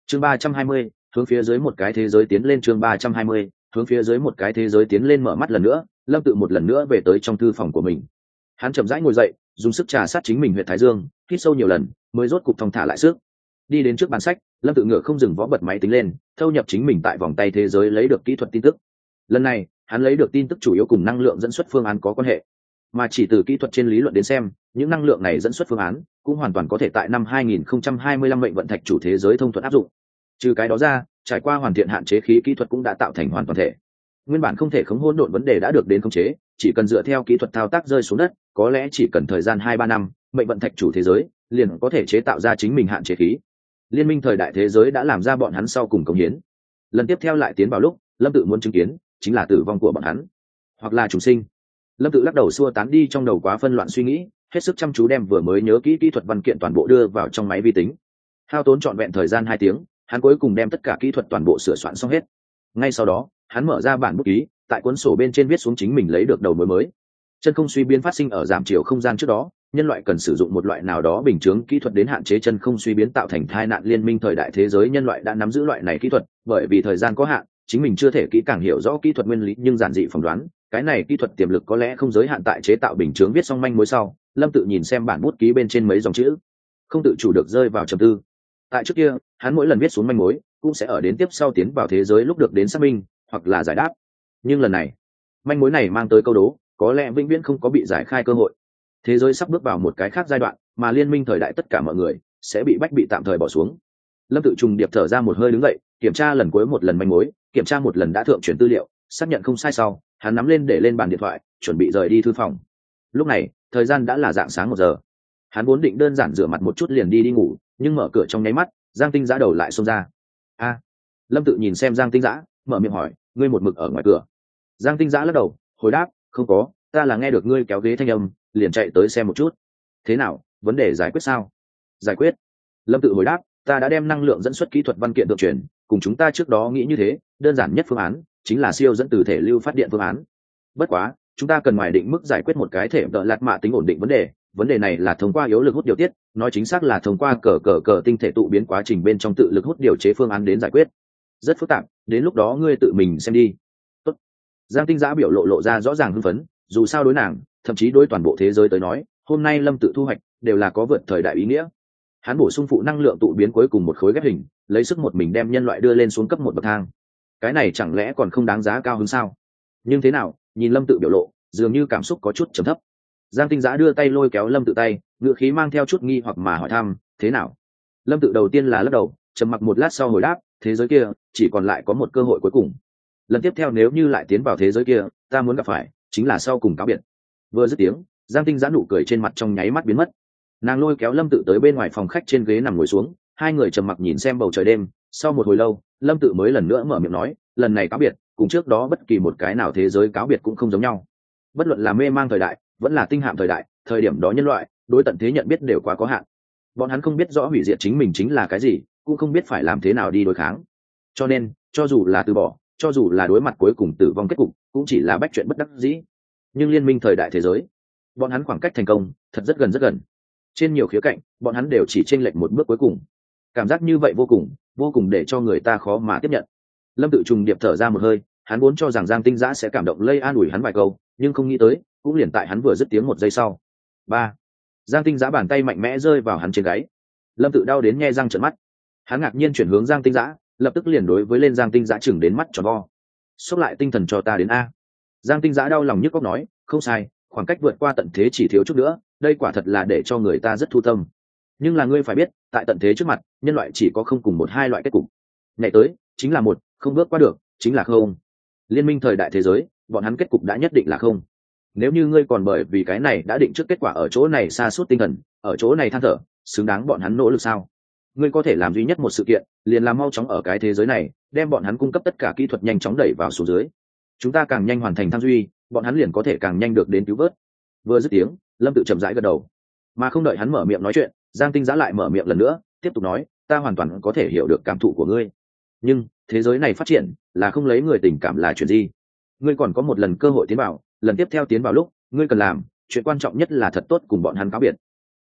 chương 320, hướng phía dưới một cái thế giới tiến lên. chương 320, hướng phía dưới một cái thế giới tiến lên. Mở mắt lần nữa, lâm tự một lần nữa về tới trong thư phòng của mình. Hắn chậm rãi ngồi dậy, dùng sức trà sát chính mình huyện thái dương, hít sâu nhiều lần mới rốt cục thong thả lại sức. Đi đến trước bàn sách, lâm tự ngựa không dừng võ bật máy tính lên, thâu nhập chính mình tại vòng tay thế giới lấy được kỹ thuật tin tức. Lần này hắn lấy được tin tức chủ yếu cùng năng lượng dẫn xuất phương án có quan hệ, mà chỉ từ kỹ thuật trên lý luận đến xem, những năng lượng này dẫn xuất phương án cũng hoàn toàn có thể tại năm 2025 mệnh vận thạch chủ thế giới thông thuận áp dụng. Trừ cái đó ra, trải qua hoàn thiện hạn chế khí kỹ thuật cũng đã tạo thành hoàn toàn thể. Nguyên bản không thể khống hỗn độn vấn đề đã được đến khống chế, chỉ cần dựa theo kỹ thuật thao tác rơi xuống đất, có lẽ chỉ cần thời gian 2-3 năm, mệnh vận thạch chủ thế giới liền có thể chế tạo ra chính mình hạn chế khí. Liên minh thời đại thế giới đã làm ra bọn hắn sau cùng cống hiến. Lần tiếp theo lại tiến vào lúc, lâm tự muốn chứng kiến chính là tử vong của bọn hắn, hoặc là trùng sinh. Lâm tự lắc đầu xua tán đi trong đầu quá phân loạn suy nghĩ, hết sức chăm chú đem vừa mới nhớ kỹ kỹ thuật văn kiện toàn bộ đưa vào trong máy vi tính. Hao tốn trọn vẹn thời gian 2 tiếng, hắn cuối cùng đem tất cả kỹ thuật toàn bộ sửa soạn xong hết. Ngay sau đó, hắn mở ra bản bút ký, tại cuốn sổ bên trên viết xuống chính mình lấy được đầu mối mới. Chân không suy biến phát sinh ở giảm chiều không gian trước đó, nhân loại cần sử dụng một loại nào đó bình chướng kỹ thuật đến hạn chế chân không suy biến tạo thành tai nạn. Liên minh thời đại thế giới nhân loại đã nắm giữ loại này kỹ thuật, bởi vì thời gian có hạn, chính mình chưa thể kỹ càng hiểu rõ kỹ thuật nguyên lý, nhưng giản dị phỏng đoán, cái này kỹ thuật tiềm lực có lẽ không giới hạn tại chế tạo bình chướng. Viết xong manh mối sau, lâm tự nhìn xem bản bút ký bên trên mấy dòng chữ, không tự chủ được rơi vào trầm tư. Tại trước kia, hắn mỗi lần viết xuống manh mối cũng sẽ ở đến tiếp sau tiến vào thế giới lúc được đến xác minh hoặc là giải đáp, nhưng lần này manh mối này mang tới câu đố có lẽ vĩnh viễn không có bị giải khai cơ hội. Thế giới sắp bước vào một cái khác giai đoạn, mà liên minh thời đại tất cả mọi người sẽ bị tạm thời bỏ xuống. Lâm tự trùng điệp thở ra một hơi, đứng dậy kiểm tra lần cuối một lần manh mối, kiểm tra một lần đã thượng chuyển tư liệu, xác nhận không sai sau, hắn nắm lên để lên bàn điện thoại, chuẩn bị rời đi thư phòng. Lúc này thời gian đã là rạng sáng 1 giờ. Hắn vốn định đơn giản rửa mặt một chút liền đi ngủ, nhưng mở cửa trong nháy mắt, Giang Tinh Dã đầu lại xông ra. Lâm tự nhìn xem Giang Tinh Dã, mở miệng hỏi, ngươi một mực ở ngoài cửa? Giang Tinh Dã lắc đầu hồi đáp, không có, ta là nghe được ngươi kéo ghế thanh âm liền chạy tới xem một chút. Thế nào, vấn đề giải quyết sao? Giải quyết. Lâm tự hồi đáp, ta đã đem năng lượng dẫn xuất kỹ thuật văn kiện được chuyển, cùng chúng ta trước đó nghĩ như thế, đơn giản nhất phương án chính là siêu dẫn từ thể lưu phát điện phương án. Bất quá chúng ta cần ngoài định mức giải quyết một cái thể đỡ lạt mạ tính ổn định vấn đề này là thông qua yếu lực hút điều tiết, nói chính xác là thông qua cờ tinh thể tụ biến quá trình bên trong tự lực hút điều chế phương án đến giải quyết. Rất phức tạp, đến lúc đó ngươi tự mình xem đi. Tốt. Giang Tinh Dã biểu lộ ra rõ ràng hưng phấn, dù sao đối nàng, thậm chí đối toàn bộ thế giới tới nói, hôm nay lâm tự thu hoạch đều là có vượt thời đại ý nghĩa. Hắn bổ sung phụ năng lượng tụ biến cuối cùng một khối ghép hình, lấy sức một mình đem nhân loại đưa lên xuống cấp một bậc thang. Cái này chẳng lẽ còn không đáng giá cao hơn sao? Nhưng thế nào, nhìn lâm tự biểu lộ, dường như cảm xúc có chút trầm thấp. Giang Tinh Dã đưa tay lôi kéo lâm tự tay, ngựa khí mang theo chút nghi hoặc mà hỏi thăm, thế nào? Lâm tự đầu tiên là lắc đầu, trầm mặc một lát sau hồi đáp, thế giới kia chỉ còn lại có một cơ hội cuối cùng. Lần tiếp theo nếu như lại tiến vào thế giới kia, ta muốn gặp phải chính là sau cùng cáo biệt. Vừa dứt tiếng, Giang Tinh Dã nụ cười trên mặt trong nháy mắt biến mất. Nàng lôi kéo lâm tự tới bên ngoài phòng khách, trên ghế nằm ngồi xuống, hai người trầm mặc nhìn xem bầu trời đêm. Sau một hồi lâu, lâm tự mới lần nữa mở miệng nói, lần này cáo biệt cùng trước đó bất kỳ một cái nào thế giới cáo biệt cũng không giống nhau. Bất luận là mê mang thời đại vẫn là tinh hạm thời đại, thời điểm đó nhân loại đối tận thế nhận biết đều quá có hạn. Bọn hắn không biết rõ hủy diệt chính mình chính là cái gì, cũng không biết phải làm thế nào đi đối kháng. Cho nên cho dù là từ bỏ, cho dù là đối mặt cuối cùng tử vong kết cục, cũng chỉ là bách chuyện bất đắc dĩ. Nhưng liên minh thời đại thế giới, bọn hắn khoảng cách thành công thật rất gần. Trên nhiều khía cạnh bọn hắn đều chỉ chênh lệch một bước cuối cùng. Cảm giác như vậy vô cùng để cho người ta khó mà tiếp nhận. Lâm tự trùng điệp thở ra một hơi, hắn vốn cho rằng Giang Tinh Dã sẽ cảm động lây an ủi hắn vài câu, nhưng không nghĩ tới cũng liền tại hắn vừa dứt tiếng một giây sau, Giang Tinh Dã bàn tay mạnh mẽ rơi vào hắn trên gáy. Lâm tự đau đến nhe răng trợn mắt. Hắn ngạc nhiên chuyển hướng Giang Tinh Dã, lập tức liền đối với lên Giang Tinh Dã chừng đến mắt tròn vo. Xốc lại tinh thần cho ta đến a. Giang Tinh Dã đau lòng nhức óc nói, không sai, khoảng cách vượt qua tận thế chỉ thiếu chút nữa, đây quả thật là để cho người ta rất thu tâm. Nhưng là ngươi phải biết, tại tận thế trước mặt, nhân loại chỉ có không cùng một hai loại kết cục. Nhảy tới chính là một, không bước qua được chính là không. Liên minh thời đại thế giới, bọn hắn kết cục đã nhất định là không. Nếu như ngươi còn bởi vì cái này đã định trước kết quả ở chỗ này sa sút tinh thần, ở chỗ này than thở, xứng đáng bọn hắn nỗ lực sao? Ngươi có thể làm duy nhất một sự kiện, liền làm mau chóng ở cái thế giới này đem bọn hắn cung cấp tất cả kỹ thuật nhanh chóng đẩy vào xuống dưới. Chúng ta càng nhanh hoàn thành tham duy, bọn hắn liền có thể càng nhanh được đến cứu vớt. Vừa dứt tiếng, Lâm tự chậm rãi gật đầu. Mà không đợi hắn mở miệng nói chuyện, Giang Tinh Dã lại mở miệng lần nữa, tiếp tục nói, ta hoàn toàn có thể hiểu được cảm thụ của ngươi. Nhưng thế giới này phát triển là không lấy người tình cảm là chuyện gì. Ngươi còn có một lần cơ hội tiến vào, lần tiếp theo tiến vào lúc, ngươi cần làm chuyện quan trọng nhất là thật tốt cùng bọn hắn cáo biệt.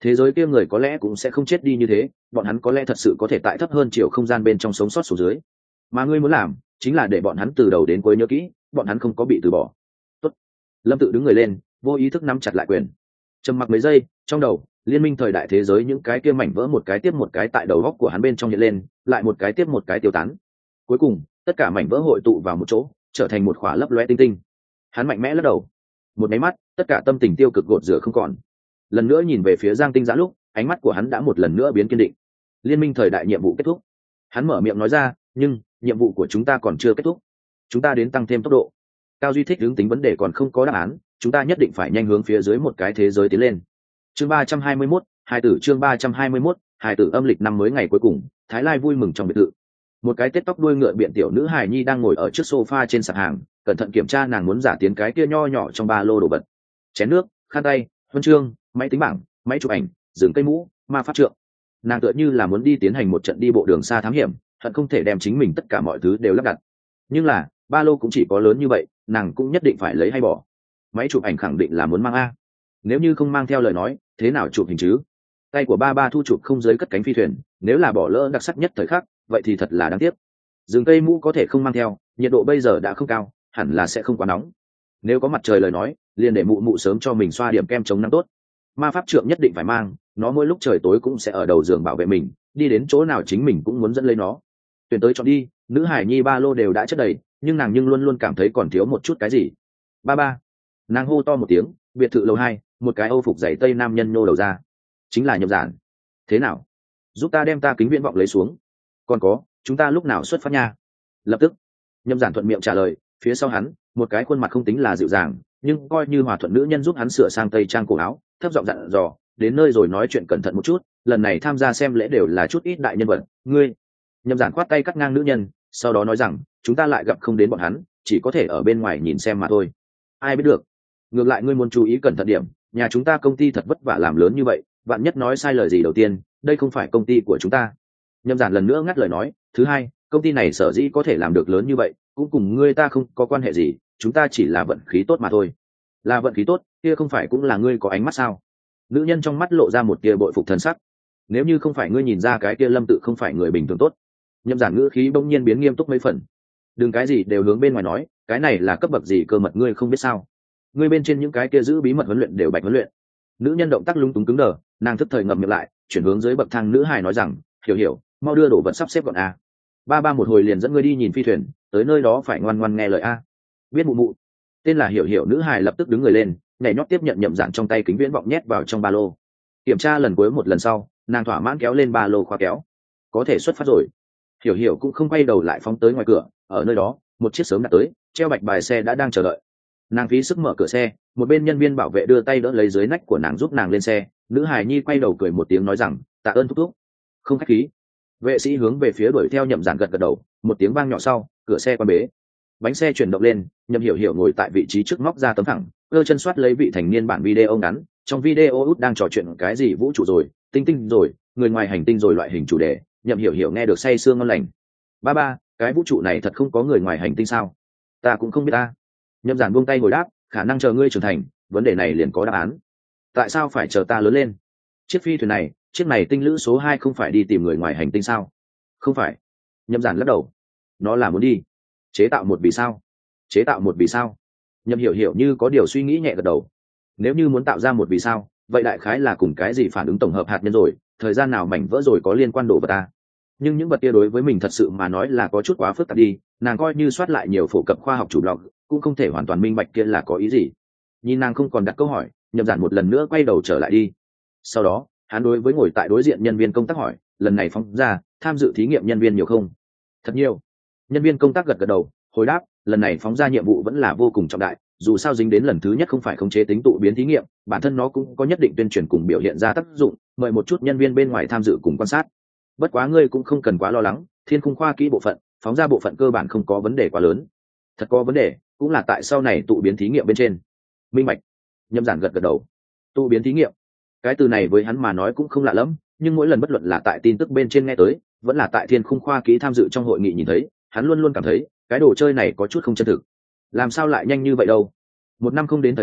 thế giới kia người có lẽ cũng sẽ không chết đi như thế, bọn hắn có lẽ thật sự có thể tại thấp hơn chiều không gian bên trong sống sót xuống dưới. Mà ngươi muốn làm chính là để bọn hắn từ đầu đến cuối nhớ kỹ bọn hắn không có bị từ bỏ. Tốt. Lâm Tự đứng người lên, vô ý thức nắm chặt lại quyền. Trầm mặc mấy giây, trong đầu liên minh thời đại thế giới những cái kia mảnh vỡ một cái tiếp một cái tại đầu góc của hắn bên trong hiện lên, lại một cái tiếp một cái tiêu tán. Cuối cùng tất cả mảnh vỡ hội tụ vào một chỗ, trở thành một khỏa lấp loe tinh tinh. Hắn mạnh mẽ lắc đầu, một máy mắt tất cả tâm tình tiêu cực gột rửa không còn. Lần nữa nhìn về phía Giang Tinh Giã lúc, ánh mắt của hắn đã một lần nữa biến kiên định. Liên minh thời đại nhiệm vụ kết thúc. Hắn mở miệng nói ra, nhưng nhiệm vụ của chúng ta còn chưa kết thúc, chúng ta đến tăng thêm tốc độ. Cao Duy thích hướng tính vấn đề còn không có đáp án, chúng ta nhất định phải nhanh hướng phía dưới một cái thế giới tiến lên. Chương 321, hài tử. Chương 321, hài tử. Âm lịch năm mới ngày cuối cùng, Thái Lai vui mừng trong biệt thự. Một cái tết tóc đuôi ngựa biện tiểu nữ hài nhi đang ngồi ở trước sofa trên sạp hàng, cẩn thận kiểm tra nàng muốn giả tiến cái kia nho nhỏ trong ba lô đồ vật. Chén nước, khăn tay, huân chương, máy tính bảng, máy chụp ảnh, giường cây mũ, ma pháp trượng. Nàng tựa như là muốn đi tiến hành một trận đi bộ đường xa thám hiểm, hận không thể đem chính mình tất cả mọi thứ đều lắp đặt. Nhưng là ba lô cũng chỉ có lớn như vậy, nàng cũng nhất định phải lấy hay bỏ. Máy chụp ảnh khẳng định là muốn mang a, nếu như không mang theo lời nói thế nào chụp hình chứ? Tay của ba thu chụp không dưới cất cánh phi thuyền, nếu là bỏ lỡ đặc sắc nhất thời khắc vậy thì thật là đáng tiếc. Giường cây mũ có thể không mang theo, nhiệt độ bây giờ đã không cao, hẳn là sẽ không quá nóng. Nếu có mặt trời lời nói liền để mụ mụ sớm cho mình xoa điểm kem chống nắng tốt. Ma pháp trượng nhất định phải mang, nó mỗi lúc trời tối cũng sẽ ở đầu giường bảo vệ mình, đi đến chỗ nào chính mình cũng muốn dẫn lấy nó. Tuyển tới chọn đi, nữ hải nhi ba lô đều đã chất đầy, nhưng nàng luôn luôn cảm thấy còn thiếu một chút cái gì. Ba nàng hô to một tiếng. Biệt thự lầu 2, một cái âu phục dày tây nam nhân nhô đầu ra. Chính là Nhậm Giản. Thế nào, giúp ta đem ta kính viễn vọng lấy xuống, còn có chúng ta lúc nào xuất phát nha? Lập tức. Nhậm Giản thuận miệng trả lời. Phía sau hắn một cái khuôn mặt không tính là dịu dàng, nhưng coi như hòa thuận nữ nhân giúp hắn sửa sang tây trang cổ áo, thấp giọng dặn dò, đến nơi rồi nói chuyện cẩn thận một chút, lần này tham gia xem lễ đều là chút ít đại nhân vật, ngươi. Nhậm Giản khoát tay cắt ngang nữ nhân, sau đó nói rằng, chúng ta lại gặp không đến bọn hắn, chỉ có thể ở bên ngoài nhìn xem mà thôi. Ai biết được, ngược lại ngươi muốn chú ý cẩn thận điểm, nhà chúng ta công ty thật vất vả làm lớn như vậy, vạn nhất nói sai lời gì đầu tiên, đây không phải công ty của chúng ta. Nhậm Giản lần nữa ngắt lời nói, thứ hai, công ty này sở dĩ có thể làm được lớn như vậy cũng cùng ngươi ta không có quan hệ gì, chúng ta chỉ là vận khí tốt mà thôi. Là vận khí tốt kia không phải cũng là ngươi có ánh mắt sao? Nữ nhân trong mắt lộ ra một tia bội phục thần sắc. Nếu như không phải ngươi nhìn ra cái kia Lâm Tự không phải người bình thường tốt. Nhậm Giản ngữ khí bỗng nhiên biến nghiêm túc mấy phần. Đừng cái gì đều hướng bên ngoài nói, cái này là cấp bậc gì cơ mật ngươi không biết sao? Ngươi bên trên những cái kia giữ bí mật huấn luyện đều bạch huấn luyện. Nữ nhân động tác lung túng cứng đờ, nàng thức thời ngậm miệng lại, chuyển hướng dưới bậc thang nữ hài nói rằng, hiểu, mau đưa đồ vật sắp xếp gọn a. Ba một hồi liền dẫn ngươi đi nhìn phi thuyền, tới nơi đó phải ngoan ngoan nghe lời a. Biết mụ. Tên là hiểu nữ hài lập tức đứng người lên, nhảy nhót tiếp nhận Nhậm Giản trong tay kính viễn vọng nhét vào trong ba lô. Kiểm tra lần cuối một lần sau, nàng thỏa mãn kéo lên ba lô khóa kéo. Có thể xuất phát rồi. Hiểu cũng không quay đầu lại phóng tới ngoài cửa, ở nơi đó một chiếc sớm đã tới, treo bạch bài xe đã đang chờ đợi. Nàng phí sức mở cửa xe, một bên nhân viên bảo vệ đưa tay đỡ lấy dưới nách của nàng giúp nàng lên xe. Nữ hài nhi quay đầu cười một tiếng nói rằng, tạ ơn thúc thúc. Không khách khí. Vệ sĩ hướng về phía đuổi theo Nhậm Giản gật đầu, một tiếng vang nhỏ sau, cửa xe quan bế. Bánh xe chuyển động lên, Nhậm Hiểu ngồi tại vị trí trước móc ra tấm thẳng, cơ chân soát lấy vị thành niên bản video ngắn. Trong video út đang trò chuyện cái gì vũ trụ rồi, tinh rồi, người ngoài hành tinh rồi loại hình chủ đề. Nhậm Hiểu nghe được say sưa ngon lành. Ba, cái vũ trụ này thật không có người ngoài hành tinh sao? Ta cũng không biết ta. Nhậm Giản buông tay ngồi đáp, khả năng chờ ngươi trưởng thành, vấn đề này liền có đáp án. Tại sao phải chờ ta lớn lên? Chiếc phi thuyền này, chiếc này tinh lữ số 2 không phải đi tìm người ngoài hành tinh sao? Không phải. Nhậm Giản lắc đầu. Nó là muốn đi chế tạo một vì sao. Chế tạo một vì sao? Nhậm Hiểu như có điều suy nghĩ nhẹ gật đầu. Nếu như muốn tạo ra một vì sao, vậy đại khái là cùng cái gì phản ứng tổng hợp hạt nhân rồi, thời gian nào mảnh vỡ rồi có liên quan đồ vật ta. Nhưng những vật kia đối với mình thật sự mà nói là có chút quá phức tạp đi, nàng coi như soát lại nhiều phổ cập khoa học chủ blog cũng không thể hoàn toàn minh bạch kia là có ý gì. Nhìn nàng không còn đặt câu hỏi, Nhậm Giản một lần nữa quay đầu trở lại đi. Sau đó hắn đối với ngồi tại đối diện nhân viên công tác hỏi, lần này phóng ra tham dự thí nghiệm nhân viên nhiều không? Thật nhiều. Nhân viên công tác gật đầu, hồi đáp, lần này phóng ra nhiệm vụ vẫn là vô cùng trọng đại, dù sao dính đến lần thứ nhất không phải khống chế tính tụ biến thí nghiệm, bản thân nó cũng có nhất định tuyên truyền cùng biểu hiện ra tác dụng, mời một chút nhân viên bên ngoài tham dự cùng quan sát. Bất quá ngươi cũng không cần quá lo lắng, thiên khung khoa kỹ bộ phận phóng ra bộ phận cơ bản không có vấn đề quá lớn. Thật có vấn đề cũng là tại sau này tụ biến thí nghiệm bên trên. Minh bạch. Nhậm Giản gật đầu. Tụ biến thí nghiệm, cái từ này với hắn mà nói cũng không lạ lắm, nhưng mỗi lần bất luận là tại tin tức bên trên nghe tới vẫn là tại thiên khung khoa kỹ tham dự trong hội nghị nhìn thấy, hắn luôn luôn cảm thấy cái đồ chơi này có chút không chân thực. Làm sao lại nhanh như vậy đâu? 1 năm không đến thời gian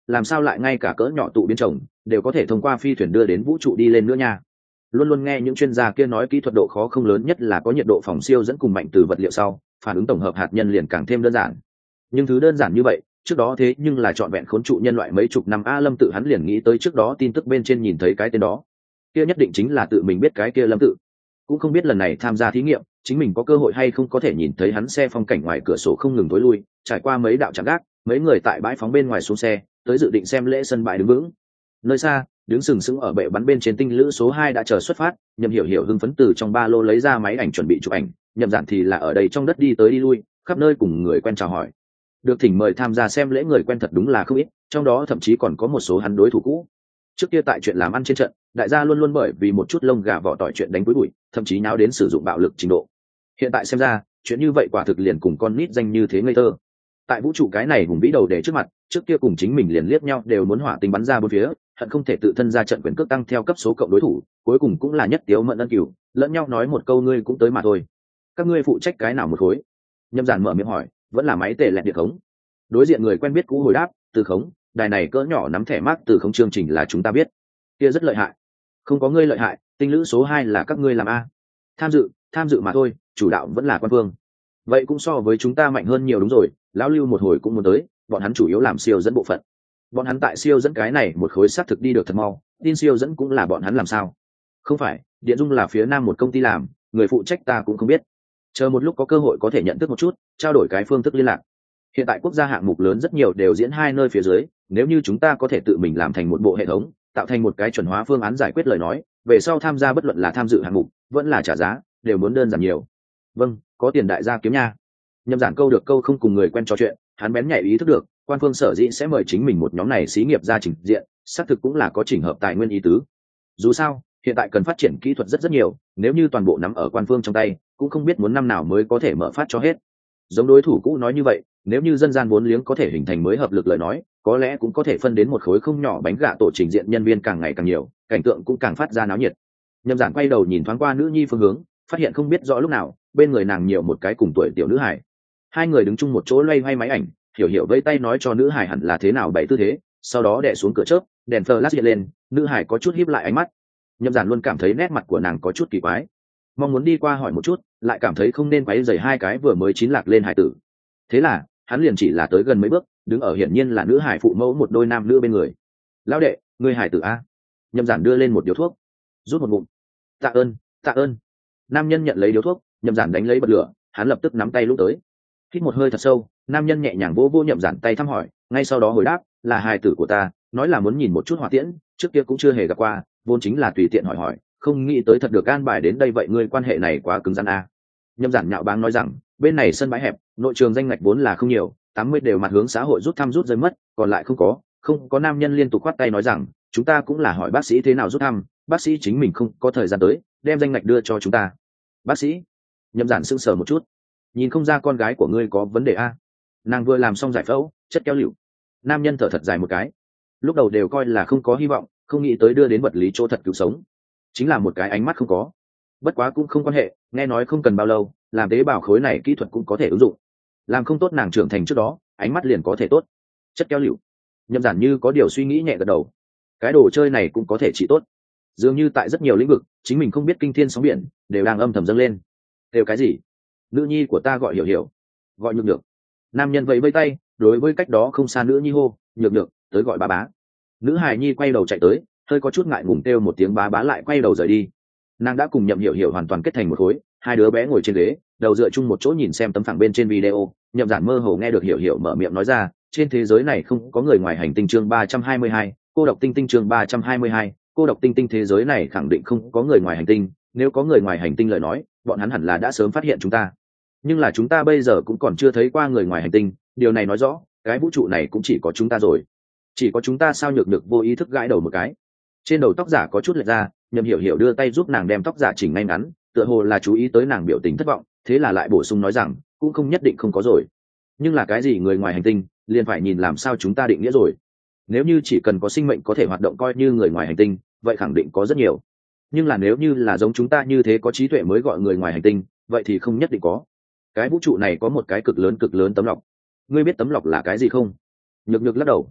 làm sao lại ngay cả cỡ nhỏ tụ biến chồng đều có thể thông qua phi thuyền đưa đến vũ trụ đi lên nữa nha. Luôn luôn nghe những chuyên gia kia nói kỹ thuật độ khó không lớn nhất là có nhiệt độ phòng siêu dẫn cùng mạnh từ vật liệu sau phản ứng tổng hợp hạt nhân liền càng thêm đơn giản. Nhưng thứ đơn giản như vậy trước đó thế nhưng là trọn vẹn khốn trụ nhân loại mấy chục năm. Lâm Tự hắn liền nghĩ tới trước đó tin tức bên trên nhìn thấy cái tên đó, kia nhất định chính là tự mình biết cái kia Lâm Tự. Cũng không biết lần này tham gia thí nghiệm chính mình có cơ hội hay không có thể nhìn thấy hắn xe phong cảnh ngoài cửa sổ không ngừng tối lui, trải qua mấy đạo chạm gác, mấy người tại bãi phóng bên ngoài xuống xe tới dự định xem lễ sân bãi đứng vững. Nơi xa đứng sừng sững ở bệ bắn bên trên tinh lữ số 2 đã chờ xuất phát. Nhậm Hiểu Hiểu hưng phấn từ trong ba lô lấy ra máy ảnh chuẩn bị chụp ảnh, Nhậm Giản thì là ở đây trong đất đi tới đi lui khắp nơi cùng người quen chào hỏi. Được thỉnh mời tham gia xem lễ người quen thật đúng là không ít, trong đó thậm chí còn có một số hắn đối thủ cũ. Trước kia tại chuyện làm ăn trên trận, đại gia luôn luôn bởi vì một chút lông gà vỏ tỏi chuyện đánh cuối bụi, thậm chí nháo đến sử dụng bạo lực trình độ. Hiện tại xem ra chuyện như vậy quả thực liền cùng con nít danh như thế ngây thơ. Tại vũ trụ cái này hùng vĩ đầu để trước mặt, trước kia cùng chính mình liền liếc nhau đều muốn hỏa tinh bắn ra bốn phía, hận không thể tự thân ra trận quyền cước tăng theo cấp số cộng đối thủ, cuối cùng cũng là nhất tiếu mận ân cửu, lẫn nhau nói một câu ngươi cũng tới mà thôi. Các ngươi phụ trách cái nào một khối? Nhâm Giản mở miệng hỏi, vẫn là máy tề lẹt điện khống. Đối diện người quen biết cũ hồi đáp, từ khống, đài này cỡ nhỏ nắm thẻ mác từ khống chương trình là chúng ta biết. Kia rất lợi hại. Không có ngươi lợi hại, tinh lữ số 2 là các ngươi làm a. Tham dự mà thôi, chủ đạo vẫn là quan phương. Vậy cũng so với chúng ta mạnh hơn nhiều đúng rồi, lão Lưu một hồi cũng muốn tới, bọn hắn chủ yếu làm siêu dẫn bộ phận. Bọn hắn tại siêu dẫn cái này một khối xác thực đi được thật mau, tin siêu dẫn cũng là bọn hắn làm sao? Không phải, điện dung là phía nam một công ty làm, người phụ trách ta cũng không biết. Chờ một lúc có cơ hội có thể nhận thức một chút, trao đổi cái phương thức liên lạc. Hiện tại quốc gia hạng mục lớn rất nhiều đều diễn hai nơi phía dưới, nếu như chúng ta có thể tự mình làm thành một bộ hệ thống, tạo thành một cái chuẩn hóa phương án giải quyết lời nói, về sau tham gia bất luận là tham dự hạng mục vẫn là trả giá đều muốn đơn giản nhiều. Vâng, có tiền đại gia kiếm nha. Nhâm Giản câu được câu không cùng người quen trò chuyện, hắn bén nhạy ý thức được quan phương sở dĩ sẽ mời chính mình một nhóm này xí nghiệp ra trình diện, xác thực cũng là có chỉnh hợp tài nguyên ý tứ. Dù sao hiện tại cần phát triển kỹ thuật rất nhiều, nếu như toàn bộ nắm ở quan phương trong tay cũng không biết muốn năm nào mới có thể mở phát cho hết. Giống đối thủ cũ nói như vậy, nếu như dân gian vốn liếng có thể hình thành mới hợp lực lời nói, có lẽ cũng có thể phân đến một khối không nhỏ bánh gạ tổ trình diện, nhân viên càng ngày càng nhiều, cảnh tượng cũng càng phát ra náo nhiệt. Nhâm Giản quay đầu nhìn thoáng qua nữ nhi phương hướng, phát hiện không biết rõ lúc nào bên người nàng nhiều một cái cùng tuổi tiểu nữ hải. Hai người đứng chung một chỗ loay hoay máy ảnh, Hiểu Hiểu vẫy tay nói cho nữ hải hẳn là thế nào bày tư thế, sau đó đè xuống cửa chớp, đèn flash hiện lên, nữ hải có chút híp lại ánh mắt. Nhâm Giản luôn cảm thấy nét mặt của nàng có chút kỳ quái, mong muốn đi qua hỏi một chút, lại cảm thấy không nên quấy rầy hai cái vừa mới chín lạc lên hải tử. Thế là hắn liền chỉ là tới gần mấy bước, đứng ở hiển nhiên là nữ hải phụ mẫu một đôi nam nữ bên người. Lão đệ, ngươi hải tử a? Nhâm Giản đưa lên một điếu thuốc, rút một ngụm. Tạ ơn. Nam nhân nhận lấy điếu thuốc, Nhâm Giản đánh lấy bật lửa, hắn lập tức nắm tay lúc tới. Hít một hơi thật sâu, nam nhân nhẹ nhàng vỗ vỗ Nhâm Giản tay thăm hỏi, ngay sau đó hồi đáp, là hài tử của ta, nói là muốn nhìn một chút hỏa tiễn, trước kia cũng chưa hề gặp qua, vốn chính là tùy tiện hỏi hỏi, không nghĩ tới thật được an bài đến đây. Vậy ngươi quan hệ này quá cứng rắn a. Nhâm Giản nhạo báng nói rằng, bên này sân bãi hẹp, nội trường danh ngạch vốn là không nhiều, 80 đều mặt hướng xã hội rút thăm rút rơi mất, còn lại không có. Nam nhân liên tục khoát tay nói rằng, chúng ta cũng là hỏi bác sĩ thế nào rút thăm, bác sĩ chính mình không có thời gian tới, đem danh ngạch đưa cho chúng ta. Bác sĩ? Nhâm Giản sững sờ một chút, nhìn không ra con gái của ngươi có vấn đề a. Nàng vừa làm xong giải phẫu, chất kéo liều. Nam nhân thở thật dài một cái, lúc đầu đều coi là không có hy vọng, không nghĩ tới đưa đến vật lý chỗ thật cứu sống, chính là một cái ánh mắt không có. Bất quá cũng không quan hệ, nghe nói không cần bao lâu làm tế bào khối này kỹ thuật cũng có thể ứng dụng, làm không tốt nàng trưởng thành trước đó ánh mắt liền có thể tốt. Chất kéo liều. Nhâm Giản như có điều suy nghĩ nhẹ gật đầu, cái đồ chơi này cũng có thể trị tốt. Dường như tại rất nhiều lĩnh vực chính mình không biết kinh thiên sóng biển đều đang âm thầm dâng lên. Đều cái gì? Nữ nhi của ta gọi Hiểu Hiểu. Gọi Nhược Nhược. Nam nhân vẫy vẫy tay, đối với cách đó không xa nữ nhi hô, Nhược Nhược, tới gọi bà bá. Nữ hài nhi quay đầu chạy tới, hơi có chút ngại ngùng kêu một tiếng bá bá, lại quay đầu rời đi. Nàng đã cùng Nhậm Hiểu Hiểu hoàn toàn kết thành một khối, hai đứa bé ngồi trên ghế, đầu dựa chung một chỗ nhìn xem tấm phẳng bên trên video. Nhậm Giản mơ hồ nghe được Hiểu Hiểu mở miệng nói ra, trên thế giới này không có người ngoài hành tinh chương 322, cô độc tinh tinh chương 322, cô độc tinh tinh. Thế giới này khẳng định không có người ngoài hành tinh, nếu có người ngoài hành tinh lời nói, bọn hắn hẳn là đã sớm phát hiện chúng ta. Nhưng là chúng ta bây giờ cũng còn chưa thấy qua người ngoài hành tinh, điều này nói rõ cái vũ trụ này cũng chỉ có chúng ta rồi. Chỉ có chúng ta sao? Nhược Nhược vô ý thức gãi đầu một cái, trên đầu tóc giả có chút lệch ra. Nhậm Hiểu Hiểu đưa tay giúp nàng đem tóc giả chỉnh ngay ngắn, tựa hồ là chú ý tới nàng biểu tình thất vọng, thế là lại bổ sung nói rằng, cũng không nhất định không có rồi. Nhưng là cái gì người ngoài hành tinh, liền phải nhìn làm sao chúng ta định nghĩa rồi. Nếu như chỉ cần có sinh mệnh có thể hoạt động coi như người ngoài hành tinh, vậy khẳng định có rất nhiều. Nhưng là nếu như là giống chúng ta như thế có trí tuệ mới gọi người ngoài hành tinh, vậy thì không nhất định có. Cái vũ trụ này có một cái cực lớn tấm lọc. Ngươi biết tấm lọc là cái gì không? Nhược Nhược lắc đầu.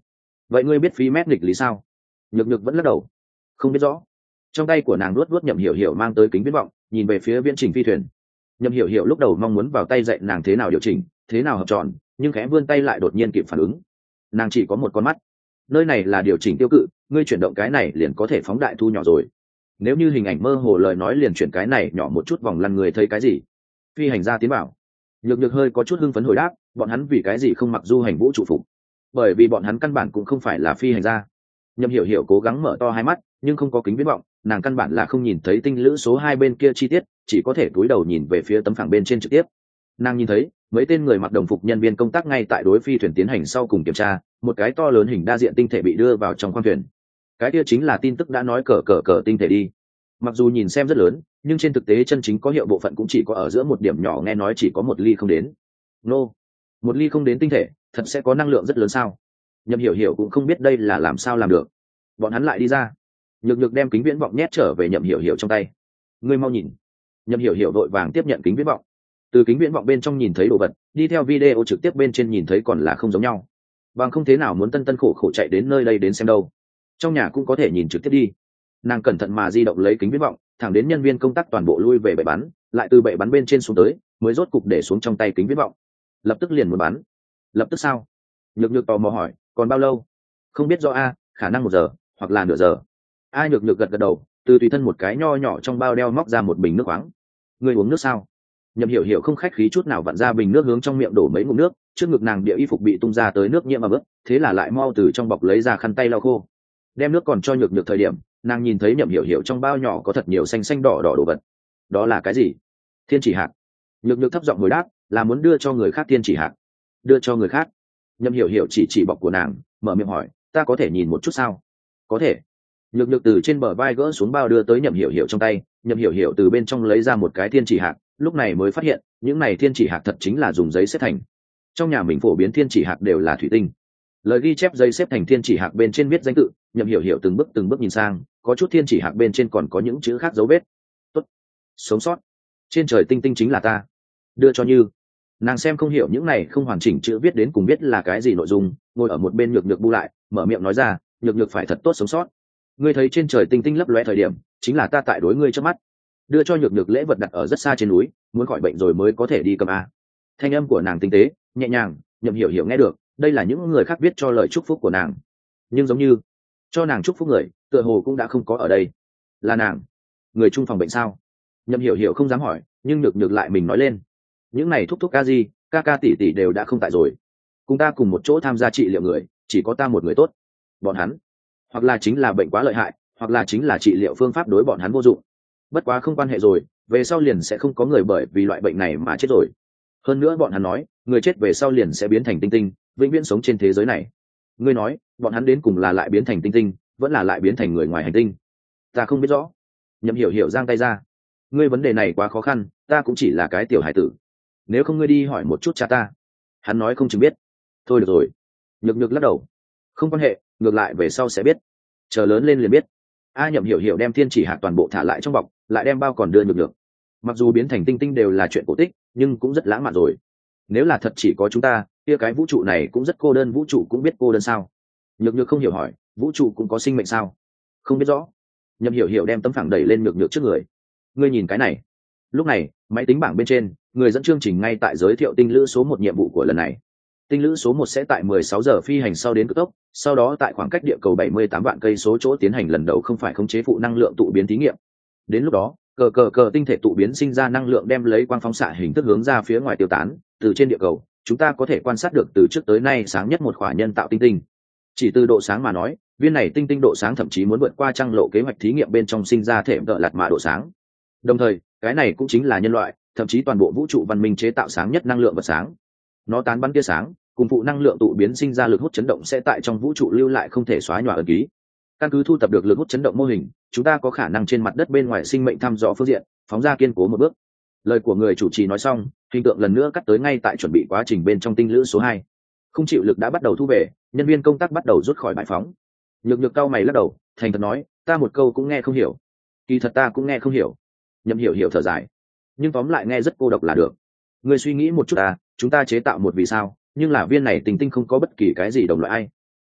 vậy ngươi biết phí mét nghịch lý sao? Nhược nhược vẫn lắc đầu, không biết rõ. Trong tay của nàng luốt luốt Nhậm Hiểu Hiểu mang tới kính viễn vọng, nhìn về phía viễn trình phi thuyền. Nhậm Hiểu Hiểu lúc đầu mong muốn vào tay dạy nàng thế nào điều chỉnh, thế nào hợp tròn, nhưng khẽ vươn tay lại đột nhiên kịp phản ứng. Nàng chỉ có một con mắt, nơi này là điều chỉnh tiêu cự, ngươi chuyển động cái này liền có thể phóng đại thu nhỏ rồi. Nếu như hình ảnh mơ hồ lời nói liền chuyển cái này nhỏ một chút vòng lăn người thấy cái gì? Phi hành gia tiến bảo. Nhược nhược hơi có chút hưng phấn hồi đáp, bọn hắn vì cái gì không mặc du hành vũ trụ phục? Bởi vì bọn hắn căn bản cũng không phải là phi hành gia. Nhậm Hiểu Hiểu cố gắng mở to hai mắt, nhưng không có kính viễn vọng, nàng căn bản là không nhìn thấy tinh lữ số 2 bên kia chi tiết, chỉ có thể cúi đầu nhìn về phía tấm phẳng bên trên trực tiếp. Nàng nhìn thấy mấy tên người mặc đồng phục nhân viên công tác ngay tại đối phi thuyền tiến hành sau cùng kiểm tra, một cái to lớn hình đa diện tinh thể bị đưa vào trong khoang thuyền. Cái kia chính là tin tức đã nói cờ tinh thể đi. Mặc dù nhìn xem rất lớn, nhưng trên thực tế chân chính có hiệu bộ phận cũng chỉ có ở giữa một điểm nhỏ, nghe nói chỉ có 1 ly không đến. Nô, 1 ly không đến tinh thể, thật sẽ có năng lượng rất lớn sao? Nhậm Hiểu Hiểu cũng không biết đây là làm sao làm được. Bọn hắn lại đi ra. Nhược nhược đem kính viễn vọng nhét trở về Nhậm Hiểu Hiểu trong tay. Ngươi mau nhìn. Nhậm Hiểu Hiểu vội vàng tiếp nhận kính viễn vọng. Từ kính viễn vọng bên trong nhìn thấy đồ vật, đi theo video trực tiếp bên trên nhìn thấy còn là không giống nhau. Bằng không thế nào muốn tân tân khổ khổ chạy đến nơi đây đến xem đâu. Trong nhà cũng có thể nhìn trực tiếp đi. Nàng cẩn thận mà di động lấy kính viễn vọng, thẳng đến nhân viên công tác toàn bộ lui về bệ bắn, lại từ bệ bắn bên trên xuống tới, mới rốt cục để xuống trong tay kính viễn vọng. Lập tức liền muốn bắn. Lập tức sao? Nhược nhược tò mò hỏi, còn bao lâu? Không biết rõ a, khả năng 1 giờ hoặc là nửa giờ. A nhược nhược gật gật đầu, từ tùy thân một cái nho nhỏ trong bao đeo móc ra một bình nước khoáng. Ngươi uống nước sao? Nhậm Hiểu Hiểu không khách khí chút nào vặn ra bình nước hướng trong miệng đổ mấy ngụm nước, trước ngực nàng địa y phục bị tung ra tới nước nhiễm ẩm ướt, thế là lại mau từ trong bọc lấy ra khăn tay lau khô. Đem nước còn cho nhược nhược thời điểm, nàng nhìn thấy Nhậm Hiểu Hiểu trong bao nhỏ có thật nhiều xanh xanh đỏ đỏ đồ vật. Đó là cái gì? Thiên chỉ hạt. Nhược nhược thấp giọng hồi đáp, là muốn đưa cho người khác thiên chỉ hạt. Đưa cho người khác? Nhậm Hiểu Hiểu chỉ bọc của nàng, mở miệng hỏi, ta có thể nhìn một chút sao? Có thể. Nhược nhược từ trên bờ vai gỡ xuống bao đưa tới Nhậm Hiểu Hiểu trong tay, Nhậm Hiểu Hiểu từ bên trong lấy ra một cái thiên chỉ hạt, lúc này mới phát hiện những này thiên chỉ hạt thật chính là dùng giấy xếp thành. Trong nhà mình phổ biến thiên chỉ hạt đều là thủy tinh, lời ghi chép giấy xếp thành thiên chỉ hạt bên trên viết danh tự. Nhậm Hiểu Hiểu từng bước nhìn sang, có chút thiên chỉ hạt bên trên còn có những chữ khác dấu vết. Tốt, sống sót, trên trời tinh tinh chính là ta, đưa cho Như. Nàng xem không hiểu những này không hoàn chỉnh chữ viết đến cùng biết là cái gì nội dung, ngồi ở một bên nhược nhược bu lại, mở miệng nói ra, nhược nhược phải thật tốt sống sót. Ngươi thấy trên trời tinh tinh lấp lóe thời điểm, chính là ta tại đối ngươi trước mắt. Đưa cho nhược nhược lễ vật đặt ở rất xa trên núi, muốn khỏi bệnh rồi mới có thể đi cầm a. Thanh âm của nàng tinh tế nhẹ nhàng, Nhậm Hiểu Hiểu nghe được, đây là những người khác viết cho lời chúc phúc của nàng, nhưng giống như cho nàng chúc phúc người tựa hồ cũng đã không có ở đây. Là nàng người chung phòng bệnh sao? Nhậm Hiểu Hiểu không dám hỏi, nhưng nhược nhược lại mình nói lên, những này thúc thúc ca gì ca ca tỷ tỷ đều đã không tại rồi, cùng ta cùng một chỗ tham gia trị liệu người chỉ có ta một người tốt. Bọn hắn hoặc là chính là bệnh quá lợi hại, hoặc là chính là trị liệu phương pháp đối bọn hắn vô dụng. Bất quá không quan hệ rồi, về sau liền sẽ không có người bởi vì loại bệnh này mà chết rồi. Hơn nữa bọn hắn nói, người chết về sau liền sẽ biến thành tinh tinh, vĩnh viễn sống trên thế giới này. Ngươi nói, bọn hắn đến cùng là lại biến thành tinh tinh, vẫn là lại biến thành người ngoài hành tinh? Ta không biết rõ. Nhậm Hiểu Hiểu giang tay ra. Ngươi vấn đề này quá khó khăn, ta cũng chỉ là cái tiểu hải tử. Nếu không ngươi đi hỏi một chút cha ta. Hắn nói không chừng biết. Thôi được rồi. Nhược nhược lắc đầu. Không quan hệ, ngược lại về sau sẽ biết. Chờ lớn lên liền biết. Nhậm Hiểu Hiểu đem thiên chỉ hạt toàn bộ thả lại trong bọc, lại đem bao còn đưa nhược nhược. Mặc dù biến thành tinh tinh đều là chuyện cổ tích, nhưng cũng rất lãng mạn rồi. Nếu là thật chỉ có chúng ta, kia cái vũ trụ này cũng rất cô đơn. Vũ trụ cũng biết cô đơn sao? Nhược nhược không hiểu hỏi, vũ trụ cũng có sinh mệnh sao? Không biết rõ. Nhậm Hiểu Hiểu đem tấm phẳng đẩy lên nhược nhược trước người. Ngươi nhìn cái này. Lúc này máy tính bảng bên trên, người dẫn chương trình ngay tại giới thiệu tinh lữ số 1 nhiệm vụ của lần này. Tinh lữ số 1 sẽ tại 16 giờ phi hành sau đến cực tốc, sau đó tại khoảng cách địa cầu 78 vạn cây số chỗ tiến hành lần đầu không phải khống chế phụ năng lượng tụ biến thí nghiệm. Đến lúc đó, tinh thể tụ biến sinh ra năng lượng đem lấy quang phóng xạ hình thức hướng ra phía ngoài tiêu tán. Từ trên địa cầu, chúng ta có thể quan sát được từ trước tới nay sáng nhất một khỏa nhân tạo tinh tinh. Chỉ từ độ sáng mà nói, viên này tinh tinh độ sáng thậm chí muốn vượt qua trăng lộ kế hoạch thí nghiệm bên trong sinh ra thể tợ lạt mạ độ sáng. Đồng thời, cái này cũng chính là nhân loại, thậm chí toàn bộ vũ trụ văn minh chế tạo sáng nhất năng lượng vật sáng. Nó tán bắn tia sáng, cùng phụ năng lượng tụ biến sinh ra lực hút chấn động sẽ tại trong vũ trụ lưu lại không thể xóa nhòa ẩn ký. Căn cứ thu thập được lực hút chấn động mô hình, chúng ta có khả năng trên mặt đất bên ngoài sinh mệnh thăm dò phương diện, phóng ra kiên cố một bước. Lời của người chủ trì nói xong, hình tượng lần nữa cắt tới ngay tại chuẩn bị quá trình bên trong tinh lữ số 2. Không chịu lực đã bắt đầu thu về, nhân viên công tác bắt đầu rút khỏi bãi phóng. Nhược nhược cau mày lắc đầu, thành thật nói, ta một câu cũng nghe không hiểu. Kỳ thật ta cũng nghe không hiểu. Nhậm Hiểu Hiểu thở dài, nhưng tóm lại nghe rất cô độc là được. Ngươi suy nghĩ một chút chúng ta chế tạo một vì sao, nhưng là viên này tinh tinh không có bất kỳ cái gì đồng loại ai.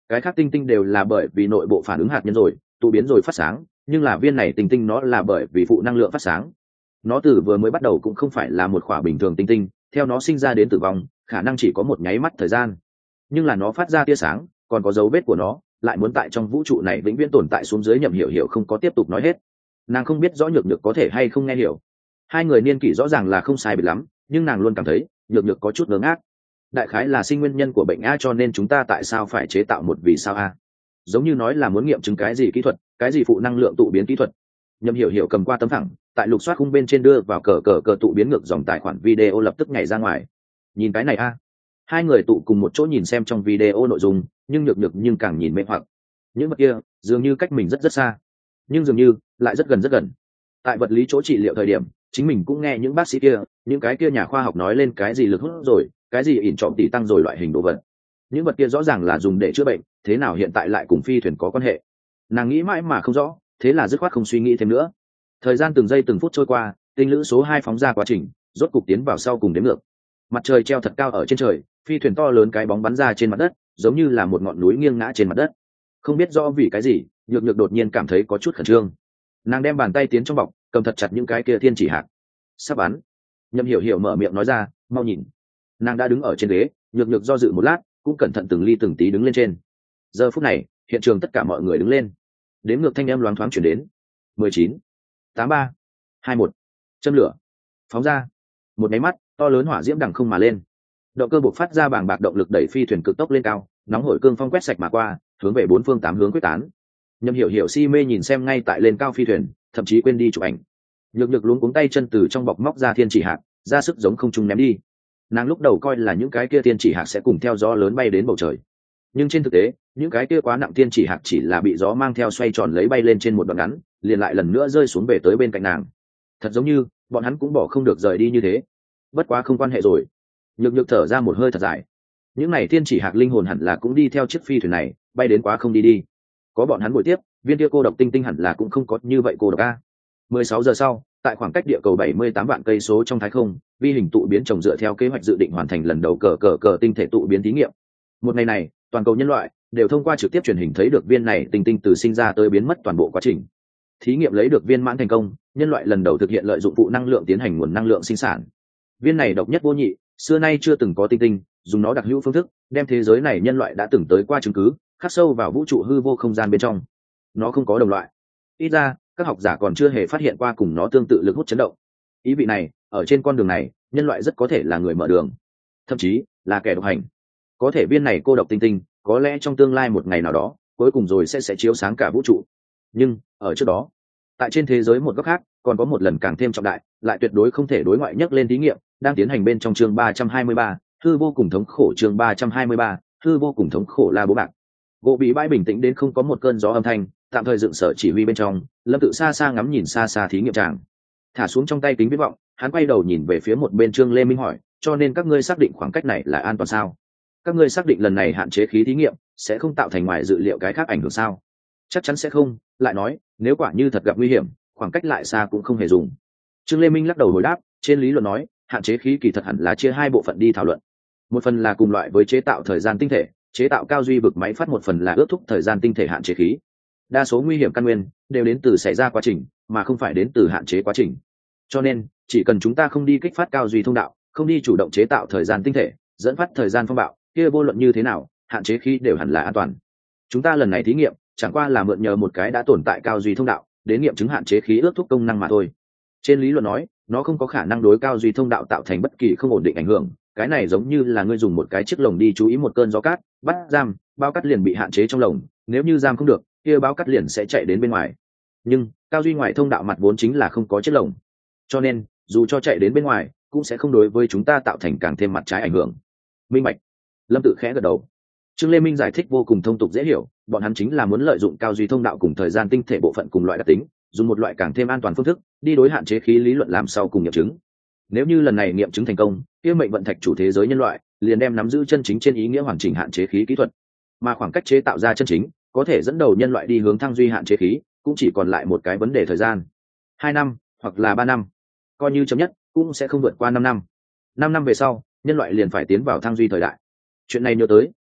cái khác tinh tinh đều là bởi vì nội bộ phản ứng hạt nhân rồi tụ biến rồi phát sáng, nhưng là viên này tinh tinh nó là bởi vì phụ năng lượng phát sáng. Nó từ vừa mới bắt đầu cũng không phải là một khỏa bình thường tinh tinh, theo nó sinh ra đến tử vong khả năng chỉ có một nháy mắt thời gian, nhưng là nó phát ra tia sáng còn có dấu vết của nó lại muốn tại trong vũ trụ này vĩnh viễn tồn tại xuống dưới. Nhậm hiểu hiểu không có tiếp tục nói hết, nàng không biết rõ nhược nhược có thể hay không nghe hiểu. Hai người niên kỷ rõ ràng là không sai biệt lắm, nhưng nàng luôn cảm thấy nhược nhược có chút ngớ ngác. Đại khái là sinh nguyên nhân của bệnh A, cho nên chúng ta tại sao phải chế tạo một vì sao A, giống như nói là muốn nghiệm chứng cái gì kỹ thuật, cái gì phụ năng lượng tụ biến kỹ thuật. Nhậm hiểu hiểu cầm qua tấm thẳng tại lục soát khung bên trên đưa vào cờ tụ biến ngược dòng tài khoản video lập tức nhảy ra ngoài. Nhìn cái này A. Hai người tụ cùng một chỗ nhìn xem trong video nội dung, nhưng nhược nhược nhưng càng nhìn mê hoặc. Những vật kia dường như cách mình rất rất xa, nhưng dường như lại rất gần rất gần. Tại vật lý chỗ trị liệu thời điểm chính mình cũng nghe những bác sĩ kia, những cái kia nhà khoa học nói lên cái gì lực hút rồi, cái gì ỉn trọng tỷ tăng rồi loại hình đồ vật. Những vật kia rõ ràng là dùng để chữa bệnh, thế nào hiện tại lại cùng phi thuyền có quan hệ? Nàng nghĩ mãi mà không rõ, thế là dứt khoát không suy nghĩ thêm nữa. Thời gian từng giây từng phút trôi qua, tinh lữ số 2 phóng ra quá trình rốt cục tiến vào sau cùng đếm ngược. Mặt trời treo thật cao ở trên trời, phi thuyền to lớn cái bóng bắn ra trên mặt đất, giống như là một ngọn núi nghiêng ngã trên mặt đất. Không biết rõ vì cái gì, nhược nhược đột nhiên cảm thấy có chút khẩn trương. Nàng đem bàn tay tiến trong bọc, cầm thật chặt những cái kia thiên chỉ hạt. Sắp bắn. Nhậm hiểu hiểu mở miệng nói ra, mau nhìn. Nàng đã đứng ở trên ghế, nhược nhược do dự một lát, cũng cẩn thận từng ly từng tí đứng lên trên. Giờ phút này hiện trường tất cả mọi người đứng lên, đếm ngược thanh âm loáng thoáng chuyển đến. 19, 83, 21, châm lửa phóng ra. Một máy mắt to lớn hỏa diễm đằng không mà lên, động cơ buộc phát ra bàng bạc động lực đẩy phi thuyền cực tốc lên cao, nóng hổi cương phong quét sạch mà qua, hướng về bốn phương tám hướng quyết tán. Nhậm hiểu hiểu si mê nhìn xem ngay tại lên cao phi thuyền, thậm chí quên đi chụp ảnh. Nhược nhược luống cuống tay chân từ trong bọc móc ra thiên chỉ hạt, ra sức giống không trung ném đi. Nàng lúc đầu coi là những cái kia thiên chỉ hạt sẽ cùng theo gió lớn bay đến bầu trời, nhưng trên thực tế những cái kia quá nặng thiên chỉ hạt chỉ là bị gió mang theo xoay tròn lấy bay lên trên một đoạn ngắn, liền lại lần nữa rơi xuống về tới bên cạnh nàng. Thật giống như bọn hắn cũng bỏ không được rời đi như thế. Bất quá không quan hệ rồi. Nhược nhược thở ra một hơi thật dài. Những này thiên chỉ hạt linh hồn hẳn là cũng đi theo chiếc phi thuyền này bay đến quá không đi. Có bọn hắn buổi tiếp, viên kia cô độc tinh tinh hẳn là cũng không có như vậy cô độc a. 16 giờ sau, tại khoảng cách địa cầu 78 vạn cây số trong thái không, vi hình tụ biến trồng dựa theo kế hoạch dự định hoàn thành lần đầu tinh thể tụ biến thí nghiệm. Một ngày này, toàn cầu nhân loại đều thông qua trực tiếp truyền hình thấy được viên này tinh tinh từ sinh ra tới biến mất toàn bộ quá trình. Thí nghiệm lấy được viên mãn thành công, nhân loại lần đầu thực hiện lợi dụng phụ năng lượng tiến hành nguồn năng lượng sinh sản. Viên này độc nhất vô nhị, xưa nay chưa từng có tinh tinh, dùng nó đặc hữu phương thức, đem thế giới này nhân loại đã từng tới qua chứng cứ, khắc sâu vào vũ trụ hư vô không gian bên trong. Nó không có đồng loại. Ít ra, các học giả còn chưa hề phát hiện qua cùng nó tương tự lực hút chấn động. Ý vị này, ở trên con đường này, nhân loại rất có thể là người mở đường, thậm chí là kẻ độc hành. Có thể viên này cô độc tinh tinh, có lẽ trong tương lai một ngày nào đó, cuối cùng rồi sẽ chiếu sáng cả vũ trụ. Nhưng ở trước đó, tại trên thế giới một góc khác, còn có một lần càng thêm trọng đại, lại tuyệt đối không thể đối ngoại nhắc lên thí nghiệm, đang tiến hành bên trong chương 323, hư vô cùng thống khổ chương 323, hư vô cùng thống khổ la bố bạc. Gỗ bị bãi bình tĩnh đến không có một cơn gió âm thanh, tạm thời dựng sở chỉ huy bên trong, Lâm Tự xa xa ngắm nhìn xa xa thí nghiệm tràng. Thả xuống trong tay kính viễn vọng, hắn quay đầu nhìn về phía một bên Trương Lê Minh hỏi, cho nên các ngươi xác định khoảng cách này là an toàn sao? Các ngươi xác định lần này hạn chế khí thí nghiệm sẽ không tạo thành ngoài dự liệu cái khác ảnh hưởng sao? Chắc chắn sẽ không. Lại nói, nếu quả như thật gặp nguy hiểm, khoảng cách lại xa cũng không hề dùng. Trương Lê Minh lắc đầu hồi đáp, trên lý luận nói, hạn chế khí kỳ thật hẳn là chia hai bộ phận đi thảo luận. Một phần là cùng loại với chế tạo thời gian tinh thể, chế tạo cao duy vực máy phát, một phần là ước thúc thời gian tinh thể hạn chế khí. Đa số nguy hiểm căn nguyên đều đến từ xảy ra quá trình, mà không phải đến từ hạn chế quá trình. Cho nên, chỉ cần chúng ta không đi kích phát cao duy thông đạo, không đi chủ động chế tạo thời gian tinh thể, dẫn phát thời gian phong bạo, kia vô luận như thế nào, hạn chế khí đều hẳn là an toàn. Chúng ta lần này thí nghiệm chẳng qua là mượn nhờ một cái đã tồn tại cao duy thông đạo đến nghiệm chứng hạn chế khí ước thúc công năng mà thôi. Trên lý luận nói, nó không có khả năng đối cao duy thông đạo tạo thành bất kỳ không ổn định ảnh hưởng. Cái này giống như là ngươi dùng một cái chiếc lồng đi chú ý một cơn gió cát, bắt giam, bao cát liền bị hạn chế trong lồng, nếu như giam không được, kia bao cát liền sẽ chạy đến bên ngoài. Nhưng cao duy ngoại thông đạo mặt vốn chính là không có chiếc lồng, cho nên dù cho chạy đến bên ngoài, cũng sẽ không đối với chúng ta tạo thành càng thêm mặt trái ảnh hưởng. Minh bạch. Lâm Tự khẽ gật đầu. Trương Lê Minh giải thích vô cùng thông tục dễ hiểu, bọn hắn chính là muốn lợi dụng cao duy thông đạo cùng thời gian tinh thể bộ phận cùng loại đặc tính, dùng một loại càng thêm an toàn phương thức đi đối hạn chế khí lý luận làm sau cùng nghiệm chứng. Nếu như lần này nghiệm chứng thành công, kia mệnh vận thạch chủ thế giới nhân loại liền đem nắm giữ chân chính trên ý nghĩa hoàn chỉnh hạn chế khí kỹ thuật, mà khoảng cách chế tạo ra chân chính có thể dẫn đầu nhân loại đi hướng thăng duy hạn chế khí cũng chỉ còn lại một cái vấn đề thời gian, 2 năm hoặc là 3 năm, coi như chậm nhất cũng sẽ không vượt qua 5 năm. 5 năm về sau, nhân loại liền phải tiến vào thăng duy thời đại. Chuyện này nhớ tới,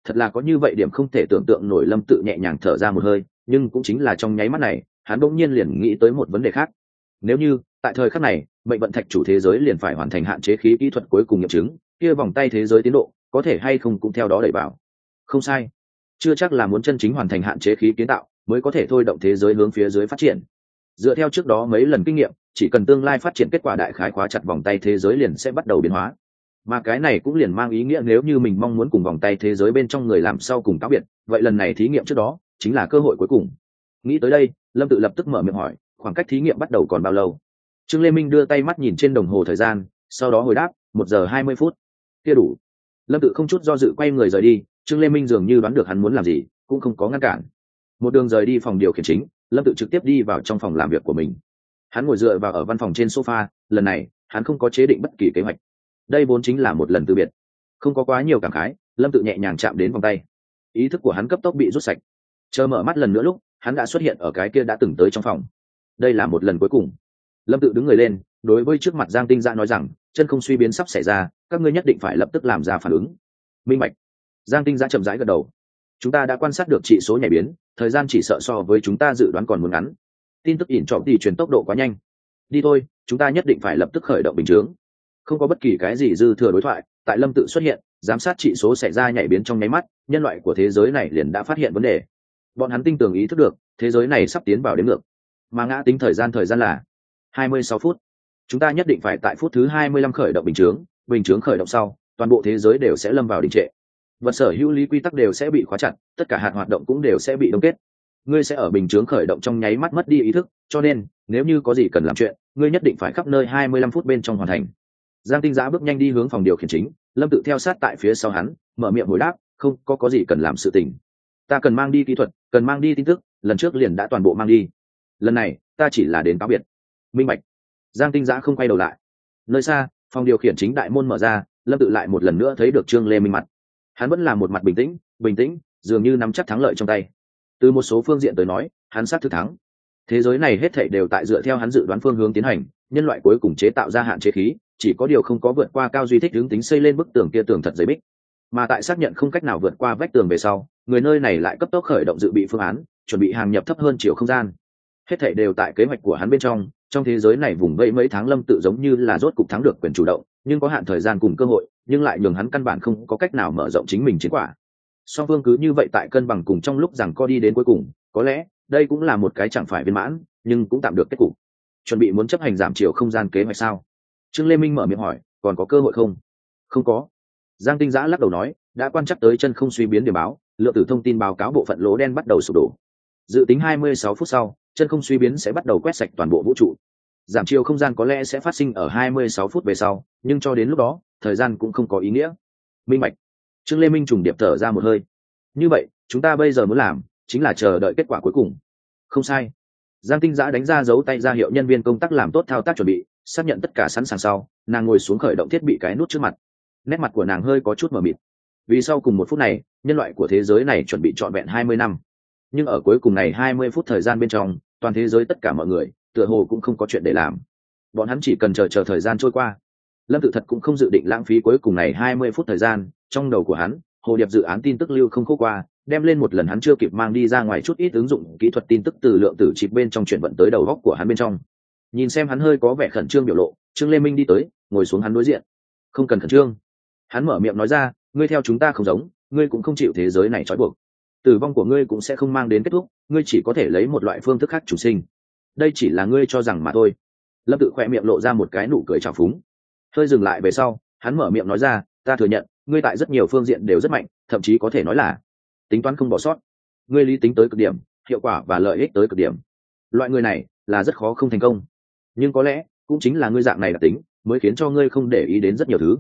thật là có như vậy điểm không thể tưởng tượng nổi. Lâm tự nhẹ nhàng thở ra một hơi, nhưng cũng chính là trong nháy mắt này, hắn bỗng nhiên liền nghĩ tới một vấn đề khác. Nếu như tại thời khắc này mệnh vận thạch chủ thế giới liền phải hoàn thành hạn chế khí kỹ thuật cuối cùng nghiệm chứng, kia vòng tay thế giới tiến độ có thể hay không cũng theo đó đẩy vào. Không sai, chưa chắc là muốn chân chính hoàn thành hạn chế khí kiến tạo mới có thể thôi động thế giới hướng phía dưới phát triển. Dựa theo trước đó mấy lần kinh nghiệm, chỉ cần tương lai phát triển kết quả đại khái khóa chặt vòng tay thế giới liền sẽ bắt đầu biến hóa. Mà cái này cũng liền mang ý nghĩa nếu như mình mong muốn cùng vòng tay thế giới bên trong người làm sau cùng cáo biệt, vậy lần này thí nghiệm trước đó chính là cơ hội cuối cùng. Nghĩ tới đây, Lâm tự lập tức mở miệng hỏi, khoảng cách thí nghiệm bắt đầu còn bao lâu? Trương Lê Minh đưa tay mắt nhìn trên đồng hồ thời gian, sau đó hồi đáp, 1 giờ 20 phút. Kia đủ. Lâm tự không chút do dự quay người rời đi. Trương Lê Minh dường như đoán được hắn muốn làm gì, cũng không có ngăn cản. Một đường rời đi phòng điều khiển chính, Lâm tự trực tiếp đi vào trong phòng làm việc của mình. Hắn ngồi dựa vào ở văn phòng trên sofa, lần này hắn không có chế định bất kỳ kế hoạch. Đây vốn chính là một lần từ biệt, không có quá nhiều cảm khái. Lâm tự nhẹ nhàng chạm đến vòng tay, ý thức của hắn cấp tốc bị rút sạch. Chờ mở mắt lần nữa lúc, hắn đã xuất hiện ở cái kia đã từng tới trong phòng. Đây là một lần cuối cùng. Lâm tự đứng người lên, đối với trước mặt Giang Tinh Dã nói rằng, chân không suy biến sắp xảy ra, các ngươi nhất định phải lập tức làm ra phản ứng. Minh bạch. Giang Tinh Dã chậm rãi gật đầu. Chúng ta đã quan sát được chỉ số nhảy biến, thời gian chỉ sợ so với chúng ta dự đoán còn muốn ngắn. Tin tức ỉn trọng thì truyền tốc độ quá nhanh. Đi thôi, chúng ta nhất định phải lập tức khởi động bình chướng. Không có bất kỳ cái gì dư thừa đối thoại, tại Lâm tự xuất hiện, giám sát chỉ số xảy ra nhảy biến trong nháy mắt, nhân loại của thế giới này liền đã phát hiện vấn đề. Bọn hắn tinh tường ý thức được, thế giới này sắp tiến vào đếm ngược. Mà ngã tính thời gian là 26 phút. Chúng ta nhất định phải tại phút thứ 25 khởi động bình chướng khởi động sau, toàn bộ thế giới đều sẽ lâm vào đình trệ. Vật sở hữu lý quy tắc đều sẽ bị khóa chặt, tất cả hạt hoạt động cũng đều sẽ bị đông kết. Ngươi sẽ ở bình chướng khởi động trong nháy mắt mất đi ý thức, cho nên nếu như có gì cần làm chuyện, ngươi nhất định phải khắp nơi 25 phút bên trong hoàn thành. Giang Tinh Dã bước nhanh đi hướng phòng điều khiển chính, Lâm tự theo sát tại phía sau hắn, mở miệng hồi đáp, không có gì cần làm sự tình. Ta cần mang đi kỹ thuật, cần mang đi tin tức, lần trước liền đã toàn bộ mang đi. Lần này ta chỉ là đến cáo biệt. Minh bạch. Giang Tinh Dã không quay đầu lại. Nơi xa, phòng điều khiển chính đại môn mở ra, Lâm tự lại một lần nữa thấy được Trương Lê Minh mặt. Hắn vẫn là một mặt bình tĩnh, dường như nắm chắc thắng lợi trong tay. Từ một số phương diện tới nói, hắn sát thực thắng. Thế giới này hết thảy đều tại dựa theo hắn dự đoán phương hướng tiến hành, nhân loại cuối cùng chế tạo ra hạn chế khí, chỉ có điều không có vượt qua cao duy thích hướng tính xây lên bức tường kia tường thật dày bích. Mà tại xác nhận không cách nào vượt qua vách tường về sau, người nơi này lại cấp tốc khởi động dự bị phương án, chuẩn bị hàng nhập thấp hơn chiều không gian. Hết thảy đều tại kế hoạch của hắn bên trong thế giới này vùng vẫy mấy tháng Lâm tự giống như là rốt cục thắng được quyền chủ động, nhưng có hạn thời gian cùng cơ hội, nhưng lại nhường hắn căn bản không có cách nào mở rộng chính mình chiến quả. Song phương cứ như vậy tại cân bằng cùng trong lúc rằng co đi đến cuối cùng, có lẽ đây cũng là một cái chẳng phải viên mãn, nhưng cũng tạm được kết cục. Chuẩn bị muốn chấp hành giảm chiều không gian kế hoạch sao? Trương Lê Minh mở miệng hỏi, còn có cơ hội không? Không có. Giang Tinh Dã lắc đầu nói, đã quan trắc tới chân không suy biến điểm báo, lượng tử thông tin báo cáo bộ phận lỗ đen bắt đầu sụp đổ. Dự tính 26 phút sau, chân không suy biến sẽ bắt đầu quét sạch toàn bộ vũ trụ. Giảm chiều không gian có lẽ sẽ phát sinh ở 26 phút về sau, nhưng cho đến lúc đó, thời gian cũng không có ý nghĩa. Minh bạch. Trương Lê Minh trùng điệp thở ra một hơi. Như vậy, chúng ta bây giờ muốn làm chính là chờ đợi kết quả cuối cùng. Không sai. Giang Tinh Dã đánh ra dấu tay ra hiệu nhân viên công tác làm tốt thao tác chuẩn bị, xác nhận tất cả sẵn sàng sau, nàng ngồi xuống khởi động thiết bị cái nút trước mặt. Nét mặt của nàng hơi có chút mờ mịt. Vì sau cùng 1 phút này, nhân loại của thế giới này chuẩn bị trọn vẹn 20 năm. Nhưng ở cuối cùng này 20 phút thời gian bên trong, toàn thế giới tất cả mọi người, tựa hồ cũng không có chuyện để làm. Bọn hắn chỉ cần chờ thời gian trôi qua. Lâm tự thật cũng không dự định lãng phí cuối cùng này 20 phút thời gian, trong đầu của hắn, hồ điệp dự án tin tức lưu không khô qua, đem lên một lần hắn chưa kịp mang đi ra ngoài chút ít ứng dụng kỹ thuật tin tức từ lượng tử chip bên trong chuyển vận tới đầu góc của hắn bên trong. Nhìn xem hắn hơi có vẻ khẩn trương biểu lộ, Trương Lê Minh đi tới, ngồi xuống hắn đối diện. Không cần khẩn trương. Hắn mở miệng nói ra, ngươi theo chúng ta không giống, ngươi cũng không chịu thế giới này trói buộc. Tử vong của ngươi cũng sẽ không mang đến kết thúc, ngươi chỉ có thể lấy một loại phương thức khác chủ sinh. Đây chỉ là ngươi cho rằng mà thôi. Lâm tự khỏe miệng lộ ra một cái nụ cười trào phúng. Hơi dừng lại về sau, hắn mở miệng nói ra, ta thừa nhận, ngươi tại rất nhiều phương diện đều rất mạnh, thậm chí có thể nói là tính toán không bỏ sót. Ngươi lý tính tới cực điểm, hiệu quả và lợi ích tới cực điểm. Loại người này là rất khó không thành công. Nhưng có lẽ cũng chính là ngươi dạng này đặc tính, mới khiến cho ngươi không để ý đến rất nhiều thứ.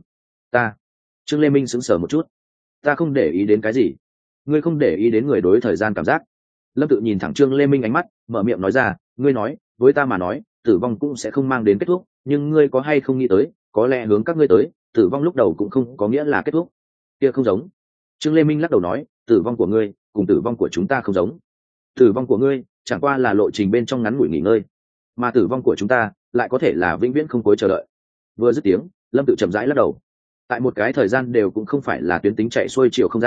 Trương Lê Minh sững sờ một chút. Ta không để ý đến cái gì? Ngươi không để ý đến người đối thời gian cảm giác. Lâm tự nhìn thẳng Trương Lê Minh ánh mắt, mở miệng nói ra, ngươi nói, với ta mà nói, tử vong cũng sẽ không mang đến kết thúc, nhưng ngươi có hay không nghĩ tới, có lẽ hướng các ngươi tới, tử vong lúc đầu cũng không có nghĩa là kết thúc. Kia không giống. Trương Lê Minh lắc đầu nói, tử vong của ngươi cùng tử vong của chúng ta không giống. Tử vong của ngươi chẳng qua là lộ trình bên trong ngắn ngủi nghỉ ngơi, mà tử vong của chúng ta lại có thể là vĩnh viễn không cuối chờ đợi. Vừa dứt tiếng, Lâm tự chậm rãi lắc đầu. Tại một cái thời gian đều cũng không phải là tuyến tính chạy xuôi chiều không gian,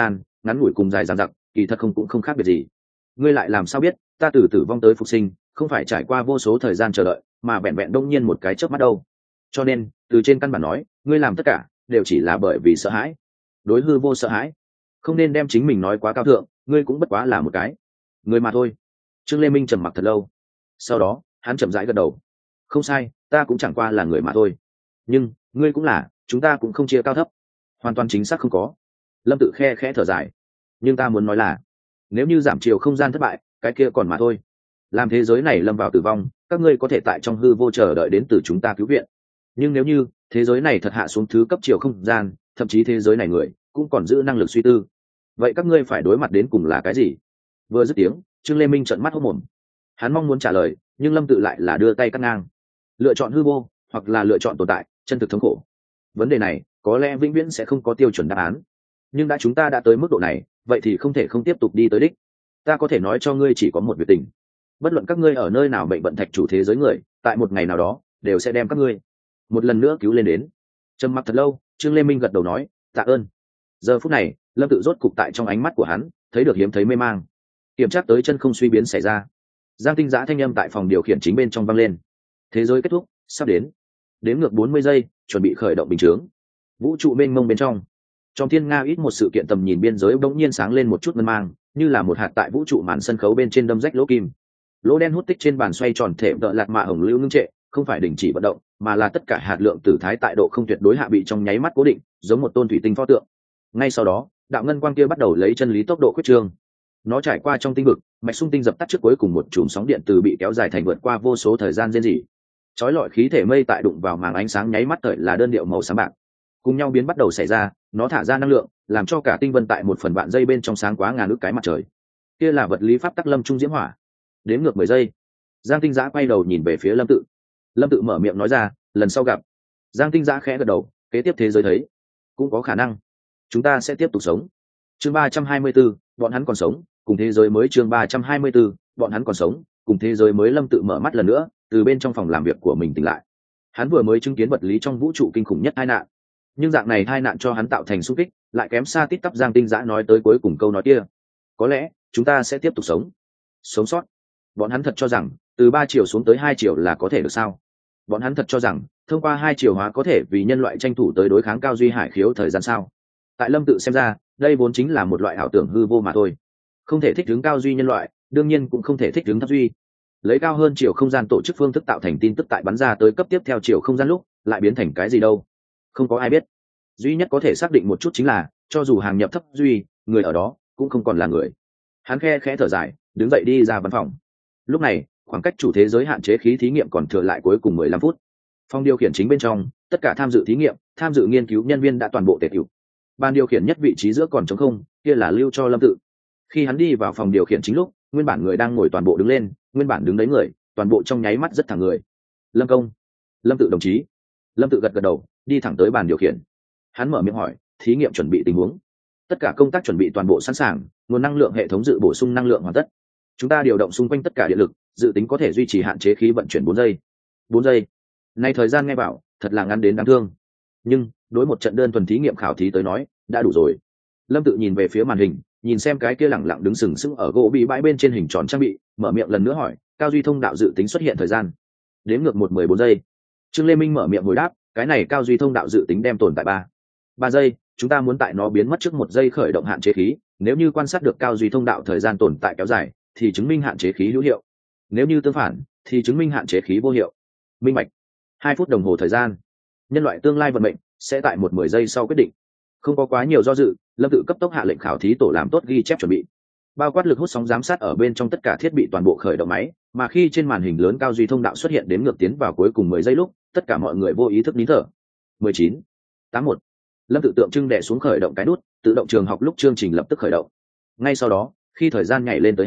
ngắn ngủi cùng dài dằng dặc, kỳ thật cũng không khác biệt gì. Ngươi lại làm sao biết ta từ tử vong tới phục sinh không phải trải qua vô số thời gian chờ đợi, mà vẹn vẹn đông nhiên một cái chớp mắt đâu. Cho nên từ trên căn bản nói, ngươi làm tất cả đều chỉ là bởi vì sợ hãi, đối hư vô sợ hãi. Không nên đem chính mình nói quá cao thượng, ngươi cũng bất quá là một cái người mà thôi. Trương Lê Minh trầm mặc thật lâu, sau đó hắn chậm rãi gật đầu. Không sai, ta cũng chẳng qua là người mà thôi, nhưng ngươi cũng là, chúng ta cũng không chia cao thấp. Hoàn toàn chính xác không có. Lâm Tự khe khẽ thở dài. Nhưng ta muốn nói là, nếu như giảm chiều không gian thất bại, cái kia còn mà thôi. Làm thế giới này lâm vào tử vong, các ngươi có thể tại trong hư vô chờ đợi đến từ chúng ta cứu viện. Nhưng nếu như thế giới này thật hạ xuống thứ cấp chiều không gian, thậm chí thế giới này người cũng còn giữ năng lực suy tư, vậy các ngươi phải đối mặt đến cùng là cái gì? Vừa dứt tiếng, Trương Lê Minh trợn mắt hốt mồm. Hắn mong muốn trả lời, nhưng Lâm Tự lại là đưa tay cắt ngang. Lựa chọn hư vô, hoặc là lựa chọn tồn tại, chân thực thống khổ. Vấn đề này có lẽ vĩnh viễn sẽ không có tiêu chuẩn đáp án. Nhưng chúng ta đã tới mức độ này, vậy thì không thể không tiếp tục đi tới đích. Ta có thể nói cho ngươi chỉ có một việc tình. Bất luận các ngươi ở nơi nào mệnh vận thạch chủ thế giới người, tại một ngày nào đó đều sẽ đem các ngươi một lần nữa cứu lên đến. Trầm mặc thật lâu, Trương Lê Minh gật đầu nói, tạ ơn. Giờ phút này, Lâm Tự rốt cục tại trong ánh mắt của hắn thấy được hiếm thấy mê mang. Kiểm tra tới chân không suy biến xảy ra. Giang Tinh Giã thanh âm tại phòng điều khiển chính bên trong vang lên. Thế giới kết thúc, sắp đến. Đếm ngược 40 giây, chuẩn bị khởi động bình chướng. Vũ trụ mênh mông bên trong thiên nga ít một sự kiện tầm nhìn biên giới bỗng nhiên sáng lên một chút ngân mang, như là một hạt tại vũ trụ màn sân khấu bên trên đâm rách lỗ kim. Lỗ đen hút tích trên bàn xoay tròn thể đỡ lạt mạ hồng lưu ngưng trệ, không phải đình chỉ vận động, mà là tất cả hạt lượng tử thái tại độ không tuyệt đối hạ bị trong nháy mắt cố định, giống một tôn thủy tinh pho tượng. Ngay sau đó, đạo ngân quang kia bắt đầu lấy chân lý tốc độ khuyết trương. Nó trải qua trong tinh vực, mạch xung tinh dập tắt trước cuối cùng một chùm sóng điện từ bị kéo dài thành vượt qua vô số thời gian rên rỉ. Chói lọi khí thể mây tại đụng vào màng ánh sáng nháy mắt thời là đơn điệu màu xám bạc. Cùng nhau biến bắt đầu xảy ra, nó thả ra năng lượng, làm cho cả tinh vân tại một phần vạn giây bên trong sáng quá ngàn ức cái mặt trời. Kia là vật lý pháp tắc lâm trung diễm hỏa. Đến ngược 10 giây, Giang Tinh Giã quay đầu nhìn về phía Lâm Tự. Lâm Tự mở miệng nói ra, lần sau gặp. Giang Tinh Giã khẽ gật đầu, kế tiếp thế giới thấy, cũng có khả năng chúng ta sẽ tiếp tục sống. Chương 324, bọn hắn còn sống, cùng thế giới mới. Chương 324, bọn hắn còn sống, cùng thế giới mới. Lâm Tự mở mắt lần nữa, từ bên trong phòng làm việc của mình tỉnh lại. Hắn vừa mới chứng kiến vật lý trong vũ trụ kinh khủng nhất tai nạn, nhưng dạng này tai nạn cho hắn tạo thành xung kích, lại kém xa tít tắp Giang Tinh Giã nói tới cuối cùng câu nói kia. Có lẽ chúng ta sẽ tiếp tục sống sót. Bọn hắn thật cho rằng từ 3 chiều xuống tới 2 chiều là có thể được sao? Bọn hắn thật cho rằng thông qua 2 chiều hóa có thể vì nhân loại tranh thủ tới đối kháng cao duy hải khiếu thời gian sao? Tại Lâm Tự xem ra, đây vốn chính là một loại ảo tưởng hư vô mà thôi. Không thể thích ứng cao duy nhân loại, đương nhiên cũng không thể thích ứng thấp duy. Lấy cao hơn chiều không gian tổ chức phương thức tạo thành tin tức tại bắn ra tới cấp tiếp theo chiều không gian lúc, lại biến thành cái gì đâu? Không có ai biết. Duy nhất có thể xác định một chút chính là, cho dù hàng nhập thấp duy, người ở đó cũng không còn là người. Hắn khẽ thở dài, đứng dậy đi ra văn phòng. Lúc này, khoảng cách chủ thế giới hạn chế khí thí nghiệm còn thừa lại cuối cùng 15 phút. Phòng điều khiển chính bên trong, tất cả tham dự thí nghiệm, tham dự nghiên cứu nhân viên đã toàn bộ tề tựu. Ban điều khiển nhất vị trí giữa còn trống không, kia là lưu cho Lâm Tự. Khi hắn đi vào phòng điều khiển chính lúc, nguyên bản người đang ngồi toàn bộ đứng lên, nguyên bản đứng đấy người, toàn bộ trong nháy mắt rất thẳng người. Lâm Công, Lâm Tự đồng chí. Lâm Tự gật đầu, đi thẳng tới bàn điều khiển. Hắn mở miệng hỏi, thí nghiệm chuẩn bị tình huống. Tất cả công tác chuẩn bị toàn bộ sẵn sàng, nguồn năng lượng hệ thống dự bổ sung năng lượng hoàn tất. Chúng ta điều động xung quanh tất cả điện lực, dự tính có thể duy trì hạn chế khí vận chuyển 4 giây. 4 giây. Nay thời gian nghe bảo, thật là ngắn đến đáng thương. Nhưng, đối một trận đơn thuần thí nghiệm khảo thí tới nói, đã đủ rồi. Lâm Tự nhìn về phía màn hình, nhìn xem cái kia lẳng lặng đứng sừng sững ở gỗ bị bãi bên trên hình tròn trang bị, mở miệng lần nữa hỏi, cao duy thông đạo dự tính xuất hiện thời gian. Đếm ngược 14 giây. Trương Lê Minh mở miệng hồi đáp, cái này cao duy thông đạo dự tính đem tồn tại 3 giây, chúng ta muốn tại nó biến mất trước 1 giây khởi động hạn chế khí, nếu như quan sát được cao duy thông đạo thời gian tồn tại kéo dài, thì chứng minh hạn chế khí hữu hiệu. Nếu như tương phản, thì chứng minh hạn chế khí vô hiệu. Minh bạch. 2 phút đồng hồ thời gian. Nhân loại tương lai vận mệnh sẽ tại 10 giây sau quyết định. Không có quá nhiều do dự, Lâm Tự cấp tốc hạ lệnh khảo thí tổ làm tốt ghi chép chuẩn bị. Bao quát lực hút sóng giám sát ở bên trong tất cả thiết bị toàn bộ khởi động máy, mà khi trên màn hình lớn cao duy thông đạo xuất hiện đến ngược tiến vào cuối cùng 10 giây lúc, tất cả mọi người vô ý thức nín thở. 19, 81. Lâm Tự tượng trưng đè xuống khởi động cái nút, tự động trường học lúc chương trình lập tức khởi động. Ngay sau đó, khi thời gian nhảy lên tới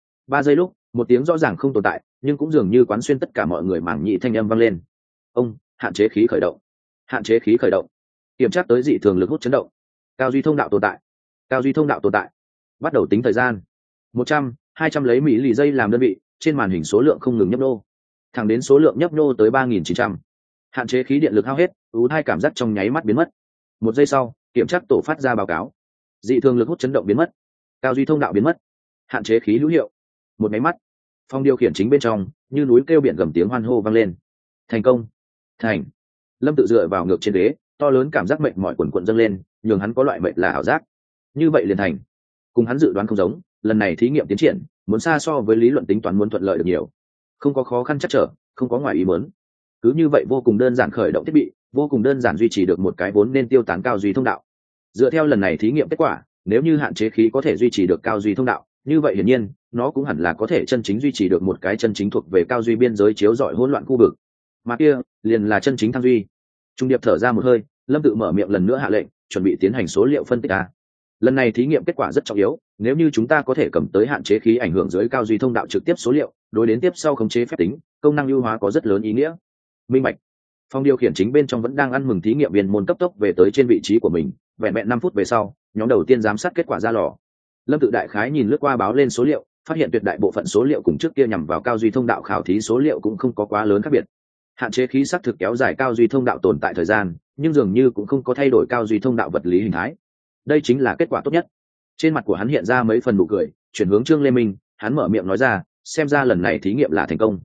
3 giây lúc, một tiếng rõ ràng không tồn tại, nhưng cũng dường như quán xuyên tất cả mọi người mảng nhị thanh âm vang lên. Ông, hạn chế khí khởi động. Hạn chế khí khởi động. Kiểm tra tới dị thường lực hút chấn động. Cao duy thông đạo tồn tại. Cao duy thông đạo tồn tại. Bắt đầu tính thời gian. 100, 200 lấy mỹ lì giây làm đơn vị, trên màn hình số lượng không ngừng nhấp nô. Thẳng đến số lượng nhấp nô tới 3900. Hạn chế khí điện lực hao hết, ú thai cảm giác trong nháy mắt biến mất. 1 giây sau, kiểm tra tổ phát ra báo cáo. dị thường lực hút chấn động biến mất, cao duy thông đạo biến mất, hạn chế khí hữu hiệu. Một máy mắt, phòng điều khiển chính bên trong như núi kêu biển gầm tiếng hoan hô vang lên. Thành công, thành. Lâm tự dựa vào ngược trên ghế, to lớn cảm giác mệt mỏi quần quận dâng lên, nhường hắn có loại mệt là ảo giác. Như vậy liền thành. Cùng hắn dự đoán không giống, lần này thí nghiệm tiến triển muốn xa so với lý luận tính toán muốn thuận lợi được nhiều, không có khó khăn chắc trở, không có ngoài ý muốn. Cứ như vậy vô cùng đơn giản khởi động thiết bị, vô cùng đơn giản duy trì được một cái vốn nên tiêu tán cao duy thông đạo. Dựa theo lần này thí nghiệm kết quả, nếu như hạn chế khí có thể duy trì được cao duy thông đạo, như vậy hiển nhiên nó cũng hẳn là có thể chân chính duy trì được một cái chân chính thuộc về cao duy biên giới chiếu rọi hỗn loạn khu vực, mà kia liền là chân chính thăng duy. Trung điệp thở ra một hơi, Lâm tự mở miệng lần nữa hạ lệnh, chuẩn bị tiến hành số liệu phân tích. Lần này thí nghiệm kết quả rất trọng yếu, nếu như chúng ta có thể cầm tới hạn chế khí ảnh hưởng dưới cao duy thông đạo trực tiếp số liệu, đối đến tiếp sau khống chế phép tính công năng ưu hóa có rất lớn ý nghĩa. Minh bạch. Phòng điều khiển chính bên trong vẫn đang ăn mừng thí nghiệm viên môn cấp tốc về tới trên vị trí của mình. Vẹn vẹn 5 phút về sau, nhóm đầu tiên giám sát kết quả ra lò. Lâm tự đại khái nhìn lướt qua báo lên số liệu, phát hiện tuyệt đại bộ phận số liệu cùng trước kia nhằm vào cao duy thông đạo khảo thí số liệu cũng không có quá lớn khác biệt. Hạn chế khí xác thực kéo dài cao duy thông đạo tồn tại thời gian, nhưng dường như cũng không có thay đổi cao duy thông đạo vật lý hình thái. Đây chính là kết quả tốt nhất. Trên mặt của hắn hiện ra mấy phần nụ cười, chuyển hướng Trương Lê Minh, hắn mở miệng nói ra, xem ra lần này thí nghiệm là thành công.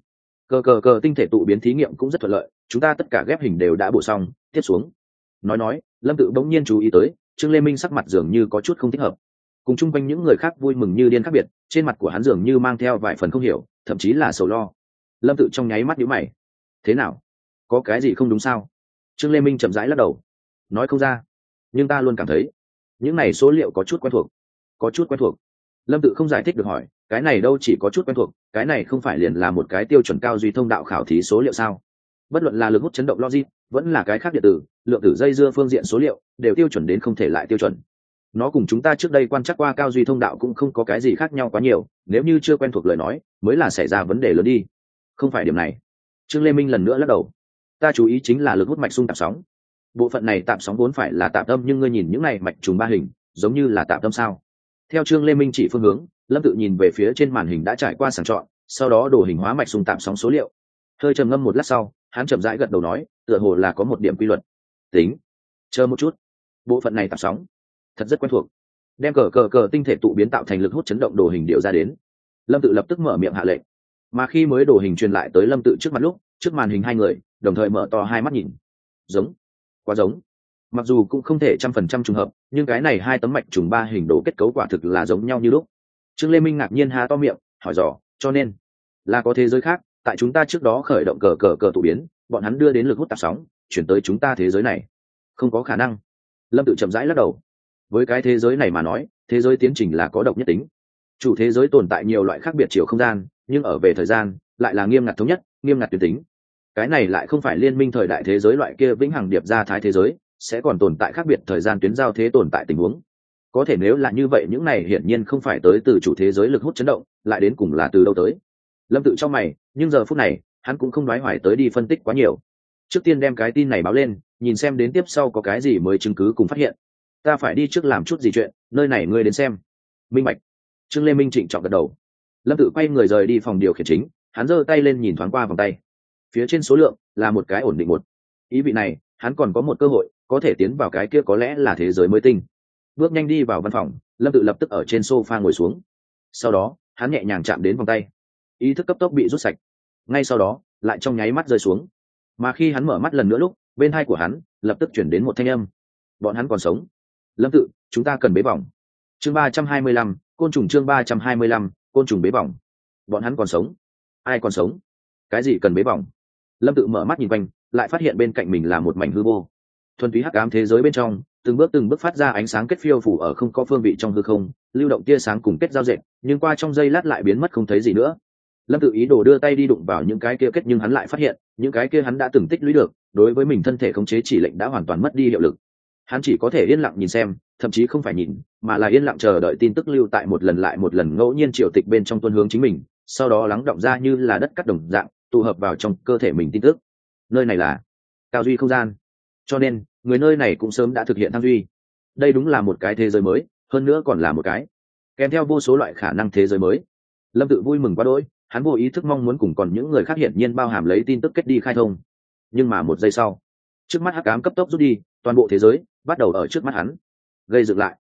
Cờ tinh thể tụ biến thí nghiệm cũng rất thuận lợi, chúng ta tất cả ghép hình đều đã bổ xong, tiếp xuống. Nói, Lâm tự bỗng nhiên chú ý tới, Trương Lê Minh sắc mặt dường như có chút không thích hợp. Cùng chung quanh những người khác vui mừng như điên khác biệt, trên mặt của hắn dường như mang theo vài phần không hiểu, thậm chí là sầu lo. Lâm tự trong nháy mắt nhíu mày. Thế nào? Có cái gì không đúng sao? Trương Lê Minh chậm rãi lắc đầu. Nói không ra, nhưng ta luôn cảm thấy những này số liệu có chút quen thuộc. Có chút quen thuộc. Lâm tự không giải thích được hỏi, cái này đâu chỉ có chút quen thuộc, cái này không phải liền là một cái tiêu chuẩn cao duy thông đạo khảo thí số liệu sao? Bất luận là lực hút chấn động logic, vẫn là cái khác điện tử, lượng tử dây dưa phương diện số liệu, đều tiêu chuẩn đến không thể lại tiêu chuẩn. Nó cùng chúng ta trước đây quan trắc qua cao duy thông đạo cũng không có cái gì khác nhau quá nhiều, nếu như chưa quen thuộc lời nói, mới là xảy ra vấn đề lớn đi. Không phải điểm này. Trương Lê Minh lần nữa lắc đầu. Ta chú ý chính là lực hút mạch xung tạp sóng. Bộ phận này tạp sóng vốn phải là tạp âm, nhưng ngươi nhìn những này mạch trùng ba hình, giống như là tạp âm sao? Theo Trương Lê Minh chỉ phương hướng, Lâm tự nhìn về phía trên màn hình đã trải qua sàng chọn, sau đó đồ hình hóa mạch xung tạp sóng số liệu. Hơi trầm ngâm một lát sau, hắn chậm rãi gật đầu nói, tựa hồ là có một điểm quy luật. Tính, chờ một chút, bộ phận này tạp sóng thật rất quen thuộc. Đem cờ tinh thể tụ biến tạo thành lực hút chấn động đồ hình điệu ra đến. Lâm tự lập tức mở miệng hạ lệnh. Mà khi mới đồ hình truyền lại tới Lâm tự trước mặt lúc, trước màn hình hai người đồng thời mở to hai mắt nhìn. Giống, quá giống. Mặc dù cũng không thể 100% trùng hợp, nhưng cái này hai tấm mạch trùng ba hình đồ kết cấu quả thực là giống nhau như lúc. Trương Lê Minh ngạc nhiên há to miệng, hỏi dò, cho nên là có thế giới khác, tại chúng ta trước đó khởi động cờ tụ biến, bọn hắn đưa đến lực hút tạp sóng, chuyển tới chúng ta thế giới này. Không có khả năng. Lâm tự chậm rãi lắc đầu. Với cái thế giới này mà nói, thế giới tiến trình là có độc nhất tính. Chủ thế giới tồn tại nhiều loại khác biệt chiều không gian, nhưng ở về thời gian lại là nghiêm ngặt thống nhất, nghiêm ngặt tuyến tính. Cái này lại không phải liên minh thời đại thế giới loại kia vĩnh hằng điệp ra thái thế giới, sẽ còn tồn tại khác biệt thời gian tuyến giao thế tồn tại tình huống. Có thể nếu là như vậy, những này hiển nhiên không phải tới từ chủ thế giới lực hút chấn động, lại đến cùng là từ đâu tới? Lâm tự trong mày, nhưng giờ phút này hắn cũng không nói hoài tới đi phân tích quá nhiều. Trước tiên đem cái tin này báo lên, nhìn xem đến tiếp sau có cái gì mới chứng cứ cùng phát hiện. Ta phải đi trước làm chút gì chuyện, nơi này ngươi đến xem. Minh bạch. Trương Lê Minh trịnh trọng gật đầu. Lâm tự quay người rời đi phòng điều khiển chính, hắn giơ tay lên nhìn thoáng qua vòng tay. Phía trên số lượng là một cái ổn định một. Ý vị này, hắn còn có một cơ hội có thể tiến vào cái kia có lẽ là thế giới mới tinh. Bước nhanh đi vào văn phòng, Lâm tự lập tức ở trên sofa ngồi xuống. Sau đó hắn nhẹ nhàng chạm đến vòng tay, ý thức cấp tốc bị rút sạch, ngay sau đó lại trong nháy mắt rơi xuống. Mà khi hắn mở mắt lần nữa lúc, bên tai của hắn lập tức chuyển đến một thanh âm. Bọn hắn còn sống. Lâm tự, chúng ta cần bế vòng. Chương 325, côn trùng. Chương 325, côn trùng bế vòng. Bọn hắn còn sống. Ai còn sống? Cái gì cần bế vòng? Lâm tự mở mắt nhìn quanh, lại phát hiện bên cạnh mình là một mảnh hư vô. Thuần túy hắc ám thế giới bên trong, từng bước phát ra ánh sáng kết phiêu phủ ở không có phương vị trong hư không, lưu động tia sáng cùng kết giao dệt, nhưng qua trong giây lát lại biến mất không thấy gì nữa. Lâm tự ý đồ đưa tay đi đụng vào những cái kia kết, nhưng hắn lại phát hiện những cái kia hắn đã từng tích lũy được, đối với mình thân thể khống chế chỉ lệnh đã hoàn toàn mất đi hiệu lực. Hắn chỉ có thể yên lặng nhìn xem, thậm chí không phải nhìn, mà là yên lặng chờ đợi tin tức lưu tại một lần lại một lần ngẫu nhiên triệu tịch bên trong tuôn hướng chính mình, sau đó lắng động ra như là đất cắt đồng dạng, tụ hợp vào trong cơ thể mình tin tức. Nơi này là cao duy không gian, cho nên người nơi này cũng sớm đã thực hiện thăng duy. Đây đúng là một cái thế giới mới, hơn nữa còn là một cái kèm theo vô số loại khả năng thế giới mới. Lâm tự vui mừng quá đỗi, hắn vô ý thức mong muốn cùng còn những người khác hiển nhiên bao hàm lấy tin tức kết đi khai thông. Nhưng mà một giây sau, trước mắt hắc ám cấp tốc rút đi, toàn bộ thế giới bắt đầu ở trước mắt hắn gây dựng lại.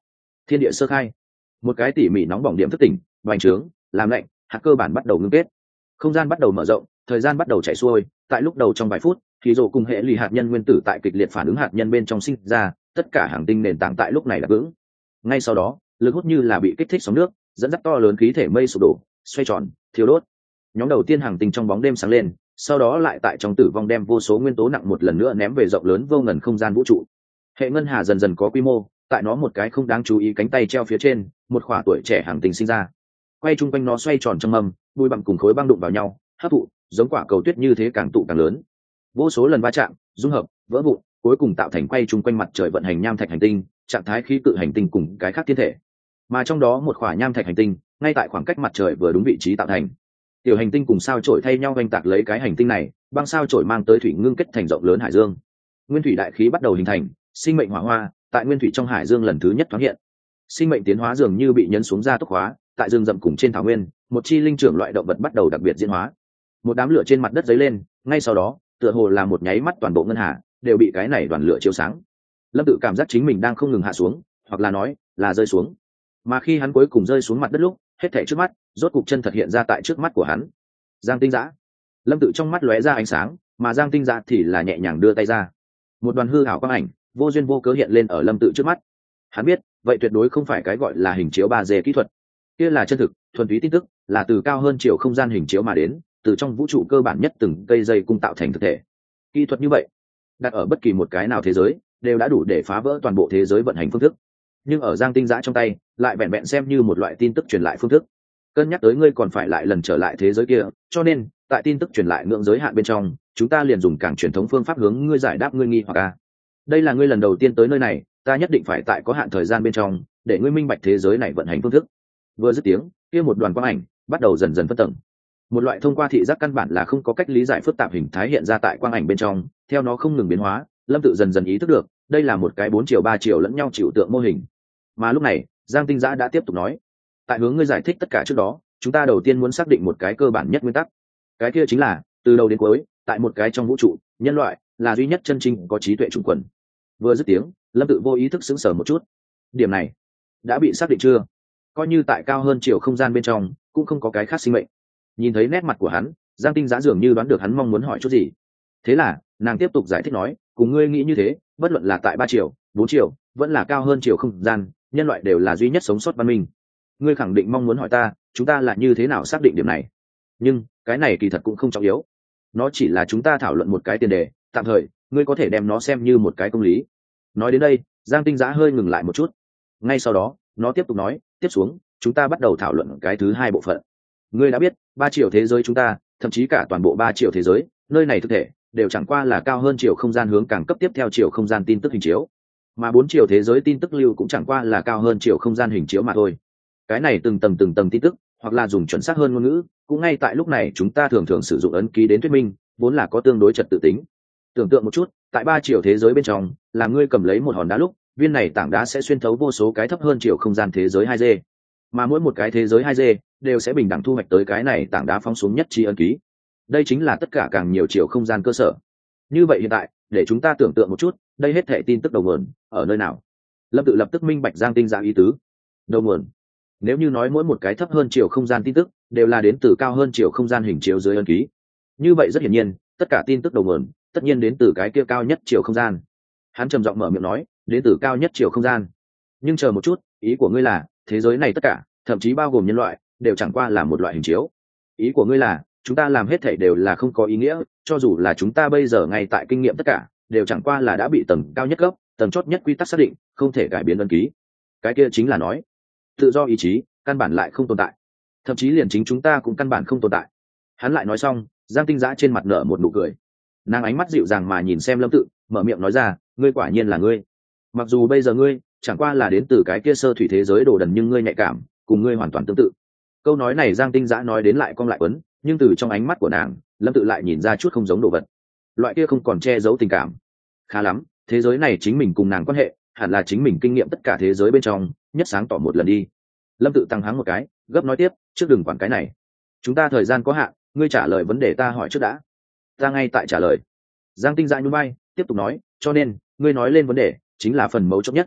Thiên địa sơ khai, một cái tỉ mỉ nóng bỏng điểm thức tỉnh, bành trướng, làm lạnh, hạt cơ bản bắt đầu ngưng kết, không gian bắt đầu mở rộng, thời gian bắt đầu chảy xuôi. Tại lúc đầu trong vài phút, thì rồ cùng hệ lụy hạt nhân nguyên tử tại kịch liệt phản ứng hạt nhân bên trong sinh ra, tất cả hành tinh nền tảng tại lúc này là vững. Ngay sau đó, lực hút như là bị kích thích sóng nước, dẫn dắt to lớn khí thể mây sụp đổ, xoay tròn, thiêu đốt. Nhóm đầu tiên hành tinh trong bóng đêm sáng lên, sau đó lại tại trong tử vong đem vô số nguyên tố nặng một lần nữa ném về rộng lớn vô ngần không gian vũ trụ. Hệ ngân hà dần dần có quy mô, tại nó một cái không đáng chú ý cánh tay treo phía trên, một khỏa tuổi trẻ hành tinh sinh ra. Quay chung quanh nó xoay tròn trong mâm, bụi bặm cùng khối băng đụng vào nhau, hấp thụ, giống quả cầu tuyết như thế càng tụ càng lớn. Vô số lần va chạm, dung hợp, vỡ vụn, cuối cùng tạo thành quay chung quanh mặt trời vận hành nham thạch hành tinh, trạng thái khí cự hành tinh cùng cái khác thiên thể. Mà trong đó một khỏa nham thạch hành tinh, ngay tại khoảng cách mặt trời vừa đúng vị trí tạo thành. Tiểu hành tinh cùng sao chổi thay nhau oanh tạc lấy cái hành tinh này, băng sao chổi mang tới thủy ngưng kết thành rộng lớn hải dương. Nguyên thủy đại khí bắt đầu hình thành, sinh mệnh hỏa hoa tại nguyên thủy trong hải dương lần thứ nhất thoáng hiện. Sinh mệnh tiến hóa dường như bị nhấn xuống ra tốc hóa, tại rừng rậm cùng trên thảo nguyên, một chi linh trưởng loại động vật bắt đầu đặc biệt diễn hóa. Một đám lửa trên mặt đất dấy lên, ngay sau đó, tựa hồ là một nháy mắt toàn bộ ngân hà đều bị cái này đoàn lửa chiếu sáng. Lâm Tự cảm giác chính mình đang không ngừng hạ xuống, hoặc là nói là rơi xuống. Mà khi hắn cuối cùng rơi xuống mặt đất lúc, hết thảy trước mắt rốt cục chân thật hiện ra tại trước mắt của hắn. Giang Tinh Dã. Lâm Tự trong mắt lóe ra ánh sáng, mà Giang Tinh Dã thì là nhẹ nhàng đưa tay ra. Một đoàn hư ảo quang ảnh vô duyên vô cớ hiện lên ở Lâm Tự trước mắt. Hắn biết, vậy tuyệt đối không phải cái gọi là hình chiếu 3D kỹ thuật, kia là chân thực, thuần túy tin tức, là từ cao hơn chiều không gian hình chiếu mà đến, từ trong vũ trụ cơ bản nhất từng cây dây cung tạo thành thực thể. Kỹ thuật như vậy, đặt ở bất kỳ một cái nào thế giới, đều đã đủ để phá vỡ toàn bộ thế giới vận hành phương thức. Nhưng ở Giang Tinh Dã trong tay, lại vẹn vẹn xem như một loại tin tức truyền lại phương thức. Cân nhắc tới ngươi còn phải lại lần trở lại thế giới kia, cho nên, tại tin tức truyền lại ngưỡng giới hạn bên trong, chúng ta liền dùng càng truyền thống phương pháp hướng ngươi giải đáp ngươi nghi hoặc a. Đây là ngươi lần đầu tiên tới nơi này, ta nhất định phải tại có hạn thời gian bên trong, để ngươi minh bạch thế giới này vận hành phương thức. Vừa dứt tiếng, kia một đoàn quang ảnh bắt đầu dần dần phân tầng. Một loại thông qua thị giác căn bản là không có cách lý giải phức tạp hình thái hiện ra tại quang ảnh bên trong, theo nó không ngừng biến hóa, Lâm Tự dần dần ý thức được, đây là một cái 4 chiều 3 chiều lẫn nhau chịu tượng mô hình. Mà lúc này, Giang Tinh Dã đã tiếp tục nói, tại hướng ngươi giải thích tất cả trước đó, chúng ta đầu tiên muốn xác định một cái cơ bản nhất nguyên tắc. Cái kia chính là, từ đầu đến cuối, tại một cái trong vũ trụ, nhân loại là duy nhất chân chính có trí tuệ chủng quần. Vừa dứt tiếng, Lâm Tự vô ý thức sững sờ một chút. Điểm này đã bị xác định chưa? Coi như tại cao hơn chiều không gian bên trong, cũng không có cái khác sinh mệnh. Nhìn thấy nét mặt của hắn, Giang Tinh Dã dường như đoán được hắn mong muốn hỏi chút gì. Thế là, nàng tiếp tục giải thích nói, cùng ngươi nghĩ như thế, bất luận là tại 3 chiều, 4 chiều, vẫn là cao hơn chiều không gian, nhân loại đều là duy nhất sống sót văn minh. Ngươi khẳng định mong muốn hỏi ta, chúng ta là như thế nào xác định điểm này? Nhưng, cái này kỳ thật cũng không trọng yếu. Nó chỉ là chúng ta thảo luận một cái tiền đề, tạm thời, ngươi có thể đem nó xem như một cái công lý. Nói đến đây, Giang Tinh Dã hơi ngừng lại một chút. Ngay sau đó, nó tiếp tục nói, tiếp xuống, chúng ta bắt đầu thảo luận cái thứ hai bộ phận. Ngươi đã biết, 3 chiều thế giới chúng ta, thậm chí cả toàn bộ 3 chiều thế giới, nơi này thực thể đều chẳng qua là cao hơn chiều không gian hướng càng cấp tiếp theo chiều không gian tin tức hình chiếu, mà 4 chiều thế giới tin tức lưu cũng chẳng qua là cao hơn chiều không gian hình chiếu mà thôi. Cái này từng tầng tin tức, hoặc là dùng chuẩn xác hơn ngôn ngữ, cũng ngay tại lúc này chúng ta thường thường sử dụng ấn ký đến thuyết minh, vốn là có tương đối trật tự tính. Tưởng tượng một chút, tại 3 chiều thế giới bên trong, là ngươi cầm lấy một hòn đá lúc, viên này tảng đá sẽ xuyên thấu vô số cái thấp hơn chiều không gian thế giới 2D, mà mỗi một cái thế giới 2D đều sẽ bình đẳng thu hoạch tới cái này tảng đá phóng xuống nhất trí ấn ký. Đây chính là tất cả càng nhiều chiều không gian cơ sở. Như vậy hiện tại, để chúng ta tưởng tượng một chút, đây hết thảy tin tức đầu nguồn ở nơi nào? Lâm Tự lập tức minh bạch Giang Tinh Dã ý tứ. Đầu nguồn. Nếu như nói mỗi một cái thấp hơn chiều không gian tin tức đều là đến từ cao hơn chiều không gian hình chiếu dưới ấn ký, như vậy rất hiển nhiên, tất cả tin tức đầu nguồn tất nhiên đến từ cái kia cao nhất chiều không gian. Hắn trầm giọng mở miệng nói, đến từ cao nhất chiều không gian. Nhưng chờ một chút, ý của ngươi là, thế giới này tất cả, thậm chí bao gồm nhân loại, đều chẳng qua là một loại hình chiếu. Ý của ngươi là, chúng ta làm hết thảy đều là không có ý nghĩa, cho dù là chúng ta bây giờ ngay tại kinh nghiệm tất cả, đều chẳng qua là đã bị tầng cao nhất gốc, tầng chót nhất quy tắc xác định, không thể cải biến ấn ký. Cái kia chính là nói, tự do ý chí căn bản lại không tồn tại, thậm chí liền chính chúng ta cũng căn bản không tồn tại. Hắn lại nói xong, Giang Tinh Dã trên mặt nở một nụ cười. Nàng ánh mắt dịu dàng mà nhìn xem Lâm Tự, mở miệng nói ra, ngươi quả nhiên là ngươi. Mặc dù bây giờ ngươi chẳng qua là đến từ cái kia sơ thủy thế giới đồ đần, nhưng ngươi nhạy cảm cùng ngươi hoàn toàn tương tự. Câu nói này Giang Tinh Dã nói đến lại cong lại quấn, nhưng từ trong ánh mắt của nàng, Lâm Tự lại nhìn ra chút không giống đồ vật. Loại kia không còn che giấu tình cảm. Khá lắm, thế giới này chính mình cùng nàng quan hệ, hẳn là chính mình kinh nghiệm tất cả thế giới bên trong, nhất sáng tỏ một lần đi. Lâm Tự tăng hắng một cái, gấp nói tiếp, trước đừng quản cái này. Chúng ta thời gian có hạn, ngươi trả lời vấn đề ta hỏi trước đã. Ta ngay tại trả lời. Giang Tinh Dã nhún vai, tiếp tục nói, cho nên, ngươi nói lên vấn đề, chính là phần mấu chốt nhất.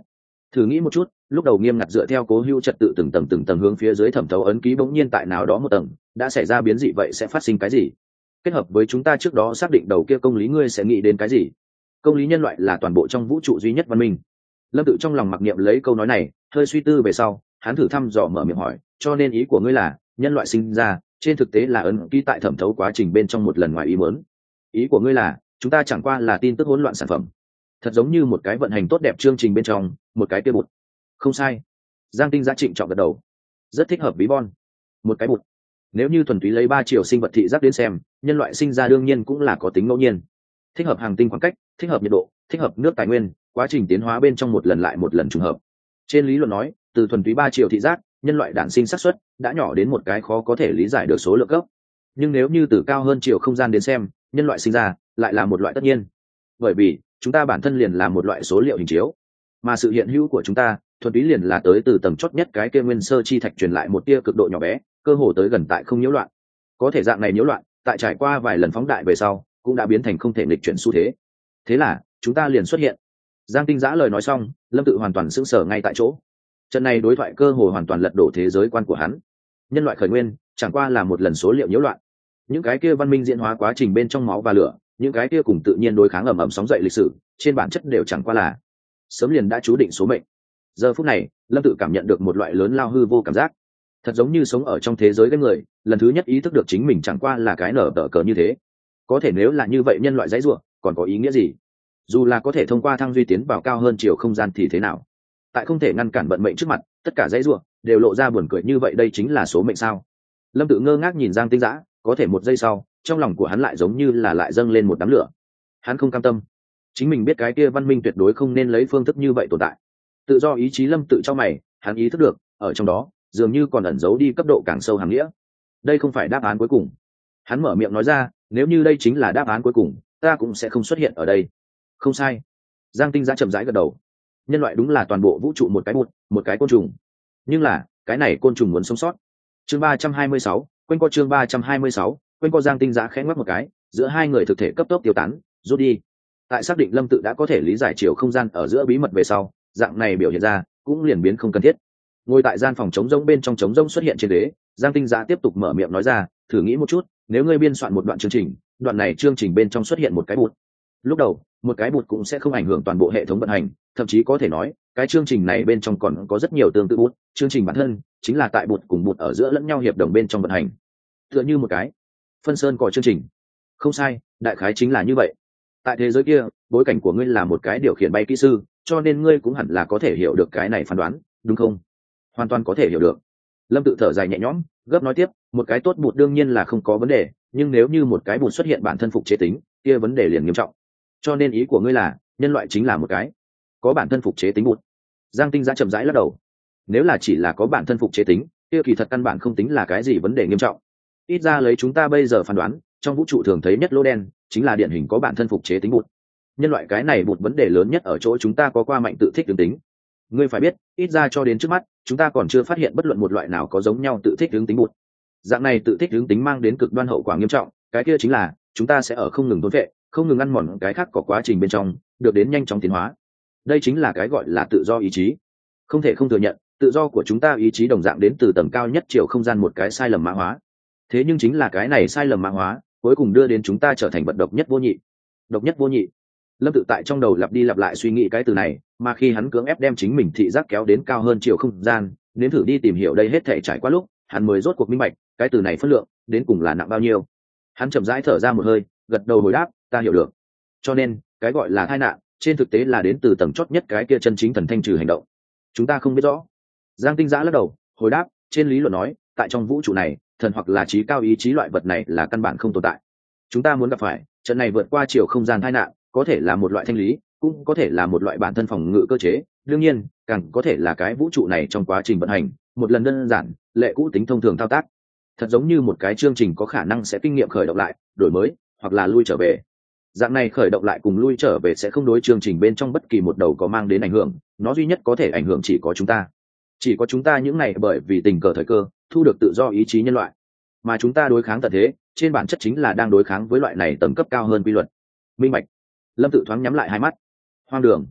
Thử nghĩ một chút, lúc đầu nghiêm ngặt dựa theo cố hữu trật tự từng tầng hướng phía dưới thẩm thấu ấn ký, bỗng nhiên tại nào đó một tầng đã xảy ra biến dị, vậy sẽ phát sinh cái gì? Kết hợp với chúng ta trước đó xác định đầu kia công lý, ngươi sẽ nghĩ đến cái gì? Công lý nhân loại là toàn bộ trong vũ trụ duy nhất văn minh. Lâm Tự trong lòng mặc niệm lấy câu nói này, hơi suy tư về sau, hắn thử thăm dò mở miệng hỏi, cho nên ý của ngươi là nhân loại sinh ra trên thực tế là ấn ký tại thẩm thấu quá trình bên trong một lần ngoài ý muốn? Ý của ngươi là chúng ta chẳng qua là tin tức hỗn loạn sản phẩm, thật giống như một cái vận hành tốt đẹp chương trình bên trong một cái kia bụt? Không sai. Giang Tinh Giã trịnh trọng gật đầu. Rất thích hợp ví von. Một cái bụt. Nếu như thuần túy lấy 3 chiều sinh vật thị giác đến xem, nhân loại sinh ra đương nhiên cũng là có tính ngẫu nhiên. Thích hợp hàng tinh khoảng cách, thích hợp nhiệt độ, thích hợp nước tài nguyên, quá trình tiến hóa bên trong một lần lại một lần trùng hợp. Trên lý luận nói, từ thuần túy 3 chiều thị giác, nhân loại đản sinh xác suất đã nhỏ đến một cái khó có thể lý giải được số lượng gốc. Nhưng nếu như từ cao hơn chiều không gian đến xem, nhân loại sinh ra lại là một loại tất nhiên. Bởi vì chúng ta bản thân liền là một loại số liệu hình chiếu, mà sự hiện hữu của chúng ta thuần túy liền là tới từ tầng chót nhất cái kia nguyên sơ chi thạch truyền lại một tia cực độ nhỏ bé, cơ hồ tới gần tại không nhiễu loạn. Có thể dạng này nhiễu loạn, tại trải qua vài lần phóng đại về sau, cũng đã biến thành không thể nghịch chuyển xu thế. Thế là chúng ta liền xuất hiện. Giang Tinh Giã lời nói xong, Lâm Tự hoàn toàn sững sờ ngay tại chỗ. Trận này đối thoại cơ hồ hoàn toàn lật đổ thế giới quan của hắn. Nhân loại khởi nguyên chẳng qua là một lần số liệu nhiễu loạn. Những cái kia văn minh diễn hóa quá trình bên trong máu và lửa, những cái kia cùng tự nhiên đối kháng ầm ầm sóng dậy lịch sử, trên bản chất đều chẳng qua là sớm liền đã chú định số mệnh. Giờ phút này, Lâm Tự cảm nhận được một loại lớn lao hư vô cảm giác, thật giống như sống ở trong thế giới cái người lần thứ nhất ý thức được chính mình chẳng qua là cái nở tờ cờ như thế. Có thể nếu là như vậy, nhân loại dãy ruộng còn có ý nghĩa gì? Dù là có thể thông qua thăng duy tiến vào cao hơn chiều không gian thì thế nào? Tại không thể ngăn cản vận mệnh trước mặt, tất cả dãy ruộng đều lộ ra buồn cười. Như vậy đây chính là số mệnh sao? Lâm Tự ngơ ngác nhìn Giang Tinh Giã, có thể một giây sau, trong lòng của hắn lại giống như là lại dâng lên một đám lửa. Hắn không cam tâm. Chính mình biết cái kia văn minh tuyệt đối không nên lấy phương thức như vậy tồn tại. Tự do ý chí Lâm Tự cho mày, hắn ý thức được, ở trong đó dường như còn ẩn giấu đi cấp độ càng sâu hàm nghĩa. Đây không phải đáp án cuối cùng. Hắn mở miệng nói ra, nếu như đây chính là đáp án cuối cùng, ta cũng sẽ không xuất hiện ở đây. Không sai. Giang Tinh Giã chậm rãi gật đầu. Nhân loại đúng là toàn bộ vũ trụ một cái bụt, một cái côn trùng. Nhưng là cái này côn trùng muốn sống sót. Chương 326, quanh co chương 326, quanh co. Giang Tinh Giã khẽ ngoắc một cái, giữa hai người thực thể cấp tốc tiêu tán, rút đi. Tại xác định Lâm Tự đã có thể lý giải chiều không gian ở giữa bí mật về sau, dạng này biểu hiện ra cũng liền biến không cần thiết. Ngồi tại gian phòng trống rỗng bên trong, trống rỗng xuất hiện trên ghế, Giang Tinh Giã tiếp tục mở miệng nói ra, thử nghĩ một chút, nếu ngươi biên soạn một đoạn chương trình, đoạn này chương trình bên trong xuất hiện một cái bụt. Lúc đầu một cái bụt cũng sẽ không ảnh hưởng toàn bộ hệ thống vận hành, thậm chí có thể nói cái chương trình này bên trong còn có rất nhiều tương tự bụt. Chương trình bản thân chính là tại bụt cùng bụt ở giữa lẫn nhau hiệp đồng bên trong vận hành, tựa như một cái phân sơn cò chương trình. Không sai, đại khái chính là như vậy. Tại thế giới kia, bối cảnh của ngươi là một cái điều khiển bay kỹ sư, cho nên ngươi cũng hẳn là có thể hiểu được cái này phán đoán, đúng không? Hoàn toàn có thể hiểu được. Lâm Tự thở dài nhẹ nhõm, gấp nói tiếp, một cái tốt bụt đương nhiên là không có vấn đề, nhưng nếu như một cái bụt xuất hiện bản thân phục chế tính, kia vấn đề liền nghiêm trọng. Cho nên ý của ngươi là nhân loại chính là một cái có bản thân phục chế tính bụt? Giang Tinh Giã chậm rãi lắc đầu. Nếu là chỉ là có bản thân phục chế tính, kia kỳ thật căn bản không tính là cái gì vấn đề nghiêm trọng. Ít ra lấy chúng ta bây giờ phán đoán, trong vũ trụ thường thấy nhất lỗ đen chính là điển hình có bản thân phục chế tính bụt. Nhân loại cái này bụt vấn đề lớn nhất ở chỗ chúng ta có qua mạnh tự thích tương tính. Ngươi phải biết, ít ra cho đến trước mắt, chúng ta còn chưa phát hiện bất luận một loại nào có giống nhau tự thích hướng tính bụt. Dạng này tự thích hướng tính mang đến cực đoan hậu quả nghiêm trọng, cái kia chính là chúng ta sẽ ở không ngừng thôn vệ, không ngừng ăn mòn cái khác có quá trình bên trong, được đến nhanh chóng tiến hóa. Đây chính là cái gọi là tự do ý chí. Không thể không thừa nhận, tự do của chúng ta ý chí đồng dạng đến từ tầng cao nhất chiều không gian một cái sai lầm mã hóa. Thế nhưng chính là cái này sai lầm mã hóa, cuối cùng đưa đến chúng ta trở thành vật độc nhất vô nhị. Độc nhất vô nhị. Lâm Tự tại trong đầu lặp đi lặp lại suy nghĩ cái từ này, mà khi hắn cưỡng ép đem chính mình thị giác kéo đến cao hơn chiều không gian, nếm thử đi tìm hiểu đây hết thể trải qua lúc, hắn mới rốt cuộc minh bạch, cái từ này phân lượng đến cùng là nặng bao nhiêu. Hắn chậm rãi thở ra một hơi, gật đầu hồi đáp, ta hiểu được. Cho nên, cái gọi là tai nạn, trên thực tế là đến từ tầng chót nhất cái kia chân chính thần thanh trừ hành động. Chúng ta không biết rõ. Giang Tinh Giã lắc đầu, hồi đáp, trên lý luận nói, tại trong vũ trụ này, thần hoặc là trí cao ý chí loại vật này là căn bản không tồn tại. Chúng ta muốn gặp phải trận này vượt qua chiều không gian tai nạn, có thể là một loại thanh lý, cũng có thể là một loại bản thân phòng ngự cơ chế, đương nhiên càng có thể là cái vũ trụ này trong quá trình vận hành một lần đơn giản lệ cũ tính thông thường thao tác, thật giống như một cái chương trình có khả năng sẽ kinh nghiệm khởi động lại, đổi mới hoặc là lui trở về. Dạng này khởi động lại cùng lui trở về sẽ không đối chương trình bên trong bất kỳ một đầu có mang đến ảnh hưởng, nó duy nhất có thể ảnh hưởng chỉ có chúng ta những này bởi vì tình cờ thời cơ thu được tự do ý chí nhân loại, mà chúng ta đối kháng tận thế trên bản chất chính là đang đối kháng với loại này tầng cấp cao hơn quy luật. Minh bạch. Lâm Tự thoáng nhắm lại hai mắt. Hoang đường.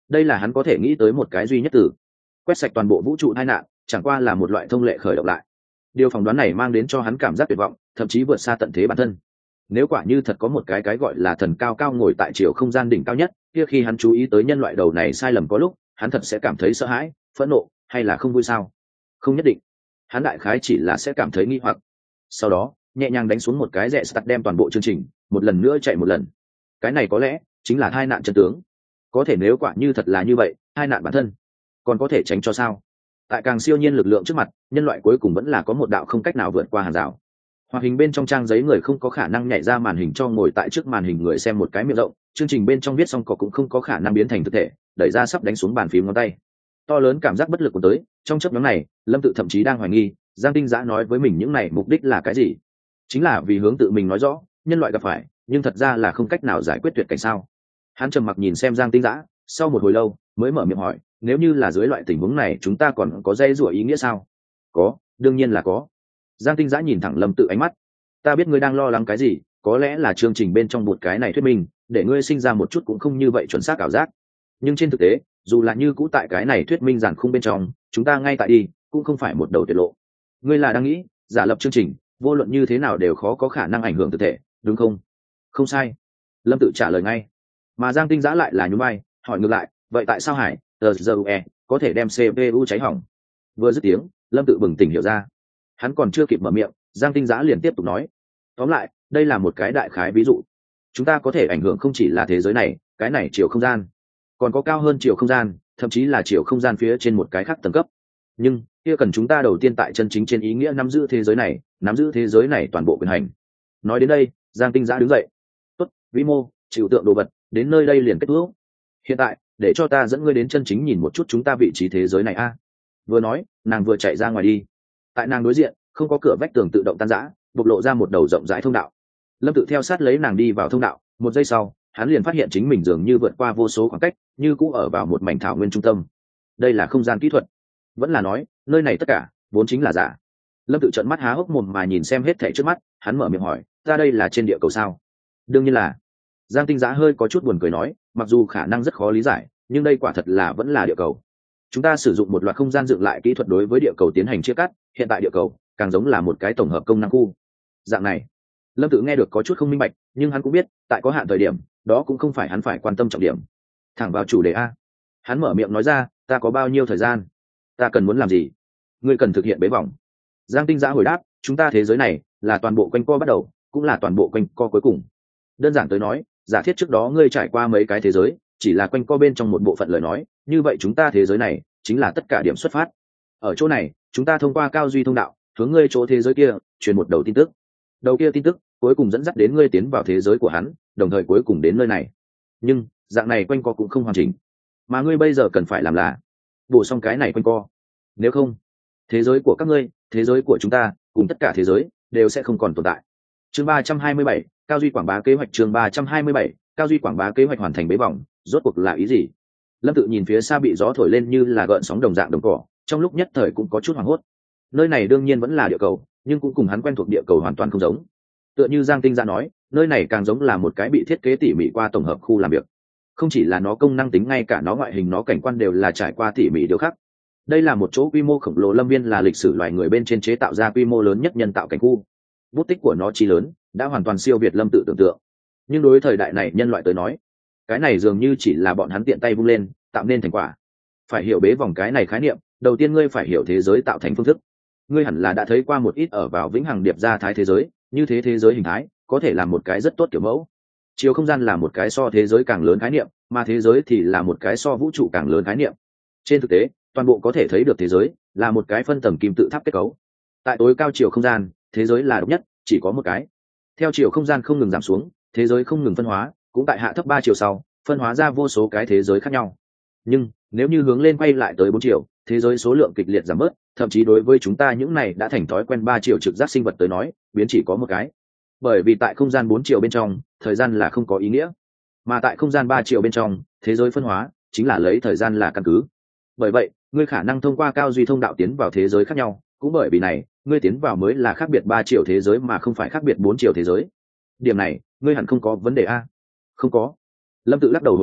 đây là hắn có thể nghĩ tới một cái duy nhất từ quét sạch toàn bộ vũ trụ tai nạn, chẳng qua là một loại thông lệ khởi động lại. Điều phỏng đoán này mang đến cho hắn cảm giác tuyệt vọng, thậm chí vượt xa tận thế bản thân. Nếu quả như thật có một cái gọi là thần cao cao ngồi tại chiều không gian đỉnh cao nhất, kia khi hắn chú ý tới nhân loại đầu này sai lầm có lúc, hắn thật sẽ cảm thấy sợ hãi, phẫn nộ, hay là không vui sao? Không nhất định. Hắn đại khái chỉ là sẽ cảm thấy nghi hoặc. Sau đó, nhẹ nhàng đánh xuống một cái rẽ start đem toàn bộ chương trình một lần nữa chạy một lần. Cái này có lẽ chính là tai nạn chân tướng. Có thể nếu quả như thật là như vậy, tai nạn bản thân còn có thể tránh cho sao? Tại càng siêu nhiên lực lượng trước mặt, nhân loại cuối cùng vẫn là có một đạo không cách nào vượt qua hàng rào. Hoạt hình bên trong trang giấy người không có khả năng nhảy ra màn hình cho ngồi tại trước màn hình người xem một cái miệng rộng, chương trình bên trong viết xong có cũng không có khả năng biến thành thực thể, đẩy ra sắp đánh xuống bàn phím ngón tay. To lớn cảm giác bất lực của tới, trong chớp nhoáng này, Lâm Tự thậm chí đang hoài nghi, Giang Tinh Dã nói với mình những này mục đích là cái gì? Chính là vì hướng tự mình nói rõ, nhân loại gặp phải, nhưng thật ra là không cách nào giải quyết tuyệt cảnh sao? Hắn trầm mặc nhìn xem Giang Tinh Dã, sau một hồi lâu, mới mở miệng hỏi, nếu như là dưới loại tình huống này chúng ta còn có dây rủa ý nghĩa sao? Có, đương nhiên là có. Giang Tinh Dã nhìn thẳng Lâm Tự ánh mắt. Ta biết ngươi đang lo lắng cái gì, có lẽ là chương trình bên trong một cái này thuyết minh, để ngươi sinh ra một chút cũng không như vậy chuẩn xác ảo giác. Nhưng trên thực tế, dù là như cũ tại cái này thuyết minh giản khung bên trong, chúng ta ngay tại đi, cũng không phải một đầu tuyệt lộ. Ngươi là đang nghĩ, giả lập chương trình, vô luận như thế nào đều khó có khả năng ảnh hưởng thực thể, đúng không? Không sai. Lâm Tự trả lời ngay. Mà Giang Tinh Dã lại là nhún vai, hỏi ngược lại, vậy tại sao Hải, TGUE có thể đem CPU cháy hỏng? Vừa dứt tiếng, Lâm Tự bừng tỉnh hiểu ra. Hắn còn chưa kịp mở miệng, Giang Tinh Dã liền tiếp tục nói, tóm lại, đây là một cái đại khái ví dụ. Chúng ta có thể ảnh hưởng không chỉ là thế giới này, cái này chiều không gian, còn có cao hơn chiều không gian, thậm chí là chiều không gian phía trên một cái khác tầng cấp. Nhưng kia cần chúng ta đầu tiên tại chân chính trên ý nghĩa nắm giữ thế giới này, nắm giữ thế giới này toàn bộ quyền hành. Nói đến đây, Giang Tinh Dã đứng dậy. Tốt, vĩ mô, chịu tượng đồ vật, đến nơi đây liền kết thúc. Hiện tại, để cho ta dẫn ngươi đến chân chính nhìn một chút chúng ta vị trí thế giới này a. Vừa nói, nàng vừa chạy ra ngoài đi. Tại nàng đối diện, không có cửa vách tường tự động tan rã, bộc lộ ra một đầu rộng rãi thông đạo. Lâm Tự theo sát lấy nàng đi vào thông đạo, một giây sau, hắn liền phát hiện chính mình dường như vượt qua vô số khoảng cách, như cũ ở vào một mảnh thảo nguyên trung tâm. Đây là không gian kỹ thuật, vẫn là nói, nơi này tất cả vốn chính là giả. Lâm Tự trợn mắt há hốc mồm mà nhìn xem hết thảy trước mắt, hắn mở miệng hỏi, ta đây là trên địa cầu sao? Đương nhiên là. Giang Tinh Dã hơi có chút buồn cười nói, mặc dù khả năng rất khó lý giải, nhưng đây quả thật là vẫn là địa cầu. Chúng ta sử dụng một loạt không gian dựng lại kỹ thuật đối với địa cầu tiến hành chia cắt, hiện tại địa cầu càng giống là một cái tổng hợp công năng khu. Dạng này, Lâm Tự nghe được có chút không minh bạch, nhưng hắn cũng biết, tại có hạn thời điểm, đó cũng không phải hắn phải quan tâm trọng điểm. Thẳng vào chủ đề a. Hắn mở miệng nói ra, ta có bao nhiêu thời gian? Ta cần muốn làm gì? Ngươi cần thực hiện bế vòng. Giang Tinh Dã hồi đáp, chúng ta thế giới này là toàn bộ quanh co bắt đầu, cũng là toàn bộ quanh co cuối cùng. Đơn giản tới nói, giả thiết trước đó ngươi trải qua mấy cái thế giới, chỉ là quanh co bên trong một bộ phận lời nói, như vậy chúng ta thế giới này chính là tất cả điểm xuất phát. Ở chỗ này, chúng ta thông qua cao duy thông đạo, hướng ngươi chỗ thế giới kia truyền một đầu tin tức. Đầu kia tin tức cuối cùng dẫn dắt đến ngươi tiến vào thế giới của hắn, đồng thời cuối cùng đến nơi này. Nhưng dạng này quanh co cũng không hoàn chỉnh, mà ngươi bây giờ cần phải làm là bổ xong cái này quanh co. Nếu không, thế giới của các ngươi, thế giới của chúng ta, cùng tất cả thế giới đều sẽ không còn tồn tại. Chương 327, cao duy quảng bá kế hoạch. Chương 327, cao duy quảng bá kế hoạch hoàn thành bế vòng, rốt cuộc là ý gì? Lâm Tự nhìn phía xa bị gió thổi lên như là gợn sóng đồng dạng đồng cỏ, trong lúc nhất thời cũng có chút hoảng hốt. Nơi này đương nhiên vẫn là địa cầu, nhưng cũng cùng hắn quen thuộc địa cầu hoàn toàn không giống. Tựa như Giang Tinh Dã nói, nơi này càng giống là một cái bị thiết kế tỉ mỉ qua tổng hợp khu làm việc. Không chỉ là nó công năng tính, ngay cả nó ngoại hình, nó cảnh quan đều là trải qua tỉ mỉ điều khắc. Đây là một chỗ quy mô khổng lồ lâm viên, là lịch sử loài người bên trên chế tạo ra quy mô lớn nhất nhân tạo cảnh khu. Bút tích của nó chi lớn, đã hoàn toàn siêu việt Lâm Tự tưởng tượng. Nhưng đối với thời đại này nhân loại tới nói, cái này dường như chỉ là bọn hắn tiện tay vung lên, tạo nên thành quả. Phải hiểu bế vòng cái này khái niệm, đầu tiên ngươi phải hiểu thế giới tạo thành phương thức. Ngươi hẳn là đã thấy qua một ít ở vào vĩnh hằng điệp gia thái thế giới, như thế giới hình thái có thể là một cái rất tốt kiểu mẫu. Chiều không gian là một cái so thế giới càng lớn khái niệm, mà thế giới thì là một cái so vũ trụ càng lớn khái niệm. Trên thực tế, toàn bộ có thể thấy được thế giới là một cái phân tầng kim tự tháp kết cấu. Tại tối cao chiều không gian, thế giới là độc nhất, chỉ có một cái. Theo chiều không gian không ngừng giảm xuống, thế giới không ngừng phân hóa, cũng tại hạ thấp 3 chiều sau, phân hóa ra vô số cái thế giới khác nhau. Nhưng nếu như hướng lên quay lại tới 4 chiều, thế giới số lượng kịch liệt giảm bớt, thậm chí đối với chúng ta những này đã thành thói quen 3 chiều trực giác sinh vật tới nói, biến chỉ có một cái. Bởi vì tại không gian 4 chiều bên trong, thời gian là không có ý nghĩa, mà tại không gian 3 chiều bên trong, thế giới phân hóa chính là lấy thời gian là căn cứ. Bởi vậy, ngươi khả năng thông qua cao duy thông đạo tiến vào thế giới khác nhau, cũng bởi vì này, ngươi tiến vào mới là khác biệt 3 chiều thế giới mà không phải khác biệt 4 chiều thế giới. Điểm này, ngươi hẳn không có vấn đề a? Không có. Lâm Tự lắc đầu hồi đáp,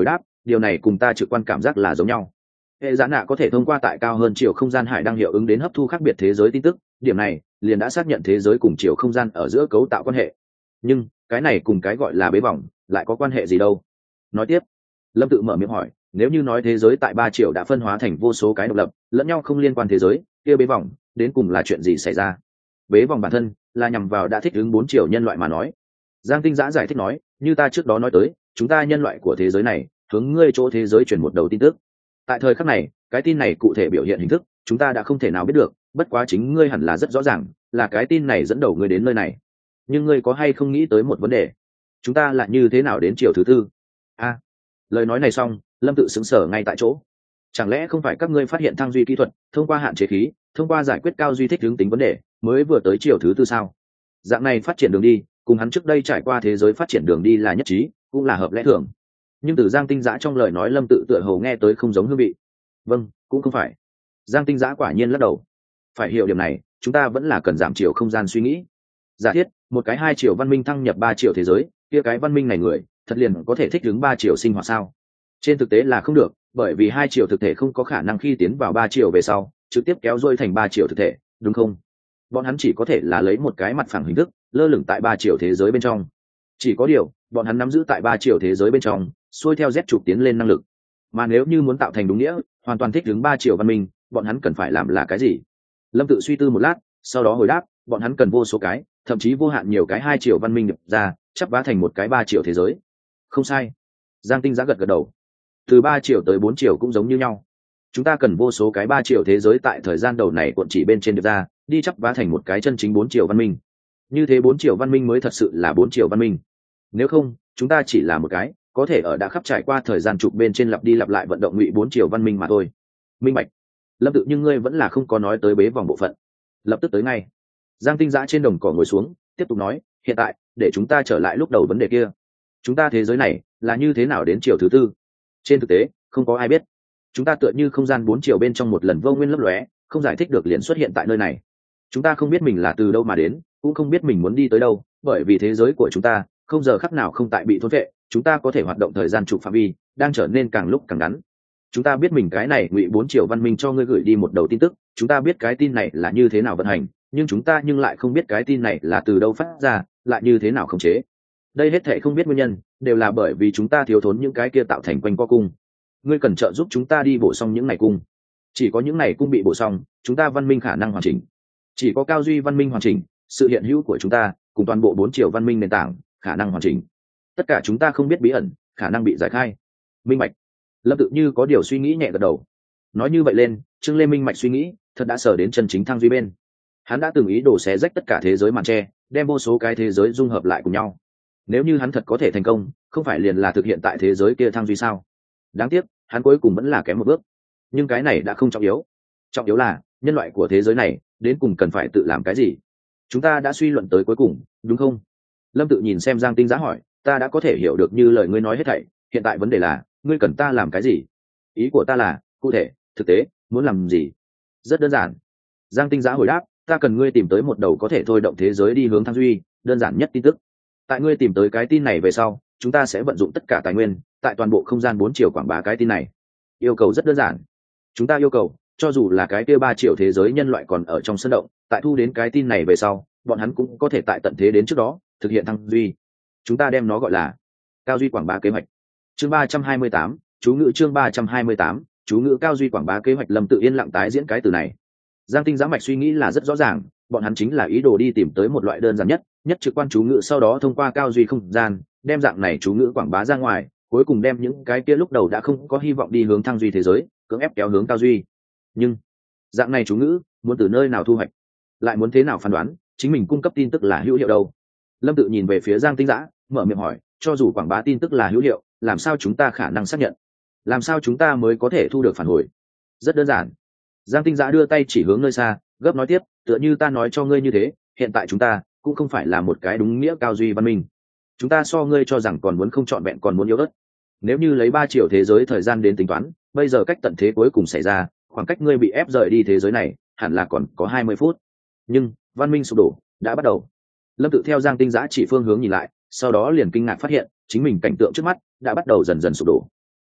điều này cùng ta trực quan cảm giác là giống nhau. Hệ giả nạ có thể thông qua tại cao hơn chiều không gian hải đang hiệu ứng đến hấp thu khác biệt thế giới tin tức, điểm này liền đã xác nhận thế giới cùng chiều không gian ở giữa cấu tạo quan hệ. Nhưng cái này cùng cái gọi là bế vòng lại có quan hệ gì đâu? Nói tiếp, Lâm tự mở miệng hỏi, nếu như nói thế giới tại 3 triệu đã phân hóa thành vô số cái độc lập lẫn nhau không liên quan thế giới, kia bế vòng đến cùng là chuyện gì xảy ra? Bế vòng bản thân là nhằm vào đã thích ứng 4 triệu nhân loại mà nói. Giang Tinh Giã giải thích nói, như ta trước đó nói tới, chúng ta nhân loại của thế giới này hướng ngươi chỗ thế giới chuyển một đầu tin tức. Tại thời khắc này, cái tin này cụ thể biểu hiện hình thức chúng ta đã không thể nào biết được, bất quá chính ngươi hẳn là rất rõ ràng là cái tin này dẫn đầu ngươi đến nơi này. Nhưng ngươi có hay không nghĩ tới một vấn đề, chúng ta lại như thế nào đến chiều thứ tư? Lời nói này xong, Lâm tự xứng sở ngay tại chỗ. Chẳng lẽ không phải các ngươi phát hiện thăng duy kỹ thuật, thông qua hạn chế khí, thông qua giải quyết cao duy thích hướng tính vấn đề mới vừa tới chiều thứ tư sao? Dạng này phát triển đường đi cùng hắn trước đây trải qua thế giới phát triển đường đi là nhất trí, cũng là hợp lẽ thường. Nhưng từ Giang Tinh Giã trong lời nói, Lâm tự tựa hồ nghe tới không giống hương vị. Vâng, cũng không phải. Giang Tinh Giã quả nhiên lắc đầu. Phải hiểu điểm này, chúng ta vẫn là cần giảm chiều không gian suy nghĩ. Giả thiết một cái 2 triệu văn minh thăng nhập 3 triệu thế giới, kia cái văn minh này người thật liền có thể thích ứng 3 triệu sinh hoạt sao? Trên thực tế là không được, bởi vì 2 triệu thực thể không có khả năng khi tiến vào 3 triệu về sau trực tiếp kéo dôi thành 3 triệu thực thể, đúng không? Bọn hắn chỉ có thể là lấy một cái mặt phẳng hình thức lơ lửng tại 3 triệu thế giới bên trong. Chỉ có điều bọn hắn nắm giữ tại 3 triệu thế giới bên trong xuôi theo Z trục tiến lên năng lực. Mà nếu như muốn tạo thành đúng nghĩa hoàn toàn thích ứng 3 triệu văn minh, bọn hắn cần phải làm là cái gì? Lâm tự suy tư một lát, sau đó hồi đáp, bọn hắn cần vô số cái, thậm chí vô hạn nhiều cái 2 triệu văn minh nhập ra, chắp vá thành một cái 3 triệu thế giới. Không sai. Giang Tinh Giã gật gật đầu. Từ 3 triệu tới 4 triệu cũng giống như nhau. Chúng ta cần vô số cái 3 triệu thế giới tại thời gian đầu này cuộn chỉ bên trên được ra, đi chắp vá thành một cái chân chính 4 triệu văn minh. Như thế 4 triệu văn minh mới thật sự là 4 triệu văn minh. Nếu không, chúng ta chỉ là một cái có thể ở đã khắp trải qua thời gian trục bên trên lặp đi lặp lại vận động ngụy 4 triệu văn minh mà thôi. Minh bạch. Lâm tự, nhưng ngươi vẫn là không có nói tới bế vòng bộ phận. Lập tức tới ngay. Giang Tinh Giã trên đồng cỏ ngồi xuống, tiếp tục nói, hiện tại để chúng ta trở lại lúc đầu vấn đề kia. Chúng ta thế giới này là như thế nào đến chiều thứ tư? Trên thực tế không có ai biết. Chúng ta tựa như không gian 4 chiều bên trong một lần vô nguyên lấp lóe, không giải thích được liền xuất hiện tại nơi này. Chúng ta không biết mình là từ đâu mà đến, cũng không biết mình muốn đi tới đâu, bởi vì thế giới của chúng ta không giờ khắc nào không tại bị thôn vệ. Chúng ta có thể hoạt động thời gian trục phạm vi đang trở nên càng lúc càng ngắn. Chúng ta biết mình cái này ngụy 4 chiều văn minh cho ngươi gửi đi một đầu tin tức, chúng ta biết cái tin này là như thế nào vận hành, nhưng chúng ta lại không biết cái tin này là từ đâu phát ra, lại như thế nào khống chế. Đây hết thảy không biết nguyên nhân đều là bởi vì chúng ta thiếu thốn những cái kia tạo thành quanh co cung. Ngươi cần trợ giúp chúng ta đi bổ xong những này cung. Chỉ có những này cung bị bổ xong, chúng ta văn minh khả năng hoàn chỉnh. Chỉ có cao duy văn minh hoàn chỉnh, sự hiện hữu của chúng ta cùng toàn bộ 4 chiều văn minh nền tảng khả năng hoàn chỉnh. Tất cả chúng ta không biết bí ẩn khả năng bị giải khai. Minh bạch. Lâm tự như có điều suy nghĩ nhẹ gật đầu. Nói như vậy lên, Trương Lê minh mạch suy nghĩ thật đã sở đến chân chính thăng duy bên. Hắn đã từng ý đồ xé rách tất cả thế giới màn tre, đem vô số cái thế giới dung hợp lại cùng nhau. Nếu như hắn thật có thể thành công, không phải liền là thực hiện tại thế giới kia thăng duy sao? Đáng tiếc hắn cuối cùng vẫn là kém một bước. Nhưng cái này đã không trọng yếu. Trọng yếu là nhân loại của thế giới này đến cùng cần phải tự làm cái gì. Chúng ta đã suy luận tới cuối cùng, đúng không? Lâm tự nhìn xem Giang Tinh Giã hỏi, ta đã có thể hiểu được như lời ngươi nói hết thảy, hiện tại vấn đề là ngươi cần ta làm cái gì? Ý của ta là cụ thể thực tế muốn làm gì? Rất đơn giản. Giang Tinh Giã hồi đáp, ta cần ngươi tìm tới một đầu có thể thôi động thế giới đi hướng thăng duy đơn giản nhất tin tức. Tại ngươi tìm tới cái tin này về sau, chúng ta sẽ vận dụng tất cả tài nguyên tại toàn bộ không gian 4 chiều quảng bá cái tin này. Yêu cầu rất đơn giản. Chúng ta yêu cầu cho dù là cái kia 3 triệu thế giới nhân loại còn ở trong sân động, tại thu đến cái tin này về sau, bọn hắn cũng có thể tại tận thế đến trước đó thực hiện thăng duy. Chúng ta đem nó gọi là cao duy quảng bá kế hoạch. Chương 328, chú ngữ. Chương 328, chú ngữ cao duy quảng bá kế hoạch. Lâm tự yên lặng tái diễn cái từ này. Giang Tinh Giã mạch suy nghĩ là rất rõ ràng, bọn hắn chính là ý đồ đi tìm tới một loại đơn giản nhất trực quan chú ngữ, sau đó thông qua cao duy không gian đem dạng này chú ngữ quảng bá ra ngoài, cuối cùng đem những cái kia lúc đầu đã không có hy vọng đi hướng thăng duy thế giới cưỡng ép kéo hướng cao duy. Nhưng dạng này chú ngữ muốn từ nơi nào thu hoạch, lại muốn thế nào phán đoán chính mình cung cấp tin tức là hữu hiệu đâu? Lâm tự nhìn về phía Giang Tinh Giã, mở miệng hỏi, cho dù quảng bá tin tức là hữu hiệu, làm sao chúng ta khả năng xác nhận, làm sao chúng ta mới có thể thu được phản hồi? Rất đơn giản. Giang Tinh Giã đưa tay chỉ hướng nơi xa, gấp nói tiếp, tựa như ta nói cho ngươi như thế, hiện tại chúng ta cũng không phải là một cái đúng nghĩa cao duy văn minh. Chúng ta so ngươi cho rằng còn muốn không trọn vẹn, còn muốn yếu ớt. Nếu như lấy 3 triệu thế giới thời gian đến tính toán, bây giờ cách tận thế cuối cùng xảy ra, khoảng cách ngươi bị ép rời đi thế giới này hẳn là còn có 20 phút. Nhưng văn minh sụp đổ đã bắt đầu. Lâm tự theo Giang Tinh Giã chỉ phương hướng nhìn lại, sau đó liền kinh ngạc phát hiện chính mình cảnh tượng trước mắt đã bắt đầu dần dần sụp đổ.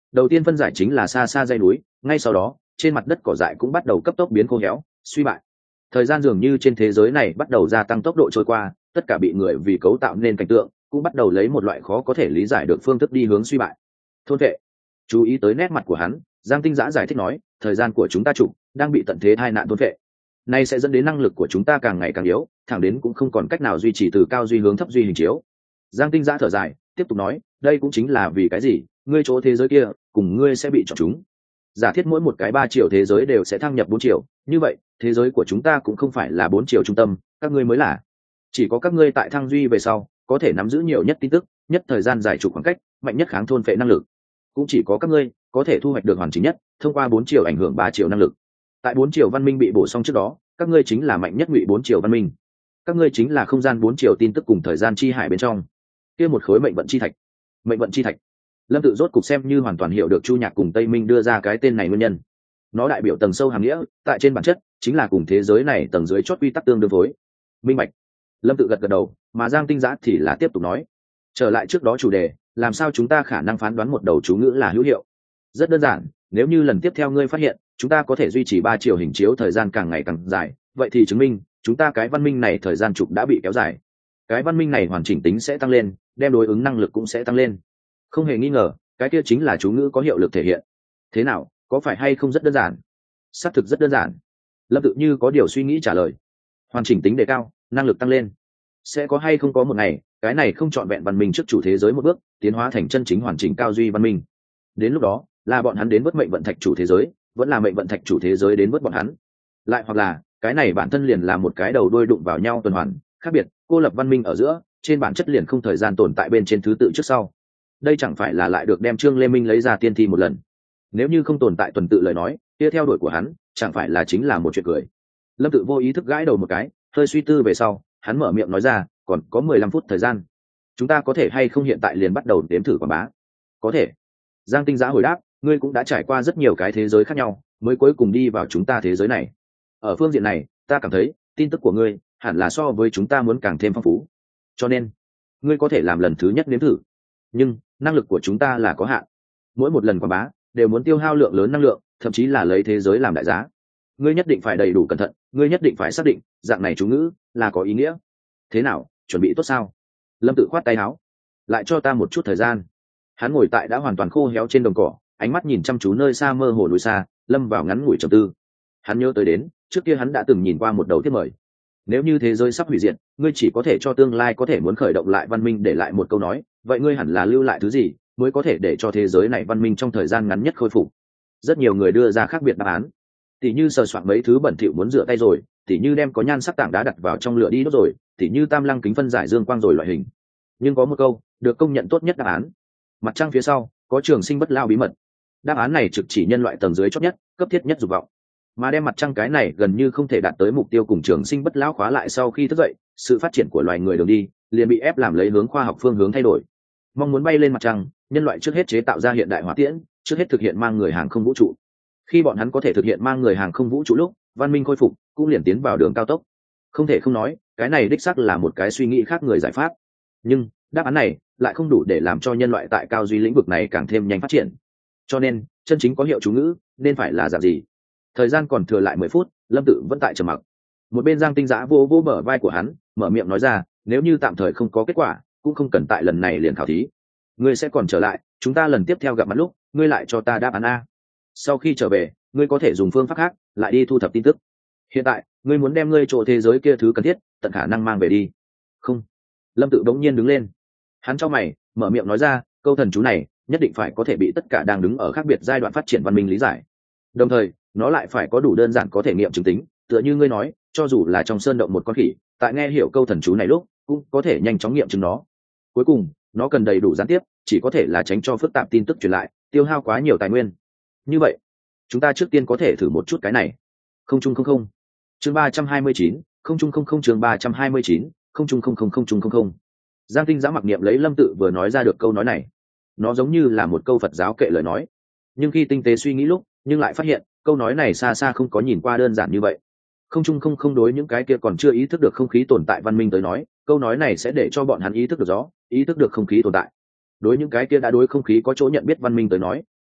Đầu tiên phân giải chính là xa xa dãy núi, ngay sau đó trên mặt đất cỏ dại cũng bắt đầu cấp tốc biến khô héo suy bại. Thời gian dường như trên thế giới này bắt đầu gia tăng tốc độ trôi qua, tất cả bị người vì cấu tạo nên cảnh tượng cũng bắt đầu lấy một loại khó có thể lý giải được phương thức đi hướng suy bại. Thôn vệ. Chú ý tới nét mặt của hắn, Giang Tinh Giã giải thích nói, thời gian của chúng ta chụp đang bị tận thế tai nạn thôn vệ, nay sẽ dẫn đến năng lực của chúng ta càng ngày càng yếu, thẳng đến cũng không còn cách nào duy trì từ cao duy hướng thấp duy hình chiếu. Giang Tinh Giã thở dài tiếp tục nói, đây cũng chính là vì cái gì ngươi chỗ thế giới kia cùng ngươi sẽ bị chọn chúng. Giả thiết mỗi một cái 3 triệu thế giới đều sẽ thăng nhập 4 triệu, như vậy thế giới của chúng ta cũng không phải là 4 triệu trung tâm, các ngươi mới là. Chỉ có các ngươi tại thăng duy về sau có thể nắm giữ nhiều nhất tin tức, nhất thời gian giải trục khoảng cách, mạnh nhất kháng thôn phệ năng lực. Cũng chỉ có các ngươi có thể thu hoạch được hoàn chỉnh nhất thông qua 4 triệu ảnh hưởng 3 triệu năng lực. Tại 4 triệu văn minh bị bổ sung trước đó, các ngươi chính là mạnh nhất ngụy 4 triệu văn minh. Các ngươi chính là không gian 4 triệu tin tức cùng thời gian chi hải bên trong kia một khối mệnh vận chi thạch. Mệnh vận chi thạch. Lâm Tự rốt cục xem như hoàn toàn hiểu được Chu Nhạc cùng Tây Minh đưa ra cái tên này nguyên nhân. Nó đại biểu tầng sâu hàm nghĩa, tại trên bản chất chính là cùng thế giới này tầng dưới chót quy tắc tương đương với. Minh bạch. Lâm Tự gật gật đầu, mà Giang Tinh Giã thì là tiếp tục nói, trở lại trước đó chủ đề, làm sao chúng ta khả năng phán đoán một đầu chú ngữ là hữu hiệu? Rất đơn giản, nếu như lần tiếp theo ngươi phát hiện chúng ta có thể duy trì 3 triệu hình chiếu thời gian càng ngày càng dài, vậy thì chứng minh chúng ta cái văn minh này thời gian trục đã bị kéo dài. Cái văn minh này hoàn chỉnh tính sẽ tăng lên, đem đối ứng năng lực cũng sẽ tăng lên. Không hề nghi ngờ, cái kia chính là chú ngữ có hiệu lực thể hiện. Thế nào, có phải hay không rất đơn giản? Xác thực rất đơn giản. Lâm Tự như có điều suy nghĩ trả lời. Hoàn chỉnh tính đề cao, năng lực tăng lên. Sẽ có hay không có một ngày, cái này không trọn vẹn văn minh trước chủ thế giới một bước, tiến hóa thành chân chính hoàn chỉnh cao duy văn minh. Đến lúc đó, là bọn hắn đến vớt mệnh vận thạch chủ thế giới, vẫn là mệnh vận thạch chủ thế giới đến vớt bọn hắn. Lại hoặc là, cái này bản thân liền là một cái đầu đuôi đụng vào nhau tuần hoàn, khác biệt, cô lập văn minh ở giữa, trên bản chất liền không thời gian tồn tại bên trên thứ tự trước sau. Đây chẳng phải là lại được đem Trương Lê Minh lấy ra tiên thi một lần. Nếu như không tồn tại tuần tự lời nói, kia theo đuổi của hắn chẳng phải là chính là một chuyện cười. Lâm Tự vô ý thức gãi đầu một cái, hơi suy tư về sau, hắn mở miệng nói ra, còn có 15 phút thời gian, chúng ta có thể hay không hiện tại liền bắt đầu đếm thử quảng bá? Có thể. Giang Tinh Giã hồi đáp, ngươi cũng đã trải qua rất nhiều cái thế giới khác nhau mới cuối cùng đi vào chúng ta thế giới này. Ở phương diện này, ta cảm thấy tin tức của ngươi hẳn là so với chúng ta muốn càng thêm phong phú, cho nên ngươi có thể làm lần thứ nhất nếm thử. Nhưng năng lực của chúng ta là có hạn, mỗi một lần quảng bá đều muốn tiêu hao lượng lớn năng lượng, thậm chí là lấy thế giới làm đại giá. Ngươi nhất định phải đầy đủ cẩn thận, ngươi nhất định phải xác định dạng này chú ngữ là có ý nghĩa. Thế nào, chuẩn bị tốt sao? Lâm Tự khoát tay áo, lại cho ta một chút thời gian. Hắn ngồi tại đã hoàn toàn khô héo trên đồng cỏ, ánh mắt nhìn chăm chú nơi xa mơ hồ núi xa, lâm vào ngắn ngủi trầm tư. Hắn nhớ tới đến trước kia hắn đã từng nhìn qua một đầu thiết mời, nếu như thế giới sắp hủy diệt, ngươi chỉ có thể cho tương lai có thể muốn khởi động lại văn minh để lại một câu nói, vậy ngươi hẳn là lưu lại thứ gì mới có thể để cho thế giới này văn minh trong thời gian ngắn nhất khôi phục? Rất nhiều người đưa ra khác biệt đáp án, tỉ như sờ soạn mấy thứ bẩn thỉu muốn rửa tay rồi, tỉ như đem có nhan sắc tảng đá đặt vào trong lửa đi đốt rồi, tỉ như tam lăng kính phân giải dương quang rồi loại hình. Nhưng có một câu được công nhận tốt nhất đáp án: mặt trăng phía sau có trường sinh bất lao bí mật. Đáp án này trực chỉ nhân loại tầng dưới chót nhất, cấp thiết nhất dục vọng. Mà đem mặt trăng cái này gần như không thể đạt tới mục tiêu cùng trường sinh bất lão khóa lại sau khi thức dậy, sự phát triển của loài người đường đi liền bị ép làm lấy hướng khoa học phương hướng thay đổi. Mong muốn bay lên mặt trăng, nhân loại trước hết chế tạo ra hiện đại hỏa tiễn, trước hết thực hiện mang người hàng không vũ trụ. Khi bọn hắn có thể thực hiện mang người hàng không vũ trụ lúc, văn minh khôi phục cũng liền tiến vào đường cao tốc. Không thể không nói, cái này đích xác là một cái suy nghĩ khác người giải pháp. Nhưng đáp án này lại không đủ để làm cho nhân loại tại cao duy lĩnh vực này càng thêm nhanh phát triển. Cho nên, chân chính có hiệu chú ngữ nên phải là dạng gì? Thời gian còn thừa lại 10 phút, Lâm Tự vẫn tại trầm mặc. Một bên Giang Tinh Giã vô vô bờ vai của hắn, mở miệng nói ra, nếu như tạm thời không có kết quả, cũng không cần tại lần này liền khảo thí. Ngươi sẽ còn trở lại, chúng ta lần tiếp theo gặp mặt lúc, ngươi lại cho ta đáp án A. Sau khi trở về, ngươi có thể dùng phương pháp khác, lại đi thu thập tin tức. Hiện tại, ngươi muốn đem ngươi chỗ thế giới kia thứ cần thiết, tận khả năng mang về đi. Không. Lâm Tự bỗng nhiên đứng lên. Hắn chau mày, mở miệng nói ra, câu thần chú này nhất định phải có thể bị tất cả đang đứng ở khác biệt giai đoạn phát triển văn minh lý giải. Đồng thời, nó lại phải có đủ đơn giản có thể nghiệm chứng tính, tựa như ngươi nói, cho dù là trong sơn động một con khỉ, tại nghe hiểu câu thần chú này lúc, cũng có thể nhanh chóng nghiệm chứng nó. Cuối cùng, nó cần đầy đủ gián tiếp, chỉ có thể là tránh cho phức tạp tin tức truyền lại, tiêu hao quá nhiều tài nguyên. Như vậy, chúng ta trước tiên có thể thử một chút cái này. Không trung không không. Chương 329, không trung không không chương 329, không trung không không không trung không không. Giang Tinh Giã mặc niệm lấy Lâm Tự vừa nói ra được câu nói này. Nó giống như là một câu Phật giáo kệ lời nói. Nhưng khi tinh tế suy nghĩ lúc, nhưng lại phát hiện, câu nói này xa xa không có nhìn qua đơn giản như vậy. Không trung không không đối những cái kia còn chưa ý thức được không khí tồn tại văn minh tới nói, câu nói này sẽ để cho bọn hắn ý thức được gió, ý thức được không khí tồn tại. Đối những cái kia đã đối không khí có chỗ nhận biết văn minh tới nói,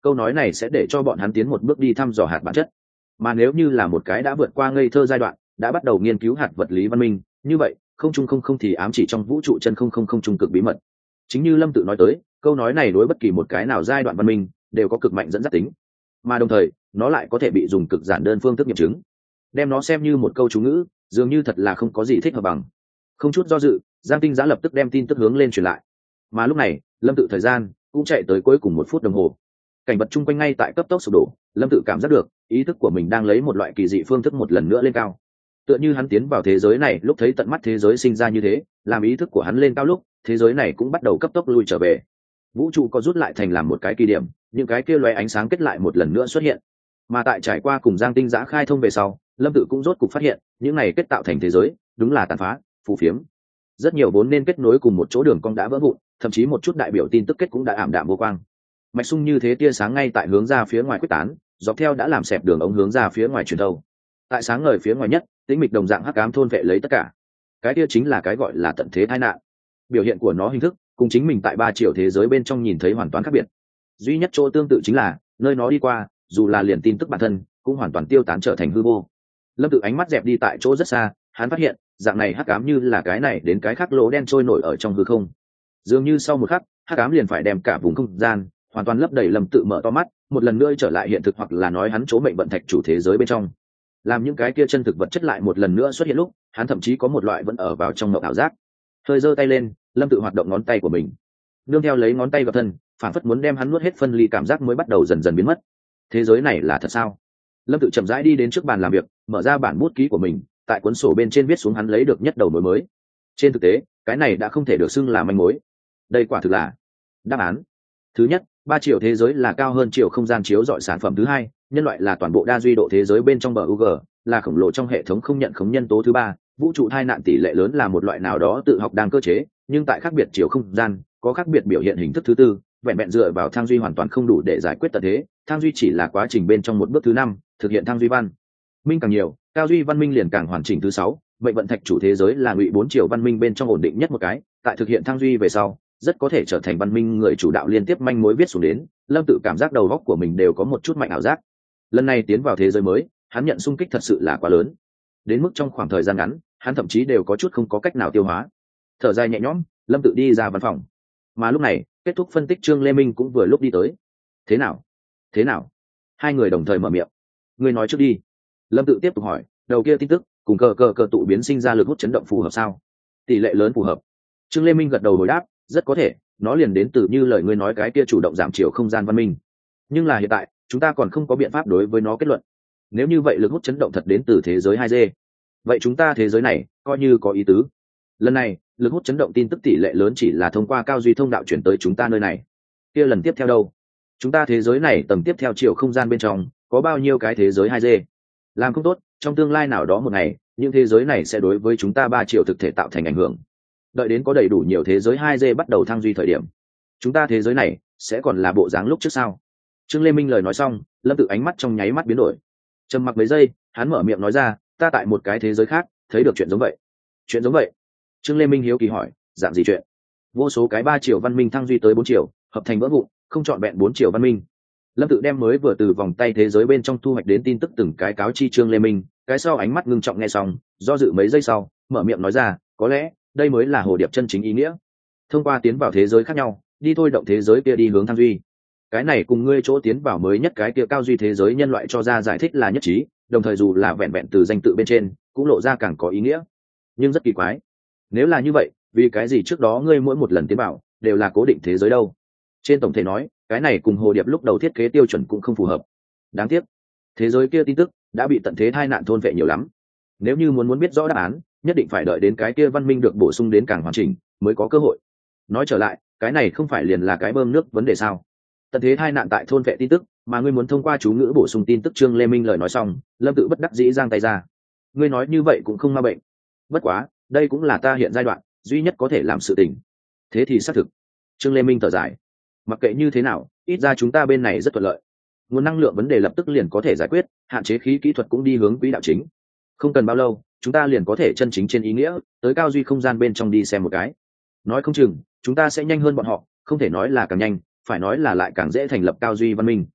câu nói này sẽ để cho bọn hắn tiến một bước đi thăm dò hạt bản chất. Mà nếu như là một cái đã vượt qua ngây thơ giai đoạn, đã bắt đầu nghiên cứu hạt vật lý văn minh, như vậy không trung không không thì ám chỉ trong vũ trụ chân không không không trung cực bí mật. Chính như Lâm tự nói tới, câu nói này đối bất kỳ một cái nào giai đoạn văn minh đều có cực mạnh dẫn dắt tính, mà đồng thời nó lại có thể bị dùng cực giản đơn phương thức nghiệm chứng. Đem nó xem như một câu chú ngữ, dường như thật là không có gì thích hợp bằng. Không chút do dự, Giang Tinh Giã lập tức đem tin tức hướng lên truyền lại. Mà lúc này, Lâm tự thời gian cũng chạy tới cuối cùng 1 phút đồng hồ. Cảnh vật chung quanh ngay tại cấp tốc sụp đổ, Lâm tự cảm giác được ý thức của mình đang lấy một loại kỳ dị phương thức một lần nữa lên cao. Tựa như hắn tiến vào thế giới này lúc thấy tận mắt thế giới sinh ra như thế, làm ý thức của hắn lên cao lúc, thế giới này cũng bắt đầu cấp tốc lui trở về. Vũ trụ có rút lại thành làm một cái kỳ điểm, những cái kia lóe ánh sáng kết lại một lần nữa xuất hiện. Mà tại trải qua cùng Giang Tinh Giã khai thông về sau, Lâm tự cũng rốt cục phát hiện, những này kết tạo thành thế giới, đúng là tàn phá, phù phiếm. Rất nhiều vốn nên kết nối cùng một chỗ đường cong đã vỡ vụn, thậm chí một chút đại biểu tin tức kết cũng đã ảm đạm vô quang. Mạch sung như thế tia sáng ngay tại hướng ra phía ngoài quyết tán, dọc theo đã làm xẹp đường ống hướng ra phía ngoài truyền thâu. Tại sáng ngời phía ngoài nhất, tĩnh mịch đồng dạng hắc ám thôn vệ lấy tất cả. Cái kia chính là cái gọi là tận thế tai nạn. Biểu hiện của nó hình thức cùng chính mình tại 3 triệu thế giới bên trong nhìn thấy hoàn toàn khác biệt. Duy nhất chỗ tương tự chính là nơi nó đi qua, dù là liền tin tức bản thân cũng hoàn toàn tiêu tán trở thành hư vô. Lâm tự ánh mắt dẹp đi tại chỗ rất xa, hắn phát hiện dạng này hắc ám như là cái này đến cái khác lỗ đen trôi nổi ở trong hư không. Dường như sau một khắc, hắc ám liền phải đem cả vùng không gian hoàn toàn lấp đầy. Lâm tự mở to mắt, một lần nữa trở lại hiện thực, hoặc là nói hắn chỗ mệnh vận thạch chủ thế giới bên trong. Làm những cái kia chân thực vật chất lại một lần nữa xuất hiện lúc, hắn thậm chí có một loại vẫn ở vào trong mộng ảo giác. Hơi giơ tay lên, Lâm tự hoạt động ngón tay của mình, nương theo lấy ngón tay vào thân, phản phất muốn đem hắn nuốt hết phân ly cảm giác mới bắt đầu dần dần biến mất. Thế giới này là thật sao? Lâm tự chậm rãi đi đến trước bàn làm việc, mở ra bản bút ký của mình, tại cuốn sổ bên trên viết xuống hắn lấy được nhất đầu mối mới. Trên thực tế, cái này đã không thể được xưng là manh mối. Đây quả thực là đáp án. Thứ nhất, 3 triệu thế giới là cao hơn chiều không gian chiếu dọi sản phẩm. Thứ hai, nhân loại là toàn bộ đa duy độ thế giới bên trong bờ UG, là khổng lồ trong hệ thống không nhận khống nhân tố. Thứ ba, vũ trụ tai nạn tỷ lệ lớn là một loại nào đó tự học đang cơ chế, nhưng tại khác biệt chiều không gian có khác biệt biểu hiện hình thức. Thứ tư, vẹn vẹn dựa vào thang duy hoàn toàn không đủ để giải quyết tận thế, thang duy chỉ là quá trình bên trong một bước. Thứ năm, thực hiện thang duy văn minh càng nhiều, cao duy văn minh liền càng hoàn chỉnh. Thứ sáu, mệnh vận thạch chủ thế giới là ngụy 4 chiều văn minh bên trong ổn định nhất một cái, tại thực hiện thang duy về sau rất có thể trở thành văn minh người chủ đạo. Liên tiếp manh mối viết xuống đến, Lâm tự cảm giác đầu óc của mình đều có một chút mạnh ảo giác. Lần này tiến vào thế giới mới, hắn nhận xung kích thật sự là quá lớn, đến mức trong khoảng thời gian ngắn hắn thậm chí đều có chút không có cách nào tiêu hóa. Thở dài nhẹ nhõm, Lâm tự đi ra văn phòng. Mà lúc này kết thúc phân tích, Trương Lê Minh cũng vừa lúc đi tới. Thế nào? Hai người đồng thời mở miệng. Ngươi nói trước đi. Lâm tự tiếp tục hỏi, đầu kia tin tức cùng cờ tụ biến sinh ra lực hút chấn động phù hợp sao? Tỷ lệ lớn phù hợp. Trương Lê Minh gật đầu hồi đáp, rất có thể nó liền đến từ như lời ngươi nói cái kia chủ động giảm chiều không gian văn minh, nhưng là hiện tại chúng ta còn không có biện pháp đối với nó kết luận. Nếu như vậy lực hút chấn động thật đến từ thế giới 2D, vậy chúng ta thế giới này coi như có ý tứ. Lần này lực hút chấn động tin tức tỷ lệ lớn chỉ là thông qua cao duy thông đạo chuyển tới chúng ta nơi này, kia lần tiếp theo đâu? Chúng ta thế giới này tầng tiếp theo chiều không gian bên trong có bao nhiêu cái thế giới 2D? Làm không tốt trong tương lai nào đó một ngày, những thế giới này sẽ đối với chúng ta 3 triệu thực thể tạo thành ảnh hưởng. Đợi đến có đầy đủ nhiều thế giới 2D bắt đầu thăng duy thời điểm, chúng ta thế giới này sẽ còn là bộ dáng lúc trước sao? Trương Lê Minh lời nói xong, Lâm tự ánh mắt trong nháy mắt biến đổi. Trầm mặc mấy giây, hắn mở miệng nói ra, ta tại một cái thế giới khác thấy được chuyện giống vậy. Chuyện giống vậy? Trương Lê Minh hiếu kỳ hỏi, dạng gì chuyện? Vô số cái 3 triệu văn minh thăng duy tới 4 triệu, hợp thành vỡ vụn, không trọn vẹn 4 triệu văn minh. Lâm tự đem mới vừa từ vòng tay thế giới bên trong thu hoạch đến tin tức từng cái cáo chi Trương Lê Minh, cái sau ánh mắt ngưng trọng nghe xong, do dự mấy giây sau, mở miệng nói ra, có lẽ đây mới là hồ điệp chân chính ý nghĩa. Thông qua tiến vào thế giới khác nhau, đi thôi động thế giới kia đi hướng thăng duy. Cái này cùng ngươi chỗ tiến vào mới nhất cái kia cao duy thế giới nhân loại cho ra giải thích là nhất trí, đồng thời dù là vẹn vẹn từ danh tự bên trên cũng lộ ra càng có ý nghĩa. Nhưng rất kỳ quái, nếu là như vậy, vì cái gì trước đó ngươi mỗi một lần tiến vào đều là cố định thế giới đâu? Trên tổng thể nói, cái này cùng hồ điệp lúc đầu thiết kế tiêu chuẩn cũng không phù hợp. Đáng tiếc, thế giới kia tin tức đã bị tận thế tai nạn thôn vệ nhiều lắm. Nếu như muốn biết rõ đáp án, nhất định phải đợi đến cái kia văn minh được bổ sung đến càng hoàn chỉnh mới có cơ hội. Nói trở lại, cái này không phải liền là cái bơm nước vấn đề sao? Tận thế tai nạn tại thôn vệ tin tức, mà ngươi muốn thông qua chú ngữ bổ sung tin tức. Trương Lê Minh lời nói xong, Lâm tự bất đắc dĩ giang tay ra. Ngươi nói như vậy cũng không ma bệnh. Bất quá, đây cũng là ta hiện giai đoạn duy nhất có thể làm sự tình. Thế thì xác thực. Trương Lê Minh thở dài. Mặc kệ như thế nào, ít ra chúng ta bên này rất thuận lợi. Nguồn năng lượng vấn đề lập tức liền có thể giải quyết, hạn chế khí kỹ thuật cũng đi hướng quỹ đạo chính. Không cần bao lâu, chúng ta liền có thể chân chính trên ý nghĩa tới cao duy không gian bên trong đi xem một cái. Nói không chừng chúng ta sẽ nhanh hơn bọn họ, không thể nói là càng nhanh, phải nói là lại càng dễ thành lập cao duy văn minh,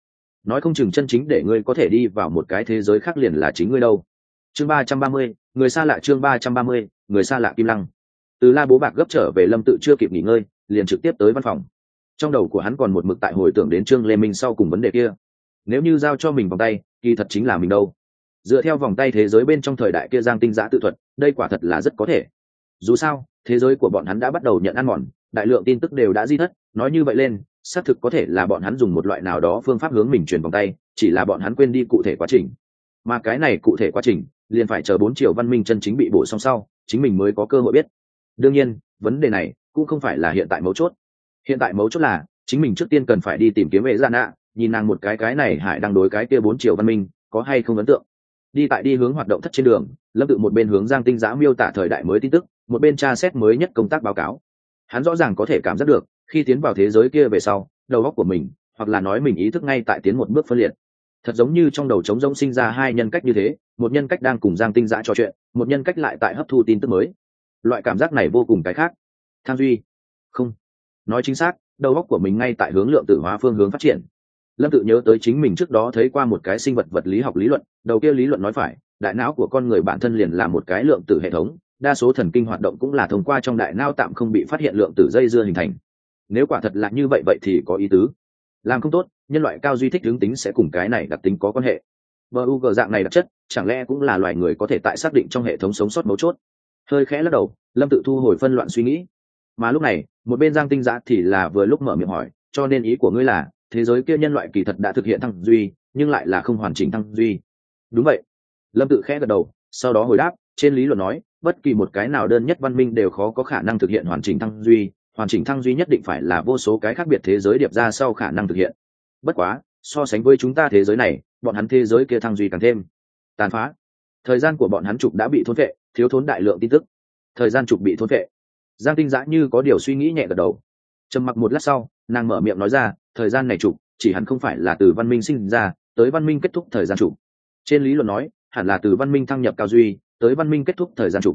nói không chừng chân chính để ngươi có thể đi vào một cái thế giới khác liền là chính ngươi đâu. Chương 330, người xa lạ. Chương 330, người xa lạ. Kim Lăng từ La Bố Bạc gấp trở về, Lâm Tự chưa kịp nghỉ ngơi liền trực tiếp tới văn phòng. Trong đầu của hắn còn một mực tại hồi tưởng đến Trương Lê Minh sau cùng vấn đề kia. Nếu như giao cho mình vòng tay, kỳ thật chính là mình đâu. Dựa theo vòng tay thế giới bên trong thời đại kia Giang Tinh Giã tự thuật, đây quả thật là rất có thể. Dù sao, thế giới của bọn hắn đã bắt đầu nhận ăn mòn, đại lượng tin tức đều đã di thất, nói như vậy lên, xác thực có thể là bọn hắn dùng một loại nào đó phương pháp hướng mình truyền vòng tay, chỉ là bọn hắn quên đi cụ thể quá trình. Mà cái này cụ thể quá trình, liền phải chờ 4 triệu văn minh chân chính bị bổ xong sau, chính mình mới có cơ hội biết. Đương nhiên, vấn đề này cũng không phải là hiện tại mấu chốt. Hiện tại mấu chốt là chính mình trước tiên cần phải đi tìm kiếm Dạ Nạ, nhìn nàng một cái này Hải đang đối cái kia 4 triệu văn minh có hay không ấn tượng. Đi hướng hoạt động thất trên đường, Lâm Tự một bên hướng Giang Tinh Giã miêu tả thời đại mới tin tức, một bên tra xét mới nhất công tác báo cáo. Hắn rõ ràng có thể cảm giác được, khi tiến vào thế giới kia về sau, đầu óc của mình, hoặc là nói mình ý thức ngay tại tiến một bước phân liệt. Thật giống như trong đầu trống rỗng sinh ra hai nhân cách như thế, một nhân cách đang cùng Giang Tinh Giã trò chuyện, một nhân cách lại tại hấp thu tin tức mới. Loại cảm giác này vô cùng cái khác. Thang duy, không, nói chính xác, đầu óc của mình ngay tại hướng lượng tử hóa phương hướng phát triển. Lâm Tự nhớ tới chính mình trước đó thấy qua một cái sinh vật vật lý học lý luận, đầu kia lý luận nói phải, đại não của con người bản thân liền là một cái lượng tử hệ thống, đa số thần kinh hoạt động cũng là thông qua trong đại não tạm không bị phát hiện lượng tử dây dưa hình thành. Nếu quả thật là như vậy vậy thì có ý tứ. Làm không tốt, nhân loại cao duy thích hướng tính sẽ cùng cái này đặc tính có quan hệ. BUG dạng này đặc chất, chẳng lẽ cũng là loài người có thể tại xác định trong hệ thống sống sót mấu chốt. Hơi khẽ lắc đầu, Lâm Tự thu hồi phân loạn suy nghĩ. Mà lúc này, một bên Giang Tinh Giã thì là vừa lúc mở miệng hỏi, cho nên ý của ngươi là thế giới kia nhân loại kỳ thật đã thực hiện thăng duy, nhưng lại là không hoàn chỉnh thăng duy. Đúng vậy. Lâm Tự khẽ gật đầu, sau đó hồi đáp, trên lý luận nói, bất kỳ một cái nào đơn nhất văn minh đều khó có khả năng thực hiện hoàn chỉnh thăng duy, hoàn chỉnh thăng duy nhất định phải là vô số cái khác biệt thế giới điệp ra sau khả năng thực hiện. Bất quá, so sánh với chúng ta thế giới này, bọn hắn thế giới kia thăng duy càng thêm tàn phá. Thời gian của bọn hắn trục đã bị thôn phệ, thiếu thốn đại lượng tin tức. Thời gian trục bị thôn phệ. Giang Tinh Giã như có điều suy nghĩ nhẹ gật đầu. Trầm mặc một lát sau, nàng mở miệng nói ra, thời gian này trục chỉ hẳn không phải là từ văn minh sinh ra tới văn minh kết thúc thời gian trục. Trên lý luận nói, hẳn là từ văn minh thăng nhập cao duy tới văn minh kết thúc thời gian trục.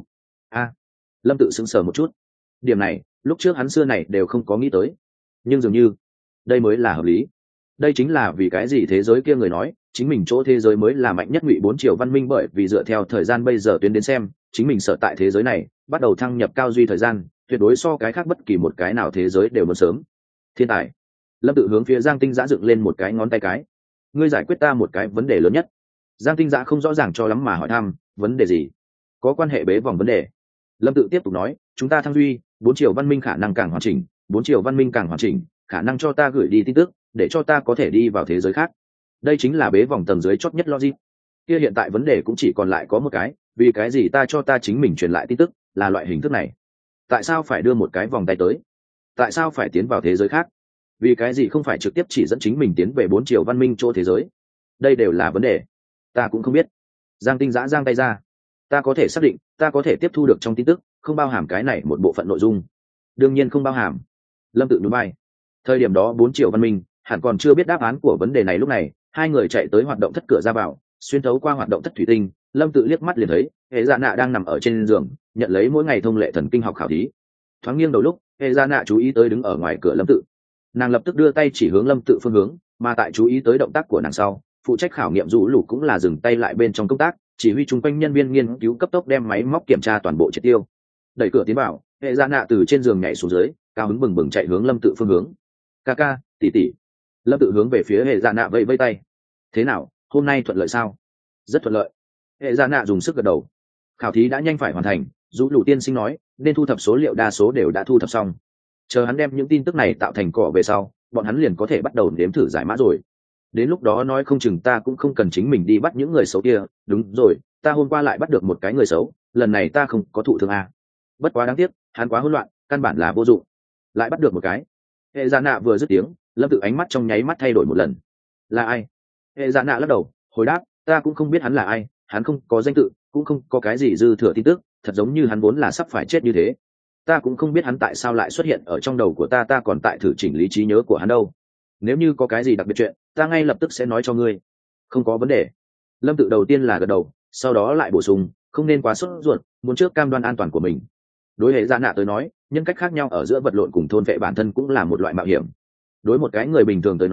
Lâm Tự sững sờ một chút. Điểm này, lúc trước hắn xưa này đều không có nghĩ tới. Nhưng dường như, đây mới là hợp lý. Đây chính là vì cái gì thế giới kia người nói, chính mình chỗ thế giới mới là mạnh nhất ngụy 4 triệu văn minh, bởi vì dựa theo thời gian bây giờ tuyến đến xem, chính mình sở tại thế giới này, bắt đầu thăng nhập cao duy thời gian, tuyệt đối so cái khác bất kỳ một cái nào thế giới đều muốn sớm. Thiên tài. Lâm Tự hướng phía Giang Tinh Giã dựng lên một cái ngón tay cái. Ngươi giải quyết ta một cái vấn đề lớn nhất. Giang Tinh Giã không rõ ràng cho lắm mà hỏi thăm, vấn đề gì? Có quan hệ bế vòng vấn đề. Lâm Tự tiếp tục nói, chúng ta thăng duy, 4 triệu văn minh khả năng càng hoàn chỉnh, 4 triệu văn minh càng hoàn chỉnh, khả năng cho ta gửi đi tin tức, để cho ta có thể đi vào thế giới khác. Đây chính là bế vòng tầng dưới chót nhất logic. Kia hiện tại vấn đề cũng chỉ còn lại có một cái, vì cái gì ta cho ta chính mình truyền lại tin tức là loại hình thức này? Tại sao phải đưa một cái vòng tay tới? Tại sao phải tiến vào thế giới khác? Vì cái gì không phải trực tiếp chỉ dẫn chính mình tiến về 4 triệu văn minh chỗ thế giới? Đây đều là vấn đề. Ta cũng không biết. Giang Tinh Giã giang tay ra. Ta có thể xác định, ta có thể tiếp thu được trong tin tức, không bao hàm cái này một bộ phận nội dung. Đương nhiên không bao hàm. Lâm Tự nhún vai. Thời điểm đó 4 triệu văn minh hẳn còn chưa biết đáp án của vấn đề này. Lúc này, hai người chạy tới hoạt động thất cửa ra vào, xuyên thấu qua hoạt động thất thủy tinh, Lâm Tự liếc mắt liền thấy Dạ Nạ đang nằm ở trên giường, nhận lấy mỗi ngày thông lệ thần kinh học khảo thí. Thoáng nghiêng đầu lúc, Dạ Nạ chú ý tới đứng ở ngoài cửa Lâm Tự. Nàng lập tức đưa tay chỉ hướng Lâm Tự phương hướng, mà tại chú ý tới động tác của nàng sau, phụ trách khảo nghiệm Dụ Lục cũng là dừng tay lại bên trong công tác, chỉ huy chung quanh nhân viên nghiên cứu cấp tốc đem máy móc kiểm tra toàn bộ triệt tiêu. Đẩy cửa tiến vào, Dạ Nạ từ trên giường nhảy xuống dưới, cao hứng bừng bừng chạy hướng Lâm Tự phương hướng. Ca, tỷ tỷ. Lâm Tự hướng về phía Dạ Nạ vẫy vẫy tay. Thế nào, hôm nay thuận lợi sao? Rất thuận lợi. Dạ Nạ dùng sức gật đầu. Khảo thí đã nhanh phải hoàn thành, Dụ Lục tiên sinh nói, nên thu thập số liệu đa số đều đã thu thập xong. Chờ hắn đem những tin tức này tạo thành cỏ về sau, bọn hắn liền có thể bắt đầu nếm thử giải mã rồi. Đến lúc đó nói không chừng ta cũng không cần chính mình đi bắt những người xấu kia. Đúng rồi, ta hôm qua lại bắt được một cái người xấu, lần này ta không có thụ thương à. Bất quá đáng tiếc, hắn quá hỗn loạn, căn bản là vô dụng. Lại bắt được một cái. Dạ Nạ vừa dứt tiếng, Lâm Tự ánh mắt trong nháy mắt thay đổi một lần. Là ai? Dạ Nạ lắc đầu, hồi đáp, ta cũng không biết hắn là ai, hắn không có danh tự, cũng không có cái gì dư thừa tin tức, thật giống như hắn vốn là sắp phải chết như thế. Ta cũng không biết hắn tại sao lại xuất hiện ở trong đầu của ta còn tại thử chỉnh lý trí nhớ của hắn đâu. Nếu như có cái gì đặc biệt chuyện, ta ngay lập tức sẽ nói cho ngươi. Không có vấn đề. Lâm Tự đầu tiên là gật đầu, sau đó lại bổ sung, không nên quá sốt ruột, muốn trước cam đoan an toàn của mình. Đối Dạ Nạ tới nói, nhân cách khác nhau ở giữa vật lộn cùng thôn vệ bản thân cũng là một loại mạo hiểm. Đối một cái người bình thường tới nói,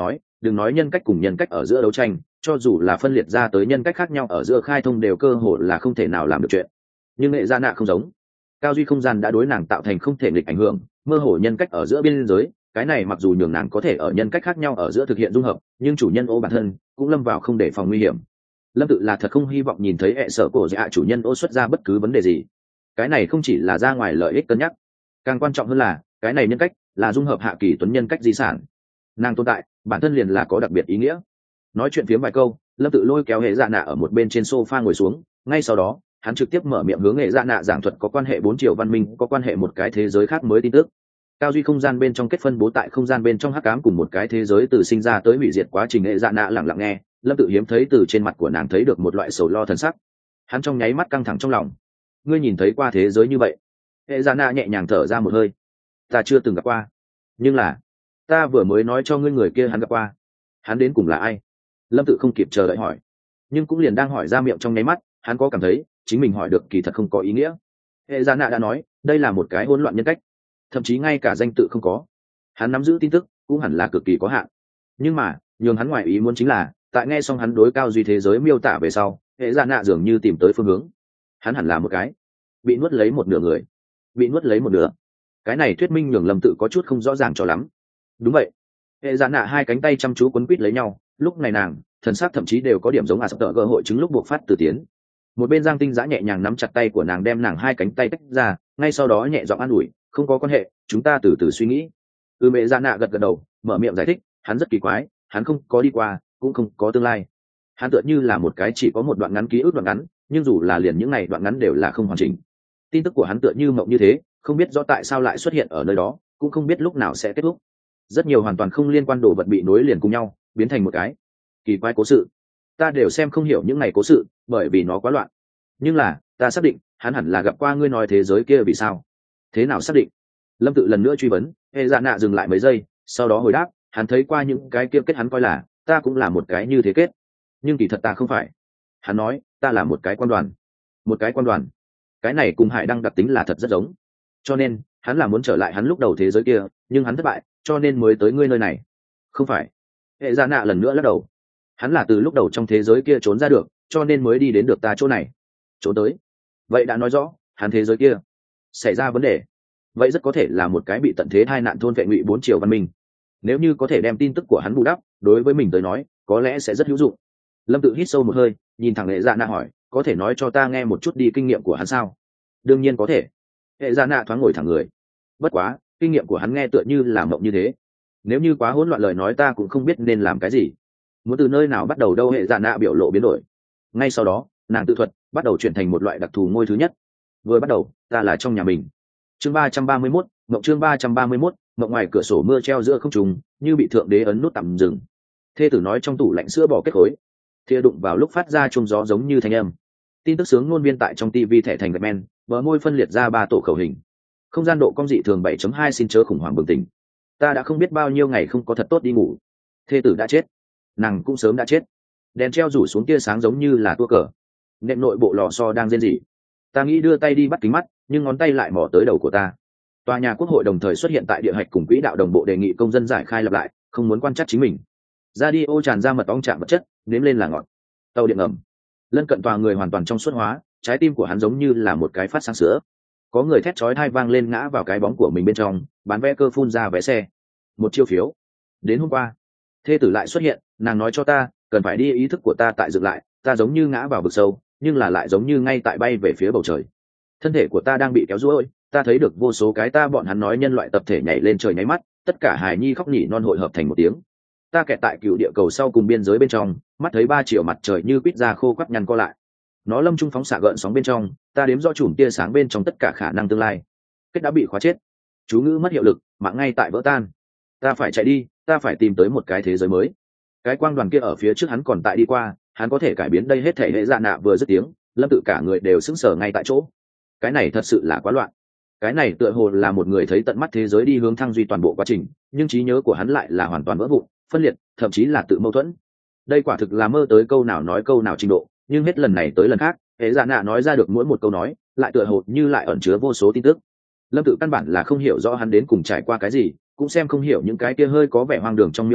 đừng nói nhân cách cùng nhân cách ở giữa đấu tranh, cho dù là phân liệt ra tới nhân cách khác nhau ở giữa khai thông đều cơ hội là không thể nào làm được chuyện. Nhưng nghệ gia nạ không giống, cao duy không gian đã đối nàng tạo thành không thể nghịch ảnh hưởng, mơ hồ nhân cách ở giữa biên giới, cái này mặc dù nhường nàng có thể ở nhân cách khác nhau ở giữa thực hiện dung hợp, nhưng chủ nhân ô bản thân cũng lâm vào không để phòng nguy hiểm. Lâm tự là thật không hy vọng nhìn thấy hệ sở cổ dạ chủ nhân ô xuất ra bất cứ vấn đề gì. Cái này không chỉ là ra ngoài lợi ích cân nhắc, càng quan trọng hơn là cái này nhân cách là dung hợp hạ kỳ tuấn nhân cách di sản, nàng tồn tại bản thân liền là có đặc biệt ý nghĩa. Nói chuyện phiếm vài câu, Lâm tự lôi kéo hệ dạ nạ ở một bên trên sofa ngồi xuống, ngay sau đó hắn trực tiếp mở miệng hướng hệ dạ nạ giảng thuật có quan hệ 4 triệu văn minh, có quan hệ một cái thế giới khác mới tin tức. Cao duy không gian bên trong kết phân bố tại không gian bên trong hắc ám cùng một cái thế giới từ sinh ra tới hủy diệt quá trình. Hệ dạ nạ lặng lặng nghe, Lâm tự hiếm thấy từ trên mặt của nàng thấy được một loại sầu lo thần sắc. Hắn trong nháy mắt căng thẳng trong lòng. Ngươi nhìn thấy qua thế giới như vậy? Hệ dạ nạ nhẹ nhàng thở ra một hơi. Ta chưa từng gặp qua, nhưng là ta vừa mới nói cho ngươi người kia hắn gặp qua. Hắn đến cùng là ai? Lâm tự không kịp chờ đợi hỏi, nhưng cũng liền đang hỏi ra miệng trong nháy mắt, hắn có cảm thấy chính mình hỏi được kỳ thật không có ý nghĩa. Hệ gia nạ đã nói đây là một cái hỗn loạn nhân cách, thậm chí ngay cả danh tự không có. Hắn nắm giữ tin tức cũng hẳn là cực kỳ có hạn, nhưng mà nhường hắn ngoài ý muốn chính là tại nghe xong hắn đối cao duy thế giới miêu tả về sau, hệ gia nạ dường như tìm tới phương hướng. Hắn hẳn là một cái bị nuốt lấy một nửa người, bị nuốt lấy một nửa. Cái này thuyết minh nhường Lâm tự có chút không rõ ràng cho lắm. Đúng vậy. Hệ gia nạ hai cánh tay chăm chú quấn quít lấy nhau, lúc này nàng thần sắc thậm chí đều có điểm giống sập tợ cơ hội chứng lúc buộc phát từ tiến. Một bên Giang Tinh Giã nhẹ nhàng nắm chặt tay của nàng, đem nàng hai cánh tay tách ra, ngay sau đó nhẹ giọng an ủi, không có quan hệ, chúng ta từ từ suy nghĩ. Mẹ Gia Nạ gật gật đầu, mở miệng giải thích, hắn rất kỳ quái, hắn không có đi qua, cũng không có tương lai. Hắn tựa như là một cái chỉ có một đoạn ngắn ký ức đoạn ngắn, nhưng dù là liền những này đoạn ngắn đều là không hoàn chỉnh. Tin tức của hắn tựa như mộng như thế, không biết rõ tại sao lại xuất hiện ở nơi đó, cũng không biết lúc nào sẽ kết thúc. Rất nhiều hoàn toàn không liên quan đồ vật bị nối liền cùng nhau, biến thành một cái kỳ quái cố sự. Ta đều xem không hiểu những ngày cố sự, bởi vì nó quá loạn. Nhưng là ta xác định hắn hẳn là gặp qua ngươi nói thế giới kia. Vì sao? Thế nào xác định? Lâm tự lần nữa truy vấn. Hệ dạ nạ dừng lại mấy giây, sau đó hồi đáp, hắn thấy qua những cái kia kết, hắn coi là ta cũng là một cái như thế kết, nhưng kỳ thật ta không phải. Hắn nói ta là một cái quan đoàn. Một cái quan đoàn. Cái này cùng Hải Đăng đặc tính là thật rất giống, cho nên hắn là muốn trở lại hắn lúc đầu thế giới kia, nhưng hắn thất bại, cho nên mới tới ngươi nơi này. Không phải. Hệ dạ nạ lần nữa lắc đầu. Hắn là từ lúc đầu trong thế giới kia trốn ra được, cho nên mới đi đến được ta chỗ này. Trốn tới. Vậy đã nói rõ hắn thế giới kia xảy ra vấn đề. Vậy rất có thể là một cái bị tận thế hai nạn thôn vệ ngụy 4 triệu văn minh. Nếu như có thể đem tin tức của hắn bù đắp, đối với mình tới nói có lẽ sẽ rất hữu dụng. Lâm tự hít sâu một hơi, nhìn thẳng hệ dạ nạ hỏi, có thể nói cho ta nghe một chút đi kinh nghiệm của hắn sao? Đương nhiên có thể. Hệ dạ nạ thoáng ngồi thẳng người. Bất quá kinh nghiệm của hắn nghe tựa như là mộng như thế, nếu như quá hỗn loạn lời nói ta cũng không biết nên làm cái gì. Muốn từ nơi nào bắt đầu đâu? Hệ dạ nạ biểu lộ biến đổi. Ngay sau đó nàng tự thuật bắt đầu chuyển thành một loại đặc thù ngôi thứ nhất. Vừa bắt đầu ta là trong nhà mình. Chương 331, mộng. Chương 331, mộng. Ngoài cửa sổ mưa treo giữa không trùng, như bị thượng đế ấn nút tạm dừng. Thê tử nói trong tủ lạnh sữa bò kết khối, thìa đụng vào lúc phát ra chuông gió giống như thanh âm. Tin tức sướng ngôn viên tại trong tivi thẻ thành gạch men, bờ môi phân liệt ra 3 tổ khẩu hình. Không gian độ cong dị thường 7.2, xin chớ khủng hoảng bừng tỉnh. Ta đã không biết bao nhiêu ngày không có thật tốt đi ngủ. Thê tử đã chết, nàng cũng sớm đã chết. Đèn treo rủ xuống tia sáng giống như là tua cờ. Nệm nội bộ lò xo đang rên rỉ. Ta nghĩ đưa tay đi bắt kính mắt, nhưng ngón tay lại mò tới đầu của ta. Tòa nhà quốc hội đồng thời xuất hiện tại địa hạch cùng quỹ đạo đồng bộ, đề nghị công dân giải khai lập lại, không muốn quan trắc chính mình. Radio tràn ra mật ong chạm vật chất, nếm lên là ngọt. Tàu điện ngầm. Lân cận tòa người hoàn toàn trong suốt hóa, trái tim của hắn giống như là một cái phát sáng sữa. Có người thét chói tai vang lên, ngã vào cái bóng của mình bên trong, bán vé cơ phun ra vé xe. Một chiêu phiếu. Đến hôm qua, thê tử lại xuất hiện, nàng nói cho ta cần phải đi, ý thức của ta tại dựng lại, ta giống như ngã vào vực sâu, nhưng là lại giống như ngay tại bay về phía bầu trời. Thân thể của ta đang bị kéo duỗi, ta thấy được vô số cái ta, bọn hắn nói nhân loại tập thể nhảy lên trời nháy mắt, tất cả hài nhi khóc nhỉ non hội hợp thành một tiếng. Ta kẹt tại cựu địa cầu sau cùng biên giới bên trong, mắt thấy 3 triệu mặt trời như quýt ra khô quắt nhăn co lại. Nó lâm trung phóng xạ gợn sóng bên trong, ta đếm rõ chùm tia sáng bên trong tất cả khả năng tương lai. Kết đã bị khóa chết, chú ngữ mất hiệu lực, mạng ngay tại vỡ tan. Ta phải chạy đi, ta phải tìm tới một cái thế giới mới. Cái quang đoàn kia ở phía trước hắn còn tại đi qua, hắn có thể cải biến đây hết thể. Hệ dạ nạ vừa dứt tiếng, Lâm tự cả người đều sững sờ ngay tại chỗ. Cái này thật sự là quá loạn. Cái này tựa hồ là một người thấy tận mắt thế giới đi hướng thăng duy toàn bộ quá trình, nhưng trí nhớ của hắn lại là hoàn toàn vỡ vụn, phân liệt, thậm chí là tự mâu thuẫn. Đây quả thực là mơ tới câu nào nói câu nào trình độ, nhưng hết lần này tới lần khác, hệ dạ nạ nói ra được mỗi một câu nói lại tựa hồ như lại ẩn chứa vô số tin tức. Lâm tự căn bản là không hiểu rõ hắn đến cùng trải qua cái gì, cũng xem không hiểu những cái kia hơi có vẻ hoang đường trong miêu tả,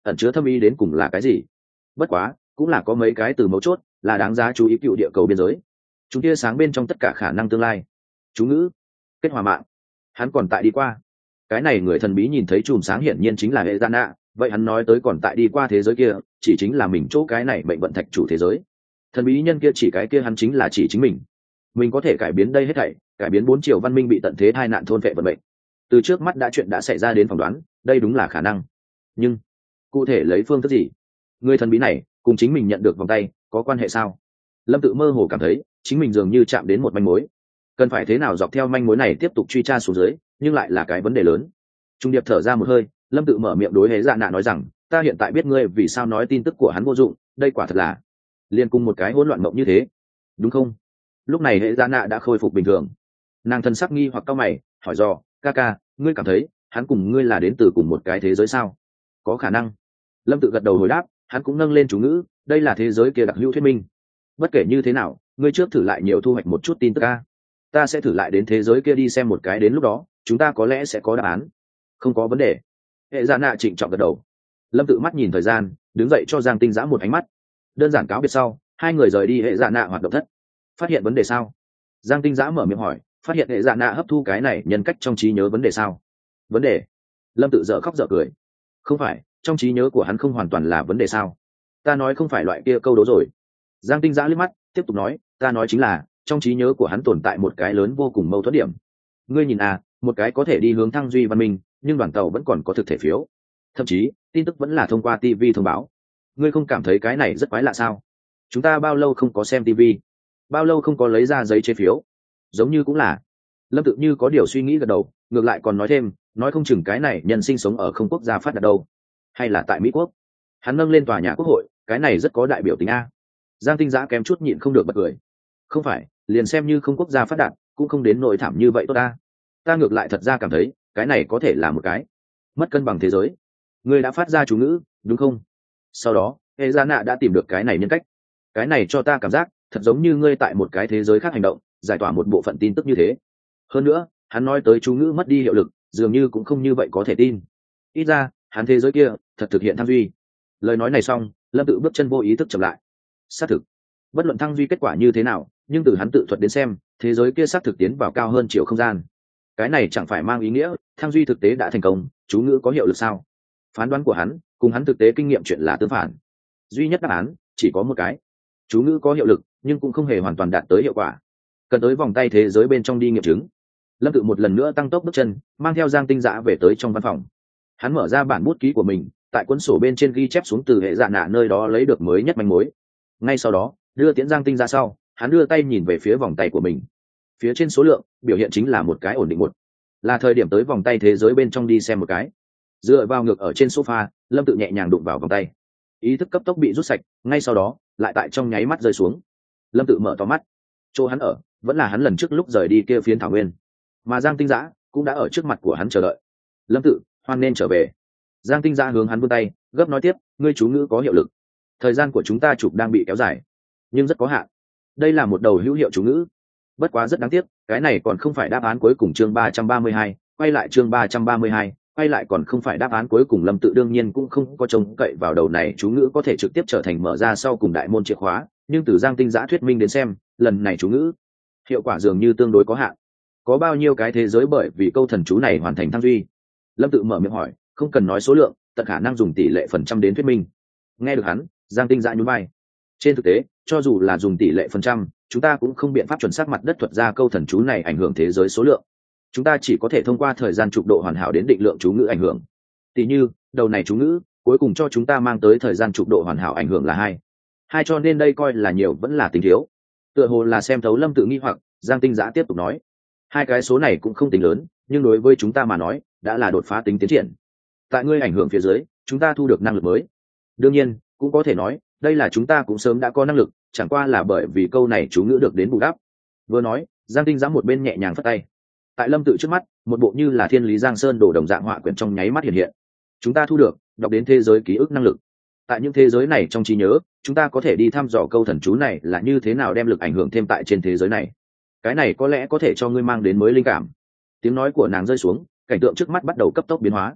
ẩn chứa thâm ý đến cùng là cái gì. Bất quá cũng là có mấy cái từ mấu chốt là đáng giá chú ý. Cựu địa cầu biên giới, chúng tia sáng bên trong tất cả khả năng tương lai, chú ngữ, kết hòa mạng, hắn còn tại đi qua. Cái này người thần bí nhìn thấy chùm sáng hiển nhiên chính là hệ gian nạ, vậy hắn nói tới còn tại đi qua thế giới kia chỉ chính là mình chỗ cái này mệnh vận thạch chủ thế giới. Thần bí nhân kia chỉ cái kia hắn chính là chỉ chính mình có thể cải biến đây hết thảy, cải biến 4 triệu văn minh bị tận thế tai nạn thôn vệ vận mệnh. Từ trước mắt đã chuyện đã xảy ra đến phỏng đoán, đây đúng là khả năng. Nhưng cụ thể lấy phương thức gì? Người thần bí này cùng chính mình nhận được vòng tay có quan hệ sao? Lâm Tự mơ hồ cảm thấy chính mình dường như chạm đến một manh mối, cần phải thế nào dọc theo manh mối này tiếp tục truy tra xuống dưới, nhưng lại là cái vấn đề lớn. Trung điệp thở ra một hơi, Lâm Tự mở miệng đối Hễ Dạ Nạ nói rằng, ta hiện tại biết ngươi vì sao nói tin tức của hắn vô dụng, đây quả thật là liên cùng một cái hỗn loạn mộng như thế, đúng không? Lúc này Hễ Dạ Nạ đã khôi phục bình thường, nàng thân sắc nghi hoặc cau mày hỏi dò, ca ca, ngươi cảm thấy hắn cùng ngươi là đến từ cùng một cái thế giới sao? Có khả năng. Lâm Tự gật đầu hồi đáp, hắn cũng nâng lên chú ngữ, đây là thế giới kia đặc hữu thuyết minh. Bất kể như thế nào, ngươi trước thử lại nhiều thu hoạch một chút tin tức ca, ta sẽ thử lại đến thế giới kia đi xem một cái, đến lúc đó chúng ta có lẽ sẽ có đáp án. Không có vấn đề. Hệ Dạ Nạ trịnh trọng gật đầu. Lâm Tự mắt nhìn thời gian, đứng dậy cho Giang Tinh Giã một ánh mắt. Đơn giản cáo biệt sau, hai người rời đi Hệ Dạ Nạ hoạt động thất. Phát hiện vấn đề sao? Giang Tinh Giã mở miệng hỏi, phát hiện Hệ Dạ Nạ hấp thu cái này nhân cách trong trí nhớ vấn đề sao? Vấn đề? Lâm Tự dở khóc dở cười. Không phải, trong trí nhớ của hắn không hoàn toàn là vấn đề sao? Ta nói không phải loại kia câu đố rồi. Giang Tinh Giã liếc mắt, tiếp tục nói, ta nói chính là trong trí nhớ của hắn tồn tại một cái lớn vô cùng mâu thuẫn điểm. Ngươi nhìn à, một cái có thể đi hướng thăng duy văn minh, nhưng đoàn tàu vẫn còn có thực thể phiếu, thậm chí tin tức vẫn là thông qua TV thông báo. Ngươi không cảm thấy cái này rất quái lạ sao? Chúng ta bao lâu không có xem TV, bao lâu không có lấy ra giấy chế phiếu? Giống như cũng là. Lâm Tự như có điều suy nghĩ gật đầu, ngược lại còn nói thêm, nói không chừng cái này nhân sinh sống ở không quốc gia phát đạt đâu, hay là tại Mỹ quốc. Hắn nâng lên tòa nhà quốc hội, cái này rất có đại biểu tính a. Giang Tinh Giã kém chút nhịn không được bật cười. Không phải, liền xem như không quốc gia phát đạt cũng không đến nỗi thảm như vậy tốt ta. Ta ngược lại thật ra cảm thấy cái này có thể là một cái mất cân bằng thế giới. Ngươi đã phát ra chú ngữ đúng không? Sau đó Hệ Dạ Nạ đã tìm được cái này nhân cách, cái này cho ta cảm giác thật giống như ngươi tại một cái thế giới khác hành động, giải tỏa một bộ phận tin tức như thế. Hơn nữa hắn nói tới chú ngữ mất đi hiệu lực, dường như cũng không như vậy có thể tin. Ít ra hắn thế giới kia thật thực hiện tham duy. Lời nói này xong, Lâm Tự bước chân vô ý thức chậm lại. Xác thực, bất luận thăng duy kết quả như thế nào, nhưng từ hắn tự thuật đến xem, thế giới kia xác thực tiến vào cao hơn chiều không gian. Cái này chẳng phải mang ý nghĩa thăng duy thực tế đã thành công, chú ngữ có hiệu lực sao? Phán đoán của hắn cùng hắn thực tế kinh nghiệm chuyện là tương phản. Duy nhất đáp án chỉ có một cái, chú ngữ có hiệu lực nhưng cũng không hề hoàn toàn đạt tới hiệu quả, cần tới vòng tay thế giới bên trong đi nghiệm chứng. Lâm Tự một lần nữa tăng tốc bước chân, mang theo Giang Tinh Giã về tới trong văn phòng. Hắn mở ra bản bút ký của mình, tại cuốn sổ bên trên ghi chép xuống từ Hệ Dạ Nạ nơi đó lấy được mới nhất manh mối. Ngay sau đó đưa tiễn Giang Tinh ra sau, hắn đưa tay nhìn về phía vòng tay của mình. Phía trên số lượng biểu hiện chính là một cái ổn định một, là thời điểm tới vòng tay thế giới bên trong đi xem một cái. Dựa vào ngược ở trên sofa, Lâm Tự nhẹ nhàng đụng vào vòng tay, ý thức cấp tốc bị rút sạch, ngay sau đó lại tại trong nháy mắt rơi xuống. Lâm Tự mở to mắt, chỗ hắn ở vẫn là hắn lần trước lúc rời đi kia phiến thảo nguyên, mà Giang Tinh Giã cũng đã ở trước mặt của hắn chờ đợi. Lâm Tự, hoan nên trở về. Giang Tinh Giã hướng hắn vươn tay, gấp nói tiếp, ngươi chú ngữ có hiệu lực, thời gian của chúng ta chụp đang bị kéo dài, nhưng rất có hạn. Đây là một đầu hữu hiệu chú ngữ, bất quá rất đáng tiếc, cái này còn không phải đáp án cuối cùng. Chương 332, quay lại chương 332, quay lại còn không phải đáp án cuối cùng. Lâm Tự đương nhiên cũng không có trông cậy vào đầu này chú ngữ có thể trực tiếp trở thành mở ra sau cùng đại môn chìa khóa, nhưng từ Giang Tinh Giã thuyết minh đến xem, lần này chú ngữ hiệu quả dường như tương đối có hạn. Có bao nhiêu cái thế giới bởi vì câu thần chú này hoàn thành thăng duy? Lâm Tự mở miệng hỏi, không cần nói số lượng, tận khả năng dùng tỷ lệ phần trăm đến thuyết minh. Nghe được hắn, Giang Tinh Giã nhún vai. Trên thực tế, cho dù là dùng tỷ lệ phần trăm, chúng ta cũng không biện pháp chuẩn xác mặt đất thuật ra câu thần chú này ảnh hưởng thế giới số lượng. Chúng ta chỉ có thể thông qua thời gian trục độ hoàn hảo đến định lượng chú ngữ ảnh hưởng. Tỷ như đầu này chú ngữ cuối cùng cho chúng ta mang tới thời gian trục độ hoàn hảo ảnh hưởng là hai, cho nên đây coi là nhiều vẫn là tính thiếu. Tựa hồ là xem thấu Lâm Tự nghi hoặc, Giang Tinh Giã tiếp tục nói, hai cái số này cũng không tính lớn, nhưng đối với chúng ta mà nói đã là đột phá tính tiến triển. Tại ngươi ảnh hưởng phía dưới, chúng ta thu được năng lực mới. Đương nhiên cũng có thể nói đây là chúng ta cũng sớm đã có năng lực, chẳng qua là bởi vì câu này chú ngữ được đến bù đắp. Vừa nói, Giang Tinh Giã một bên nhẹ nhàng phất tay. Tại Lâm Tự trước mắt, một bộ như là thiên lý giang sơn đổ đồng dạng họa quyển trong nháy mắt hiện hiện. Chúng ta thu được đọc đến thế giới ký ức năng lực. Tại những thế giới này trong trí nhớ, chúng ta có thể đi thăm dò câu thần chú này là như thế nào đem lực ảnh hưởng thêm tại trên thế giới này. Cái này có lẽ có thể cho ngươi mang đến mới linh cảm. Tiếng nói của nàng rơi xuống, cảnh tượng trước mắt bắt đầu cấp tốc biến hóa.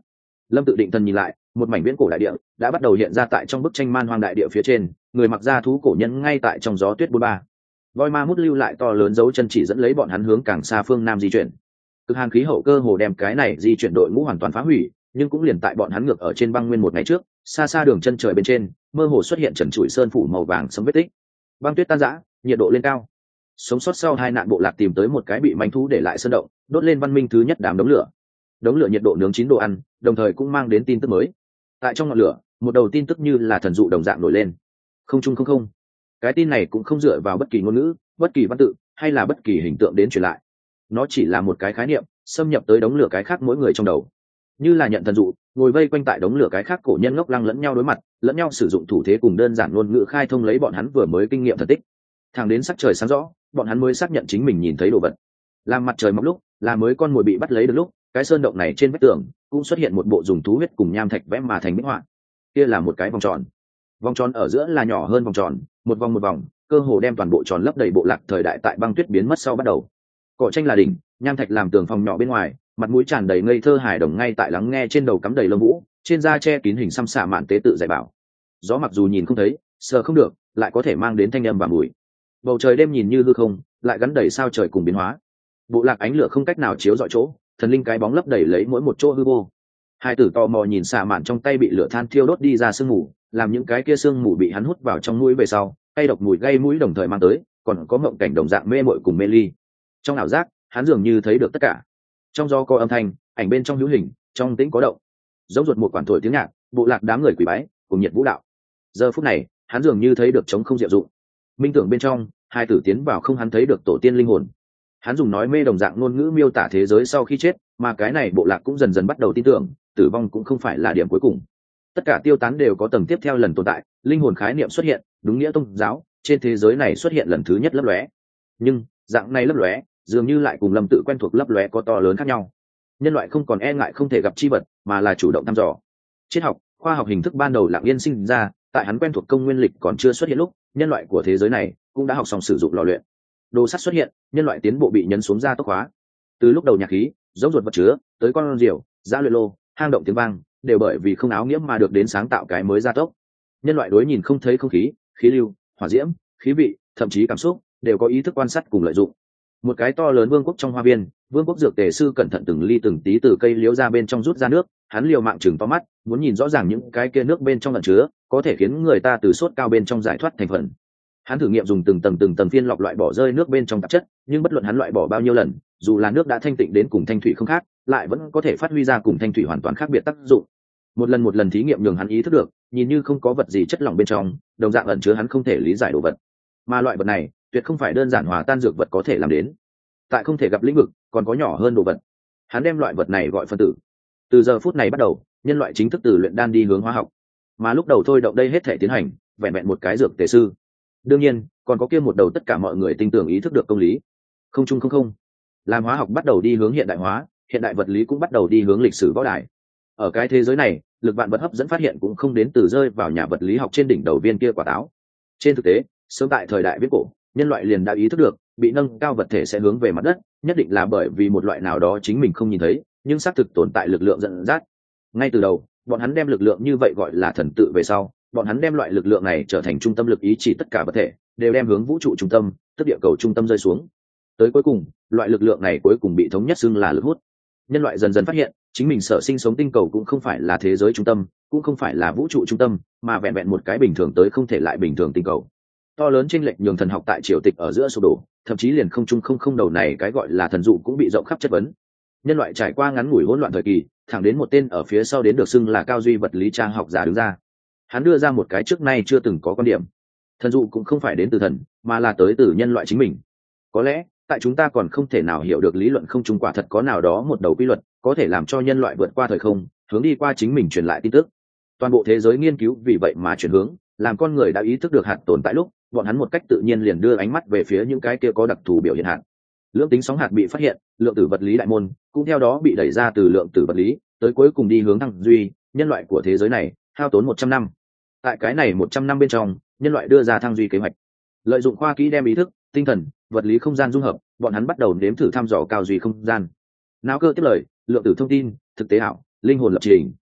Lâm tự định thần nhìn lại, một mảnh viễn cổ đại địa đã bắt đầu hiện ra tại trong bức tranh man hoang đại địa phía trên, người mặc da thú cổ nhân ngay tại trong gió tuyết 43. Voi ma mút lưu lại to lớn dấu chân chỉ dẫn lấy bọn hắn hướng càng xa phương nam di chuyển. Cực hàn khí hậu cơ hồ đem cái này di chuyển đội ngũ hoàn toàn phá hủy, nhưng cũng liền tại bọn hắn ngược ở trên băng nguyên một ngày trước, xa xa đường chân trời bên trên mơ hồ xuất hiện trần trụi sơn phủ màu vàng sẫm vết tích. Băng tuyết tan rã, nhiệt độ lên cao. Sống sót sau hai nạn bộ lạc tìm tới một cái bị manh thú để lại sơn động, đốt lên văn minh thứ nhất đám đống lửa. Đống lửa nhiệt độ nướng chín đồ ăn, đồng thời cũng mang đến tin tức mới. Tại trong ngọn lửa, một đầu tin tức như là thần dụ đồng dạng nổi lên. Không trung không không. Cái tin này cũng không dựa vào bất kỳ ngôn ngữ, bất kỳ văn tự hay là bất kỳ hình tượng đến truyền lại. Nó chỉ là một cái khái niệm, xâm nhập tới đống lửa cái khác mỗi người trong đầu. Như là nhận thần dụ, ngồi vây quanh tại đống lửa cái khác cổ nhân ngốc lăng lẫn nhau đối mặt, lẫn nhau sử dụng thủ thế cùng đơn giản ngôn ngữ khai thông lấy bọn hắn vừa mới kinh nghiệm thần tích. Thẳng đến sắc trời sáng rõ, bọn hắn mới xác nhận chính mình nhìn thấy đồ vật. Làm mặt trời mọc lúc, là mới con mồi bị bắt lấy được lúc, cái sơn động này trên vách tường cũng xuất hiện một bộ dùng thú huyết cùng nham thạch vẽ mà thành minh họa. Kia là một cái vòng tròn. Vòng tròn ở giữa là nhỏ hơn vòng tròn, một vòng, cơ hồ đem toàn bộ tròn lấp đầy bộ lạc thời đại tại băng tuyết biến mất sau bắt đầu. Cỏ tranh là đỉnh, nham thạch làm tường phòng nhỏ bên ngoài, mặt mũi tràn đầy ngây thơ hài đồng ngay tại lắng nghe, trên đầu cắm đầy lông vũ, trên da che kín hình xăm xạ mạn tế tự dạy bảo. Gió mặc dù nhìn không thấy, sờ không được, lại có thể mang đến thanh âm và mùi. Bầu trời đêm nhìn như hư không, lại gắn đầy sao trời cùng biến hóa. Bộ lạc ánh lửa không cách nào chiếu rọi chỗ, thần linh cái bóng lấp đầy lấy mỗi một chỗ hư vô. Hai tử tò mò nhìn xạ mạn trong tay bị lửa than thiêu đốt đi ra sương mù, làm những cái kia sương mù bị hắn hút vào trong mũi về sau, cay độc mùi gây mũi đồng thời mang tới, còn có mộng cảnh đồng dạng mê mội cùng mê ly. Trong ảo giác, hắn dường như thấy được tất cả. Trong gió có âm thanh, ảnh bên trong hữu hình, trong tĩnh có động. Giống ruột một quản thổi tiếng nhạc, bộ lạc đám người quỳ bái cùng nhiệt vũ đạo. Giờ phút này, hắn dường như thấy được trống không diệu dụng. Minh tưởng bên trong, hai tử tiến vào không, hắn thấy được tổ tiên linh hồn. Hắn dùng nói mê đồng dạng ngôn ngữ miêu tả thế giới sau khi chết, mà cái này bộ lạc cũng dần dần bắt đầu tin tưởng, tử vong cũng không phải là điểm cuối cùng. Tất cả tiêu tán đều có tầng tiếp theo lần tồn tại, linh hồn khái niệm xuất hiện, đúng nghĩa tôn giáo trên thế giới này xuất hiện lần thứ nhất lấp lóe. Nhưng dạng này lấp lóe dường như lại cùng Lâm tự quen thuộc lấp lóe có to lớn khác nhau. Nhân loại không còn e ngại không thể gặp chi vật, mà là chủ động thăm dò. Triết học, khoa học hình thức ban đầu lặng yên sinh ra, tại hắn quen thuộc công nguyên lịch còn chưa xuất hiện lúc, nhân loại của thế giới này cũng đã học xong sử dụng lò luyện. Đồ sắt xuất hiện, nhân loại tiến bộ bị nhấn xuống ra tốc hóa. Từ lúc đầu nhạc khí, giống ruột vật chứa, tới con diều, giã luyện lô, hang động tiếng vang, đều bởi vì không áo nghĩa mà được đến sáng tạo cái mới gia tốc. Nhân loại đối nhìn không thấy không khí, khí lưu, hỏa diễm, khí vị, thậm chí cảm xúc, đều có ý thức quan sát cùng lợi dụng. Một cái to lớn vương quốc trong hoa viên, vương quốc dược tề sư cẩn thận từng ly từng tí từ cây liễu ra bên trong rút ra nước, hắn liều mạng chừng to mắt, muốn nhìn rõ ràng những cái kia nước bên trong ẩn chứa, có thể khiến người ta từ sốt cao bên trong giải thoát thành phần. Hắn thử nghiệm dùng từng tầng phiên lọc loại bỏ rơi nước bên trong tạp chất, nhưng bất luận hắn loại bỏ bao nhiêu lần, dù là nước đã thanh tịnh đến cùng thanh thủy không khác, lại vẫn có thể phát huy ra cùng thanh thủy hoàn toàn khác biệt tác dụng. Một lần thí nghiệm nhường hắn ý thức được, nhìn như không có vật gì chất lỏng bên trong, đồng dạng ẩn chứa hắn không thể lý giải đồ vật. Mà loại vật này, tuyệt không phải đơn giản hòa tan dược vật có thể làm đến. Tại không thể gặp lĩnh vực, còn có nhỏ hơn đồ vật. Hắn đem loại vật này gọi phân tử. Từ giờ phút này bắt đầu, nhân loại chính thức từ luyện đan đi hướng hóa học. Mà lúc đầu thôi động đây hết thể tiến hành, vẹn vẹn một cái dược tề sư. Đương nhiên, còn có kia một đầu tất cả mọi người tin tưởng ý thức được công lý. Không chung không không. Làm hóa học bắt đầu đi hướng hiện đại hóa, hiện đại vật lý cũng bắt đầu đi hướng lịch sử võ đại. Ở cái thế giới này, lực vạn vật hấp dẫn phát hiện cũng không đến từ rơi vào nhà vật lý học trên đỉnh đầu viên kia quả táo. Trên thực tế, sớm tại thời đại viễn cổ, nhân loại liền đã ý thức được, bị nâng cao vật thể sẽ hướng về mặt đất, nhất định là bởi vì một loại nào đó chính mình không nhìn thấy, nhưng xác thực tồn tại lực lượng dẫn dắt. Ngay từ đầu, bọn hắn đem lực lượng như vậy gọi là thần tự, về sau, bọn hắn đem loại lực lượng này trở thành trung tâm lực ý chỉ tất cả vật thể, đều đem hướng vũ trụ trung tâm, tức địa cầu trung tâm rơi xuống. Tới cuối cùng, loại lực lượng này cuối cùng bị thống nhất xưng là lực hút. Nhân loại dần dần phát hiện, chính mình sở sinh sống tinh cầu cũng không phải là thế giới trung tâm, cũng không phải là vũ trụ trung tâm, mà vẹn vẹn một cái bình thường tới không thể lại bình thường tinh cầu. To lớn chênh lệch nhường thần học tại triều tịch ở giữa sụp đổ, thậm chí liền không đầu này cái gọi là thần dụ cũng bị rộng khắp chất vấn. Nhân loại trải qua ngắn ngủi hỗn loạn thời kỳ, thẳng đến một tên ở phía sau đến được xưng là cao duy vật lý trang học giả đứng ra. Hắn đưa ra một cái trước nay chưa từng có quan điểm: thần dụ cũng không phải đến từ thần, mà là tới từ nhân loại chính mình. Có lẽ tại chúng ta còn không thể nào hiểu được lý luận không trung quả thật có nào đó một đầu quy luật có thể làm cho nhân loại vượt qua thời không, hướng đi qua chính mình truyền lại tin tức. Toàn bộ thế giới nghiên cứu vì vậy mà chuyển hướng, làm con người đã ý thức được hạt tồn tại lúc, bọn hắn một cách tự nhiên liền đưa ánh mắt về phía những cái kia có đặc thù biểu hiện hạt. Lưỡng tính sóng hạt bị phát hiện, lượng tử vật lý đại môn cũng theo đó bị đẩy ra từ lượng tử vật lý, tới cuối cùng đi hướng thăng duy. Nhân loại của thế giới này hao tốn 100 năm. Tại cái này 100 năm bên trong, nhân loại đưa ra thăng duy kế hoạch. Lợi dụng khoa kỹ đem ý thức, tinh thần, vật lý không gian dung hợp, bọn hắn bắt đầu nếm thử thăm dò cao duy không gian. Não cơ tiếp lời, lượng tử thông tin, thực tế ảo, linh hồn lập trình.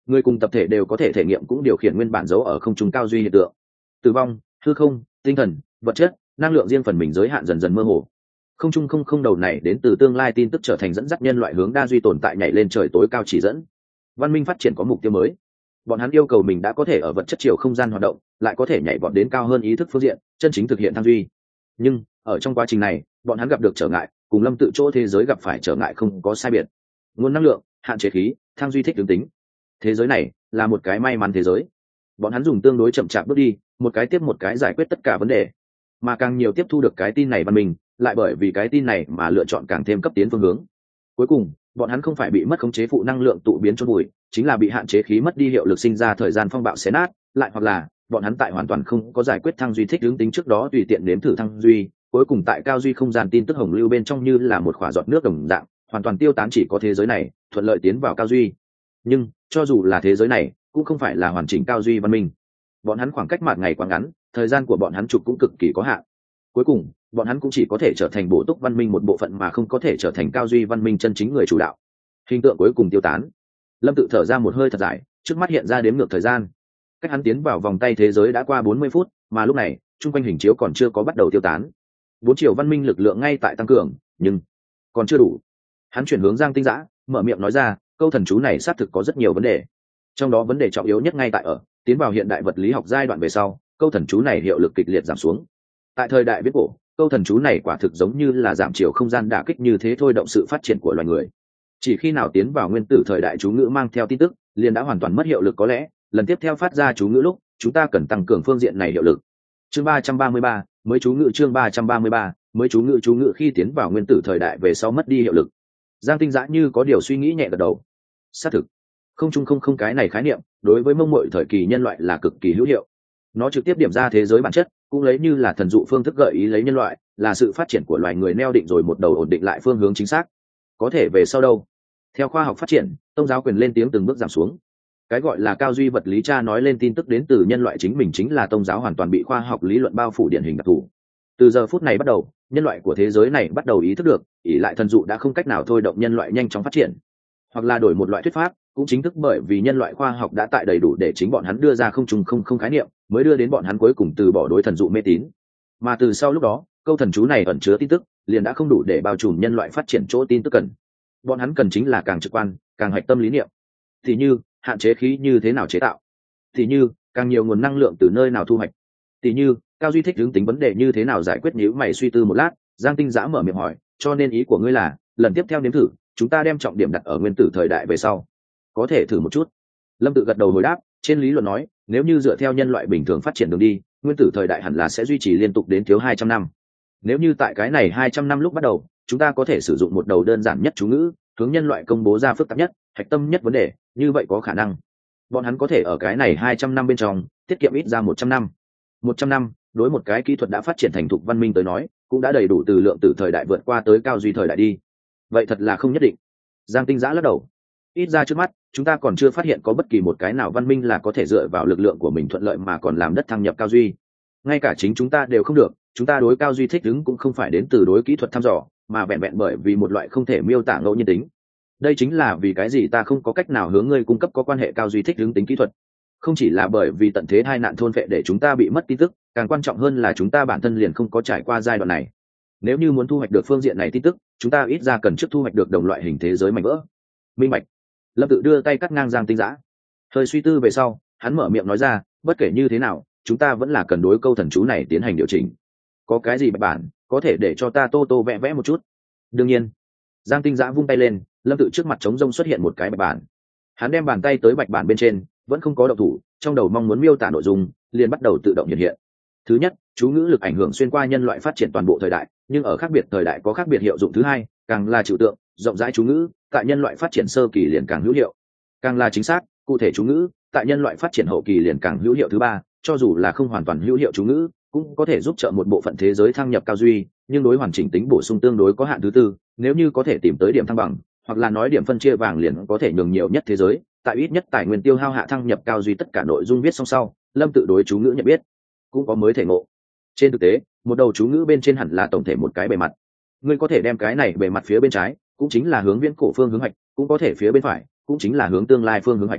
người cùng tập thể đều có thể thể nghiệm cũng điều khiển nguyên bản dấu ở không trung cao duy hiện tượng. Tử vong, hư không, tinh thần, vật chất, năng lượng riêng phần mình giới hạn dần dần mơ hồ. Không trung không đầu này đến từ tương lai tin tức trở thành dẫn dắt nhân loại hướng đa duy tồn tại nhảy lên trời tối cao chỉ dẫn. Văn minh phát triển có mục tiêu mới. Bọn hắn yêu cầu mình đã có thể ở vật chất chiều không gian hoạt động, lại có thể nhảy vọt đến cao hơn ý thức phương diện, chân chính thực hiện thăng duy. Nhưng ở trong quá trình này, bọn hắn gặp được trở ngại, cùng Lâm Tự chỗ thế giới gặp phải trở ngại không có sai biệt. Nguồn năng lượng, hạn chế khí, thăng duy thích ứng tính. Thế giới này là một cái may mắn thế giới. Bọn hắn dùng tương đối chậm chạp bước đi, một cái tiếp một cái giải quyết tất cả vấn đề, mà càng nhiều tiếp thu được cái tin này văn minh, lại bởi vì cái tin này mà lựa chọn càng thêm cấp tiến phương hướng. Cuối cùng, bọn hắn không phải bị mất khống chế phụ năng lượng tụ biến chôn vùi, chính là bị hạn chế khí mất đi hiệu lực sinh ra thời gian phong bạo xé nát, lại hoặc là bọn hắn tại hoàn toàn không có giải quyết thăng duy thích ứng tính trước đó tùy tiện nếm thử thăng duy, cuối cùng tại cao duy không gian tin tức hồng lưu bên trong như là một khỏa giọt nước đồng dạng, hoàn toàn tiêu tán, chỉ có thế giới này thuận lợi tiến vào cao duy. Nhưng cho dù là thế giới này, cũng không phải là hoàn chỉnh cao duy văn minh. Bọn hắn khoảng cách mặt ngày quá ngắn, thời gian của bọn hắn chụp cũng cực kỳ có hạn. Cuối cùng, bọn hắn cũng chỉ có thể trở thành bổ túc văn minh một bộ phận, mà không có thể trở thành cao duy văn minh chân chính người chủ đạo. Hình tượng cuối cùng tiêu tán. Lâm Tự thở ra một hơi thật dài, trước mắt hiện ra đếm ngược thời gian. Cách hắn tiến vào vòng tay thế giới đã qua 40 phút, mà lúc này, trung quanh hình chiếu còn chưa có bắt đầu tiêu tán. 4 triệu văn minh lực lượng ngay tại tăng cường, nhưng còn chưa đủ. Hắn chuyển hướng Giang Tinh Dã, mở miệng nói ra, câu thần chú này xác thực có rất nhiều vấn đề. Trong đó vấn đề trọng yếu nhất ngay tại ở, tiến vào hiện đại vật lý học giai đoạn về sau, câu thần chú này hiệu lực kịch liệt giảm xuống. Tại thời đại viễn cổ, câu thần chú này quả thực giống như là giảm chiều không gian đả kích như thế, thôi động sự phát triển của loài người. Chỉ khi nào tiến vào nguyên tử thời đại, chú ngữ mang theo tin tức liền đã hoàn toàn mất hiệu lực. Có lẽ lần tiếp theo phát ra chú ngữ lúc, chúng ta cần tăng cường phương diện này hiệu lực. Chương 333, mới chú ngữ. Chương 333, mới chú ngữ. Chú ngữ khi tiến vào nguyên tử thời đại về sau mất đi hiệu lực. Giang Tinh Dã như có điều suy nghĩ nhẹ gật đầu. Xác thực, không trung không cái này khái niệm đối với mông muội thời kỳ nhân loại là cực kỳ hữu hiệu. Nó trực tiếp điểm ra thế giới bản chất, cũng lấy như là thần dụ phương thức gợi ý lấy nhân loại là sự phát triển của loài người neo định rồi một đầu ổn định lại phương hướng chính xác. Có thể về sau đâu? Theo khoa học phát triển, tôn giáo quyền lên tiếng từng bước giảm xuống. Cái gọi là cao duy vật lý cha nói lên tin tức đến từ nhân loại chính mình, chính là tôn giáo hoàn toàn bị khoa học lý luận bao phủ điển hình đặc thù. Từ giờ phút này bắt đầu, nhân loại của thế giới này bắt đầu ý thức được, ỷ lại thần dụ đã không cách nào thôi động nhân loại nhanh chóng phát triển, hoặc là đổi một loại thuyết pháp, cũng chính thức bởi vì nhân loại khoa học đã tại đầy đủ để chính bọn hắn đưa ra không trùng không khái niệm, mới đưa đến bọn hắn cuối cùng từ bỏ đối thần dụ mê tín. Mà từ sau lúc đó, câu thần chú này ẩn chứa tin tức liền đã không đủ để bao trùm nhân loại phát triển chỗ tin tức cần. Bọn hắn cần chính là càng trực quan, càng hoạch tâm lý niệm. Thì như hạn chế khí như thế nào chế tạo, thì như càng nhiều nguồn năng lượng từ nơi nào thu hoạch, thì như cao duy thích ứng tính vấn đề như thế nào giải quyết. Nếu mày suy tư một lát, Giang Tinh Dã mở miệng hỏi, cho nên ý của ngươi là lần tiếp theo nếm thử chúng ta đem trọng điểm đặt ở nguyên tử thời đại về sau? Có thể thử một chút. Lâm Tự gật đầu hồi đáp, trên lý luận nói, nếu như dựa theo nhân loại bình thường phát triển đường đi, nguyên tử thời đại hẳn là sẽ duy trì liên tục đến thiếu 200 năm. Nếu như tại cái này 200 năm lúc bắt đầu, chúng ta có thể sử dụng một đầu đơn giản nhất chú ngữ, hướng nhân loại công bố ra phức tạp nhất, hạch tâm nhất vấn đề, như vậy có khả năng bọn hắn có thể ở cái này 200 năm bên trong tiết kiệm ít ra 100 năm. 100 năm đối một cái kỹ thuật đã phát triển thành thục văn minh tới nói, cũng đã đầy đủ từ lượng tử thời đại vượt qua tới cao duy thời đại đi. Vậy thật là không nhất định. Giang Tinh Dã lắc đầu. Ít ra trước mắt, chúng ta còn chưa phát hiện có bất kỳ một cái nào văn minh là có thể dựa vào lực lượng của mình thuận lợi mà còn làm đất thăng nhập cao duy. Ngay cả chính chúng ta đều không được. Chúng ta đối cao duy thích ứng cũng không phải đến từ đối kỹ thuật thăm dò, mà vẹn vẹn bởi vì một loại không thể miêu tả ngẫu nhiên tính. Đây chính là vì cái gì ta không có cách nào hướng ngươi cung cấp có quan hệ cao duy thích ứng tính kỹ thuật. Không chỉ là bởi vì tận thế hai nạn thôn phệ để chúng ta bị mất tin tức, càng quan trọng hơn là chúng ta bản thân liền không có trải qua giai đoạn này. Nếu như muốn thu hoạch được phương diện này tin tức, chúng ta ít ra cần trước thu hoạch được đồng loại hình thế giới mảnh vỡ. Minh bạch. Lâm Tự đưa tay cắt ngang Giang Tinh Dã. Hơi suy tư về sau, hắn mở miệng nói ra, bất kể như thế nào, chúng ta vẫn là cần đối câu thần chú này tiến hành điều chỉnh. Có cái gì bạch bản, có thể để cho ta tô vẽ vẽ một chút? Đương nhiên. Giang Tinh Dã vung tay lên, Lâm Tự trước mặt trống rông xuất hiện một cái bạch bản. Hắn đem bàn tay tới bạch bản bên trên, vẫn không có động thủ, trong đầu mong muốn miêu tả nội dung liền bắt đầu tự động hiện hiện. Thứ nhất, chú ngữ lực ảnh hưởng xuyên qua nhân loại phát triển toàn bộ thời đại, nhưng ở khác biệt thời đại có khác biệt hiệu dụng. Thứ hai, càng là trừu tượng rộng rãi chú ngữ, tại nhân loại phát triển sơ kỳ liền càng hữu hiệu, càng là chính xác cụ thể chú ngữ, tại nhân loại phát triển hậu kỳ liền càng hữu hiệu. Thứ ba, cho dù là không hoàn toàn hữu hiệu chú ngữ, cũng có thể giúp trợ một bộ phận thế giới thăng nhập cao duy, nhưng đối hoàn chỉnh tính bổ sung tương đối có hạn. Thứ tư, nếu như có thể tìm tới điểm thăng bằng, hoặc là nói điểm phân chia vàng, liền có thể nhường nhiều nhất thế giới tại ít nhất tài nguyên tiêu hao hạ thăng nhập cao duy. Tất cả nội dung viết xong sau, Lâm Tự đối chú ngữ nhận biết cũng có mới thể ngộ. Trên thực tế, một đầu chú ngữ bên trên hẳn là tổng thể một cái bề mặt. Ngươi có thể đem cái này bề mặt phía bên trái, cũng chính là hướng viễn cổ phương hướng hoạch, cũng có thể phía bên phải, cũng chính là hướng tương lai phương hướng hoạch.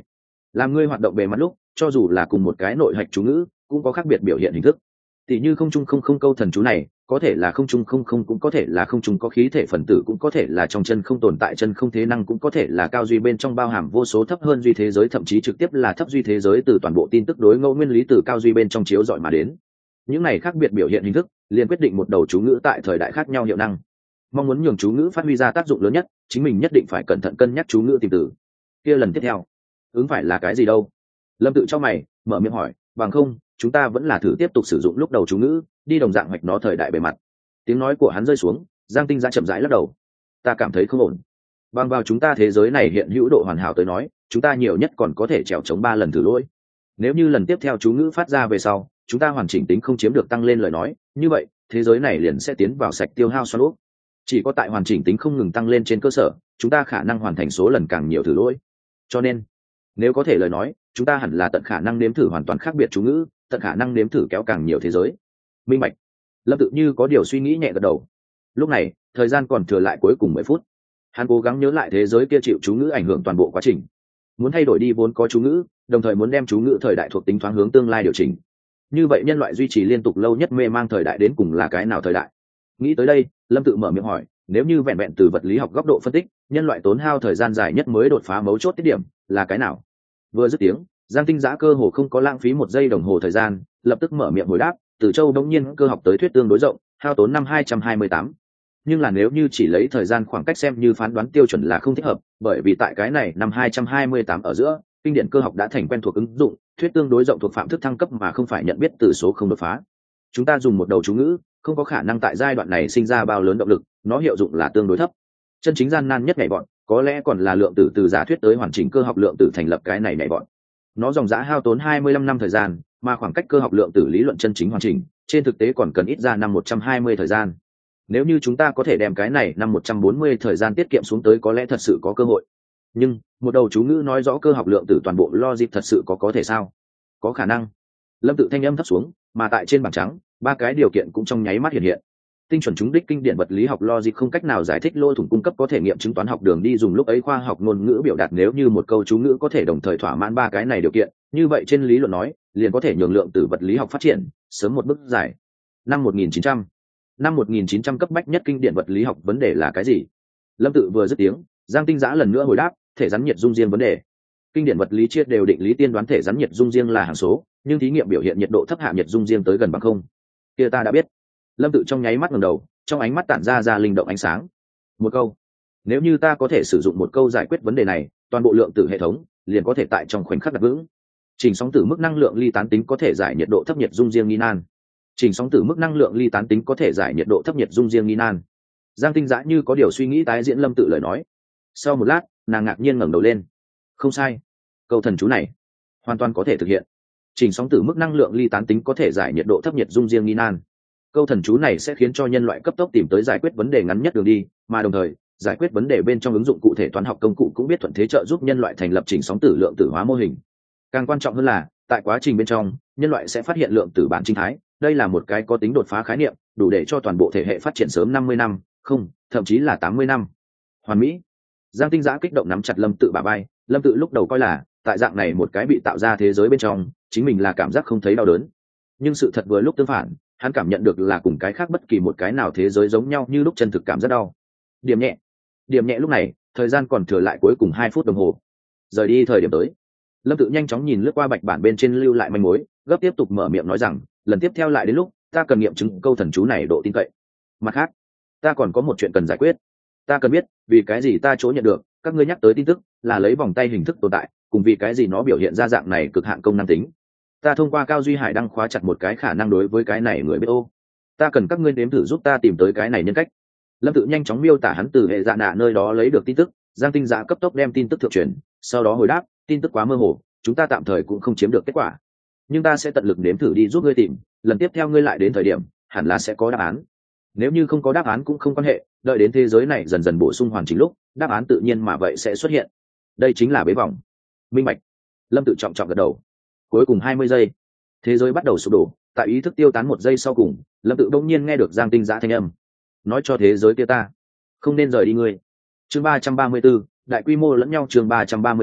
làm ngươi hoạt động bề mặt lúc cho dù là cùng một cái nội hạch chú ngữ cũng có khác biệt biểu hiện hình thức. Tỷ như không trung không không câu thần chú này có thể là không trung không không, cũng có thể là không trung có khí thể phần tử, cũng có thể là trong chân không tồn tại chân không thế năng, cũng có thể là cao duy bên trong bao hàm vô số thấp hơn duy thế giới, thậm chí trực tiếp là thấp duy thế giới từ toàn bộ tin tức đối ngẫu nguyên lý từ cao duy bên trong chiếu dọi mà đến. Những này khác biệt biểu hiện hình thức liền quyết định một đầu chú ngữ tại thời đại khác nhau hiệu năng. Mong muốn nhường chú ngữ phát huy ra tác dụng lớn nhất, chính mình nhất định phải cẩn thận cân nhắc chú ngữ tìm từ. Kia lần tiếp theo ứng phải là cái gì đâu? Lâm tự cho mày mở miệng hỏi, bằng không chúng ta vẫn là thử tiếp tục sử dụng lúc đầu chú ngữ đi đồng dạng hoạch nó thời đại bề mặt. Tiếng nói của hắn rơi xuống, Giang Tinh Giã chậm rãi lắc đầu. Ta cảm thấy không ổn. Bằng vào chúng ta thế giới này hiện hữu độ hoàn hảo tới nói, chúng ta nhiều nhất còn có thể trèo chống 3 lần thử lỗi. Nếu như lần tiếp theo chú ngữ phát ra về sau chúng ta hoàn chỉnh tính không chiếm được tăng lên lời nói, như vậy thế giới này liền sẽ tiến vào sạch tiêu hao xoắn úp. Chỉ có tại hoàn chỉnh tính không ngừng tăng lên trên cơ sở, chúng ta khả năng hoàn thành số lần càng nhiều thử lỗi. Cho nên nếu có thể lời nói, chúng ta hẳn là tận khả năng nếm thử hoàn toàn khác biệt chú ngữ, tận khả năng nếm thử kéo càng nhiều thế giới. Minh bạch. Lâm tự như có điều suy nghĩ nhẹ gật đầu. Lúc này thời gian còn thừa lại cuối cùng 10 phút. Hắn cố gắng nhớ lại thế giới kia chịu chú ngữ ảnh hưởng toàn bộ quá trình, muốn thay đổi đi vốn có chú ngữ, đồng thời muốn đem chú ngữ thời đại thuộc tính thoáng hướng tương lai điều chỉnh. Như vậy nhân loại duy trì liên tục lâu nhất mê mang thời đại đến cùng là cái nào thời đại? Nghĩ tới đây, Lâm tự mở miệng hỏi, nếu như vẹn vẹn từ vật lý học góc độ phân tích, nhân loại tốn hao thời gian dài nhất mới đột phá mấu chốt tiết điểm là cái nào? Vừa dứt tiếng, Giang Tinh Giã cơ hồ không có lãng phí 1 giây đồng hồ thời gian, lập tức mở miệng hồi đáp, Từ Châu đống nhiên cơ học tới thuyết tương đối rộng, hao tốn năm 228. Nhưng là nếu như chỉ lấy thời gian khoảng cách xem như phán đoán tiêu chuẩn là không thích hợp, bởi vì tại cái này năm 228 ở giữa, kinh điển cơ học đã thành quen thuộc ứng dụng, thuyết tương đối rộng thuộc phạm thức thăng cấp mà không phải nhận biết từ số không đột phá. Chúng ta dùng một đầu chú ngữ, không có khả năng tại giai đoạn này sinh ra bao lớn động lực, nó hiệu dụng là tương đối thấp. Chân chính gian nan nhất nhảy bọn, có lẽ còn là lượng tử từ giả thuyết tới hoàn chỉnh cơ học lượng tử thành lập cái này nhảy bọn. Nó dòng dã hao tốn 25 năm thời gian, mà khoảng cách cơ học lượng tử lý luận chân chính hoàn chỉnh, trên thực tế còn cần ít ra năm 120 thời gian. Nếu như chúng ta có thể đem cái này năm 140 thời gian tiết kiệm xuống tới, có lẽ thật sự có cơ hội. Nhưng một đầu chú ngữ nói rõ cơ học lượng tử toàn bộ logic thật sự có thể sao? Có khả năng. Lâm tự thanh âm thấp xuống, mà tại trên bảng trắng 3 cái điều kiện cũng trong nháy mắt hiện hiện. Tinh chuẩn trúng đích kinh điển vật lý học logic không cách nào giải thích lỗ thủng cung cấp có thể nghiệm chứng toán học đường đi dùng lúc ấy khoa học ngôn ngữ biểu đạt, nếu như một câu chú ngữ có thể đồng thời thỏa mãn 3 cái này điều kiện, như vậy trên lý luận nói liền có thể nhường lượng tử vật lý học phát triển sớm một bước giải. Năm 1900 cấp bách nhất kinh điển vật lý học vấn đề là cái gì? Lâm tự vừa dứt tiếng, Giang Tinh Giã lần nữa hồi đáp, thể rắn nhiệt dung riêng vấn đề. Kinh điển vật lý chia đều định lý tiên đoán thể rắn nhiệt dung riêng là hằng số, nhưng thí nghiệm biểu hiện nhiệt độ thấp hạ nhiệt dung riêng tới gần bằng không. Kia ta đã biết. Lâm tự trong nháy mắt ngẩng đầu, trong ánh mắt tản ra linh động ánh sáng. Một câu, nếu như ta có thể sử dụng một câu giải quyết vấn đề này, toàn bộ lượng tử hệ thống liền có thể tại trong khoảnh khắc đặt vững. Chỉnh sóng tử mức năng lượng ly tán tính có thể giải nhiệt độ thấp nhiệt dung riêng nghi nan. Chỉnh sóng tử mức năng lượng ly tán tính có thể giải nhiệt độ thấp nhiệt dung riêng nghi nan. Giang Tinh Giã như có điều suy nghĩ tái diễn Lâm tự lời nói. Sau một lát, nàng ngạc nhiên ngẩng đầu lên. Không sai, câu thần chú này hoàn toàn có thể thực hiện. Chỉnh sóng tử mức năng lượng ly tán tính có thể giải nhiệt độ thấp nhiệt dung riêng nghi nan. Câu thần chú này sẽ khiến cho nhân loại cấp tốc tìm tới giải quyết vấn đề ngắn nhất đường đi, mà đồng thời giải quyết vấn đề bên trong ứng dụng cụ thể toán học công cụ cũng biết thuận thế trợ giúp nhân loại thành lập chỉnh sóng tử lượng tử hóa mô hình. Càng quan trọng hơn là, tại quá trình bên trong, nhân loại sẽ phát hiện lượng tử bản sinh thái, đây là một cái có tính đột phá khái niệm, đủ để cho toàn bộ thể hệ phát triển sớm 50 năm, không, thậm chí là 80 năm. Hoàn mỹ. Giang Tinh Giã kích động nắm chặt Lâm tự bả vai, Lâm tự lúc đầu coi là, tại dạng này một cái bị tạo ra thế giới bên trong, chính mình là cảm giác không thấy đau đớn. Nhưng sự thật vừa lúc tương phản, hắn cảm nhận được là cùng cái khác bất kỳ một cái nào thế giới giống nhau như lúc chân thực cảm rất đau. Điểm nhẹ lúc này, thời gian còn thừa lại cuối cùng 2 phút đồng hồ. Rời đi thời điểm tới. Lâm tự nhanh chóng nhìn lướt qua bạch bản bên trên lưu lại manh mối, gấp tiếp tục mở miệng nói rằng, lần tiếp theo lại đến lúc ta cần nghiệm chứng câu thần chú này độ tin cậy. Mặt khác, ta còn có một chuyện cần giải quyết. Ta cần biết vì cái gì ta chỗ nhận được các ngươi nhắc tới tin tức là lấy vòng tay hình thức tồn tại, cùng vì cái gì nó biểu hiện ra dạng này cực hạn công năng tính. Ta thông qua Cao Duy Hải đăng khóa chặt một cái khả năng đối với cái này người biết ô. Ta cần các ngươi nếm thử giúp ta tìm tới cái này nhân cách. Lâm tự nhanh chóng miêu tả hắn từ hệ dạ nạ nơi đó lấy được tin tức. Giang Tinh Giã cấp tốc đem tin tức thượng truyền, sau đó hồi đáp, tin tức quá mơ hồ, chúng ta tạm thời cũng không chiếm được kết quả, nhưng ta sẽ tận lực nếm thử đi giúp ngươi tìm, lần tiếp theo ngươi lại đến thời điểm hẳn là sẽ có đáp án. Nếu như không có đáp án cũng không quan hệ, đợi đến thế giới này dần dần bổ sung hoàn chỉnh lúc, đáp án tự nhiên mà vậy sẽ xuất hiện. Đây chính là bế vòng. Minh bạch. Lâm tự trọng trọng gật đầu. Cuối cùng 20 giây, thế giới bắt đầu sụp đổ, tại ý thức tiêu tán 1 giây sau cùng, Lâm tự đông nhiên nghe được Giang Tinh Giã thanh âm, nói cho thế giới kia ta không nên rời đi ngươi. Chương 334, đại quy mô lẫn nhau. Chương 334,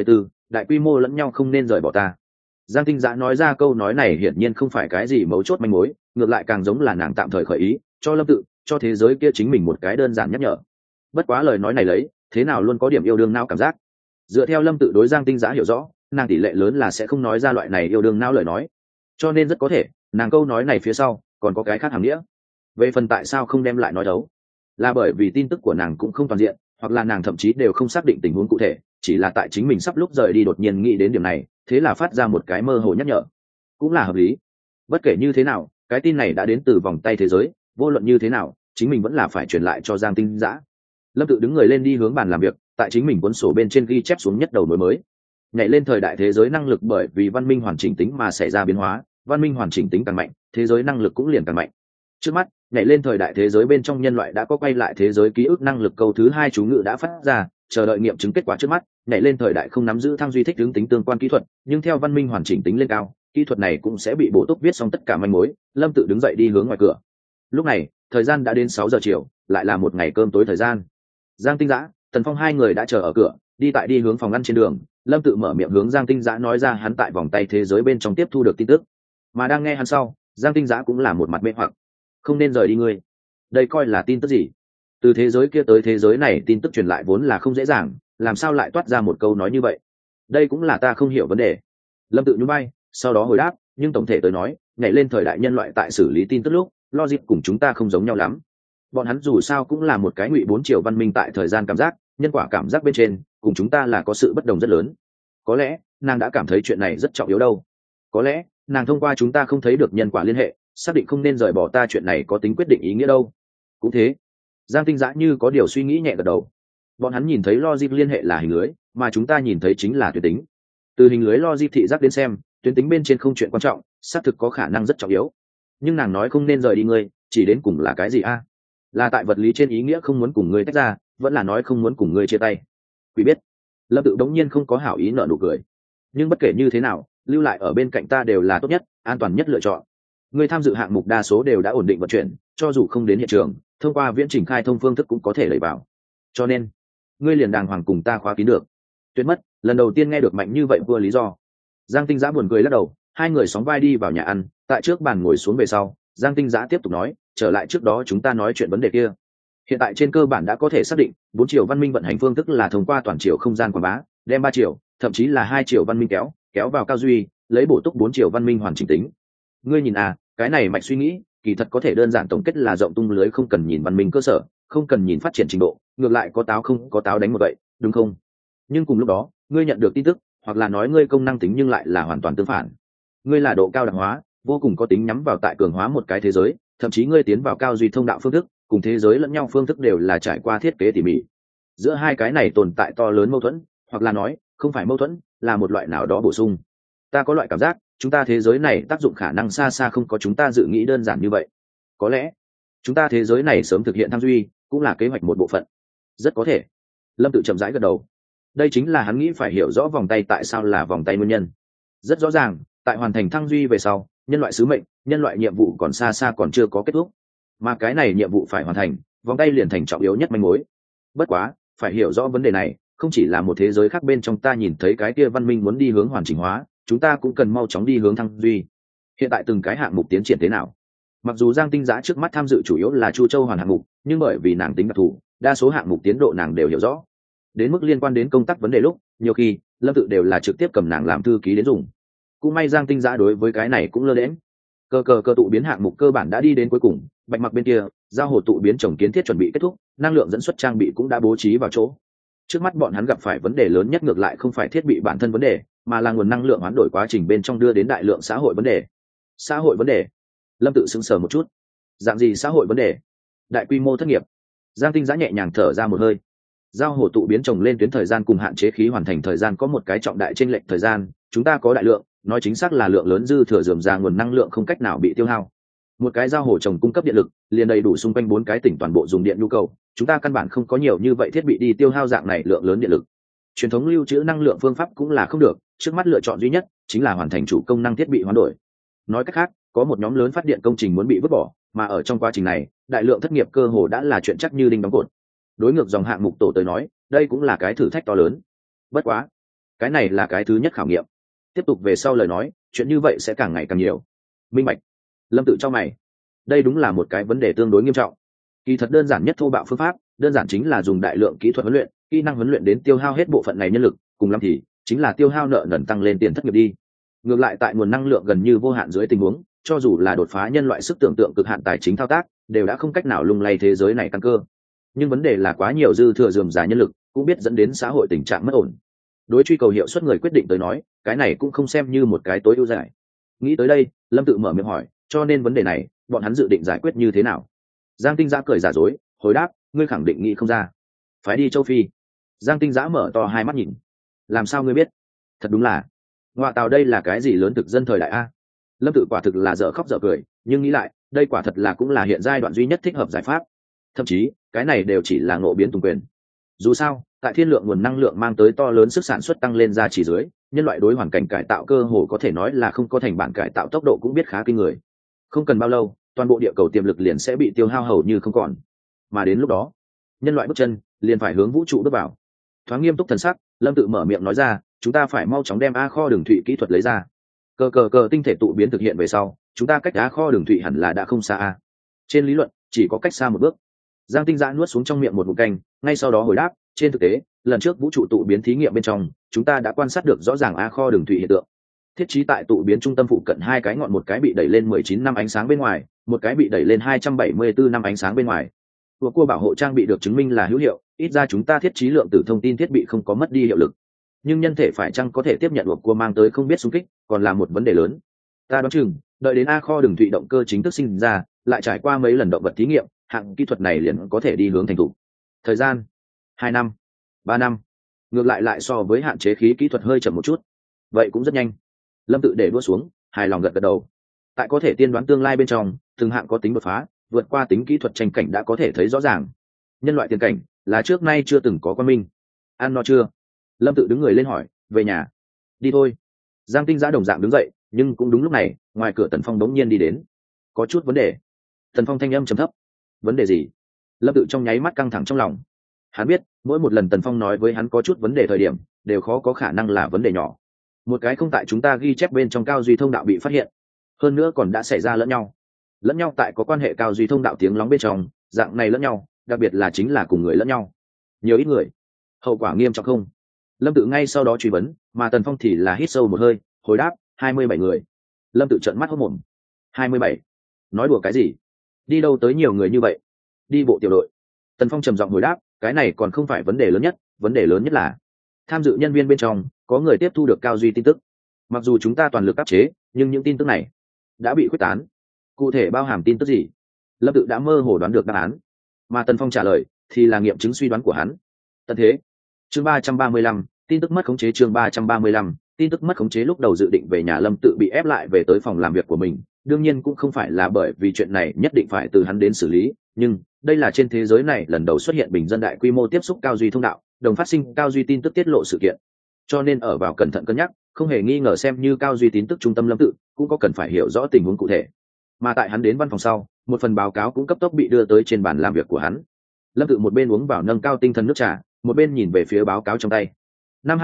đại quy mô lẫn nhau không nên rời bỏ ta. Giang Tinh Dã nói ra câu nói này hiển nhiên không phải cái gì mấu chốt manh mối, ngược lại càng giống là nàng tạm thời khởi ý cho Lâm Tự, cho thế giới kia chính mình một cái đơn giản nhắc nhở. Bất quá lời nói này lấy thế nào luôn có điểm yêu đương não cảm giác. Dựa theo Lâm Tự đối Giang Tinh Dã hiểu rõ, nàng tỷ lệ lớn là sẽ không nói ra loại này yêu đương não lời nói, cho nên rất có thể nàng câu nói này phía sau còn có cái khác hàm nghĩa. Về phần tại sao không đem lại nói đấu, là bởi vì tin tức của nàng cũng không toàn diện, hoặc là nàng thậm chí đều không xác định tình huống cụ thể, chỉ là tại chính mình sắp lúc rời đi đột nhiên nghĩ đến điểm này, thế là phát ra một cái mơ hồ nhắc nhở, cũng là hợp lý. Bất kể như thế nào, cái tin này đã đến từ vòng tay thế giới, vô luận như thế nào chính mình vẫn là phải truyền lại cho Giang Tinh Dã. Lâm Tự đứng người lên đi hướng bàn làm việc, tại chính mình cuốn sổ bên trên ghi chép xuống nhất đầu nối mới. Nhảy lên thời đại thế giới năng lực bởi vì văn minh hoàn chỉnh tính mà xảy ra biến hóa, văn minh hoàn chỉnh tính càng mạnh, thế giới năng lực cũng liền càng mạnh. Trước mắt, nhảy lên thời đại thế giới bên trong nhân loại đã có quay lại thế giới ký ức năng lực, câu thứ 2 chú ngữ đã phát ra, chờ đợi nghiệm chứng kết quả trước mắt. Nhảy lên thời đại không nắm giữ thăng duy thích ứng tính tương quan kỹ thuật, nhưng theo văn minh hoàn chỉnh tính lên cao, kỹ thuật này cũng sẽ bị bổ túc viết xong tất cả manh mối. Lâm Tự đứng dậy đi hướng ngoài cửa. Lúc này, thời gian đã đến 6 giờ chiều, lại là một ngày cơm tối thời gian. Giang Tinh Dã, Tần Phong hai người đã chờ ở cửa, đi hướng phòng ăn trên đường. Lâm Tự mở miệng hướng Giang Tinh Dã nói ra hắn tại vòng tay thế giới bên trong tiếp thu được tin tức, mà đang nghe hắn sau, Giang Tinh Dã cũng là một mặt mê hoặc. Không nên rời đi ngươi, đây coi là tin tức gì? Từ thế giới kia tới thế giới này tin tức truyền lại vốn là không dễ dàng, làm sao lại toát ra một câu nói như vậy? Đây cũng là ta không hiểu vấn đề. Lâm Tự nhún vai, sau đó hồi đáp, nhưng tổng thể tới nói, nhảy lên thời đại nhân loại tại xử lý tin tức lúc, logic cùng chúng ta không giống nhau lắm. Bọn hắn dù sao cũng là một cái ngụy 4 chiều văn minh tại thời gian cảm giác, nhân quả cảm giác bên trên, cùng chúng ta là có sự bất đồng rất lớn. Có lẽ nàng đã cảm thấy chuyện này rất trọng yếu đâu. Có lẽ nàng thông qua chúng ta không thấy được nhân quả liên hệ, xác định không nên rời bỏ ta, chuyện này có tính quyết định ý nghĩa đâu. Cũng thế. Giang Tinh Dã như có điều suy nghĩ nhẹ gật đầu. Bọn hắn nhìn thấy logic liên hệ là hình lưới, mà chúng ta nhìn thấy chính là tuyến tính. Từ hình lưới logic thị giác đến xem, tuyến tính bên trên không chuyện quan trọng, xác thực có khả năng rất trọng yếu. Nhưng nàng nói không nên rời đi ngươi, chỉ đến cùng là cái gì a? Là tại vật lý trên ý nghĩa không muốn cùng ngươi tách ra, vẫn là nói không muốn cùng ngươi chia tay? Quỷ biết. Lâm Tự đống nhiên không có hảo ý nở nụ cười. Nhưng bất kể như thế nào, lưu lại ở bên cạnh ta đều là tốt nhất, an toàn nhất lựa chọn. Ngươi tham dự hạng mục đa số đều đã ổn định vận chuyển, cho dù không đến hiện trường, thông qua viễn trình khai thông phương thức cũng có thể lấy vào. Cho nên, ngươi liền đàng hoàng cùng ta khóa kín được. Tuyệt mất, lần đầu tiên nghe được mạnh như vậy vừa lý do. Giang Tinh Dã buồn cười lắc đầu, hai người sóng vai đi vào nhà ăn, tại trước bàn ngồi xuống về sau, Giang Tinh Dã tiếp tục nói, trở lại trước đó chúng ta nói chuyện vấn đề kia. Hiện tại trên cơ bản đã có thể xác định, 4 chiều văn minh vận hành phương thức là thông qua toàn chiều không gian quảng bá, đem 3 chiều, thậm chí là 2 chiều văn minh kéo vào cao duy, lấy bổ túc 4 chiều văn minh hoàn chỉnh tính. Ngươi nhìn à, cái này mạch suy nghĩ, kỳ thật có thể đơn giản tổng kết là rộng tung lưới, không cần nhìn văn minh cơ sở, không cần nhìn phát triển trình độ, ngược lại có táo không có táo đánh một vậy, đúng không? Nhưng cùng lúc đó, ngươi nhận được tin tức, hoặc là nói ngươi công năng tính nhưng lại là hoàn toàn tương phản. Ngươi là độ cao đặc hóa, vô cùng có tính nhắm vào tại cường hóa một cái thế giới, thậm chí ngươi tiến vào cao duy thông đạo phương thức, cùng thế giới lẫn nhau phương thức đều là trải qua thiết kế tỉ mỉ. Giữa hai cái này tồn tại to lớn mâu thuẫn, hoặc là nói, không phải mâu thuẫn, là một loại nào đó bổ sung. Ta có loại cảm giác, chúng ta thế giới này tác dụng khả năng xa xa không có chúng ta dự nghĩ đơn giản như vậy. Có lẽ, chúng ta thế giới này sớm thực hiện thăng duy, cũng là kế hoạch một bộ phận. Rất có thể. Lâm Tự chậm rãi gật đầu. Đây chính là hắn nghĩ phải hiểu rõ vòng tay tại sao là vòng tay nguyên nhân. Rất rõ ràng, tại hoàn thành thăng duy về sau, nhân loại sứ mệnh, nhân loại nhiệm vụ còn xa xa còn chưa có kết thúc. Mà cái này nhiệm vụ phải hoàn thành, vòng tay liền thành trọng yếu nhất manh mối. Bất quá, phải hiểu rõ vấn đề này, không chỉ là một thế giới khác bên trong ta nhìn thấy cái kia văn minh muốn đi hướng hoàn chỉnh hóa, chúng ta cũng cần mau chóng đi hướng thăng duy. Hiện tại từng cái hạng mục tiến triển thế nào? Mặc dù Giang Tinh Dã trước mắt tham dự chủ yếu là Chu Châu hoàn hạng mục, nhưng bởi vì nàng tính đặc thù, đa số hạng mục tiến độ nàng đều hiểu rõ. Đến mức liên quan đến công tác vấn đề lúc, nhiều khi Lâm Tự đều là trực tiếp cầm nàng làm thư ký đến dùng. Cũng may Giang Tinh Dã đối với cái này cũng lơ đễnh. Cơ tụ biến hạng mục cơ bản đã đi đến cuối cùng, Bạch Mặc bên kia, giao hồ tụ biến trồng kiến thiết chuẩn bị kết thúc, năng lượng dẫn xuất trang bị cũng đã bố trí vào chỗ. Trước mắt bọn hắn gặp phải vấn đề lớn nhất ngược lại không phải thiết bị bản thân vấn đề, mà là nguồn năng lượng hoán đổi quá trình bên trong đưa đến đại lượng xã hội vấn đề. Xã hội vấn đề? Lâm Tự sững sờ một chút. Dạng gì xã hội vấn đề? Đại quy mô thất nghiệp. Giang Tinh Dã nhẹ nhàng thở ra một hơi. Giao hồ tụ biến trồng lên tuyến thời gian cùng hạn chế khí hoàn thành thời gian có một cái trọng đại chênh lệch thời gian, chúng ta có đại lượng, nói chính xác là lượng lớn dư thừa rườm rà nguồn năng lượng không cách nào bị tiêu hao. Một cái giao hồ trồng cung cấp điện lực, liền đầy đủ xung quanh 4 cái tỉnh toàn bộ dùng điện nhu cầu, chúng ta căn bản không có nhiều như vậy thiết bị đi tiêu hao dạng này lượng lớn điện lực. Truyền thống lưu trữ năng lượng phương pháp cũng là không được, trước mắt lựa chọn duy nhất chính là hoàn thành chủ công năng thiết bị hoán đổi. Nói cách khác, có một nhóm lớn phát điện công trình muốn bị vứt bỏ, mà ở trong quá trình này, đại lượng thất nghiệp cơ hồ đã là chuyện chắc như đinh đóng cột. Đối ngược dòng hạng mục tổ tới nói, đây cũng là cái thử thách to lớn. Bất quá, cái này là cái thứ nhất khảo nghiệm. Tiếp tục về sau lời nói, chuyện như vậy sẽ càng ngày càng nhiều. Minh bạch. Lâm tự cho mày, đây đúng là một cái vấn đề tương đối nghiêm trọng. Kỳ thật đơn giản nhất thô bạo phương pháp, đơn giản chính là dùng đại lượng kỹ thuật huấn luyện, kỹ năng huấn luyện đến tiêu hao hết bộ phận này nhân lực, cùng lắm thì chính là tiêu hao nợ nần tăng lên tiền thất nghiệp đi. Ngược lại tại nguồn năng lượng gần như vô hạn dưới tình huống, cho dù là đột phá nhân loại sức tưởng tượng cực hạn tài chính thao tác, đều đã không cách nào lung lay thế giới này căn cơ. Nhưng vấn đề là quá nhiều dư thừa rườm rà nhân lực, cũng biết dẫn đến xã hội tình trạng mất ổn. Đối truy cầu hiệu suất người quyết định tới nói, cái này cũng không xem như một cái tối ưu giải. Nghĩ tới đây, Lâm tự mở miệng hỏi, cho nên vấn đề này bọn hắn dự định giải quyết như thế nào? Giang Tinh Giã cười giả dối, hồi đáp, ngươi khẳng định nghĩ không ra. Phải đi châu Phi. Giang Tinh Giã mở to hai mắt nhìn. Làm sao ngươi biết? Thật đúng là, ngoại tào đây là cái gì lớn thực dân thời đại a? Lâm tự quả thực là dở khóc dở cười, nhưng nghĩ lại, đây quả thật là cũng là hiện giai đoạn duy nhất thích hợp giải pháp. Thậm chí cái này đều chỉ là ngộ biến tùng quyền. Dù sao, tại thiên lượng nguồn năng lượng mang tới to lớn sức sản xuất tăng lên ra chỉ dưới, nhân loại đối hoàn cảnh cải tạo cơ hồ có thể nói là không có thành bản cải tạo tốc độ cũng biết khá kinh người. Không cần bao lâu, toàn bộ địa cầu tiềm lực liền sẽ bị tiêu hao hầu như không còn. Mà đến lúc đó, nhân loại bước chân liền phải hướng vũ trụ bước vào. Thoáng nghiêm túc thần sắc, Lâm tự mở miệng nói ra, chúng ta phải mau chóng đem a kho đường thủy kỹ thuật lấy ra. Cờ tinh thể tụ biến thực hiện về sau, chúng ta cách a kho đường thủy hẳn là đã không xa a. Trên lý luận, chỉ có cách xa một bước. Giang Tinh Giã nuốt xuống trong miệng một ngụm canh, ngay sau đó hồi đáp, trên thực tế, lần trước vũ trụ tụ biến thí nghiệm bên trong, chúng ta đã quan sát được rõ ràng a kho đường thủy hiện tượng. Thiết trí tại tụ biến trung tâm phụ cận hai cái ngọn, một cái bị đẩy lên 19 năm ánh sáng bên ngoài, một cái bị đẩy lên 274 năm ánh sáng bên ngoài. Của cua bảo hộ trang bị được chứng minh là hữu hiệu, ít ra chúng ta thiết trí lượng tử thông tin thiết bị không có mất đi hiệu lực. Nhưng nhân thể phải chăng có thể tiếp nhận của cua mang tới không biết xung kích, còn là một vấn đề lớn. Ta đoán chừng, đợi đến a kho đường thủy động cơ chính thức sinh ra, lại trải qua mấy lần động vật thí nghiệm, hạng kỹ thuật này liền có thể đi hướng thành thủ. Thời gian 2 năm, 3 năm, ngược lại so với hạn chế khí kỹ thuật hơi chậm một chút. Vậy cũng rất nhanh. Lâm tự để đua xuống, hài lòng gật đầu. Tại có thể tiên đoán tương lai bên trong, từng hạng có tính đột phá, vượt qua tính kỹ thuật tranh cảnh đã có thể thấy rõ ràng. Nhân loại tiền cảnh là trước nay chưa từng có quan minh. Ăn no chưa? Lâm tự đứng người lên hỏi, về nhà. Đi thôi. Giang Tinh Giã đồng dạng đứng dậy, nhưng cũng đúng lúc này, ngoài cửa Tần Phong đống nhiên đi đến. Có chút vấn đề. Tần Phong thanh âm trầm thấp. Vấn đề gì? Lâm tự trong nháy mắt căng thẳng trong lòng. Hắn biết, mỗi một lần Tần Phong nói với hắn có chút vấn đề thời điểm, đều khó có khả năng là vấn đề nhỏ. Một cái không tại chúng ta ghi chép bên trong cao duy thông đạo bị phát hiện, hơn nữa còn đã xảy ra lẫn nhau tại có quan hệ cao duy thông đạo tiếng lóng bên trong, dạng này lẫn nhau, đặc biệt là chính là cùng người lẫn nhau, nhiều ít người, hậu quả nghiêm trọng không? Lâm tự ngay sau đó truy vấn, mà Tần Phong thì là hít sâu một hơi, hồi đáp, 27 người. Lâm tự trợn mắt hốt mồm. 27? Nói đùa cái gì? Đi đâu tới nhiều người như vậy? Đi bộ tiểu đội. Tần Phong trầm giọng hồi đáp, cái này còn không phải vấn đề lớn nhất, vấn đề lớn nhất là tham dự nhân viên bên trong có người tiếp thu được cao duy tin tức. Mặc dù chúng ta toàn lực áp chế, nhưng những tin tức này đã bị khuếch tán. Cụ thể bao hàm tin tức gì? Lâm tự đã mơ hồ đoán được đáp án, mà Tần Phong trả lời thì là nghiệm chứng suy đoán của hắn. Tận thế. Chương 335, tin tức mất khống chế. Chương 335, tin tức mất khống chế. Lúc đầu dự định về nhà, Lâm tự bị ép lại về tới phòng làm việc của mình. Đương nhiên cũng không phải là bởi vì chuyện này nhất định phải từ hắn đến xử lý, nhưng đây là trên thế giới này lần đầu xuất hiện bình dân đại quy mô tiếp xúc cao duy thông đạo, đồng phát sinh cao duy tin tức tiết lộ sự kiện. Cho nên ở vào cẩn thận cân nhắc, không hề nghi ngờ xem như cao duy tin tức trung tâm Lâm tự cũng có cần phải hiểu rõ tình huống cụ thể. Mà tại hắn đến văn phòng sau, một phần báo cáo cũng cấp tốc bị đưa tới trên bàn làm việc của hắn. Lâm tự một bên uống vào nâng cao tinh thần nước trà, một bên nhìn về phía báo cáo trong tay. Năm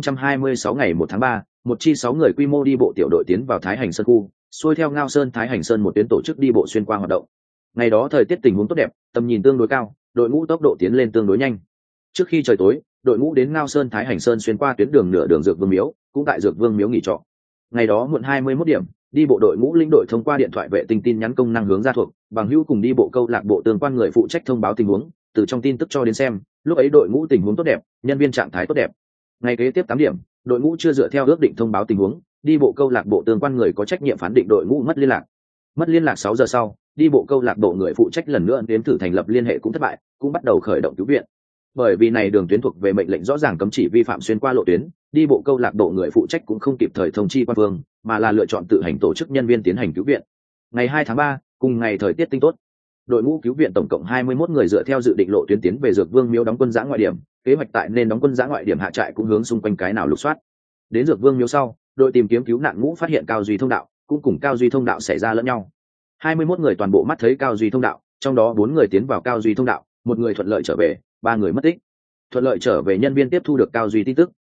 2026 ngày 1 tháng 3, một chi 6 người quy mô đi bộ tiểu đội tiến vào Thái Hành Sơn khu, xuôi theo Ngao Sơn Thái Hành Sơn một tuyến tổ chức đi bộ xuyên qua hoạt động. Ngày đó thời tiết tình huống tốt đẹp, tầm nhìn tương đối cao, đội ngũ tốc độ tiến lên tương đối nhanh. Trước khi trời tối, đội ngũ đến Ngao Sơn Thái Hành Sơn xuyên qua tuyến đường nửa đường Dược Vương Miếu, cũng tại Dược Vương Miếu nghỉ trọ. Ngày đó muộn 21 điểm, đi bộ đội ngũ lĩnh đội thông qua điện thoại vệ tinh tin nhắn công năng hướng ra thuộc, bằng hữu cùng đi bộ câu lạc bộ tương quan người phụ trách thông báo tình huống, từ trong tin tức cho đến xem, lúc ấy đội ngũ tình huống tốt đẹp, nhân viên trạng thái tốt đẹp. Ngày kế tiếp 8 điểm, đội ngũ chưa dựa theo ước định thông báo tình huống, đi bộ câu lạc bộ tương quan người có trách nhiệm phán định đội ngũ mất liên lạc. Mất liên lạc 6 giờ sau, đi bộ câu lạc bộ người phụ trách lần nữa nếm thử thành lập liên hệ cũng thất bại, cũng bắt đầu khởi động cứu viện. Bởi vì này đường tuyến thuộc về mệnh lệnh rõ ràng cấm chỉ vi phạm xuyên qua lộ tuyến, đi bộ câu lạc bộ người phụ trách cũng không kịp thời thông chi quan phương, mà là lựa chọn tự hành tổ chức nhân viên tiến hành cứu viện. Ngày 2 tháng 3, cùng ngày thời tiết tinh tốt, đội ngũ cứu viện tổng cộng 21 người dựa theo dự định lộ tuyến tiến về Dược Vương Miếu đóng quân giã ngoại điểm, kế hoạch tại nên đóng quân giã ngoại điểm hạ trại cũng hướng xung quanh cái nào lục soát. Đến Dược Vương Miếu sau, đội tìm kiếm cứu nạn ngũ phát hiện cao duy thông đạo, cũng cùng cao duy thông đạo xảy ra lẫn nhau. 21 người toàn bộ mắt thấy cao duy thông đạo, trong đó 4 người tiến vào cao duy thông đạo, 1 người thuận lợi trở về, 3 người mất tích. Thuận lợi trở về nhân viên tiếp thu được cao duy tin tức,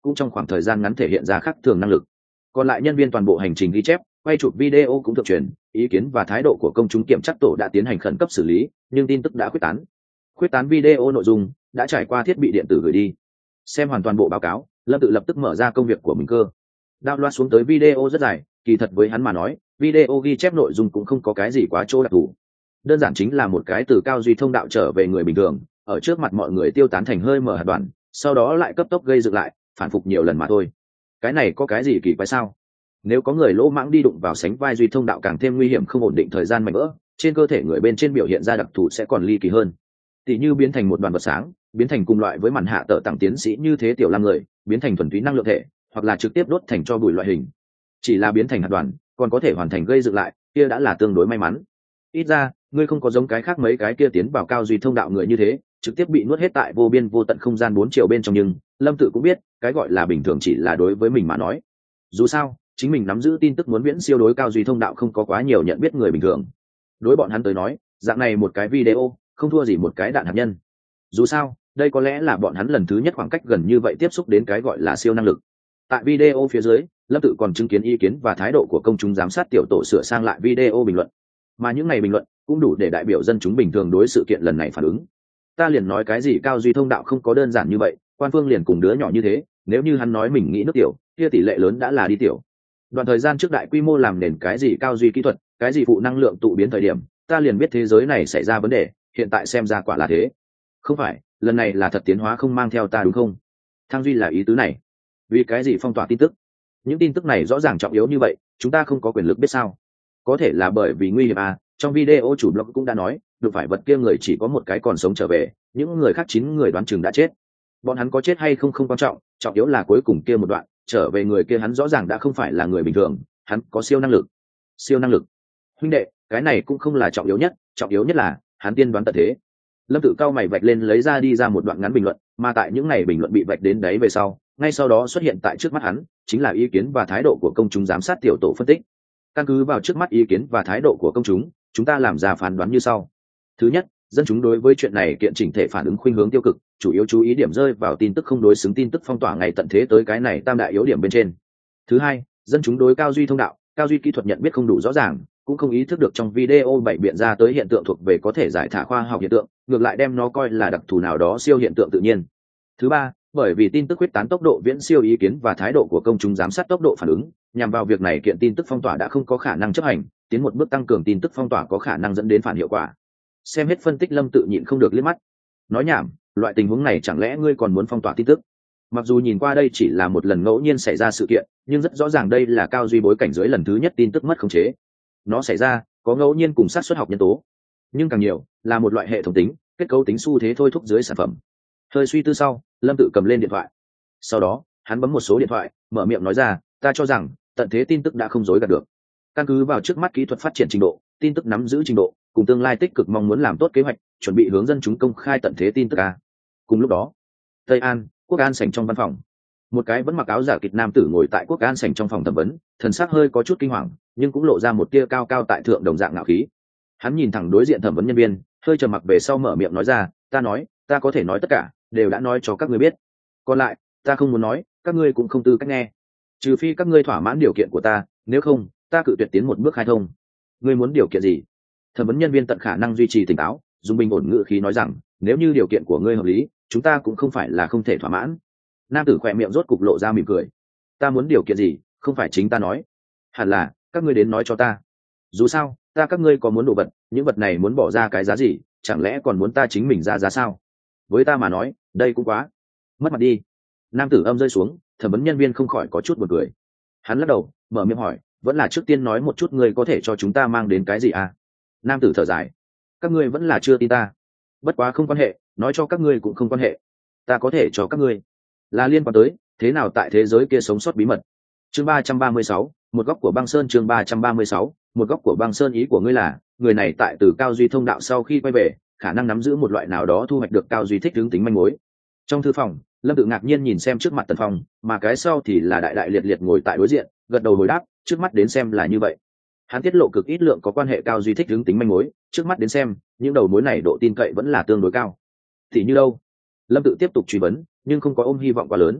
cũng trong khoảng thời gian ngắn thể hiện ra khác thường năng lực. Còn lại nhân viên toàn bộ hành trình ghi chép, quay chụp video cũng thượng truyền, ý kiến và thái độ của công chúng kiểm tra tổ đã tiến hành khẩn cấp xử lý, nhưng tin tức đã khuyết tán video nội dung đã trải qua thiết bị điện tử gửi đi. Xem hoàn toàn bộ báo cáo, Lâm Tự lập tức mở ra công việc của mình cơ. Download xuống tới video rất dài, kỳ thật với hắn mà nói, video ghi chép nội dung cũng không có cái gì quá chỗ đặc thù. Đơn giản chính là một cái từ cao duy thông đạo trở về người bình thường, ở trước mặt mọi người tiêu tán thành hơi mở hạt đoàn, sau đó lại cấp tốc gây dựng lại, phản phục nhiều lần mà thôi. Cái này có cái gì kỳ quái sao? Nếu có người lỗ mãng đi đụng vào sánh vai duy thông đạo càng thêm nguy hiểm, không ổn định thời gian mạnh vỡ, trên cơ thể người bên trên biểu hiện ra đặc thù sẽ còn ly kỳ hơn. Tỷ như biến thành một đoàn vật sáng, biến thành cùng loại với màn hạ tợ tặng tiến sĩ như thế tiểu lam người, biến thành thuần túy năng lượng thể, hoặc là trực tiếp đốt thành cho bụi loại hình. Chỉ là biến thành hạt đoàn, còn có thể hoàn thành gây dựng lại, kia đã là tương đối may mắn. Ít ra, ngươi không có giống cái khác mấy cái kia tiến vào cao duy thông đạo người như thế, trực tiếp bị nuốt hết tại vô biên vô tận không gian 4 triệu bên trong, nhưng Lâm Tự cũng biết, cái gọi là bình thường chỉ là đối với mình mà nói. Dù sao, chính mình nắm giữ tin tức muốn viễn siêu đối cao duy thông đạo không có quá nhiều nhận biết người bình thường. Đối bọn hắn tới nói, dạng này một cái video, không thua gì một cái đạn hạt nhân. Dù sao, đây có lẽ là bọn hắn lần thứ nhất khoảng cách gần như vậy tiếp xúc đến cái gọi là siêu năng lực. Tại video phía dưới, Lâm Tự còn chứng kiến ý kiến và thái độ của công chúng giám sát tiểu tổ sửa sang lại video bình luận. Mà những ngày bình luận cũng đủ để đại biểu dân chúng bình thường đối sự kiện lần này phản ứng. Ta liền nói cái gì cao duy thông đạo không có đơn giản như vậy, quan phương liền cùng đứa nhỏ như thế, nếu như hắn nói mình nghĩ nước tiểu, kia tỷ lệ lớn đã là đi tiểu. Đoạn thời gian trước đại quy mô làm nền cái gì cao duy kỹ thuật, cái gì phụ năng lượng tụ biến thời điểm, ta liền biết thế giới này xảy ra vấn đề, hiện tại xem ra quả là thế. Không phải, lần này là thật tiến hóa không mang theo ta đúng không? Thang duy là ý tứ này. Vì cái gì phong tỏa tin tức? Những tin tức này rõ ràng trọng yếu như vậy, chúng ta không có quyền lực biết sao? Có thể là bởi vì nguy hiểm à? Trong video chủ blog cũng đã nói, đụng phải vật kia người chỉ có một cái còn sống trở về, những người khác 9 người đoán chừng đã chết. Bọn hắn có chết hay không không quan trọng, trọng yếu là cuối cùng kia một đoạn, trở về người kia hắn rõ ràng đã không phải là người bình thường, hắn có siêu năng lực. Siêu năng lực? Huynh đệ, cái này cũng không là trọng yếu nhất là hắn tiên đoán tận thế. Lâm Tự cao mày vạch lên lấy ra đi ra một đoạn ngắn bình luận, mà tại những ngày bình luận bị vạch đến đấy về sau, ngay sau đó xuất hiện tại trước mắt hắn, chính là ý kiến và thái độ của công chúng giám sát tiểu tổ phân tích. Căn cứ vào trước mắt ý kiến và thái độ của công chúng, chúng ta làm ra phán đoán như sau. Thứ nhất, dân chúng đối với chuyện này kiện chỉnh thể phản ứng khuynh hướng tiêu cực, chủ yếu chú ý điểm rơi vào tin tức không đối xứng, tin tức phong tỏa ngày tận thế tới cái này tam đại yếu điểm bên trên. Thứ hai, dân chúng đối cao duy thông đạo, cao duy kỹ thuật nhận biết không đủ rõ ràng, cũng không ý thức được trong video bảy biện ra tới hiện tượng thuộc về có thể giải thả khoa học hiện tượng, ngược lại đem nó coi là đặc thù nào đó siêu hiện tượng tự nhiên. Thứ ba, bởi vì tin tức quyết tán tốc độ viễn siêu ý kiến và thái độ của công chúng giám sát tốc độ phản ứng, nhằm vào việc này kiện tin tức phong tỏa đã không có khả năng chấp hành, tiến một bước tăng cường tin tức phong tỏa có khả năng dẫn đến phản hiệu quả. Xem hết phân tích, Lâm Tự nhịn không được liếc mắt. Nói nhảm, loại tình huống này chẳng lẽ ngươi còn muốn phong tỏa tin tức? Mặc dù nhìn qua đây chỉ là một lần ngẫu nhiên xảy ra sự kiện, nhưng rất rõ ràng đây là cao duy bối cảnh dưới lần thứ nhất tin tức mất khống chế. Nó xảy ra có ngẫu nhiên cùng xác suất học nhân tố, nhưng càng nhiều là một loại hệ thống tính, kết cấu tính xu thế thôi thúc dưới sản phẩm. Hơi suy tư sau, Lâm Tự cầm lên điện thoại. Sau đó, hắn bấm một số điện thoại, mở miệng nói ra, ta cho rằng tận thế tin tức đã không dối gạt được. Căn cứ vào trước mắt kỹ thuật phát triển trình độ, tin tức nắm giữ trình độ, cùng tương lai tích cực mong muốn làm tốt kế hoạch, chuẩn bị hướng dân chúng công khai tận thế tin tức a. Cùng lúc đó, Tây An, Quốc An sảnh trong văn phòng. Một cái vẫn mặc áo giả kịch nam tử ngồi tại Quốc An sảnh trong phòng thẩm vấn, thần sắc hơi có chút kinh hoàng, nhưng cũng lộ ra một tia cao cao tại thượng đồng dạng ngạo khí. Hắn nhìn thẳng đối diện thẩm vấn nhân viên, hơi trầm mặc về sau mở miệng nói ra, ta có thể nói tất cả, đều đã nói cho các ngươi biết. Còn lại, ta không muốn nói, các ngươi cũng không tư cách nghe. Trừ phi các ngươi thỏa mãn điều kiện của ta, nếu không, ta cự tuyệt tiến một bước khai thông. Ngươi muốn điều kiện gì? Thẩm vấn nhân viên tận khả năng duy trì tỉnh táo, dùng bình ổn ngữ khí nói rằng, nếu như điều kiện của ngươi hợp lý, chúng ta cũng không phải là không thể thỏa mãn. Nam tử khỏe miệng rốt cục lộ ra mỉm cười. Ta muốn điều kiện gì, không phải chính ta nói. Hẳn là các ngươi đến nói cho ta. Dù sao, các ngươi có muốn đồ vật, những vật này muốn bỏ ra cái giá gì, chẳng lẽ còn muốn ta chính mình ra giá sao? Với ta mà nói, đây cũng quá mất mặt đi. Nam tử âm rơi xuống, thẩm vấn nhân viên không khỏi có chút buồn cười. Hắn lắc đầu, mở miệng hỏi, vẫn là trước tiên nói một chút ngươi có thể cho chúng ta mang đến cái gì à? Nam tử thở dài, các ngươi vẫn là chưa tin ta. Bất quá không quan hệ, nói cho các ngươi cũng không quan hệ. Ta có thể cho các ngươi là liên quan tới thế nào tại thế giới kia sống sót bí mật. Chương 336, một góc của băng sơn. Chương 336, một góc của băng sơn. Ý của ngươi là người này tại từ cao duy thông đạo sau khi quay về, khả năng nắm giữ một loại nào đó thu hoạch được cao duy thích hướng tính manh mối. Trong thư phòng, Lâm Tự ngạc nhiên nhìn xem trước mặt Tần Phong, mà cái sau thì là đại đại liệt liệt ngồi tại đối diện, gật đầu hồi đáp, trước mắt đến xem là như vậy. Hắn tiết lộ cực ít lượng có quan hệ cao duy thích hướng tính manh mối, trước mắt đến xem, những đầu mối này độ tin cậy vẫn là tương đối cao. Thì như đâu? Lâm Tự tiếp tục truy vấn, nhưng không có ôm hy vọng quá lớn.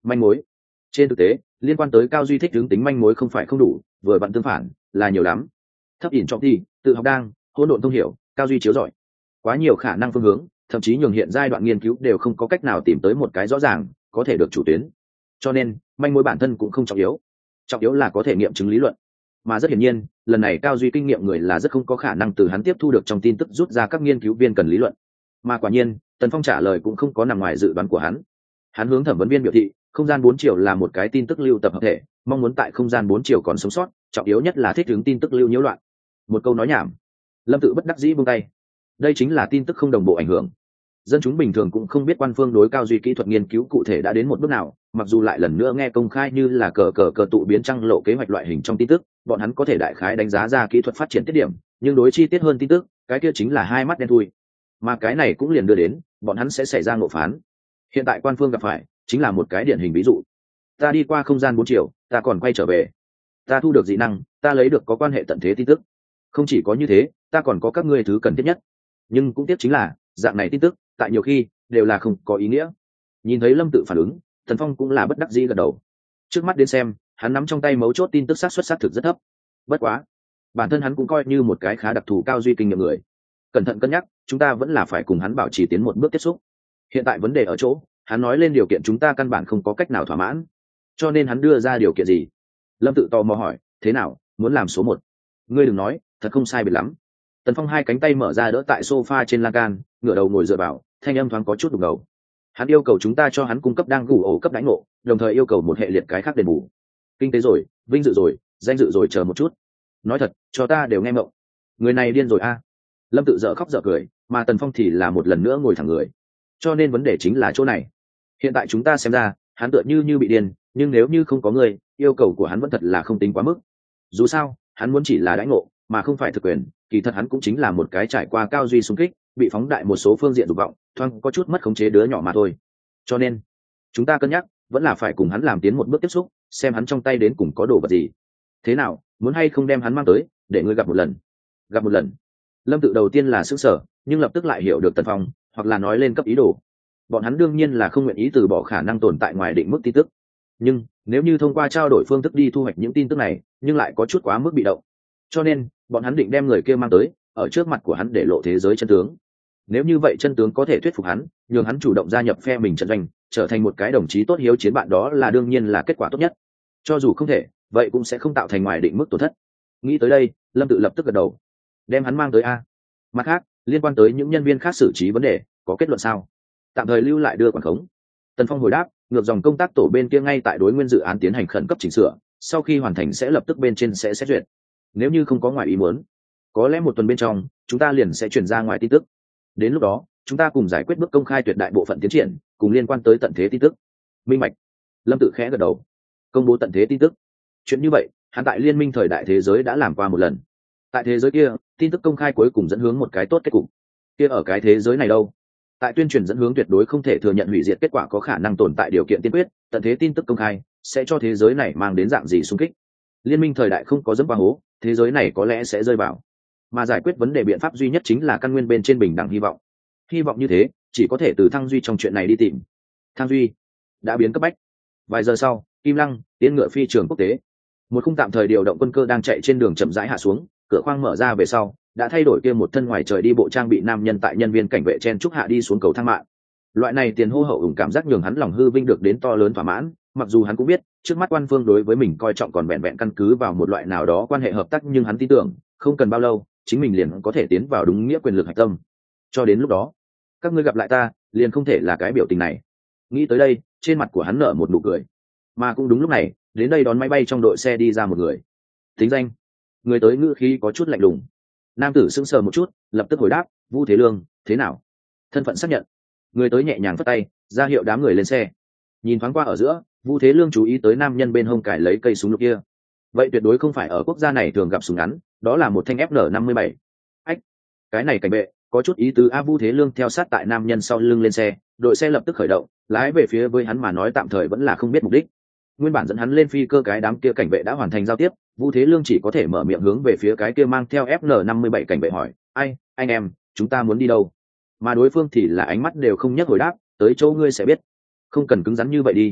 manh mối. Trên thực tế liên quan tới Cao Duy thích hướng tính manh mối không phải không đủ, vừa vặn tương phản là nhiều lắm. Thấp ỉn trọng thi, tự học đang, hỗn độn thông hiểu, Cao Duy chiếu giỏi, quá nhiều khả năng phương hướng, thậm chí nhường hiện giai đoạn nghiên cứu đều không có cách nào tìm tới một cái rõ ràng có thể được chủ tuyến. Cho nên manh mối bản thân cũng không trọng yếu, trọng yếu là có thể nghiệm chứng lý luận. Mà rất hiển nhiên lần này Cao Duy kinh nghiệm người là rất không có khả năng từ hắn tiếp thu được trong tin tức rút ra các nghiên cứu viên cần lý luận. Mà quả nhiên Tần Phong trả lời cũng không có nằm ngoài dự đoán của hắn. Hắn hướng thẩm vấn viên biểu thị không gian 4 chiều là một cái tin tức lưu tập hợp thể, mong muốn tại không gian 4 chiều còn sống sót, trọng yếu nhất là thích ứng tin tức lưu nhiễu loạn. Một câu nói nhảm. Lâm Tự bất đắc dĩ buông tay. Đây chính là tin tức không đồng bộ ảnh hưởng. Dân chúng bình thường cũng không biết quan phương đối Cao Duy kỹ thuật nghiên cứu cụ thể đã đến một bước nào, mặc dù lại lần nữa nghe công khai như là cờ tụ biến trăng lộ kế hoạch loại hình trong tin tức, bọn hắn có thể đại khái đánh giá ra kỹ thuật phát triển tiết điểm, nhưng đối chi tiết hơn tin tức, cái kia chính là hai mắt đen thui. Mà cái này cũng liền đưa đến bọn hắn sẽ xảy ra ngộ phán. Hiện tại quan phương gặp phải chính là một cái điển hình ví dụ. Ta đi qua không gian 4 chiều, ta còn quay trở về. Ta thu được dị năng, ta lấy được có quan hệ tận thế tin tức. Không chỉ có như thế, ta còn có các ngươi thứ cần thiết nhất. Nhưng cũng tiếc chính là dạng này tin tức tại nhiều khi đều là không có ý nghĩa. Nhìn thấy Lâm Tự phản ứng, Thần Phong cũng là bất đắc dĩ gật đầu. Trước mắt đến xem hắn nắm trong tay mấu chốt tin tức xác suất xác thực rất thấp. Bất quá bản thân hắn cũng coi như một cái khá đặc thù Cao Duy kinh nghiệm người, cẩn thận cân nhắc chúng ta vẫn là phải cùng hắn bảo trì tiến một bước tiếp xúc. Hiện tại vấn đề ở chỗ hắn nói lên điều kiện chúng ta căn bản không có cách nào thỏa mãn, cho nên hắn đưa ra điều kiện gì? Lâm Tự tò mò hỏi. Thế nào, muốn làm số 1? Ngươi đừng nói, thật không sai biệt lắm. Tần Phong hai cánh tay mở ra đỡ tại sofa trên lan can, ngửa đầu ngồi dựa vào, thanh âm thoáng có chút đục ngầu. Hắn yêu cầu chúng ta cho hắn cung cấp đang gù ổ cấp đãi ngộ, đồng thời yêu cầu một hệ liệt cái khác đền bù. Kinh tế rồi, vinh dự rồi, danh dự rồi, chờ một chút. Nói thật, cho ta đều nghe mộng. Người này điên rồi a. Lâm Tự dở khóc dở cười, mà Tần Phong thì là một lần nữa ngồi thẳng người. Cho nên vấn đề chính là chỗ này. Hiện tại chúng ta xem ra, hắn tựa như bị điên, nhưng nếu như không có người, yêu cầu của hắn vẫn thật là không tính quá mức. Dù sao, hắn muốn chỉ là đãi ngộ, mà không phải thực quyền. Kỳ thật hắn cũng chính là một cái trải qua Cao Duy xung kích, bị phóng đại một số phương diện dục vọng, thoáng có chút mất khống chế đứa nhỏ mà thôi. Cho nên chúng ta cân nhắc vẫn là phải cùng hắn làm tiến một bước tiếp xúc, xem hắn trong tay đến cùng có đồ vật gì. Thế nào, muốn hay không đem hắn mang tới để ngươi gặp một lần? Gặp một lần? Lâm Tự đầu tiên là sững sờ, nhưng lập tức lại hiểu được Tần Phong, hoặc là nói lên cấp ý đồ. Bọn hắn đương nhiên là không nguyện ý từ bỏ khả năng tồn tại ngoài định mức tin tức, nhưng nếu như thông qua trao đổi phương thức đi thu hoạch những tin tức này, nhưng lại có chút quá mức bị động. Cho nên bọn hắn định đem người kia mang tới, ở trước mặt của hắn để lộ thế giới chân tướng. Nếu như vậy chân tướng có thể thuyết phục hắn, nhường hắn chủ động gia nhập phe mình trận doanh, trở thành một cái đồng chí tốt hiếu chiến bạn, đó là đương nhiên là kết quả tốt nhất. Cho dù không thể, vậy cũng sẽ không tạo thành ngoài định mức tổn thất. Nghĩ tới đây, Lâm Tự lập tức gật đầu. Đem hắn mang tới a. Mặt khác, liên quan tới những nhân viên khác xử trí vấn đề, có kết luận sao? Tạm thời lưu lại đưa quản khống. Tần Phong hồi đáp, ngược dòng công tác tổ bên kia ngay tại đối nguyên dự án tiến hành khẩn cấp chỉnh sửa, sau khi hoàn thành sẽ lập tức bên trên sẽ xét duyệt. Nếu như không có ngoài ý muốn, có lẽ một tuần bên trong chúng ta liền sẽ chuyển ra ngoài tin tức. Đến lúc đó chúng ta cùng giải quyết bước công khai tuyệt đại bộ phận tiến triển, cùng liên quan tới tận thế tin tức. Minh bạch. Lâm Tự khẽ gật đầu. Công bố tận thế tin tức, chuyện như vậy hắn tại liên minh thời đại thế giới đã làm qua một lần. Tại thế giới kia, tin tức công khai cuối cùng dẫn hướng một cái tốt kết cục. Kia ở cái thế giới này đâu? Tại tuyên truyền dẫn hướng tuyệt đối không thể thừa nhận hủy diệt kết quả có khả năng tồn tại điều kiện tiên quyết, tận thế tin tức công khai sẽ cho thế giới này mang đến dạng gì xung kích? Liên minh thời đại không có dẫm vào hố, thế giới này có lẽ sẽ rơi vào. Mà giải quyết vấn đề biện pháp duy nhất chính là căn nguyên bên trên bình đẳng hy vọng. Hy vọng như thế chỉ có thể từ Thăng Duy trong chuyện này đi tìm. Thăng Duy đã biến cấp bách. Vài giờ sau, Kim Lăng tiến ngựa phi trường quốc tế. Một khung tạm thời điều động quân cơ đang chạy trên đường chậm rãi hạ xuống, cửa khoang mở ra về sau đã thay đổi kia một thân ngoài trời đi bộ trang bị nam nhân tại nhân viên cảnh vệ chen trúc hạ đi xuống cầu thang mạng. Loại này tiền hô hậu ủng cảm giác nhường hắn lòng hư vinh được đến to lớn thỏa mãn, mặc dù hắn cũng biết trước mắt quan phương đối với mình coi trọng còn vẹn vẹn căn cứ vào một loại nào đó quan hệ hợp tác, nhưng hắn tin tưởng không cần bao lâu chính mình liền có thể tiến vào đúng nghĩa quyền lực hạch tâm. Cho đến lúc đó các ngươi gặp lại ta liền không thể là cái biểu tình này. Nghĩ tới đây, trên mặt của hắn nở một nụ cười. Mà cũng đúng lúc này, đến đây đón máy bay trong đội xe đi ra một người. Tính danh? Người tới ngữ khí có chút lạnh lùng. Nam tử sững sờ một chút, lập tức hồi đáp, Vu Thế Lương. Thế nào? Thân phận xác nhận. Người tới nhẹ nhàng phất tay ra hiệu đám người lên xe. Nhìn thoáng qua ở giữa, Vu Thế Lương chú ý tới nam nhân bên hông cài lấy cây súng lục kia. Vậy tuyệt đối không phải ở quốc gia này thường gặp súng ngắn, đó là một thanh FN57. Ách, cái này cảnh vệ có chút ý tứ. Vu Thế Lương theo sát tại nam nhân sau lưng lên xe, đội xe lập tức khởi động, lái về phía với hắn mà nói tạm thời vẫn là không biết mục đích. Nguyên bản dẫn hắn lên phi cơ cái đám kia cảnh vệ đã hoàn thành giao tiếp, Vu Thế Lương chỉ có thể mở miệng hướng về phía cái kia mang theo FN57 cảnh vệ hỏi, ai, anh em, chúng ta muốn đi đâu? Mà đối phương thì là ánh mắt đều không nhấc hồi đáp, tới chỗ ngươi sẽ biết. Không cần cứng rắn như vậy đi.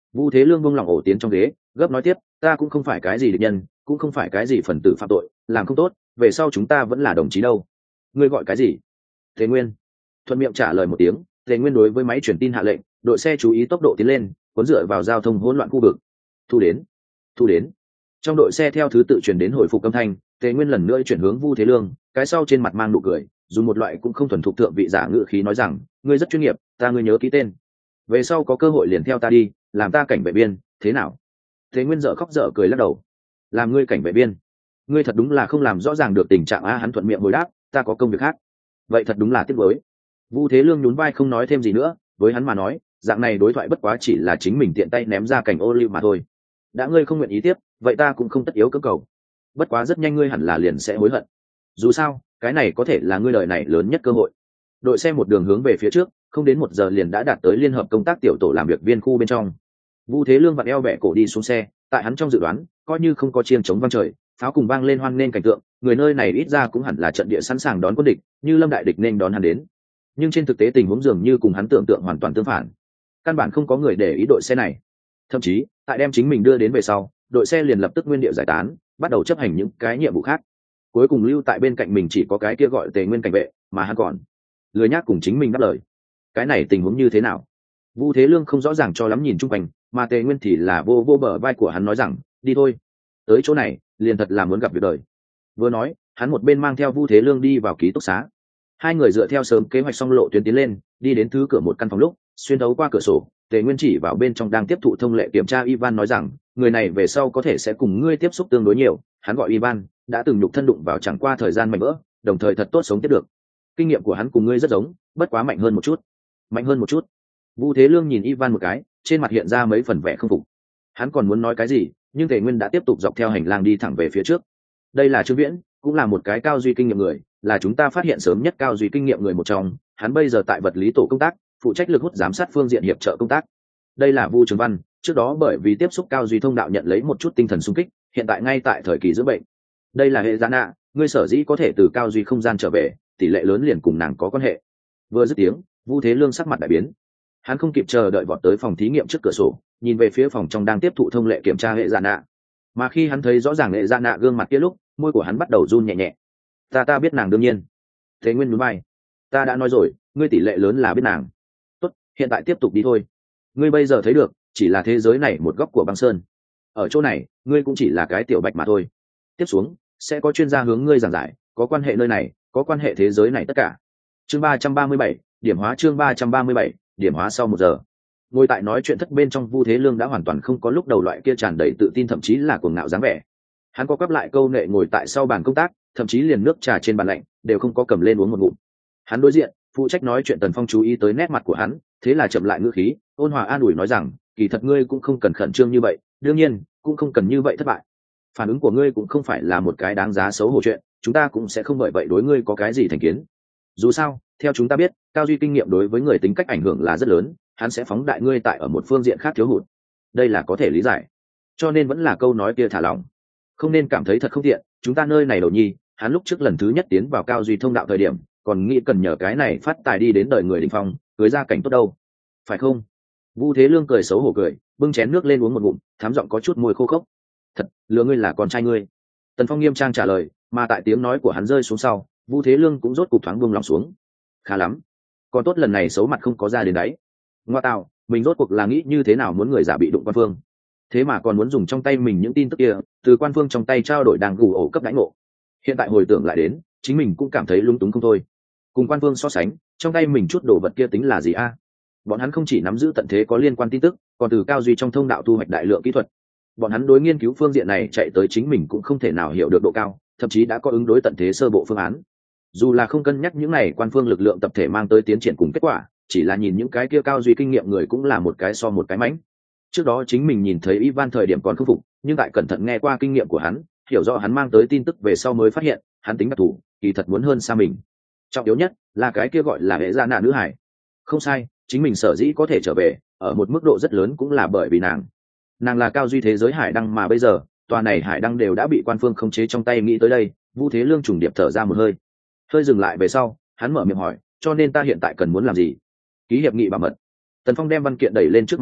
Vu Thế Lương buông lỏng ổ tiến trong ghế, gấp nói tiếp, ta cũng không phải cái gì địch nhân, cũng không phải cái gì phần tử phạm tội, làm không tốt về sau chúng ta vẫn là đồng chí đâu. Ngươi gọi cái gì? Thế Nguyên. Thuận miệng trả lời một tiếng. Thế Nguyên đối với máy truyền tin hạ lệnh, đội xe chú ý tốc độ tiến lên, cuốn dựa vào giao thông hỗn loạn khu vực. Thu đến, thu đến. Trong đội xe theo thứ tự truyền đến hồi phục âm thanh. Thế Nguyên lần nữa chuyển hướng Vu Thế Lương, cái sau trên mặt mang nụ cười, dùng một loại cũng không thuần thục thượng vị giả ngữ khí nói rằng, ngươi rất chuyên nghiệp, ngươi nhớ ký tên, về sau có cơ hội liền theo ta đi, làm ta cảnh vệ viên, thế nào? Thế Nguyên dở khóc dở cười lắc đầu. Làm ngươi cảnh vệ viên? Ngươi thật đúng là không làm rõ ràng được tình trạng a. Hắn thuận miệng hồi đáp, ta có công việc khác. Vậy thật đúng là tiếc nuối. Vu Thế Lương nhún vai không nói thêm gì nữa, với hắn mà nói, dạng này đối thoại bất quá chỉ là chính mình tiện tay ném ra cảnh ô liu mà thôi. Đã ngươi không nguyện ý tiếp, vậy ta cũng không tất yếu cưỡng cầu. Bất quá rất nhanh ngươi hẳn là liền sẽ hối hận. Dù sao, cái này có thể là ngươi đời này lớn nhất cơ hội. Đội xe một đường hướng về phía trước, không đến 1 giờ liền đã đạt tới liên hợp công tác tiểu tổ làm việc viên khu bên trong. Vu Thế Lương vặn eo bẻ cổ đi xuống xe, tại hắn trong dự đoán, coi như không có chiêng chống vang trời, pháo cùng vang lên hoan nên cảnh tượng, người nơi này ít ra cũng hẳn là trận địa sẵn sàng đón quân địch, như Lâm đại địch nên đón hắn đến. Nhưng trên thực tế tình huống dường như cùng hắn tưởng tượng hoàn toàn tương phản. Căn bản không có người để ý đội xe này. Thậm chí, tại đem chính mình đưa đến về sau, đội xe liền lập tức nguyên địa giải tán, bắt đầu chấp hành những cái nhiệm vụ khác. Cuối cùng lưu tại bên cạnh mình chỉ có cái kia gọi Tề Nguyên cảnh vệ, mà hắn còn lười nhác cùng chính mình đáp lời. Cái này tình huống như thế nào? Vu Thế Lương không rõ ràng cho lắm nhìn chung quanh, mà Tề Nguyên thì là vô vô bờ vai của hắn nói rằng, đi thôi, tới chỗ này liền thật là muốn gặp việc đời. Vừa nói, hắn một bên mang theo Vu Thế Lương đi vào ký túc xá. Hai người dựa theo sớm kế hoạch xong lộ tuyến tiến lên, đi đến thứ cửa một căn phòng lúc, xuyên thấu qua cửa sổ, Tề Nguyên chỉ vào bên trong đang tiếp thụ thông lệ kiểm tra Ivan nói rằng, người này về sau có thể sẽ cùng ngươi tiếp xúc tương đối nhiều, hắn gọi Ivan, đã từng nhục thân đụng vào chẳng qua thời gian mạnh vỡ, đồng thời thật tốt sống tiếp được. Kinh nghiệm của hắn cùng ngươi rất giống, bất quá mạnh hơn một chút. Mạnh hơn một chút. Vu Thế Lương nhìn Ivan một cái, trên mặt hiện ra mấy phần vẻ không phục. Hắn còn muốn nói cái gì, nhưng Tề Nguyên đã tiếp tục dọc theo hành lang đi thẳng về phía trước. Đây là Trương Viễn, cũng là một cái cao duy kinh nghiệm người, là chúng ta phát hiện sớm nhất cao duy kinh nghiệm người một trong. Hắn bây giờ tại vật lý tổ công tác, phụ trách lực hút giám sát phương diện hiệp trợ công tác. Đây là Vu Trường Văn, trước đó bởi vì tiếp xúc cao duy thông đạo nhận lấy một chút tinh thần xung kích, hiện tại ngay tại thời kỳ dưỡng bệnh. Đây là Hệ Giã Nạ, ngươi sở dĩ có thể từ cao duy không gian trở về, tỷ lệ lớn liền cùng nàng có quan hệ. Vừa dứt tiếng, Vu Thế Lương sắc mặt đại biến. Hắn không kịp chờ đợi vọt tới phòng thí nghiệm trước cửa sổ, nhìn về phía phòng trong đang tiếp thụ thông lệ kiểm tra Hệ Giã Nạ. Mà khi hắn thấy rõ ràng Hệ Giã Nạ gương mặt kia lúc, môi của hắn bắt đầu run nhẹ nhẹ. Ta biết nàng đương nhiên. Thế Nguyên nhún vai. Ta đã nói rồi, ngươi tỷ lệ lớn là biết nàng. Tốt, hiện tại tiếp tục đi thôi. Ngươi bây giờ thấy được, chỉ là thế giới này một góc của băng sơn. Ở chỗ này, ngươi cũng chỉ là cái tiểu bạch mà thôi. Tiếp xuống, sẽ có chuyên gia hướng ngươi giảng giải, có quan hệ nơi này, có quan hệ thế giới này tất cả. Chương 337, điểm hóa chương 337, điểm hóa sau 1 giờ. Ngồi tại nói chuyện thất bên trong Vu Thế Lương đã hoàn toàn không có lúc đầu loại kia tràn đầy tự tin thậm chí là cuồng ngạo dáng vẻ. Hắn có quắp lại câu nệ ngồi tại sau bàn công tác, thậm chí liền nước trà trên bàn lạnh đều không có cầm lên uống một ngụm. Hắn đối diện, phụ trách nói chuyện Tần Phong chú ý tới nét mặt của hắn, thế là chậm lại ngữ khí, ôn hòa an ủi nói rằng, kỳ thật ngươi cũng không cần khẩn trương như vậy, đương nhiên, cũng không cần như vậy thất bại. Phản ứng của ngươi cũng không phải là một cái đáng giá xấu hổ chuyện, chúng ta cũng sẽ không bởi vậy đối ngươi có cái gì thành kiến. Dù sao, theo chúng ta biết, cao duy kinh nghiệm đối với người tính cách ảnh hưởng là rất lớn, hắn sẽ phóng đại ngươi tại ở một phương diện khác thiếu hụt. Đây là có thể lý giải. Cho nên vẫn là câu nói kia thả lỏng. Không nên cảm thấy thật không tiện, chúng ta nơi này đầu nhi, hắn lúc trước lần thứ nhất tiến vào cao duy thông đạo thời điểm, còn nghĩ cần nhờ cái này phát tài đi đến đời người đỉnh phong, cưới ra cảnh tốt đâu. Phải không? Vu Thế Lương cười xấu hổ cười, bưng chén nước lên uống một ngụm, thám giọng có chút môi khô khốc. Thật, lừa ngươi là con trai ngươi. Tần Phong nghiêm trang trả lời, mà tại tiếng nói của hắn rơi xuống sau, Vu Thế Lương cũng rốt cục thoáng buông lòng xuống. Khá lắm, còn tốt lần này xấu mặt không có ra đến đáy. Ngoa tạo, mình rốt cuộc là nghĩ như thế nào muốn người giả bị đụng quan phương, thế mà còn muốn dùng trong tay mình những tin tức kia từ quan phương trong tay trao đổi đang gù ổ cấp đãi ngộ. Hiện tại hồi tưởng lại đến, chính mình cũng cảm thấy lung túng không thôi. Cùng quan phương so sánh, trong tay mình chút đồ vật kia tính là gì a? Bọn hắn không chỉ nắm giữ tận thế có liên quan tin tức, còn từ cao duy trong thông đạo thu hoạch đại lượng kỹ thuật. Bọn hắn đối nghiên cứu phương diện này chạy tới chính mình cũng không thể nào hiểu được độ cao, thậm chí đã có ứng đối tận thế sơ bộ phương án. Dù là không cân nhắc những này quan phương lực lượng tập thể mang tới tiến triển cùng kết quả, chỉ là nhìn những cái kia cao duy kinh nghiệm người cũng là một cái so một cái mánh. Trước đó chính mình nhìn thấy Ivan thời điểm còn không phục, nhưng tại cẩn thận nghe qua kinh nghiệm của hắn, hiểu rõ hắn mang tới tin tức về sau mới phát hiện, hắn tính đặc thù, kỳ thật muốn hơn xa mình. Trọng yếu nhất là cái kia gọi là Hệ Giã Nạ nữ hải. Không sai, chính mình sở dĩ có thể trở về, ở một mức độ rất lớn cũng là bởi vì nàng. Nàng là cao duy thế giới hải đăng mà bây giờ, tòa này hải đăng đều đã bị quan phương khống chế trong tay. Nghĩ tới đây, Vu Thế Lương trùng điệp thở ra một hơi. Hơi dừng lại về sau, hắn mở miệng hỏi, cho nên ta hiện tại cần muốn làm gì? Ký hiệp nghị bảo mật. Tần Phong đem văn kiện đẩy lên trước mặt hắn,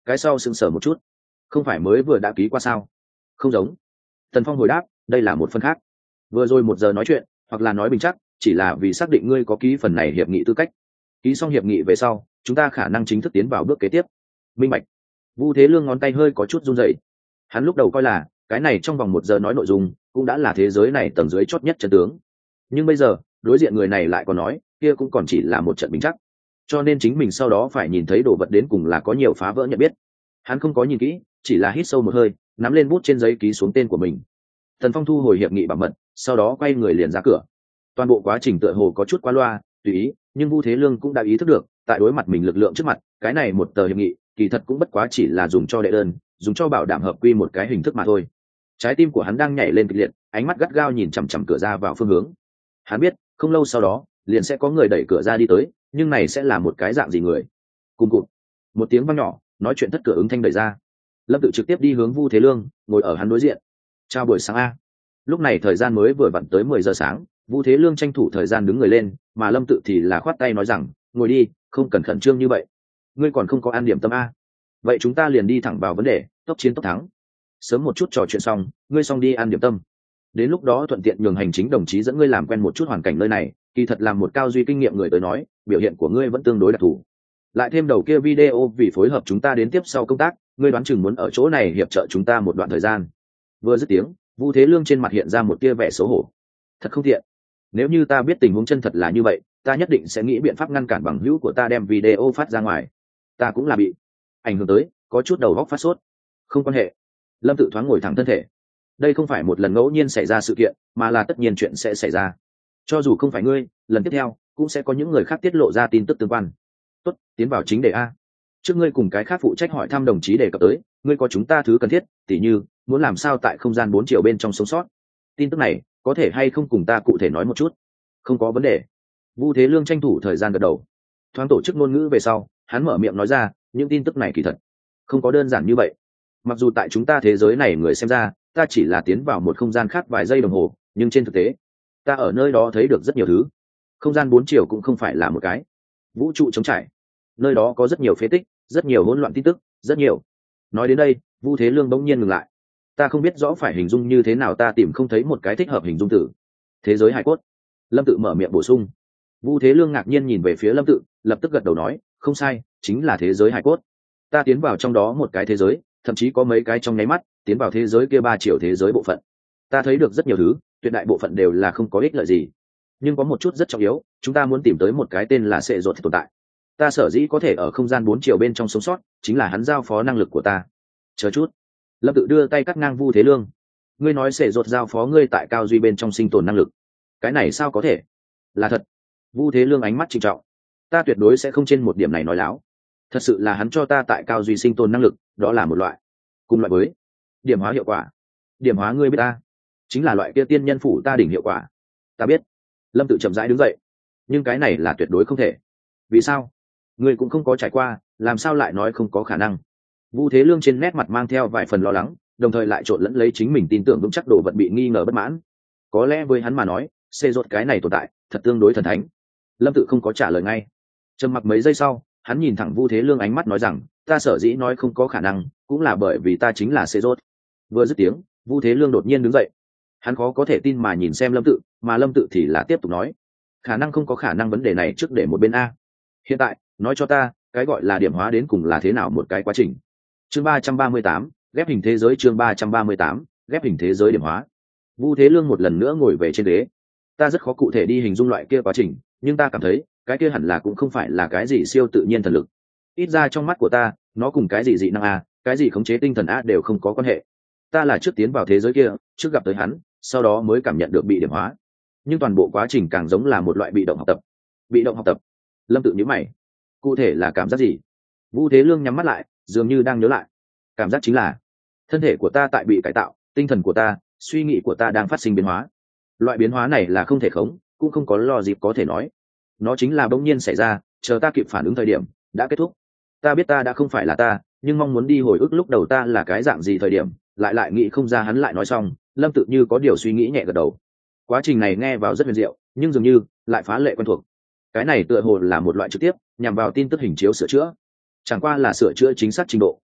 cái sau sững sờ một chút. Không phải mới vừa đã ký qua sao? Không giống. Tần Phong hồi đáp, đây là một phần khác. Vừa rồi 1 giờ nói chuyện, hoặc là nói bình chắc, chỉ là vì xác định ngươi có ký phần này hiệp nghị tư cách. Ký xong hiệp nghị về sau, chúng ta khả năng chính thức tiến vào bước kế tiếp. Minh bạch. Vu Thế Lương ngón tay hơi có chút run rẩy. Hắn lúc đầu coi là cái này trong vòng 1 giờ nói nội dung cũng đã là thế giới này tầng dưới chót nhất chân tướng, nhưng bây giờ đối diện người này lại còn nói kia cũng còn chỉ là một trận bình chắc, cho nên chính mình sau đó phải nhìn thấy đồ vật đến cùng là có nhiều phá vỡ nhận biết. Hắn không có nhìn kỹ, chỉ là hít sâu một hơi, nắm lên bút trên giấy ký xuống tên của mình. Tần Phong thu hồi hiệp nghị bảo mật, sau đó quay người liền ra cửa. Toàn bộ quá trình tựa hồ có chút quá loa tùy ý, nhưng Vu Thế Lương cũng đã ý thức được tại đối mặt mình lực lượng trước mặt, cái này một tờ hiệp nghị kỳ thật cũng bất quá chỉ là dùng cho đệ đơn, dùng cho bảo đảm hợp quy một cái hình thức mà thôi. Trái tim của hắn đang nhảy lên kịch liệt, ánh mắt gắt gao nhìn chằm chằm cửa ra vào phương hướng. Hắn biết không lâu sau đó liền sẽ có người đẩy cửa ra đi tới, nhưng này sẽ là một cái dạng gì người? Cùng cụt một tiếng vang nhỏ, nói chuyện thất cửa ứng thanh đẩy ra. Lâm Tự trực tiếp đi hướng Vu Thế Lương, ngồi ở hắn đối diện. Chào buổi sáng a. Lúc này thời gian mới vừa vặn tới 10 giờ sáng, Vu Thế Lương tranh thủ thời gian đứng người lên, mà Lâm Tự thì là khoát tay nói rằng, ngồi đi, không cần khẩn trương như vậy. Ngươi còn không có ăn điểm tâm a? Vậy chúng ta liền đi thẳng vào vấn đề, tốc chiến tốc thắng. Sớm một chút trò chuyện xong, ngươi xong đi ăn điểm tâm. Đến lúc đó thuận tiện nhường hành chính đồng chí dẫn ngươi làm quen một chút hoàn cảnh nơi này, kỳ thật làm một cao duy kinh nghiệm người tới nói, biểu hiện của ngươi vẫn tương đối đặc thù. Lại thêm đầu kia video vì phối hợp chúng ta đến tiếp sau công tác, ngươi đoán chừng muốn ở chỗ này hiệp trợ chúng ta một đoạn thời gian. Vừa dứt tiếng, Vu Thế Lương trên mặt hiện ra một tia vẻ xấu hổ. Thật không tiện. Nếu như ta biết tình huống chân thật là như vậy, ta nhất định sẽ nghĩ biện pháp ngăn cản bằng hữu của ta đem video phát ra ngoài. Ta cũng là bị ảnh hưởng tới, có chút đầu óc phát sốt. Không quan hệ. Lâm Tự thoáng ngồi thẳng thân thể. Đây không phải một lần ngẫu nhiên xảy ra sự kiện, mà là tất nhiên chuyện sẽ xảy ra. Cho dù không phải ngươi, lần tiếp theo cũng sẽ có những người khác tiết lộ ra tin tức tương quan. Tốt, tiến vào chính đề a. Trước ngươi cùng cái khác phụ trách hỏi thăm đồng chí đề cập tới, ngươi có chúng ta thứ cần thiết, tỉ như muốn làm sao tại không gian 4 chiều bên trong sống sót. Tin tức này có thể hay không cùng ta cụ thể nói một chút? Không có vấn đề. Vu Thế Lương tranh thủ thời gian gật đầu. Thoáng tổ chức ngôn ngữ về sau, hắn mở miệng nói ra, những tin tức này kỳ thật không có đơn giản như vậy. Mặc dù tại chúng ta thế giới này người xem ra, ta chỉ là tiến vào một không gian khác vài giây đồng hồ, nhưng trên thực tế, ta ở nơi đó thấy được rất nhiều thứ. Không gian 4 chiều cũng không phải là một cái vũ trụ trống trải. Nơi đó có rất nhiều phế tích, rất nhiều hỗn loạn tin tức, rất nhiều. Nói đến đây, Vu Thế Lương bỗng nhiên ngừng lại. Ta không biết rõ phải hình dung như thế nào, ta tìm không thấy một cái thích hợp hình dung từ. Thế giới hải cốt. Lâm Tự mở miệng bổ sung. Vu Thế Lương ngạc nhiên nhìn về phía Lâm Tự, lập tức gật đầu nói, không sai, chính là thế giới hải cốt. Ta tiến vào trong đó một cái thế giới, thậm chí có mấy cái trong nháy mắt tiến vào thế giới kia 3 triệu thế giới bộ phận. Ta thấy được rất nhiều thứ, tuyệt đại bộ phận đều là không có ích lợi gì, nhưng có một chút rất trọng yếu, chúng ta muốn tìm tới một cái tên là Sệ Rột tồn tại. Ta sở dĩ có thể ở không gian 4 chiều bên trong sống sót, chính là hắn giao phó năng lực của ta. Chờ chút. Lâm Tự đưa tay cắt ngang Vu Thế Lương. Ngươi nói Sệ Rột giao phó ngươi tại cao duy bên trong sinh tồn năng lực? Cái này sao có thể? Là thật. Vu Thế Lương ánh mắt trịnh trọng. Ta tuyệt đối sẽ không trên một điểm này nói láo. Thật sự là hắn cho ta tại cao duy sinh tồn năng lực, đó là một loại cùng loại với điểm hóa hiệu quả. Điểm hóa ngươi biết ta, chính là loại kia tiên nhân phủ ta đỉnh hiệu quả. Ta biết. Lâm Tự chậm rãi đứng dậy. Nhưng cái này là tuyệt đối không thể. Vì sao? Ngươi cũng không có trải qua, làm sao lại nói không có khả năng? Vu Thế Lương trên nét mặt mang theo vài phần lo lắng, đồng thời lại trộn lẫn lấy chính mình tin tưởng vững chắc đồ vật bị nghi ngờ bất mãn. Có lẽ với hắn mà nói, Sệ Rột cái này tồn tại thật tương đối thần thánh. Lâm Tự không có trả lời ngay. Trầm mặc mấy giây sau, hắn nhìn thẳng Vu Thế Lương, ánh mắt nói rằng, ta sở dĩ nói không có khả năng, cũng là bởi vì ta chính là Sệ Rột. Vừa dứt tiếng, Vu Thế Lương đột nhiên đứng dậy. Hắn khó có thể tin mà nhìn xem Lâm Tự, mà Lâm Tự thì là tiếp tục nói, khả năng không có khả năng, vấn đề này trước để một bên a. Hiện tại, nói cho ta, cái gọi là điểm hóa đến cùng là thế nào một cái quá trình. Chương 338, ghép hình thế giới. Chương 338, ghép hình thế giới điểm hóa. Vu Thế Lương một lần nữa ngồi về trên ghế. Ta rất khó cụ thể đi hình dung loại kia quá trình, nhưng ta cảm thấy cái kia hẳn là cũng không phải là cái gì siêu tự nhiên thần lực. Ít ra trong mắt của ta, nó cùng cái gì dị năng a, cái gì khống chế tinh thần a đều không có quan hệ. Ta là trước tiến vào thế giới kia, trước gặp tới hắn, sau đó mới cảm nhận được bị điểm hóa. Nhưng toàn bộ quá trình càng giống là một loại bị động học tập. Bị động học tập. Lâm Tự nhíu mày. Cụ thể là cảm giác gì? Vu Thế Lương nhắm mắt lại, dường như đang nhớ lại. Cảm giác chính là thân thể của ta tại bị cải tạo, tinh thần của ta, suy nghĩ của ta đang phát sinh biến hóa. Loại biến hóa này là không thể khống, cũng không có lo dịp có thể nói. Nó chính là bỗng nhiên xảy ra, chờ ta kịp phản ứng thời điểm đã kết thúc. Ta biết ta đã không phải là ta, nhưng mong muốn đi hồi ức lúc đầu ta là cái dạng gì thời điểm, lại nghĩ không ra. Hắn lại nói xong, Lâm Tự như có điều suy nghĩ nhẹ gật đầu. Quá trình này nghe vào rất huyền diệu, nhưng dường như lại phá lệ quen thuộc. Cái này tựa hồ là một loại trực tiếp nhằm vào tin tức hình chiếu sửa chữa, chẳng qua là sửa chữa chính xác trình độ,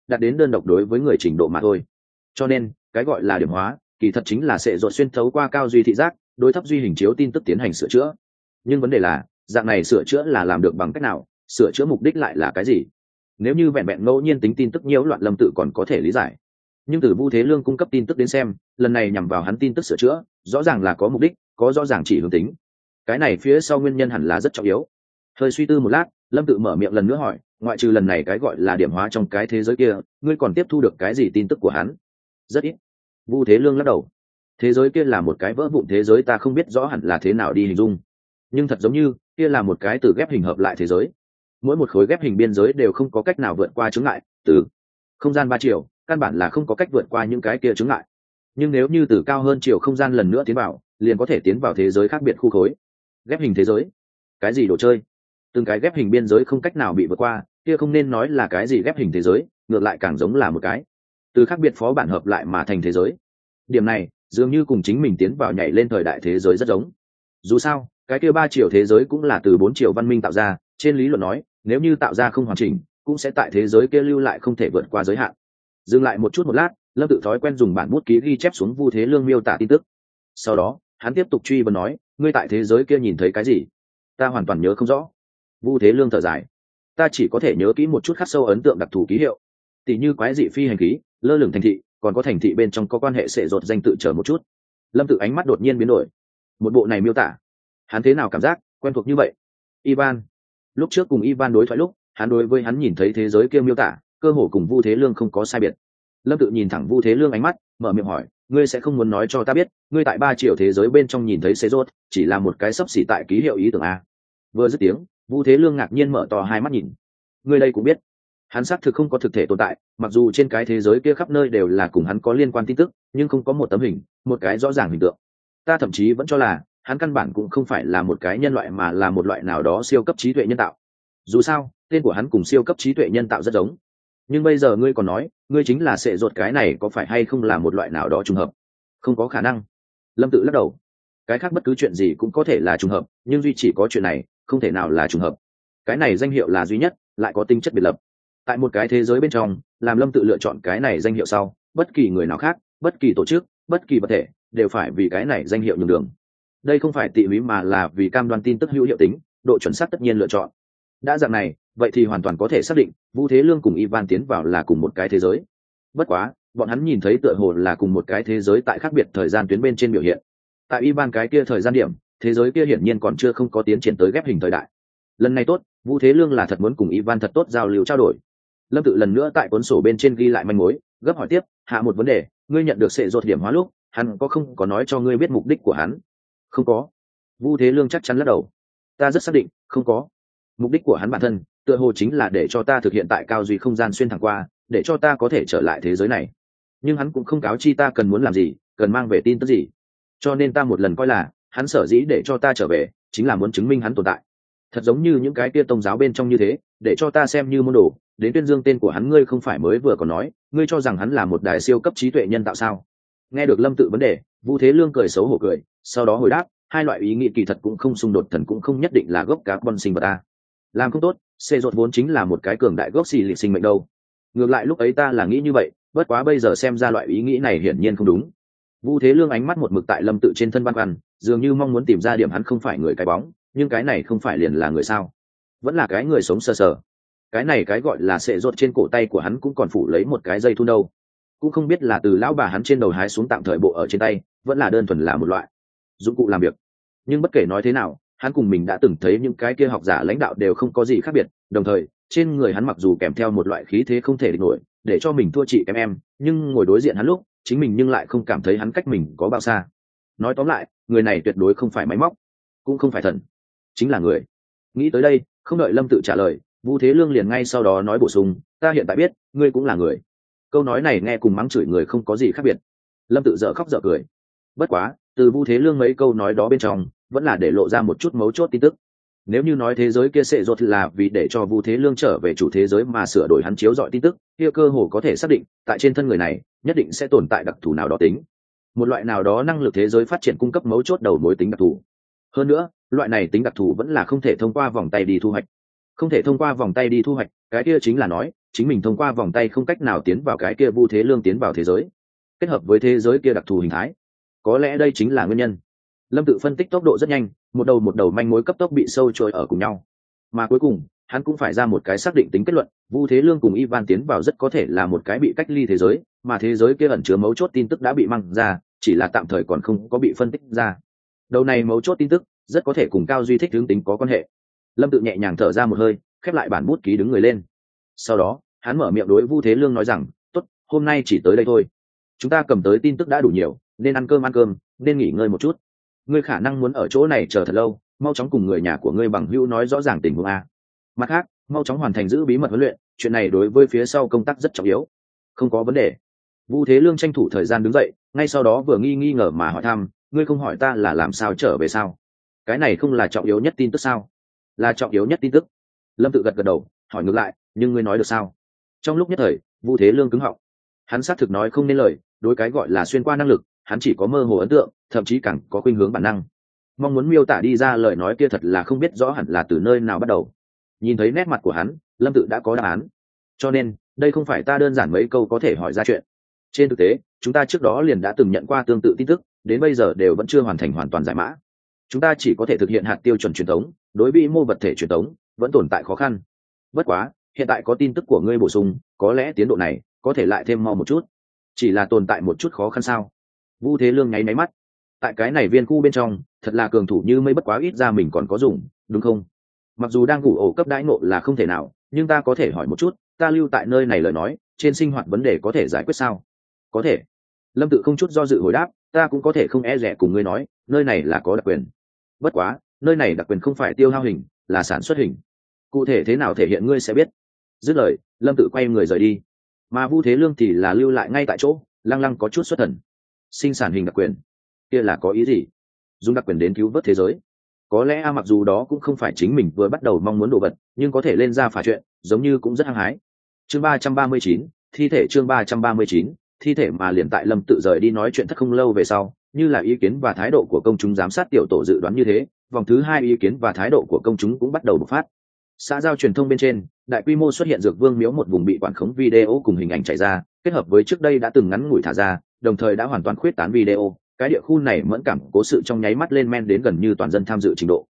đạt đến đơn độc đối với người trình độ mà thôi. Cho nên cái gọi là điểm hóa kỳ thật chính là sẽ dột xuyên thấu qua cao duy thị giác đối thấp duy hình chiếu tin tức tiến hành sửa chữa. Nhưng vấn đề là dạng này sửa chữa là làm được bằng cách nào, sửa chữa mục đích lại là cái gì? Nếu như vẹn vẹn ngẫu nhiên tính tin tức nhiễu loạn Lâm Tự còn có thể lý giải, nhưng từ Vu Thế Lương cung cấp tin tức đến xem, lần này nhằm vào hắn tin tức sửa chữa rõ ràng là có mục đích, có rõ ràng chỉ hướng tính. Cái này phía sau nguyên nhân hẳn là rất trọng yếu. Hơi suy tư một lát, Lâm Tự mở miệng lần nữa hỏi, ngoại trừ lần này cái gọi là điểm hóa trong cái thế giới kia, ngươi còn tiếp thu được cái gì tin tức của hắn? Rất ít. Vu Thế Lương lắc đầu. Thế giới kia là một cái vỡ vụn thế giới, ta không biết rõ hẳn là thế nào đi hình dung, nhưng thật giống như kia là một cái từ ghép hình hợp lại thế giới. Mỗi một khối ghép hình biên giới đều không có cách nào vượt qua chướng ngại, từ không gian 3 chiều căn bản là không có cách vượt qua những cái kia chướng ngại. Nhưng nếu như từ cao hơn chiều không gian lần nữa tiến vào, liền có thể tiến vào thế giới khác biệt khu khối. Ghép hình thế giới? Cái gì đồ chơi? Từng cái ghép hình biên giới không cách nào bị vượt qua, kia không nên nói là cái gì ghép hình thế giới, ngược lại càng giống là một cái từ khác biệt phó bản hợp lại mà thành thế giới. Điểm này dường như cùng chính mình tiến vào nhảy lên thời đại thế giới rất giống. Dù sao cái kia 3 chiều thế giới cũng là từ 4 chiều văn minh tạo ra, trên lý luận nói nếu như tạo ra không hoàn chỉnh cũng sẽ tại thế giới kia lưu lại không thể vượt qua giới hạn. Dừng lại một chút một lát, Lâm Tự thói quen dùng bản bút ký ghi chép xuống Vu Thế Lương miêu tả tin tức. Sau đó hắn tiếp tục truy vấn nói, ngươi tại thế giới kia nhìn thấy cái gì? Ta hoàn toàn nhớ không rõ. Vu Thế Lương thở dài, ta chỉ có thể nhớ kỹ một chút khắc sâu ấn tượng đặc thù ký hiệu, tỉ như quái dị phi hành khí, lơ lửng thành thị, còn có thành thị bên trong có quan hệ sệ rột danh tự chờ một chút. Lâm Tự ánh mắt đột nhiên biến đổi. Một bộ này miêu tả hắn thế nào cảm giác quen thuộc như vậy? Ivan. Lúc trước cùng Ivan đối thoại lúc, hắn đối với hắn nhìn thấy thế giới kia miêu tả cơ hồ cùng Vu Thế Lương không có sai biệt. Lâm Tự nhìn thẳng Vu Thế Lương ánh mắt, mở miệng hỏi, ngươi sẽ không muốn nói cho ta biết ngươi tại 3 triệu thế giới bên trong nhìn thấy sệ rột chỉ là một cái sấp xỉ tại ký hiệu ý tưởng a? Vừa dứt tiếng, Vu Thế Lương ngạc nhiên mở to hai mắt nhìn. Ngươi đây cũng biết? Hắn xác thực không có thực thể tồn tại, mặc dù trên cái thế giới kia khắp nơi đều là cùng hắn có liên quan tin tức, nhưng không có một tấm hình, một cái rõ ràng hình tượng. Ta thậm chí vẫn cho là hắn căn bản cũng không phải là một cái nhân loại mà là một loại nào đó siêu cấp trí tuệ nhân tạo. Dù sao tên của hắn cùng siêu cấp trí tuệ nhân tạo rất giống. Nhưng bây giờ ngươi còn nói ngươi chính là sệ rột, cái này có phải hay không là một loại nào đó trùng hợp? Không có khả năng. Lâm Tự lắc đầu. Cái khác bất cứ chuyện gì cũng có thể là trùng hợp, nhưng duy chỉ có chuyện này không thể nào là trùng hợp. Cái này danh hiệu là duy nhất, lại có tính chất biệt lập. Tại một cái thế giới bên trong, làm Lâm Tự lựa chọn cái này danh hiệu sau, bất kỳ người nào khác, bất kỳ tổ chức, bất kỳ vật thể đều phải vì cái này danh hiệu nhường đường. Đây không phải tị húy mà là vì cam đoan tin tức hữu hiệu tính, độ chuẩn xác tất nhiên lựa chọn. Đã dạng này, vậy thì hoàn toàn có thể xác định Vu Thế Lương cùng Ivan tiến vào là cùng một cái thế giới. Bất quá bọn hắn nhìn thấy tựa hồ là cùng một cái thế giới tại khác biệt thời gian tuyến bên trên biểu hiện. Tại Ivan cái kia thời gian điểm, thế giới kia hiển nhiên còn chưa không có tiến triển tới ghép hình thời đại. Lần này tốt, Vu Thế Lương là thật muốn cùng Ivan thật tốt giao lưu trao đổi. Lâm Tự lần nữa tại cuốn sổ bên trên ghi lại manh mối, gấp hỏi tiếp, hạ một vấn đề, ngươi nhận được sệ rột điểm hóa lúc, hắn có không có nói cho ngươi biết mục đích của hắn? Không có. Vu Thế Lương chắc chắn lắc đầu. Ta rất xác định không có. Mục đích của hắn bản thân tựa hồ chính là để cho ta thực hiện tại cao duy không gian xuyên thẳng qua, để cho ta có thể trở lại thế giới này. Nhưng hắn cũng không cáo chi ta cần muốn làm gì, cần mang về tin tức gì. Cho nên ta một lần coi là hắn sở dĩ để cho ta trở về chính là muốn chứng minh hắn tồn tại. Thật giống như những cái kia tông giáo bên trong như thế, để cho ta xem như môn đồ, đến tuyên dương tên của hắn. Ngươi không phải mới vừa còn nói ngươi cho rằng hắn là một đại siêu cấp trí tuệ nhân tạo sao? Nghe được Lâm Tự vấn đề, Vu Thế Lương cười xấu hổ cười, sau đó hồi đáp, hai loại ý nghĩ kỳ thật cũng không xung đột, thần cũng không nhất định là gốc carbon sinh vật ta. Làm không tốt, xê rột vốn chính là một cái cường đại gốc xì lịch sinh mệnh đâu. Ngược lại lúc ấy ta là nghĩ như vậy, bất quá bây giờ xem ra loại ý nghĩ này hiển nhiên không đúng. Vu Thế Lương ánh mắt một mực tại Lâm Tự trên thân băn khoăn, dường như mong muốn tìm ra điểm hắn không phải người cái bóng, nhưng cái này không phải liền là người sao? Vẫn là cái người sống sờ sờ. Cái này cái gọi là sệ rột trên cổ tay của hắn cũng còn phủ lấy một cái dây thun đâu. Cũng không biết là từ lão bà hắn trên đầu hái xuống tạm thời bộ ở trên tay, vẫn là đơn thuần là một loại dụng cụ làm việc. Nhưng bất kể nói thế nào, hắn cùng mình đã từng thấy những cái kia học giả lãnh đạo đều không có gì khác biệt, đồng thời trên người hắn mặc dù kèm theo một loại khí thế không thể địch nổi, để cho mình thua chị kém em, nhưng ngồi đối diện hắn lúc, chính mình nhưng lại không cảm thấy hắn cách mình có bao xa. Nói tóm lại, người này tuyệt đối không phải máy móc, cũng không phải thần, chính là người. Nghĩ tới đây, không đợi Lâm Tự trả lời, Vu Thế Lương liền ngay sau đó nói bổ sung, ta hiện tại biết ngươi cũng là người. Câu nói này nghe cùng mắng chửi người không có gì khác biệt. Lâm Tự dở khóc dở cười. Bất quá từ Vu Thế Lương mấy câu nói đó bên trong vẫn là để lộ ra một chút mấu chốt tin tức. Nếu như nói thế giới kia sệ rột là vì để cho Vu Thế Lương trở về chủ thế giới mà sửa đổi hắn chiếu dọi tin tức, kia cơ hồ có thể xác định tại trên thân người này nhất định sẽ tồn tại đặc thù nào đó tính, một loại nào đó năng lực thế giới phát triển cung cấp mấu chốt đầu mối tính đặc thù. Hơn nữa loại này tính đặc thù vẫn là không thể thông qua vòng tay đi thu hoạch. Không thể thông qua vòng tay đi thu hoạch, cái kia chính là nói chính mình thông qua vòng tay không cách nào tiến vào cái kia Vu Thế Lương tiến vào thế giới, kết hợp với thế giới kia đặc thù hình thái, có lẽ đây chính là nguyên nhân. Lâm Tự phân tích tốc độ rất nhanh, một đầu manh mối cấp tốc bị sâu trôi ở cùng nhau, mà cuối cùng hắn cũng phải ra một cái xác định tính kết luận: Vu Thế Lương cùng Ivan tiến vào rất có thể là một cái bị cách ly thế giới, mà thế giới kia ẩn chứa mấu chốt tin tức đã bị mang ra, chỉ là tạm thời còn không có bị phân tích ra. Đầu này mấu chốt tin tức rất có thể cùng Cao Duy thích hướng tính có quan hệ. Lâm Tự nhẹ nhàng thở ra một hơi, khép lại bản bút ký đứng người lên. Sau đó hắn mở miệng đối Vu Thế Lương nói rằng: tốt, hôm nay chỉ tới đây thôi, chúng ta cầm tới tin tức đã đủ nhiều, nên ăn cơm, nên nghỉ ngơi một chút. Ngươi khả năng muốn ở chỗ này chờ thật lâu, mau chóng cùng người nhà của ngươi bằng hữu nói rõ ràng tình huống a. Mặt khác, mau chóng hoàn thành giữ bí mật huấn luyện, chuyện này đối với phía sau công tác rất trọng yếu. Không có vấn đề. Vu Thế Lương tranh thủ thời gian đứng dậy, ngay sau đó vừa nghi ngờ mà hỏi thăm: ngươi không hỏi ta là làm sao trở về sao? Cái này không là trọng yếu nhất tin tức sao? Là trọng yếu nhất tin tức. Lâm Tự gật đầu, hỏi ngược lại: nhưng ngươi nói được sao? Trong lúc nhất thời, Vu Thế Lương cứng họng. Hắn xác thực nói không nên lời, đối cái gọi là xuyên qua năng lực, hắn chỉ có mơ hồ ấn tượng, thậm chí càng có khuynh hướng bản năng. Mong muốn miêu tả đi ra lời nói kia thật là không biết rõ hẳn là từ nơi nào bắt đầu. Nhìn thấy nét mặt của hắn, Lâm Tự đã có đáp án. Cho nên, đây không phải ta đơn giản mấy câu có thể hỏi ra chuyện. Trên thực tế, chúng ta trước đó liền đã từng nhận qua tương tự tin tức, đến bây giờ đều vẫn chưa hoàn thành hoàn toàn giải mã. Chúng ta chỉ có thể thực hiện hạt tiêu chuẩn truyền thống, đối với mô vật thể truyền thống vẫn tồn tại khó khăn. Bất quá, hiện tại có tin tức của ngươi bổ sung, có lẽ tiến độ này có thể lại thêm mau một chút. Chỉ là tồn tại một chút khó khăn sao? Vu Thế Lương nháy mắt. Tại cái này viên khu bên trong, thật là cường thủ như mây, bất quá ít ra mình còn có dùng, đúng không? Mặc dù đang ngủ ổ cấp đãi ngộ là không thể nào, nhưng ta có thể hỏi một chút, ta lưu tại nơi này lời nói, trên sinh hoạt vấn đề có thể giải quyết sao? Có thể. Lâm Tự không chút do dự hồi đáp: ta cũng có thể không e dè cùng ngươi nói, nơi này là có đặc quyền. Bất quá, nơi này đặc quyền không phải tiêu hao hình, là sản xuất hình. Cụ thể thế nào thể hiện ngươi sẽ biết. Dứt lời, Lâm Tự quay người rời đi, mà Vu Thế Lương thì là lưu lại ngay tại chỗ, lăng lăng có chút xuất thần. Sinh sản hình đặc quyền, kia là có ý gì? Dùng đặc quyền đến cứu vớt thế giới? Có lẽ mặc dù đó cũng không phải chính mình vừa bắt đầu mong muốn đồ vật, nhưng có thể lên ra phá chuyện, giống như cũng rất hăng hái. Chương 339, thi thể. Chương 339, thi thể. Mà liền tại Lâm Tự rời đi nói chuyện thất không lâu về sau, như là ý kiến và thái độ của công chúng giám sát tiểu tổ dự đoán như thế, vòng thứ 2 ý kiến và thái độ của công chúng cũng bắt đầu bộc phát. Xã giao truyền thông bên trên, đại quy mô xuất hiện Dược Vương miếu một vùng bị quản khống video cùng hình ảnh chạy ra, kết hợp với trước đây đã từng ngắn ngủi thả ra, đồng thời đã hoàn toàn khuyết tán video, cái địa khu này mẫn cảm cố sự trong nháy mắt lên men đến gần như toàn dân tham dự trình độ.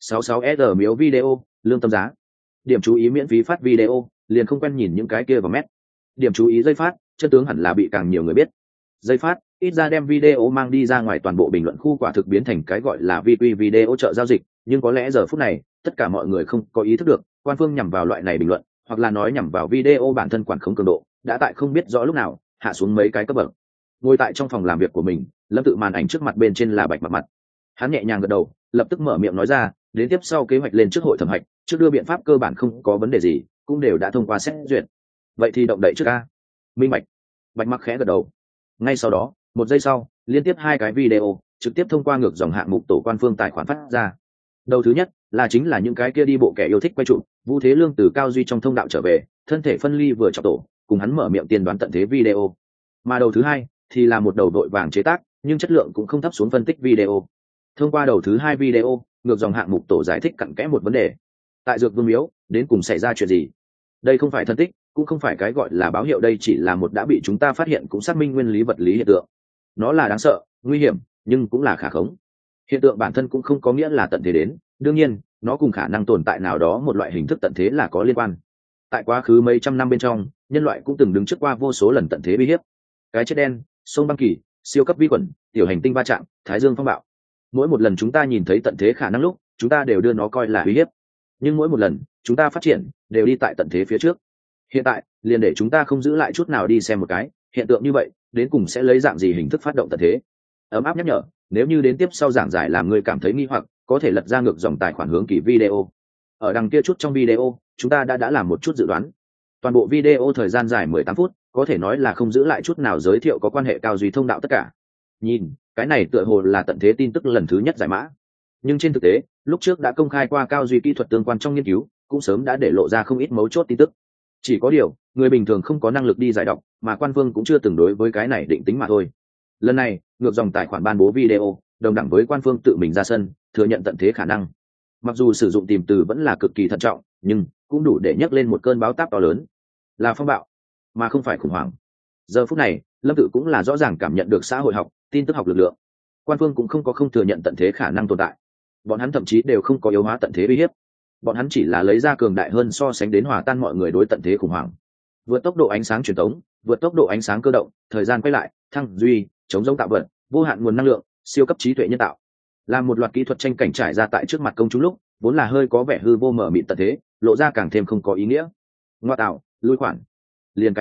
66S miếu video, lương tâm giá. Điểm chú ý miễn phí phát video, liền không quen nhìn những cái kia vào mét. Điểm chú ý giây phát, chân tướng hẳn là bị càng nhiều người biết. Giây phát, ít ra đem video mang đi ra ngoài toàn bộ bình luận khu quả thực biến thành cái gọi là VQ video chợ giao dịch, nhưng có lẽ giờ phút này, tất cả mọi người không có ý thức được, quan phương nhằm vào loại này bình luận, hoặc là nói nhằm vào video bản thân quản khống cường độ, đã tại không biết rõ lúc nào hạ xuống mấy cái cấp bậc. Ngồi tại trong phòng làm việc của mình, Lâm Tự màn ảnh trước mặt bên trên là Bạch mặt. Hắn nhẹ nhàng gật đầu, lập tức mở miệng nói ra: đến tiếp sau kế hoạch lên trước hội thẩm hạch, trước đưa biện pháp cơ bản không có vấn đề gì, cũng đều đã thông qua xét duyệt. Vậy thì động đậy trước a. Minh bạch. Bạch Mặc khẽ gật đầu. Ngay sau đó, một giây sau, liên tiếp 2 cái video trực tiếp thông qua ngược dòng hạng mục tổ quan phương tài khoản phát ra. Đầu thứ nhất là chính là những cái kia đi bộ kẻ yêu thích quay trụ, Vu Thế Lương từ Cao Duy trong thông đạo trở về, thân thể phân ly vừa chọc tổ, cùng hắn mở miệng tiên đoán tận thế video. Mà đầu thứ hai thì là một đầu đội vàng chế tác, nhưng chất lượng cũng không thấp xuống phân tích video. Thông qua đầu thứ 2 video, ngược dòng hạng mục tổ giải thích cặn kẽ một vấn đề. Tại Dược Vương miếu, đến cùng xảy ra chuyện gì? Đây không phải phân tích, cũng không phải cái gọi là báo hiệu, đây chỉ là một đã bị chúng ta phát hiện cũng xác minh nguyên lý vật lý hiện tượng. Nó là đáng sợ, nguy hiểm, nhưng cũng là khả khống. Hiện tượng bản thân cũng không có nghĩa là tận thế đến, đương nhiên, nó cùng khả năng tồn tại nào đó một loại hình thức tận thế là có liên quan. Tại quá khứ mấy trăm năm bên trong, nhân loại cũng từng đứng trước qua vô số lần tận thế uy hiếp. Cái chết đen, sông băng kỳ, siêu cấp vi khuẩn, tiểu hành tinh va chạm, thái dương phong bạo. Mỗi một lần chúng ta nhìn thấy tận thế khả năng lúc, chúng ta đều đưa nó coi là uy hiếp. Nhưng mỗi một lần chúng ta phát triển, đều đi tại tận thế phía trước. Hiện tại, liền để chúng ta không giữ lại chút nào đi xem một cái, hiện tượng như vậy, đến cùng sẽ lấy dạng gì hình thức phát động tận thế. Ấm áp nhắc nhở, nếu như đến tiếp sau giảng giải làm người cảm thấy nghi hoặc, có thể lật ra ngược dòng tài khoản hướng kỳ video. Ở đằng kia chút trong video, chúng ta đã làm một chút dự đoán. Toàn bộ video thời gian dài 18 phút, có thể nói là không giữ lại chút nào giới thiệu có quan hệ Cao Duy thông đạo tất cả. Nhìn, cái này tựa hồ là tận thế tin tức lần thứ nhất giải mã. Nhưng trên thực tế, lúc trước đã công khai qua Cao Duy kỹ thuật tương quan trong nghiên cứu, cũng sớm đã để lộ ra không ít mấu chốt tin tức. Chỉ có điều, người bình thường không có năng lực đi giải đọc, mà quan phương cũng chưa từng đối với cái này định tính mà thôi. Lần này, ngược dòng tài khoản ban bố video, đồng đẳng với quan phương tự mình ra sân, thừa nhận tận thế khả năng. Mặc dù sử dụng tìm từ vẫn là cực kỳ thận trọng, nhưng cũng đủ để nhắc lên một cơn báo táp to lớn. là phong bạo mà không phải khủng hoảng. Giờ phút này lâm tự cũng là rõ ràng cảm nhận được xã hội học tin tức học lực lượng. Quan phương cũng không có không thừa nhận tận thế khả năng tồn tại, bọn hắn thậm chí đều không có yếu hóa tận thế uy hiếp, bọn hắn chỉ là lấy ra cường đại hơn so sánh đến hòa tan mọi người đối tận thế khủng hoảng. Vượt tốc độ ánh sáng truyền tống, vượt tốc độ ánh sáng cơ động, thời gian quay lại, thăng duy, chống giống tạo vật, vô hạn nguồn năng lượng, siêu cấp trí tuệ nhân tạo, là một loạt kỹ thuật tranh cảnh trải ra tại trước mặt công chúng lúc vốn là hơi có vẻ hư vô mở mịt tận thế lộ ra càng thêm không có ý nghĩa. Ngoa tạo, lui khoản, liền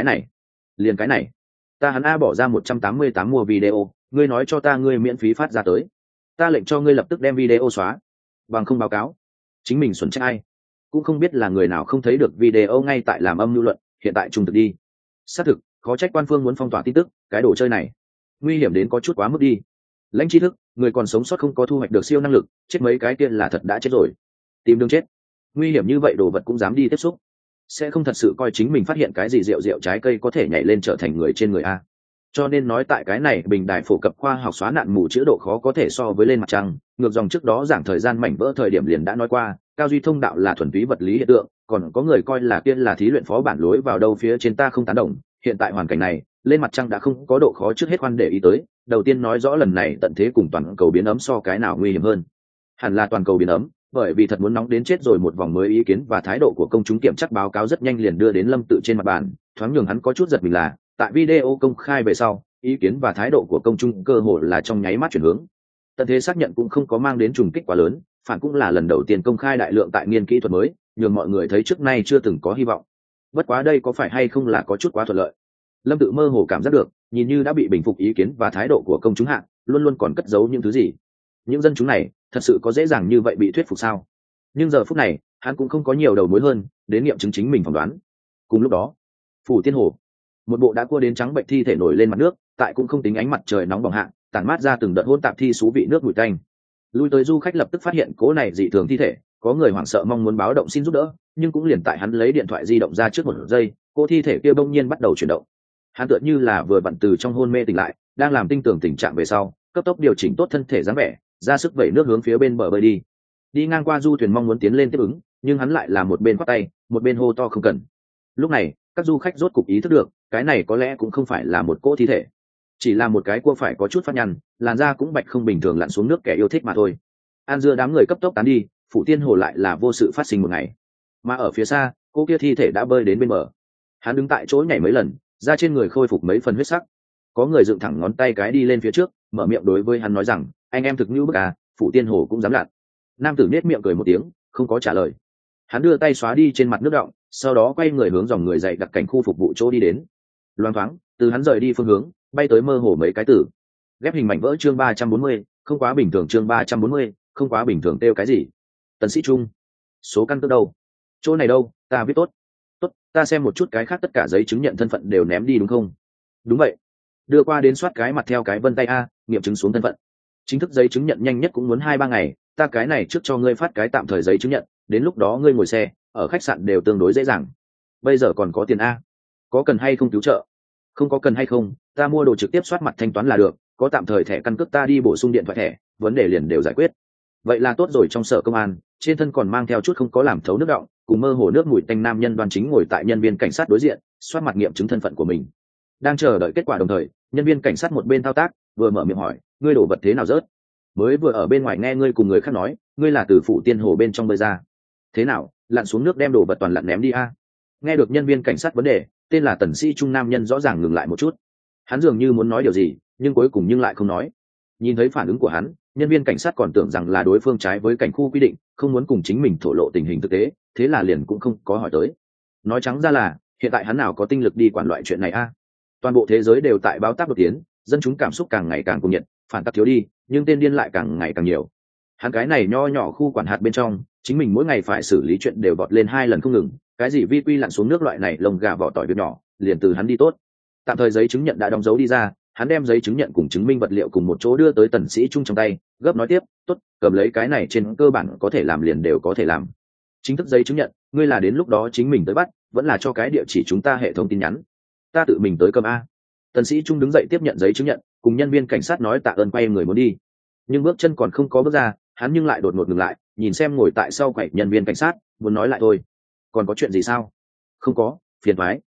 cái này ta hắn a bỏ ra 188 mua video, ngươi nói cho ta ngươi miễn phí phát ra tới, ta lệnh cho ngươi lập tức đem video xóa bằng không báo cáo. Chính mình xuẩn trách ai cũng không biết là người nào không thấy được video ngay tại làm âm lưu luận, hiện tại trung thực đi. Xác thực khó trách quan phương muốn phong tỏa tin tức, cái đồ chơi này nguy hiểm đến có chút quá mức đi. Lãnh tri thức, người còn sống sót không có thu hoạch được siêu năng lực, chết mấy cái kia là thật đã chết rồi, tìm đường chết. Nguy hiểm như vậy đồ vật cũng dám đi tiếp xúc, sẽ không thật sự coi chính mình phát hiện cái gì rượu trái cây có thể nhảy lên trở thành người trên người a. Cho nên nói tại cái này bình đài phổ cập khoa học xóa nạn mù chữ độ khó có thể so với lên mặt trăng. Ngược dòng trước đó giảng thời gian mảnh vỡ thời điểm liền đã nói qua, cao duy thông đạo là thuần túy vật lý hiện tượng, còn có người coi là kia là thí luyện phó bản lối vào đâu phía trên, ta không tán đồng. Hiện tại hoàn cảnh này lên mặt trăng đã không có độ khó, trước hết khoan để ý tới. Đầu tiên nói rõ lần này tận thế cùng toàn cầu biến ấm so cái nào nguy hiểm hơn. Hẳn là toàn cầu biến ấm, bởi vì thật muốn nóng đến chết rồi. Một vòng mới ý kiến và thái độ của công chúng kiểm chắc báo cáo rất nhanh liền đưa đến Lâm Tự trên mặt bàn, thoáng nhường hắn có chút giật mình là tại video công khai về sau, ý kiến và thái độ của công chúng cơ hội là trong nháy mắt chuyển hướng. Tận thế xác nhận cũng không có mang đến trùng kích quá lớn, phản cũng là lần đầu tiên công khai đại lượng tại nghiên kỹ thuật mới, nhường mọi người thấy trước nay chưa từng có hy vọng. Bất quá đây có phải hay không là có chút quá thuận lợi. Lâm Tự mơ hồ cảm giác được, nhìn như đã bị bình phục ý kiến và thái độ của công chúng hạ, luôn luôn còn cất giấu những thứ gì. Những dân chúng này thật sự có dễ dàng như vậy bị thuyết phục sao? Nhưng giờ phút này hắn cũng không có nhiều đầu mối hơn đến nghiệm chứng chính mình phỏng đoán. Cùng lúc đó, phủ Tiên Hồ, một bộ đã cua đến trắng bệnh thi thể nổi lên mặt nước, tại cũng không tính ánh mặt trời nóng bỏng hạ, tản mát ra từng đợt hỗn tạp thi xú vị nước mùi tanh. Lui tới du khách lập tức phát hiện cố này dị thường thi thể, có người hoảng sợ mong muốn báo động xin giúp đỡ, nhưng cũng liền tại hắn lấy điện thoại di động ra trước một giây, cô thi thể kia bỗng nhiên bắt đầu chuyển động. Hắn tựa như là vừa vặn từ trong hôn mê tỉnh lại, đang làm tinh tường tình trạng về sau, cấp tốc điều chỉnh tốt thân thể dáng vẻ, ra sức vẩy nước hướng phía bên bờ bơi đi. Đi ngang qua du thuyền mong muốn tiến lên tiếp ứng, nhưng hắn lại là một bên khoát tay, một bên hô to không cần. Lúc này các du khách rốt cục ý thức được, cái này có lẽ cũng không phải là một cỗ thi thể, chỉ là một cái cua phải có chút phát nhăn, làn da cũng bạch không bình thường lặn xuống nước kẻ yêu thích mà thôi. An dưa đám người cấp tốc tán đi, phủ Tiên Hồ lại là vô sự phát sinh một ngày. Mà ở phía xa, cô kia thi thể đã bơi đến bên bờ. Hắn đứng tại chỗ nhảy mấy lần, da trên người khôi phục mấy phần huyết sắc. Có người dựng thẳng ngón tay cái đi lên phía trước, mở miệng đối với hắn nói rằng, anh em thực như bức à, phủ Tiên Hồ cũng dám lặn. Nam tử nết miệng cười một tiếng, không có trả lời. Hắn đưa tay xóa đi trên mặt nước đọng, sau đó quay người hướng dòng người dậy đặc cảnh khu phục vụ chỗ đi đến. Loáng thoáng từ hắn rời đi phương hướng bay tới mơ hồ mấy cái tử ghép hình mảnh vỡ. Chương 340, không quá bình thường. Chương 340, không quá bình thường. Tiêu cái gì? Tần Sĩ Trung, số căn cước đâu? Chỗ này đâu? Ta viết tốt. Tốt, ta xem một chút cái khác, tất cả giấy chứng nhận thân phận đều ném đi đúng không? Đúng vậy. Đưa qua đến soát cái mặt theo cái vân tay a, nghiệm chứng xuống thân phận. Chính thức giấy chứng nhận nhanh nhất cũng muốn 2-3 ngày, ta cái này trước cho ngươi phát cái tạm thời giấy chứng nhận, đến lúc đó ngươi ngồi xe ở khách sạn đều tương đối dễ dàng. Bây giờ còn có tiền a? Có cần hay không cứu trợ? Không có cần hay không, ta mua đồ trực tiếp soát mặt thanh toán là được, có tạm thời thẻ căn cước ta đi bổ sung điện thoại thẻ, vấn đề liền đều giải quyết. Vậy là tốt rồi. Trong sở công an, trên thân còn mang theo chút không có làm thấu nước đọng, cùng mơ hồ nước mùi tanh nam nhân đoan chính ngồi tại nhân viên cảnh sát đối diện, soát mặt nghiệm chứng thân phận của mình. Đang chờ đợi kết quả đồng thời, nhân viên cảnh sát một bên thao tác, vừa mở miệng hỏi, ngươi đổ vật thế nào rớt? Mới vừa ở bên ngoài nghe ngươi cùng người khác nói, ngươi là từ phủ Tiên Hồ bên trong bơi ra. Thế nào, lặn xuống nước đem đồ vật toàn lặn ném đi a? Nghe được nhân viên cảnh sát vấn đề, tên là Tần Sĩ Trung nam nhân rõ ràng ngừng lại một chút. Hắn dường như muốn nói điều gì, nhưng cuối cùng lại không nói. Nhìn thấy phản ứng của hắn, nhân viên cảnh sát còn tưởng rằng là đối phương trái với cảnh khu quy định, không muốn cùng chính mình thổ lộ tình hình thực tế, thế là liền cũng không có hỏi tới. Nói trắng ra là, hiện tại hắn nào có tinh lực đi quản loại chuyện này a? Toàn bộ thế giới đều tại báo táp đột tiến, dân chúng cảm xúc càng ngày càng cuồng nhiệt, phản tắc thiếu đi, nhưng tên điên lại càng ngày càng nhiều. Hắn cái này nho nhỏ khu quản hạt bên trong, chính mình mỗi ngày phải xử lý chuyện đều vọt lên 2 lần không ngừng, cái gì vi quy lặn xuống nước loại này lồng gà vỏ tỏi việc nhỏ, liền từ hắn đi tốt. Tạm thời giấy chứng nhận đã đóng dấu đi ra, hắn đem giấy chứng nhận cùng chứng minh vật liệu cùng một chỗ đưa tới Tần Sĩ Trung trong tay, gấp nói tiếp, tốt, cầm lấy cái này, trên cơ bản có thể làm liền đều có thể làm. Chính thức giấy chứng nhận, ngươi là đến lúc đó chính mình tới bắt, vẫn là cho cái địa chỉ chúng ta hệ thống tin nhắn? Ta tự mình tới cầm a. Tần Sĩ Trung đứng dậy tiếp nhận giấy chứng nhận, cùng nhân viên cảnh sát nói tạ ơn, quay người muốn đi. Nhưng bước chân còn không có bước ra, hắn nhưng lại đột ngột ngừng lại, nhìn xem ngồi tại sau quầy nhân viên cảnh sát, muốn nói lại thôi. Còn có chuyện gì sao? Không có, phiền toái.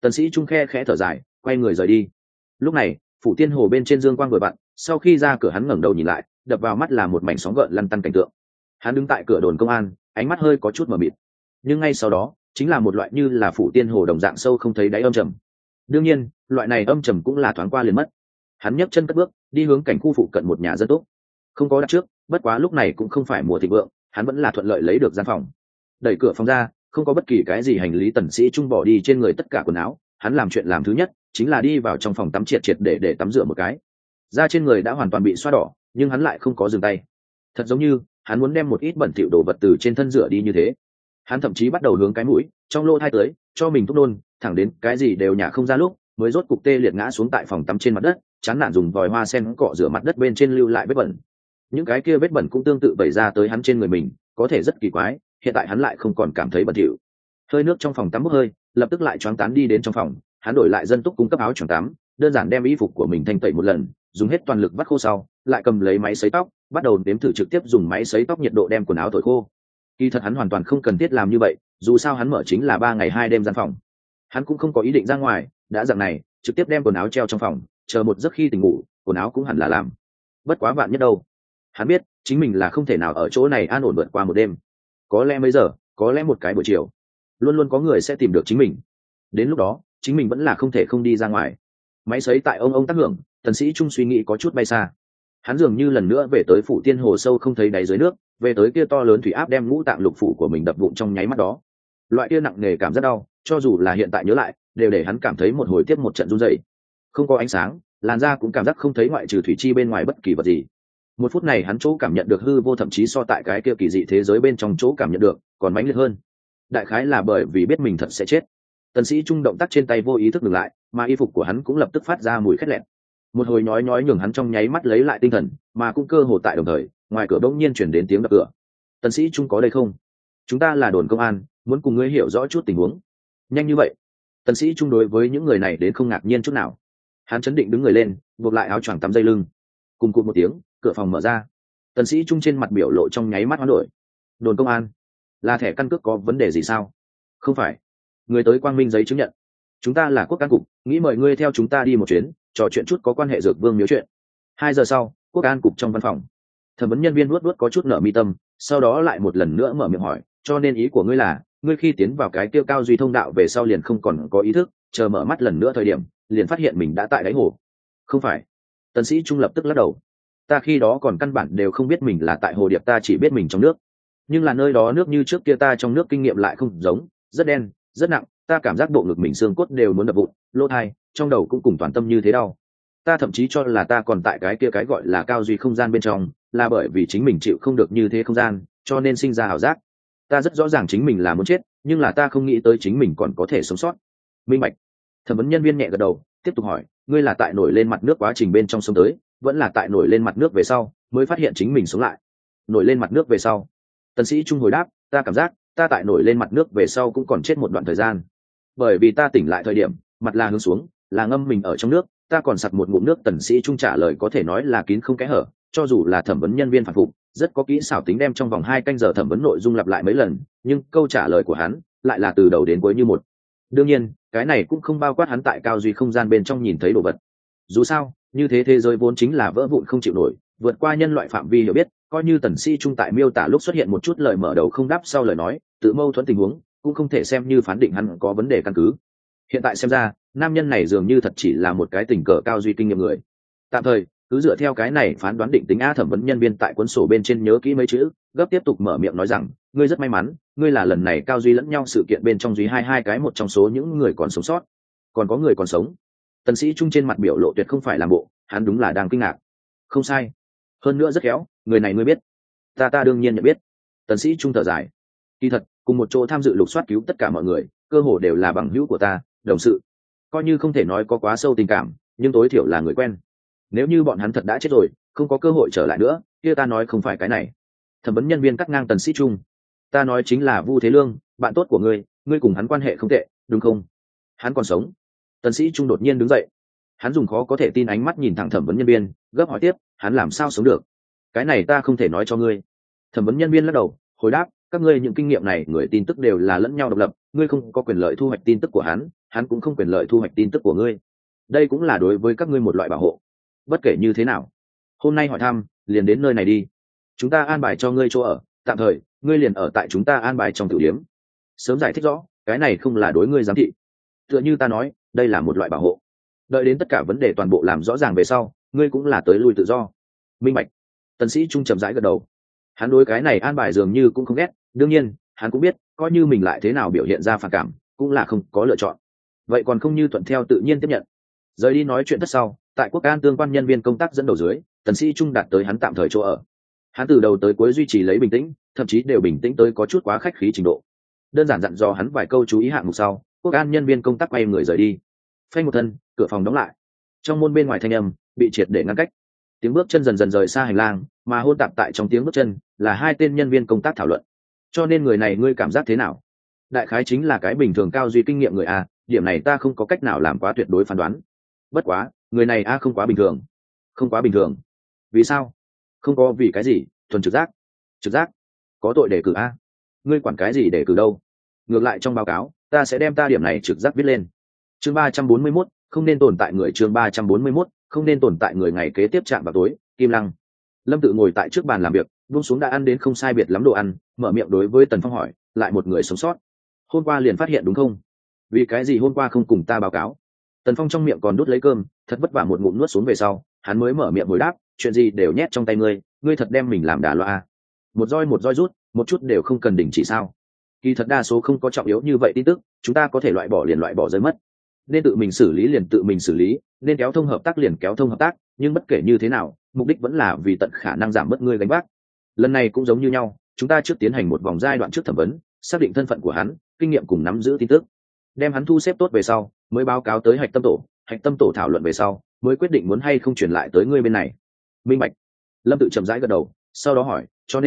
Tần Sĩ Trung khe khẽ thở dài, quay người rời đi. Lúc này phủ tiên hồ bên trên dương quang vừa vặn, sau khi ra cửa hắn ngẩng đầu nhìn lại, đập vào mắt là một mảnh sóng gợn lăn tăn cảnh tượng. Hắn đứng tại cửa đồn công an, ánh mắt hơi có chút mờ mịt, nhưng ngay sau đó chính là một loại như là phủ tiên hồ đồng dạng sâu không thấy đáy âm trầm. Đương nhiên loại này âm trầm cũng là thoáng qua liền mất. Hắn nhấc chân cất bước đi hướng cảnh khu phụ cận một nhà dân túc, không có đặt trước, bất quá lúc này cũng không phải mùa thịnh vượng, hắn vẫn là thuận lợi lấy được gian phòng. Đẩy cửa phòng ra, không có bất kỳ cái gì hành lý. Tần Sĩ Trung bỏ đi trên người tất cả quần áo, hắn làm chuyện làm thứ nhất chính là đi vào trong phòng tắm triệt để tắm rửa một cái. Da trên người đã hoàn toàn bị xoa đỏ, nhưng hắn lại không có dừng tay, thật giống như hắn muốn đem một ít bẩn thỉu đồ vật từ trên thân rửa đi như thế. Hắn thậm chí bắt đầu hướng cái mũi trong lỗ tai tới cho mình thuốc nôn, thẳng đến cái gì đều nhả không ra lúc mới rốt cục tê liệt ngã xuống tại phòng tắm trên mặt đất, chán nản dùng vòi hoa sen cọ rửa mặt đất bên trên lưu lại vết bẩn. Những cái kia vết bẩn cũng tương tự vẩy ra tới hắn trên người mình, có thể rất kỳ quái, hiện tại hắn lại không còn cảm thấy bẩn thỉu. Hơi nước trong phòng tắm bốc hơi, lập tức lại choáng tán đi đến trong phòng. Hắn đổi lại dân túc cung cấp áo choàng tắm, đơn giản đem y phục của mình thanh tẩy một lần, dùng hết toàn lực vắt khô sau, lại cầm lấy máy sấy tóc, bắt đầu nếm thử trực tiếp dùng máy sấy tóc nhiệt độ đem quần áo thổi khô. Kỳ thật hắn hoàn toàn không cần thiết làm như vậy, dù sao hắn mở chính là 3 ngày 2 đêm gian phòng, hắn cũng không có ý định ra ngoài. Đã dạng này, trực tiếp đem quần áo treo trong phòng, chờ một giấc khi tỉnh ngủ, quần áo cũng hẳn là làm. Bất quá vạn nhất đâu, hắn biết chính mình là không thể nào ở chỗ này an ổn vượt qua một đêm. Có lẽ mấy giờ, có lẽ một cái buổi chiều, luôn luôn có người sẽ tìm được chính mình. Đến lúc đó chính mình vẫn là không thể không đi ra ngoài. Máy sấy tại ông tác hưởng, Tần Sĩ Trung suy nghĩ có chút bay xa. Hắn dường như lần nữa về tới phủ tiên hồ sâu không thấy đáy dưới nước, về tới kia to lớn thủy áp đem ngũ tạng lục phủ của mình đập vụn trong nháy mắt đó. Loại kia nặng nề cảm giác đau, cho dù là hiện tại nhớ lại, đều để hắn cảm thấy một hồi tiếp một trận run rẩy. Không có ánh sáng, làn da cũng cảm giác không thấy ngoại trừ thủy chi bên ngoài bất kỳ vật gì. Một phút này hắn chỗ cảm nhận được hư vô thậm chí so tại cái kia kỳ dị thế giới bên trong chỗ cảm nhận được còn mãnh liệt hơn. Đại khái là bởi vì biết mình thật sẽ chết. Tần Sĩ Trung động tác trên tay vô ý thức ngừng lại, mà y phục của hắn cũng lập tức phát ra mùi khét lẹt. Một hồi nhói nhói nhường hắn trong nháy mắt lấy lại tinh thần, mà cũng cơ hồ tại đồng thời, ngoài cửa bỗng nhiên truyền đến tiếng đập cửa. Tần Sĩ Trung có đây không? Chúng ta là đồn công an, muốn cùng ngươi hiểu rõ chút tình huống. Nhanh như vậy? Tần Sĩ Trung đối với những người này đến không ngạc nhiên chút nào. Hắn chấn định đứng người lên, buộc lại áo choàng tắm dây lưng. Cùng cụt một tiếng, cửa phòng mở ra. Tần Sĩ Trung trên mặt biểu lộ trong nháy mắt hoán đổi. Đồn công an? Là thẻ căn cước có vấn đề gì sao? Không phải. Người tới quang minh giấy chứng nhận. Chúng ta là quốc an cục, nghĩ mời ngươi theo chúng ta đi một chuyến, trò chuyện chút có quan hệ dược vương miếu chuyện. 2 giờ sau, quốc an cục trong văn phòng. Thẩm vấn nhân viên luốt có chút nở mi tâm, sau đó lại một lần nữa mở miệng hỏi, cho nên ý của ngươi là, ngươi khi tiến vào cái tiêu cao duy thông đạo về sau liền không còn có ý thức, chờ mở mắt lần nữa thời điểm, liền phát hiện mình đã tại đáy hồ. Không phải. Tần Sĩ Trung lập tức lắc đầu. Ta khi đó còn căn bản đều không biết mình là tại hồ điệp, ta chỉ biết mình trong nước. Nhưng là nơi đó nước như trước kia ta trong nước kinh nghiệm lại không giống, rất đen, rất nặng, ta cảm giác bộ ngực mình xương cốt đều muốn đập vụn, lỗ tai, trong đầu cũng cùng toàn tâm như thế đau. Ta thậm chí cho là ta còn tại cái kia cái gọi là cao duy không gian bên trong, là bởi vì chính mình chịu không được như thế không gian, cho nên sinh ra ảo giác. Ta rất rõ ràng chính mình là muốn chết, nhưng là ta không nghĩ tới chính mình còn có thể sống sót. Minh bạch. Thẩm vấn nhân viên nhẹ gật đầu, tiếp tục hỏi, ngươi là tại nổi lên mặt nước quá trình bên trong sống tới, vẫn là tại nổi lên mặt nước về sau mới phát hiện chính mình sống lại? Nổi lên mặt nước về sau. Tần Sĩ Trung hồi đáp, ta cảm giác ta tại nổi lên mặt nước về sau cũng còn chết một đoạn thời gian, bởi vì ta tỉnh lại thời điểm mặt là hướng xuống, là ngâm mình ở trong nước, ta còn sặc một ngụm nước. Tần Sĩ Trung trả lời có thể nói là kín không kẽ hở, cho dù là thẩm vấn nhân viên phản phục rất có kỹ xảo tính đem trong vòng 2 canh giờ thẩm vấn nội dung lặp lại mấy lần, nhưng câu trả lời của hắn lại là từ đầu đến cuối như một. Đương nhiên cái này cũng không bao quát hắn tại cao duy không gian bên trong nhìn thấy đồ vật. Dù sao như thế thế giới vốn chính là vỡ vụn không chịu nổi, vượt qua nhân loại phạm vi hiểu biết. Coi như Tần Sĩ Trung tại miêu tả lúc xuất hiện một chút lời mở đầu không đáp sau lời nói, tự mâu thuẫn tình huống, cũng không thể xem như phán định hắn có vấn đề căn cứ. Hiện tại xem ra nam nhân này dường như thật chỉ là một cái tình cờ cao duy kinh nghiệm người. Tạm thời cứ dựa theo cái này phán đoán định tính. A thẩm vấn nhân viên tại cuốn sổ bên trên nhớ kỹ mấy chữ, gấp tiếp tục mở miệng nói rằng, ngươi rất may mắn, ngươi là lần này cao duy lẫn nhau sự kiện bên trong duy hai cái một trong số những người còn sống sót. Còn có người còn sống? Tần Sĩ Trung trên mặt biểu lộ tuyệt không phải làm bộ, hắn đúng là đang kinh ngạc. Không sai, hơn nữa rất khéo, người này ngươi biết? Ta đương nhiên nhận biết. Tần Sĩ Trung thở dài. Kỳ thật cùng một chỗ tham dự lục soát cứu tất cả mọi người, cơ hồ đều là bằng hữu của ta, đồng sự. Coi như không thể nói có quá sâu tình cảm, nhưng tối thiểu là người quen. Nếu như bọn hắn thật đã chết rồi, không có cơ hội trở lại nữa, kia ta nói không phải cái này. Thẩm vấn nhân viên cắt ngang Tần Sĩ Trung. Ta nói chính là Vu Thế Lương, bạn tốt của ngươi, ngươi cùng hắn quan hệ không tệ, đúng không? Hắn còn sống? Tần Sĩ Trung đột nhiên đứng dậy. Hắn dùng khó có thể tin ánh mắt nhìn thẳng thẩm vấn nhân viên, gấp hỏi tiếp, hắn làm sao sống được? Cái này ta không thể nói cho ngươi. Thẩm vấn nhân viên lắc đầu, hồi đáp, các ngươi những kinh nghiệm này người tin tức đều là lẫn nhau độc lập, ngươi không có quyền lợi thu hoạch tin tức của hắn, hắn cũng không quyền lợi thu hoạch tin tức của ngươi. Đây cũng là đối với các ngươi một loại bảo hộ. Bất kể như thế nào, hôm nay hỏi thăm liền đến nơi này đi, chúng ta an bài cho ngươi chỗ ở tạm thời, ngươi liền ở tại chúng ta an bài trong tử điếm. Sớm giải thích rõ, cái này không là đối ngươi giám thị, tựa như ta nói, đây là một loại bảo hộ. Đợi đến tất cả vấn đề toàn bộ làm rõ ràng về sau, ngươi cũng là tới lui tự do. Minh bạch. Tần Sĩ Trung chậm rãi gật đầu. Hắn đối cái này an bài dường như cũng không ghét, đương nhiên hắn cũng biết coi như mình lại thế nào biểu hiện ra phản cảm cũng là không có lựa chọn, vậy còn không như thuận theo tự nhiên tiếp nhận. Rời đi nói chuyện tất sau, tại Quốc An tương quan nhân viên công tác dẫn đầu dưới, Tần Sĩ Trung đạt tới hắn tạm thời chỗ ở. Hắn từ đầu tới cuối duy trì lấy bình tĩnh, thậm chí đều bình tĩnh tới có chút quá khách khí trình độ. Đơn giản dặn dò hắn vài câu chú ý hạng mục sau, Quốc An nhân viên công tác quay người rời đi. Phanh một thân, cửa phòng đóng lại. Trong môn bên ngoài thanh âm bị triệt để ngăn cách. Tiếng bước chân dần dần rời xa hành lang, mà hôn tạp tại trong tiếng bước chân là hai tên nhân viên công tác thảo luận. Cho nên người này ngươi cảm giác thế nào? Đại khái chính là cái bình thường cao duy kinh nghiệm người a, điểm này ta không có cách nào làm quá tuyệt đối phán đoán. Bất quá, người này a không quá bình thường. Không quá bình thường. Vì sao? Không có vì cái gì, thuần trực giác. Trực giác? Có tội đề cử a? Ngươi quản cái gì đề cử đâu? Ngược lại trong báo cáo, ta sẽ đem ta điểm này trực giác viết lên. Chương 341, không nên tồn tại người. Chương 341, không nên tồn tại người. Ngày kế tiếp chạm vào tối, Kim Lăng. Lâm Tự ngồi tại trước bàn làm việc, buông xuống đã ăn đến không sai biệt lắm đồ ăn, mở miệng đối với Tần Phong hỏi, lại một người sống sót. Hôm qua liền phát hiện đúng không? Vì cái gì hôm qua không cùng ta báo cáo? Tần Phong trong miệng còn đút lấy cơm, thật vất vả một ngụm nuốt xuống về sau, hắn mới mở miệng hồi đáp, chuyện gì đều nhét trong tay ngươi, ngươi thật đem mình làm đà loa. Một roi rút, một chút đều không cần đình chỉ sao? Kỳ thật đa số không có trọng yếu như vậy tin tức, chúng ta có thể loại bỏ liền loại bỏ rơi mất. Nên tự mình xử lý liền tự mình xử lý, nên kéo thông hợp tác liền kéo thông hợp tác, nhưng bất kể như thế nào, mục đích vẫn là vì tận khả năng giảm bớt ngươi gánh vác. Lần này cũng giống như nhau, chúng ta trước tiến hành một vòng giai đoạn trước thẩm vấn, xác định thân phận của hắn, kinh nghiệm cùng nắm giữ tin tức, đem hắn thu xếp tốt về sau, mới báo cáo tới hạch tâm tổ thảo luận về sau, mới quyết định muốn hay không chuyển lại tới ngươi bên này. Minh bạch. Lâm Tự chậm rãi gật đầu, sau đó hỏi,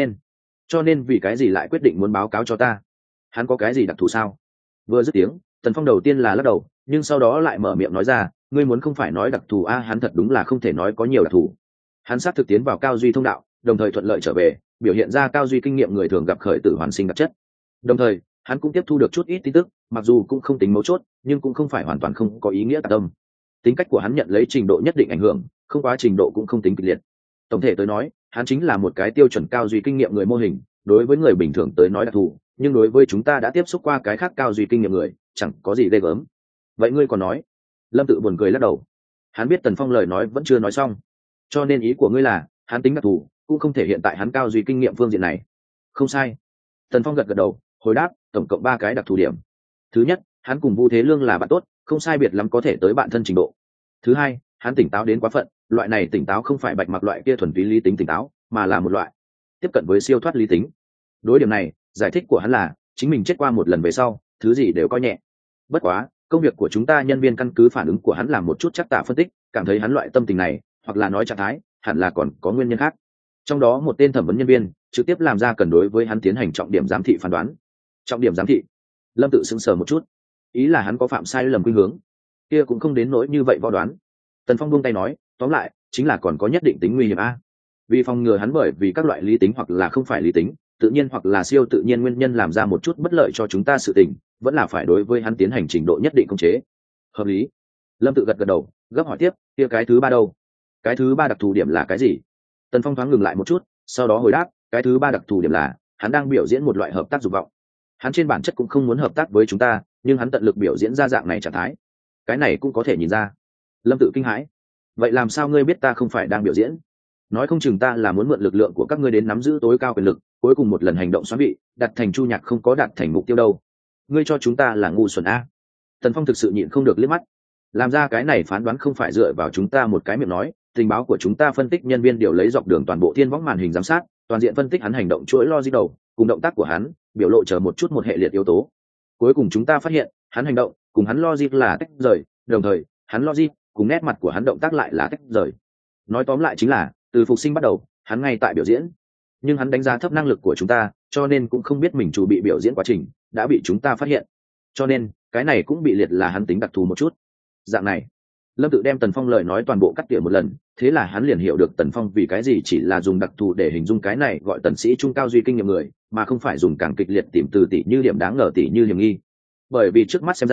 cho nên vì cái gì lại quyết định muốn báo cáo cho ta? Hắn có cái gì đặc thù sao? Vừa dứt tiếng, Tần Phong đầu tiên là lắc đầu, nhưng sau đó lại mở miệng nói ra, ngươi muốn không phải nói đặc thù a, hắn thật đúng là không thể nói có nhiều đặc thù. Hắn xác thực tiến vào cao duy thông đạo, đồng thời thuận lợi trở về, biểu hiện ra cao duy kinh nghiệm người thường gặp khởi tử hoàn sinh đặc chất. Đồng thời, hắn cũng tiếp thu được chút ít tin tức, mặc dù cũng không tính mấu chốt, nhưng cũng không phải hoàn toàn không có ý nghĩa tạc tâm. Tính cách của hắn nhận lấy trình độ nhất định ảnh hưởng, không quá trình độ cũng không tính kịch liệt. Tổng thể tới nói, hắn chính là một cái tiêu chuẩn cao duy kinh nghiệm người mô hình, đối với người bình thường tới nói đặc thù, nhưng đối với chúng ta đã tiếp xúc qua cái khác cao duy kinh nghiệm người, chẳng có gì ghê gớm. Vậy ngươi còn nói? Lâm Tự buồn cười lắc đầu. Hắn biết Tần Phong lời nói vẫn chưa nói xong, cho nên ý của ngươi là hắn tính đặc thù cũng không thể hiện tại hắn cao duy kinh nghiệm phương diện này. Không sai. Tần Phong gật gật đầu, hồi đáp, tổng cộng 3 cái đặc thù điểm. Thứ nhất, hắn cùng Vu Thế Lương là bạn tốt, không sai biệt lắm có thể tới bạn thân trình độ. Thứ hai, hắn tỉnh táo đến quá phận, loại này tỉnh táo không phải bạch mặc loại kia thuần túy lý tính tỉnh táo, mà là một loại tiếp cận với siêu thoát lý tính. Đối điểm này, giải thích của hắn là chính mình chết qua một lần về sau, thứ gì đều coi nhẹ. Bất quá, công việc của chúng ta nhân viên căn cứ phản ứng của hắn làm một chút chắc tả phân tích, cảm thấy hắn loại tâm tình này, hoặc là nói trạng thái, hẳn là còn có nguyên nhân khác. Trong đó một tên thẩm vấn nhân viên trực tiếp làm ra cần đối với hắn tiến hành trọng điểm giám thị phán đoán. Trọng điểm giám thị? Lâm Tự sững sờ một chút, ý là hắn có phạm sai lầm khuynh hướng, kia cũng không đến nỗi như vậy võ đoán. Tần Phong buông tay nói, tóm lại chính là còn có nhất định tính nguy hiểm a. Vì phòng ngừa hắn bởi vì các loại lý tính hoặc là không phải lý tính, tự nhiên hoặc là siêu tự nhiên nguyên nhân làm ra một chút bất lợi cho chúng ta sự tình, vẫn là phải đối với hắn tiến hành trình độ nhất định khống chế. Hợp lý. Lâm Tự gật gật đầu, gấp hỏi tiếp, kia cái thứ ba đâu? Cái thứ ba đặc thù điểm là cái gì? Tần Phong thoáng ngừng lại một chút, sau đó hồi đáp, cái thứ ba đặc thù điểm là hắn đang biểu diễn một loại hợp tác dục vọng. Hắn trên bản chất cũng không muốn hợp tác với chúng ta, nhưng hắn tận lực biểu diễn ra dạng này trạng thái. Cái này cũng có thể nhìn ra. Lâm Tự kinh hãi. Vậy làm sao ngươi biết ta không phải đang biểu diễn? Nói không chừng ta là muốn mượn lực lượng của các ngươi đến nắm giữ tối cao quyền lực, cuối cùng một lần hành động xoắn vị, đặt thành Chu Nhạc không có đạt thành mục tiêu đâu. Ngươi cho chúng ta là ngu xuẩn a. Tần Phong thực sự nhịn không được liếc mắt. Làm ra cái này phán đoán không phải dựa vào chúng ta một cái miệng nói, tình báo của chúng ta phân tích nhân viên điều lấy dọc đường toàn bộ thiên võng màn hình giám sát, toàn diện phân tích hắn hành động chuỗi logic đầu, cùng động tác của hắn, biểu lộ chờ một chút một hệ liệt yếu tố. Cuối cùng chúng ta phát hiện, hắn hành động cùng hắn logic là tách rời, đồng thời, hắn logic cùng nét mặt của hắn động tác lại là tách rời. Nói tóm lại chính là, từ phục sinh bắt đầu, hắn ngay tại biểu diễn, nhưng hắn đánh giá thấp năng lực của chúng ta, cho nên cũng không biết mình chủ bị biểu diễn quá trình đã bị chúng ta phát hiện, cho nên cái này cũng bị liệt là hắn tính đặc thù một chút. Dạng này, Lâm Tự đem Tần Phong lời nói toàn bộ cắt tỉa một lần, thế là hắn liền hiểu được Tần Phong vì cái gì chỉ là dùng đặc thù để hình dung cái này gọi Tần Sĩ trung cao duy kinh nghiệm người, mà không phải dùng càng kịch liệt tìm từ tỷ như điểm đáng ngờ tỷ như hiểm nghi. Bởi vì trước mắt xem ra,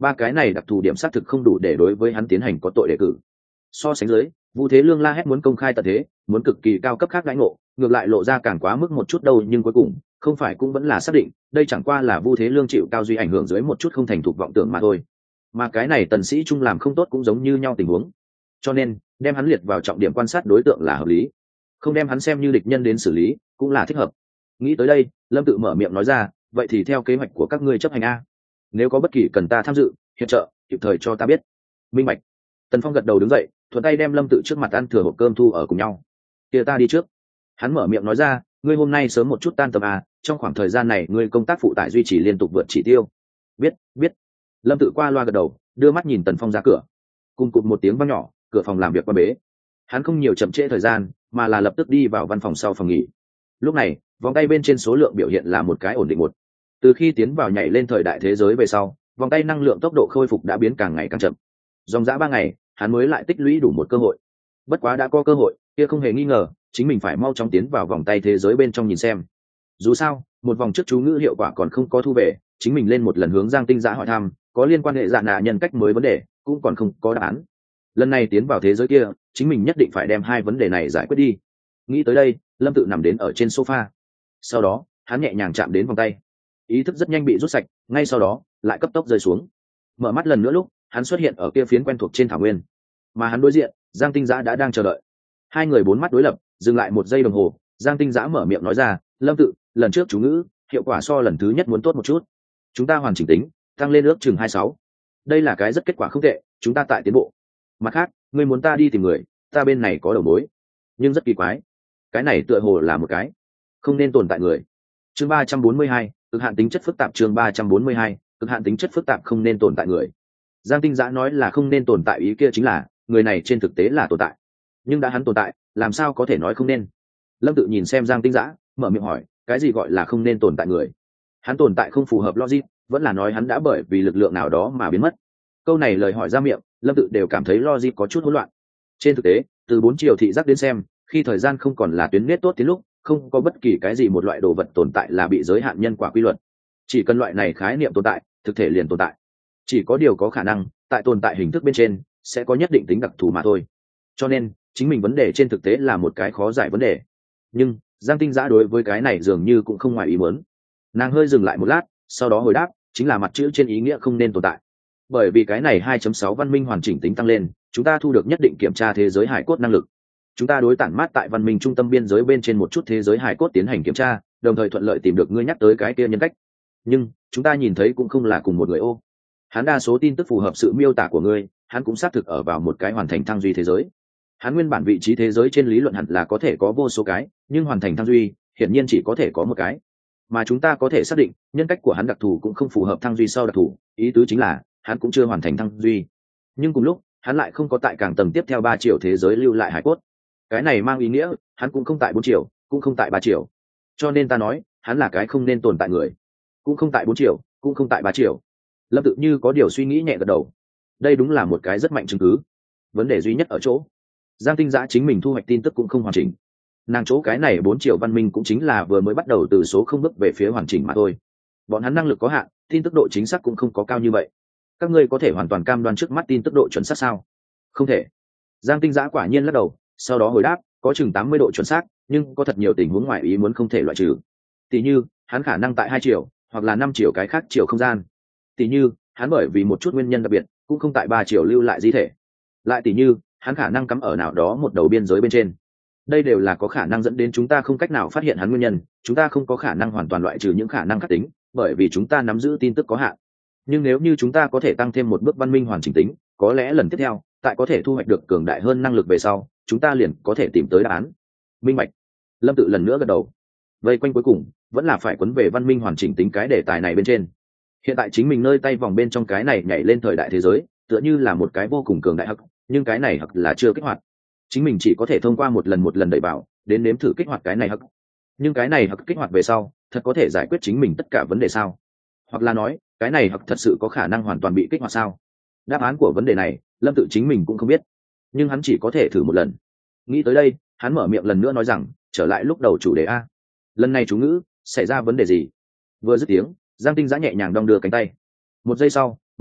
ba cái này đặc thù điểm xác thực không đủ để đối với hắn tiến hành có tội đề cử. So sánh dưới, Vu Thế Lương la hét muốn công khai tận thế, muốn cực kỳ cao cấp khác đãi ngộ, ngược lại lộ ra càng quá mức một chút đâu, nhưng cuối cùng không phải cũng vẫn là xác định đây chẳng qua là Vu Thế Lương chịu cao duy ảnh hưởng dưới một chút không thành thục vọng tưởng mà thôi. Mà cái này Tần Sĩ Trung làm không tốt cũng giống như nhau tình huống, cho nên đem hắn liệt vào trọng điểm quan sát đối tượng là hợp lý, không đem hắn xem như địch nhân đến xử lý cũng là thích hợp. Nghĩ tới đây, Lâm Tự mở miệng nói ra, vậy thì theo kế hoạch của các ngươi chấp hành a, nếu có bất kỳ cần ta tham dự hiệp trợ kịp thời cho ta biết. Minh bạch. Tần Phong gật đầu đứng dậy, thuận tay đem Lâm Tự trước mặt ăn thừa hộp cơm thu ở cùng nhau. Kia ta đi trước. Hắn mở miệng nói ra, ngươi hôm nay sớm một chút tan tầm à, trong khoảng thời gian này ngươi công tác phụ tải duy trì liên tục vượt chỉ tiêu. Biết. Lâm Tự qua loa gật đầu, đưa mắt nhìn Tần Phong ra cửa. Cùng cụt một tiếng vang nhỏ, cửa phòng làm việc qua bế. Hắn không nhiều chậm trễ thời gian, mà là lập tức đi vào văn phòng sau phòng nghỉ. Lúc này, vòng tay bên trên số lượng biểu hiện là một cái ổn định một. Từ khi tiến vào nhảy lên thời đại thế giới về sau, vòng tay năng lượng tốc độ khôi phục đã biến càng ngày càng chậm. Dòng dã 3 ngày, hắn mới lại tích lũy đủ một cơ hội. Bất quá đã có cơ hội, kia không hề nghi ngờ, chính mình phải mau chóng tiến vào vòng tay thế giới bên trong nhìn xem. Dù sao, một vòng trước chú ngữ hiệu quả còn không có thu về, chính mình lên một lần hướng Giang Tinh Giã hỏi thăm, có liên quan hệ dạ nạ nhân cách mới vấn đề, cũng còn không có đáp án. Lần này tiến vào thế giới kia, chính mình nhất định phải đem 2 vấn đề này giải quyết đi. Nghĩ tới đây, Lâm Tự nằm đến ở trên sofa. Sau đó, hắn nhẹ nhàng chạm đến vòng tay. Ý thức rất nhanh bị rút sạch, ngay sau đó, lại cấp tốc rơi xuống. Mở mắt lần nữa lúc, hắn xuất hiện ở kia phiến quen thuộc trên thảo nguyên. Mà hắn đối diện, Giang Tinh Giã đã đang chờ đợi. Hai người 4 mắt đối lập, dừng lại 1 giây đồng hồ, Giang Tinh Giã mở miệng nói ra, Lâm Tự, lần trước chú ngữ hiệu quả so lần thứ nhất muốn tốt một chút, chúng ta hoàn chỉnh tính tăng lên ước chừng 26. Đây là cái rất kết quả không tệ, chúng ta tại tiến bộ. Mặt khác, ngươi muốn ta đi tìm người, ta bên này có đầu mối, nhưng rất kỳ quái, cái này tựa hồ là một cái không nên tồn tại người. Chương 342, cực hạn tính chất phức tạp. Chương 342, cực hạn tính chất phức tạp, không nên tồn tại người. Giang Tinh Giã nói là không nên tồn tại, ý kia chính là người này trên thực tế là tồn tại, nhưng đã hắn tồn tại, làm sao có thể nói không nên. Lâm Tự nhìn xem Giang Tinh Giã, mở miệng hỏi, cái gì gọi là không nên tồn tại người? Hắn tồn tại không phù hợp logic, vẫn là nói hắn đã bởi vì lực lượng nào đó mà biến mất? Câu này lời hỏi ra miệng, Lâm Tự đều cảm thấy logic có chút hỗn loạn. Trên thực tế, từ 4 chiều thị giác đến xem, khi thời gian không còn là tuyến nết tốt tiến lúc, không có bất kỳ cái gì một loại đồ vật tồn tại là bị giới hạn nhân quả quy luật. Chỉ cần loại này khái niệm tồn tại, thực thể liền tồn tại. Chỉ có điều có khả năng, tại tồn tại hình thức bên trên, sẽ có nhất định tính đặc thù mà thôi. Cho nên, chính mình vấn đề trên thực tế là một cái khó giải vấn đề. Nhưng, Giang Tinh Giã đối với cái này dường như cũng không ngoài ý muốn. Nàng hơi dừng lại một lát, sau đó hồi đáp, chính là mặt chữ trên ý nghĩa không nên tồn tại. Bởi vì cái này 2.6 văn minh hoàn chỉnh tính tăng lên, chúng ta thu được nhất định kiểm tra thế giới hải cốt năng lực. Chúng ta đối tản mát tại văn minh trung tâm biên giới bên trên một chút thế giới hải cốt tiến hành kiểm tra, đồng thời thuận lợi tìm được ngươi nhắc tới cái kia nhân cách. Nhưng, chúng ta nhìn thấy cũng không là cùng một người ô. Hắn đa số tin tức phù hợp sự miêu tả của ngươi, hắn cũng xác thực ở vào một cái hoàn thành thăng duy thế giới. Hắn nguyên bản vị trí thế giới trên lý luận hẳn là có thể có vô số cái, nhưng hoàn thành thăng duy, hiển nhiên chỉ có thể có một cái. Mà chúng ta có thể xác định, nhân cách của hắn đặc thù cũng không phù hợp thăng duy sau đặc thù, ý tứ chính là, hắn cũng chưa hoàn thành thăng duy. Nhưng cùng lúc, hắn lại không có tại càng tầng tiếp theo 3 triệu thế giới lưu lại hải cốt. Cái này mang ý nghĩa, hắn cũng không tại 4 triệu, cũng không tại 3 triệu. Cho nên ta nói, hắn là cái không nên tồn tại người. Cũng không tại 4 triệu, cũng không tại 3 triệu. Lâm Tự như có điều suy nghĩ nhẹ gật đầu. Đây đúng là một cái rất mạnh chứng cứ. Vấn đề duy nhất ở chỗ, Giang Tinh Giã chính mình thu hoạch tin tức cũng không hoàn chỉnh. Nàng chỗ cái này 4 triệu văn minh cũng chính là vừa mới bắt đầu từ số không bước về phía hoàn chỉnh mà thôi. Bọn hắn năng lực có hạn, tin tức độ chính xác cũng không có cao như vậy. Các ngươi có thể hoàn toàn cam đoan trước mắt tin tức độ chuẩn xác sao? Không thể. Giang Tinh Giã quả nhiên lắc đầu, sau đó hồi đáp, có chừng 80 độ chuẩn xác, nhưng có thật nhiều tình huống ngoài ý muốn không thể loại trừ. Tỷ như, hắn khả năng tại 2 triệu, hoặc là 5 triệu cái khác chiều không gian. Tỷ như, hắn bởi vì một chút nguyên nhân đặc biệt, cũng không tại 3 triệu lưu lại di thể. Lại tỷ như, hắn khả năng cắm ở nào đó một đầu biên giới bên trên. Đây đều là có khả năng dẫn đến chúng ta không cách nào phát hiện hắn nguyên nhân, chúng ta không có khả năng hoàn toàn loại trừ những khả năng khác tính, bởi vì chúng ta nắm giữ tin tức có hạn. Nhưng nếu như chúng ta có thể tăng thêm một bước văn minh hoàn chỉnh tính, có lẽ lần tiếp theo, tại có thể thu hoạch được cường đại hơn năng lực về sau, chúng ta liền có thể tìm tới đáp án. Minh bạch. Lâm Tự lần nữa gật đầu. Vây quanh cuối cùng, vẫn là phải quấn về văn minh hoàn chỉnh tính cái đề tài này bên trên. Hiện tại chính mình nơi tay vòng bên trong cái này nhảy lên thời đại thế giới, tựa như là một cái vô cùng cường đại hắc, nhưng cái này hắc là chưa kích hoạt. Chính mình chỉ có thể thông qua một lần đẩy vào, đến nếm thử kích hoạt cái này hắc. Nhưng cái này hắc kích hoạt về sau, thật có thể giải quyết chính mình tất cả vấn đề sao? Hoặc là nói, cái này hắc thật sự có khả năng hoàn toàn bị kích hoạt sao? Đáp án của vấn đề này, Lâm Tự chính mình cũng không biết, nhưng hắn chỉ có thể thử một lần. Nghĩ tới đây, hắn mở miệng lần nữa nói rằng, trở lại lúc đầu chủ đề a. Lần này chú ngữ xảy ra vấn đề gì? Vừa dứt tiếng, Giang Tinh Giã nhẹ nhàng đong đưa cánh tay. Một giây sau,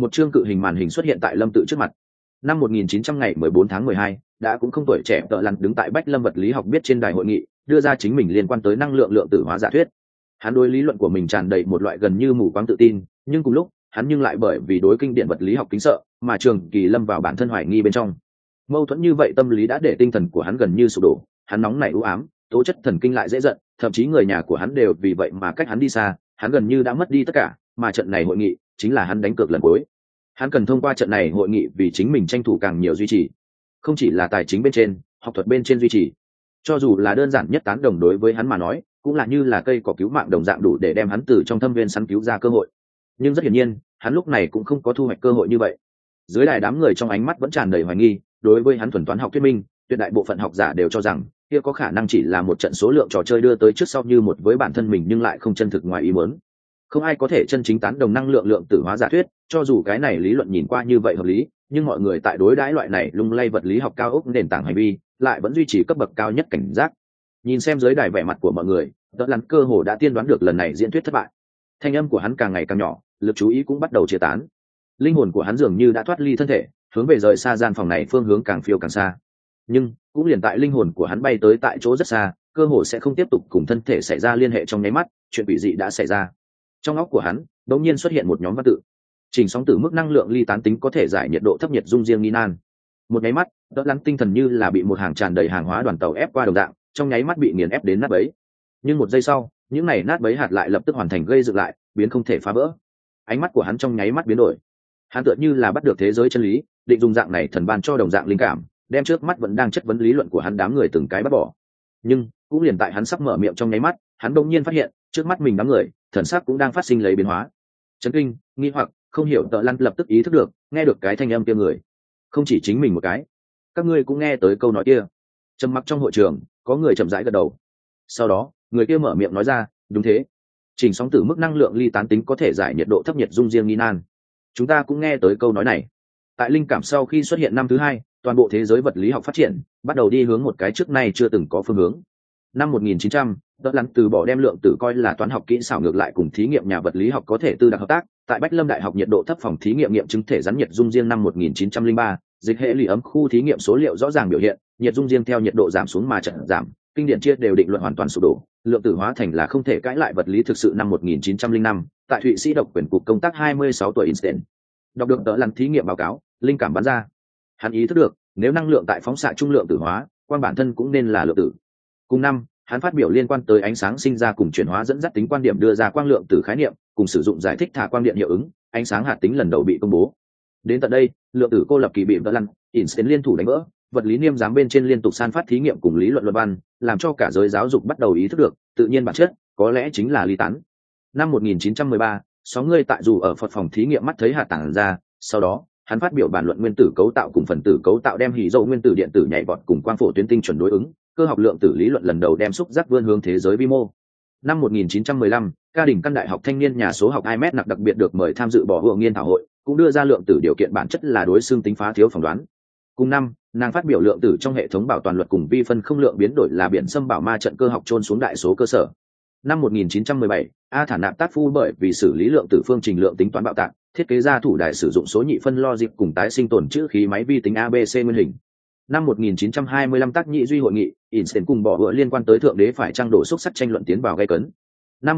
Một chương cự hình màn hình xuất hiện tại Lâm Tự trước mặt. Năm 1900 ngày 14 tháng 12, đã cũng không tuổi trẻ Tợ Lặn đứng tại Bách Lâm vật lý học biết trên đài hội nghị, đưa ra chính mình liên quan tới năng lượng lượng tử hóa giả thuyết. Hắn đối lý luận của mình tràn đầy một loại gần như mù quáng tự tin, nhưng cùng lúc, hắn nhưng lại bởi vì đối kinh điển vật lý học kính sợ, mà trường kỳ lâm vào bản thân hoài nghi bên trong. Mâu thuẫn như vậy tâm lý đã để tinh thần của hắn gần như sụp đổ, hắn nóng nảy u ám, tố chất thần kinh lại dễ giận, thậm chí người nhà của hắn đều vì vậy mà cách hắn đi xa, hắn gần như đã mất đi tất cả, mà trận này hội nghị chính là hắn đánh cược lần cuối. Hắn cần thông qua trận này hội nghị vì chính mình tranh thủ càng nhiều duy trì, không chỉ là tài chính bên trên, học thuật bên trên duy trì. Cho dù là đơn giản nhất tán đồng đối với hắn mà nói, cũng là như là cây cỏ cứu mạng đồng dạng đủ để đem hắn từ trong thâm viên săn cứu ra cơ hội. Nhưng rất hiển nhiên, hắn lúc này cũng không có thu hoạch cơ hội như vậy. Dưới đài đám người trong ánh mắt vẫn tràn đầy hoài nghi, đối với hắn thuần toán học thuyết minh, tuyệt đại bộ phận học giả đều cho rằng kia có khả năng chỉ là một trận số lượng trò chơi đưa tới trước sau như một với bản thân mình nhưng lại không chân thực ngoài ý muốn. Không ai có thể chân chính tán đồng năng lượng lượng tử hóa giả thuyết, cho dù cái này lý luận nhìn qua như vậy hợp lý, nhưng mọi người tại đối đãi loại này lung lay vật lý học cao ốc nền tảng hành vi, lại vẫn duy trì cấp bậc cao nhất cảnh giác. Nhìn xem dưới đài vẻ mặt của mọi người, Đỡ Lắn cơ hồ đã tiên đoán được lần này diễn thuyết thất bại. Thanh âm của hắn càng ngày càng nhỏ, lực chú ý cũng bắt đầu chia tán. Linh hồn của hắn dường như đã thoát ly thân thể, hướng về rời xa gian phòng này phương hướng càng phiêu càng xa. Nhưng cũng liền tại linh hồn của hắn bay tới tại chỗ rất xa, cơ hồ sẽ không tiếp tục cùng thân thể xảy ra liên hệ trong nháy mắt, chuyện quỷ dị đã xảy ra. Trong óc của hắn, đột nhiên xuất hiện một nhóm văn tự. Trình sóng tử mức năng lượng ly tán tính có thể giải nhiệt độ thấp nhiệt dung riêng nghi nan. Một nháy mắt, Đỡ Lắn tinh thần như là bị một hàng tràn đầy hàng hóa đoàn tàu ép qua đồng dạng, trong nháy mắt bị nghiền ép đến nát bấy. Nhưng một giây sau, những này nát bấy hạt lại lập tức hoàn thành gây dựng lại, biến không thể phá vỡ. Ánh mắt của hắn trong nháy mắt biến đổi. Hắn tựa như là bắt được thế giới chân lý, định dùng dạng này thần ban cho đồng dạng linh cảm, đem trước mắt vẫn đang chất vấn lý luận của hắn đám người từng cái bắt bỏ. Nhưng cũng liền tại hắn sắp mở miệng trong nháy mắt, hắn đột nhiên phát hiện, trước mắt mình đám người, thần sắc cũng đang phát sinh lấy biến hóa. Chấn kinh, nghi hoặc, không hiểu Tợ Lăn lập tức ý thức được, nghe được cái thanh âm kia người, không chỉ chính mình một cái, các ngươi cũng nghe tới câu nói kia. Trầm mặc trong hội trường, có người chậm rãi gật đầu. Sau đó, người kia mở miệng nói ra, đúng thế. Trình sóng tử mức năng lượng ly tán tính có thể giải nhiệt độ thấp nhiệt dung riêng nghi nan. Chúng ta cũng nghe tới câu nói này. Tại linh cảm sau khi xuất hiện năm thứ hai, toàn bộ thế giới vật lý học phát triển, bắt đầu đi hướng một cái trước nay chưa từng có phương hướng. Năm 1900, Đỡ Lắn từ bỏ đem lượng tử coi là toán học kỹ xảo ngược lại cùng thí nghiệm nhà vật lý học có thể tư đặc hợp tác, tại Bách Lâm Đại học nhiệt độ thấp phòng thí nghiệm nghiệm chứng thể rắn nhiệt dung riêng năm 1903, dịch hệ lụy ấm khu thí nghiệm số liệu rõ ràng biểu hiện, nhiệt dung riêng theo nhiệt độ giảm xuống mà chậm giảm, kinh điển chia đều định luận hoàn toàn sụp đổ, lượng tử hóa thành là không thể cãi lại vật lý thực sự năm 1905, tại Thụy Sĩ độc quyền cục công tác 26 tuổi Einstein. Đọc được Đỡ Lắn thí nghiệm báo cáo, linh cảm bắn ra. Hắn ý thức được, nếu năng lượng tại phóng xạ trung lượng tử hóa, quang bản thân cũng nên là lượng tử. Cùng năm, hắn phát biểu liên quan tới ánh sáng sinh ra cùng chuyển hóa dẫn dắt tính quan điểm đưa ra quang lượng tử khái niệm, cùng sử dụng giải thích thả quang điện hiệu ứng, ánh sáng hạt tính lần đầu bị công bố. Đến tận đây, lượng tử cô lập kỳ bị Đỡ Lắn, Einstein liên thủ đánh vỡ, vật lý niêm giám bên trên liên tục san phát thí nghiệm cùng lý luận luận văn, làm cho cả giới giáo dục bắt đầu ý thức được, tự nhiên bản chất có lẽ chính là ly tán. Năm 1913, 6 người tại dù ở Phật phòng thí nghiệm mắt thấy hạt tản ra, sau đó, hắn phát biểu bản luận nguyên tử cấu tạo cùng phần tử cấu tạo đem hỉ dầu nguyên tử điện tử nhảy vọt cùng quang phổ tuyến tinh chuẩn đối ứng, cơ học lượng tử lý luận lần đầu đem xúc giác vươn hướng thế giới vi mô. Năm 1915, Ca Đình Căn Đại học thanh niên nhà số học IMET đặc biệt được mời tham dự bỏ hựa nghiên thảo hội, cũng đưa ra lượng tử điều kiện bản chất là đối xương tính phá thiếu phỏng đoán. Cùng năm, nàng phát biểu lượng tử trong hệ thống bảo toàn luật cùng vi phân không lượng biến đổi là biển xâm bảo ma trận cơ học chôn xuống đại số cơ sở. Năm 1917, A Thả Nạp Tác Phu bởi vì xử lý lượng tử phương trình lượng tính toán bạo tạc, thiết kế ra thủ đài sử dụng số nhị phân logic cùng tái sinh tồn chữ khí máy vi tính ABC nguyên hình. Năm 1925 Tác Nhị Duy hội nghị, Einstein cùng bỏ vợ liên quan tới thượng đế phải trang đổ xúc sắc tranh luận tiến vào gay cấn. Năm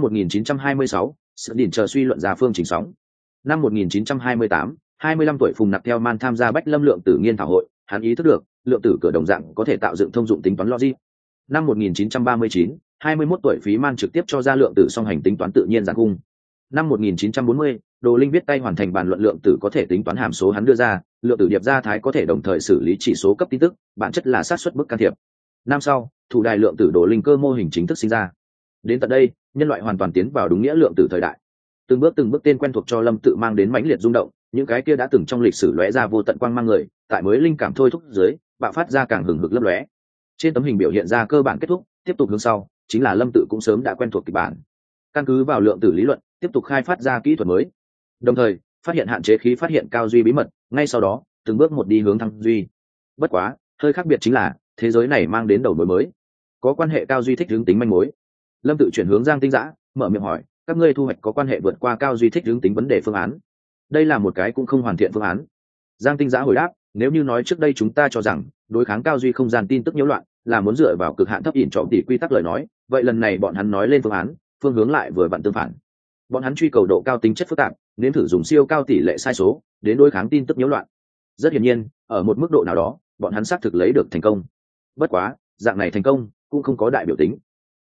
1926, sự đỉnh chờ suy luận ra phương trình sóng. Năm 1928, 25 tuổi Phùng Nặc theo man tham gia Bách Lâm lượng tử nghiên thảo hội, hắn ý thức được, lượng tử cửa đồng dạng có thể tạo dựng thông dụng tính toán logic. Năm 1939, 21 tuổi Phí Man trực tiếp cho ra lượng tử song hành tính toán tự nhiên giản cung. Năm 1940, Đồ Linh viết tay hoàn thành bàn luận lượng tử có thể tính toán hàm số hắn đưa ra, lượng tử điệp ra thái có thể đồng thời xử lý chỉ số cấp tin tức, bản chất là xác suất bức can thiệp. Năm sau, thủ đài lượng tử Đồ Linh cơ mô hình chính thức sinh ra. Đến tận đây, nhân loại hoàn toàn tiến vào đúng nghĩa lượng tử thời đại. Từng bước tên quen thuộc cho Lâm Tự mang đến mãnh liệt rung động, những cái kia đã từng trong lịch sử lóe ra vô tận quang mang người, tại mới linh cảm thôi thúc dưới, bạo phát ra càng hừng hực lấp lóe. Trên tấm hình biểu hiện ra cơ bản kết thúc, tiếp tục hướng sau, chính là Lâm Tự cũng sớm đã quen thuộc kịch bản. Căn cứ vào lượng tử lý luận, tiếp tục khai phát ra kỹ thuật mới. Đồng thời, phát hiện hạn chế khí phát hiện cao duy bí mật, ngay sau đó, từng bước một đi hướng thăng duy. Bất quá, hơi khác biệt chính là, thế giới này mang đến đầu mối mới, có quan hệ cao duy thích hướng tính manh mối. Lâm Tự chuyển hướng Giang Tinh Dã, mở miệng hỏi, các ngươi thu hoạch có quan hệ vượt qua cao duy thích hướng tính vấn đề phương án. đây là một cái cũng không hoàn thiện phương án. Giang Tinh Giã hồi đáp, nếu như nói trước đây chúng ta cho rằng đối kháng cao duy không gian tin tức nhiễu loạn là muốn dựa vào cực hạn thấp ỉn trọng tỷ quy tắc lời nói, vậy lần này bọn hắn nói lên phương án, phương hướng lại vừa vặn tương phản. Bọn hắn truy cầu độ cao tính chất phức tạp, nên thử dùng siêu cao tỷ lệ sai số đến đối kháng tin tức nhiễu loạn. Rất hiển nhiên, ở một mức độ nào đó, bọn hắn xác thực lấy được thành công. Bất quá, dạng này thành công cũng không có đại biểu tính.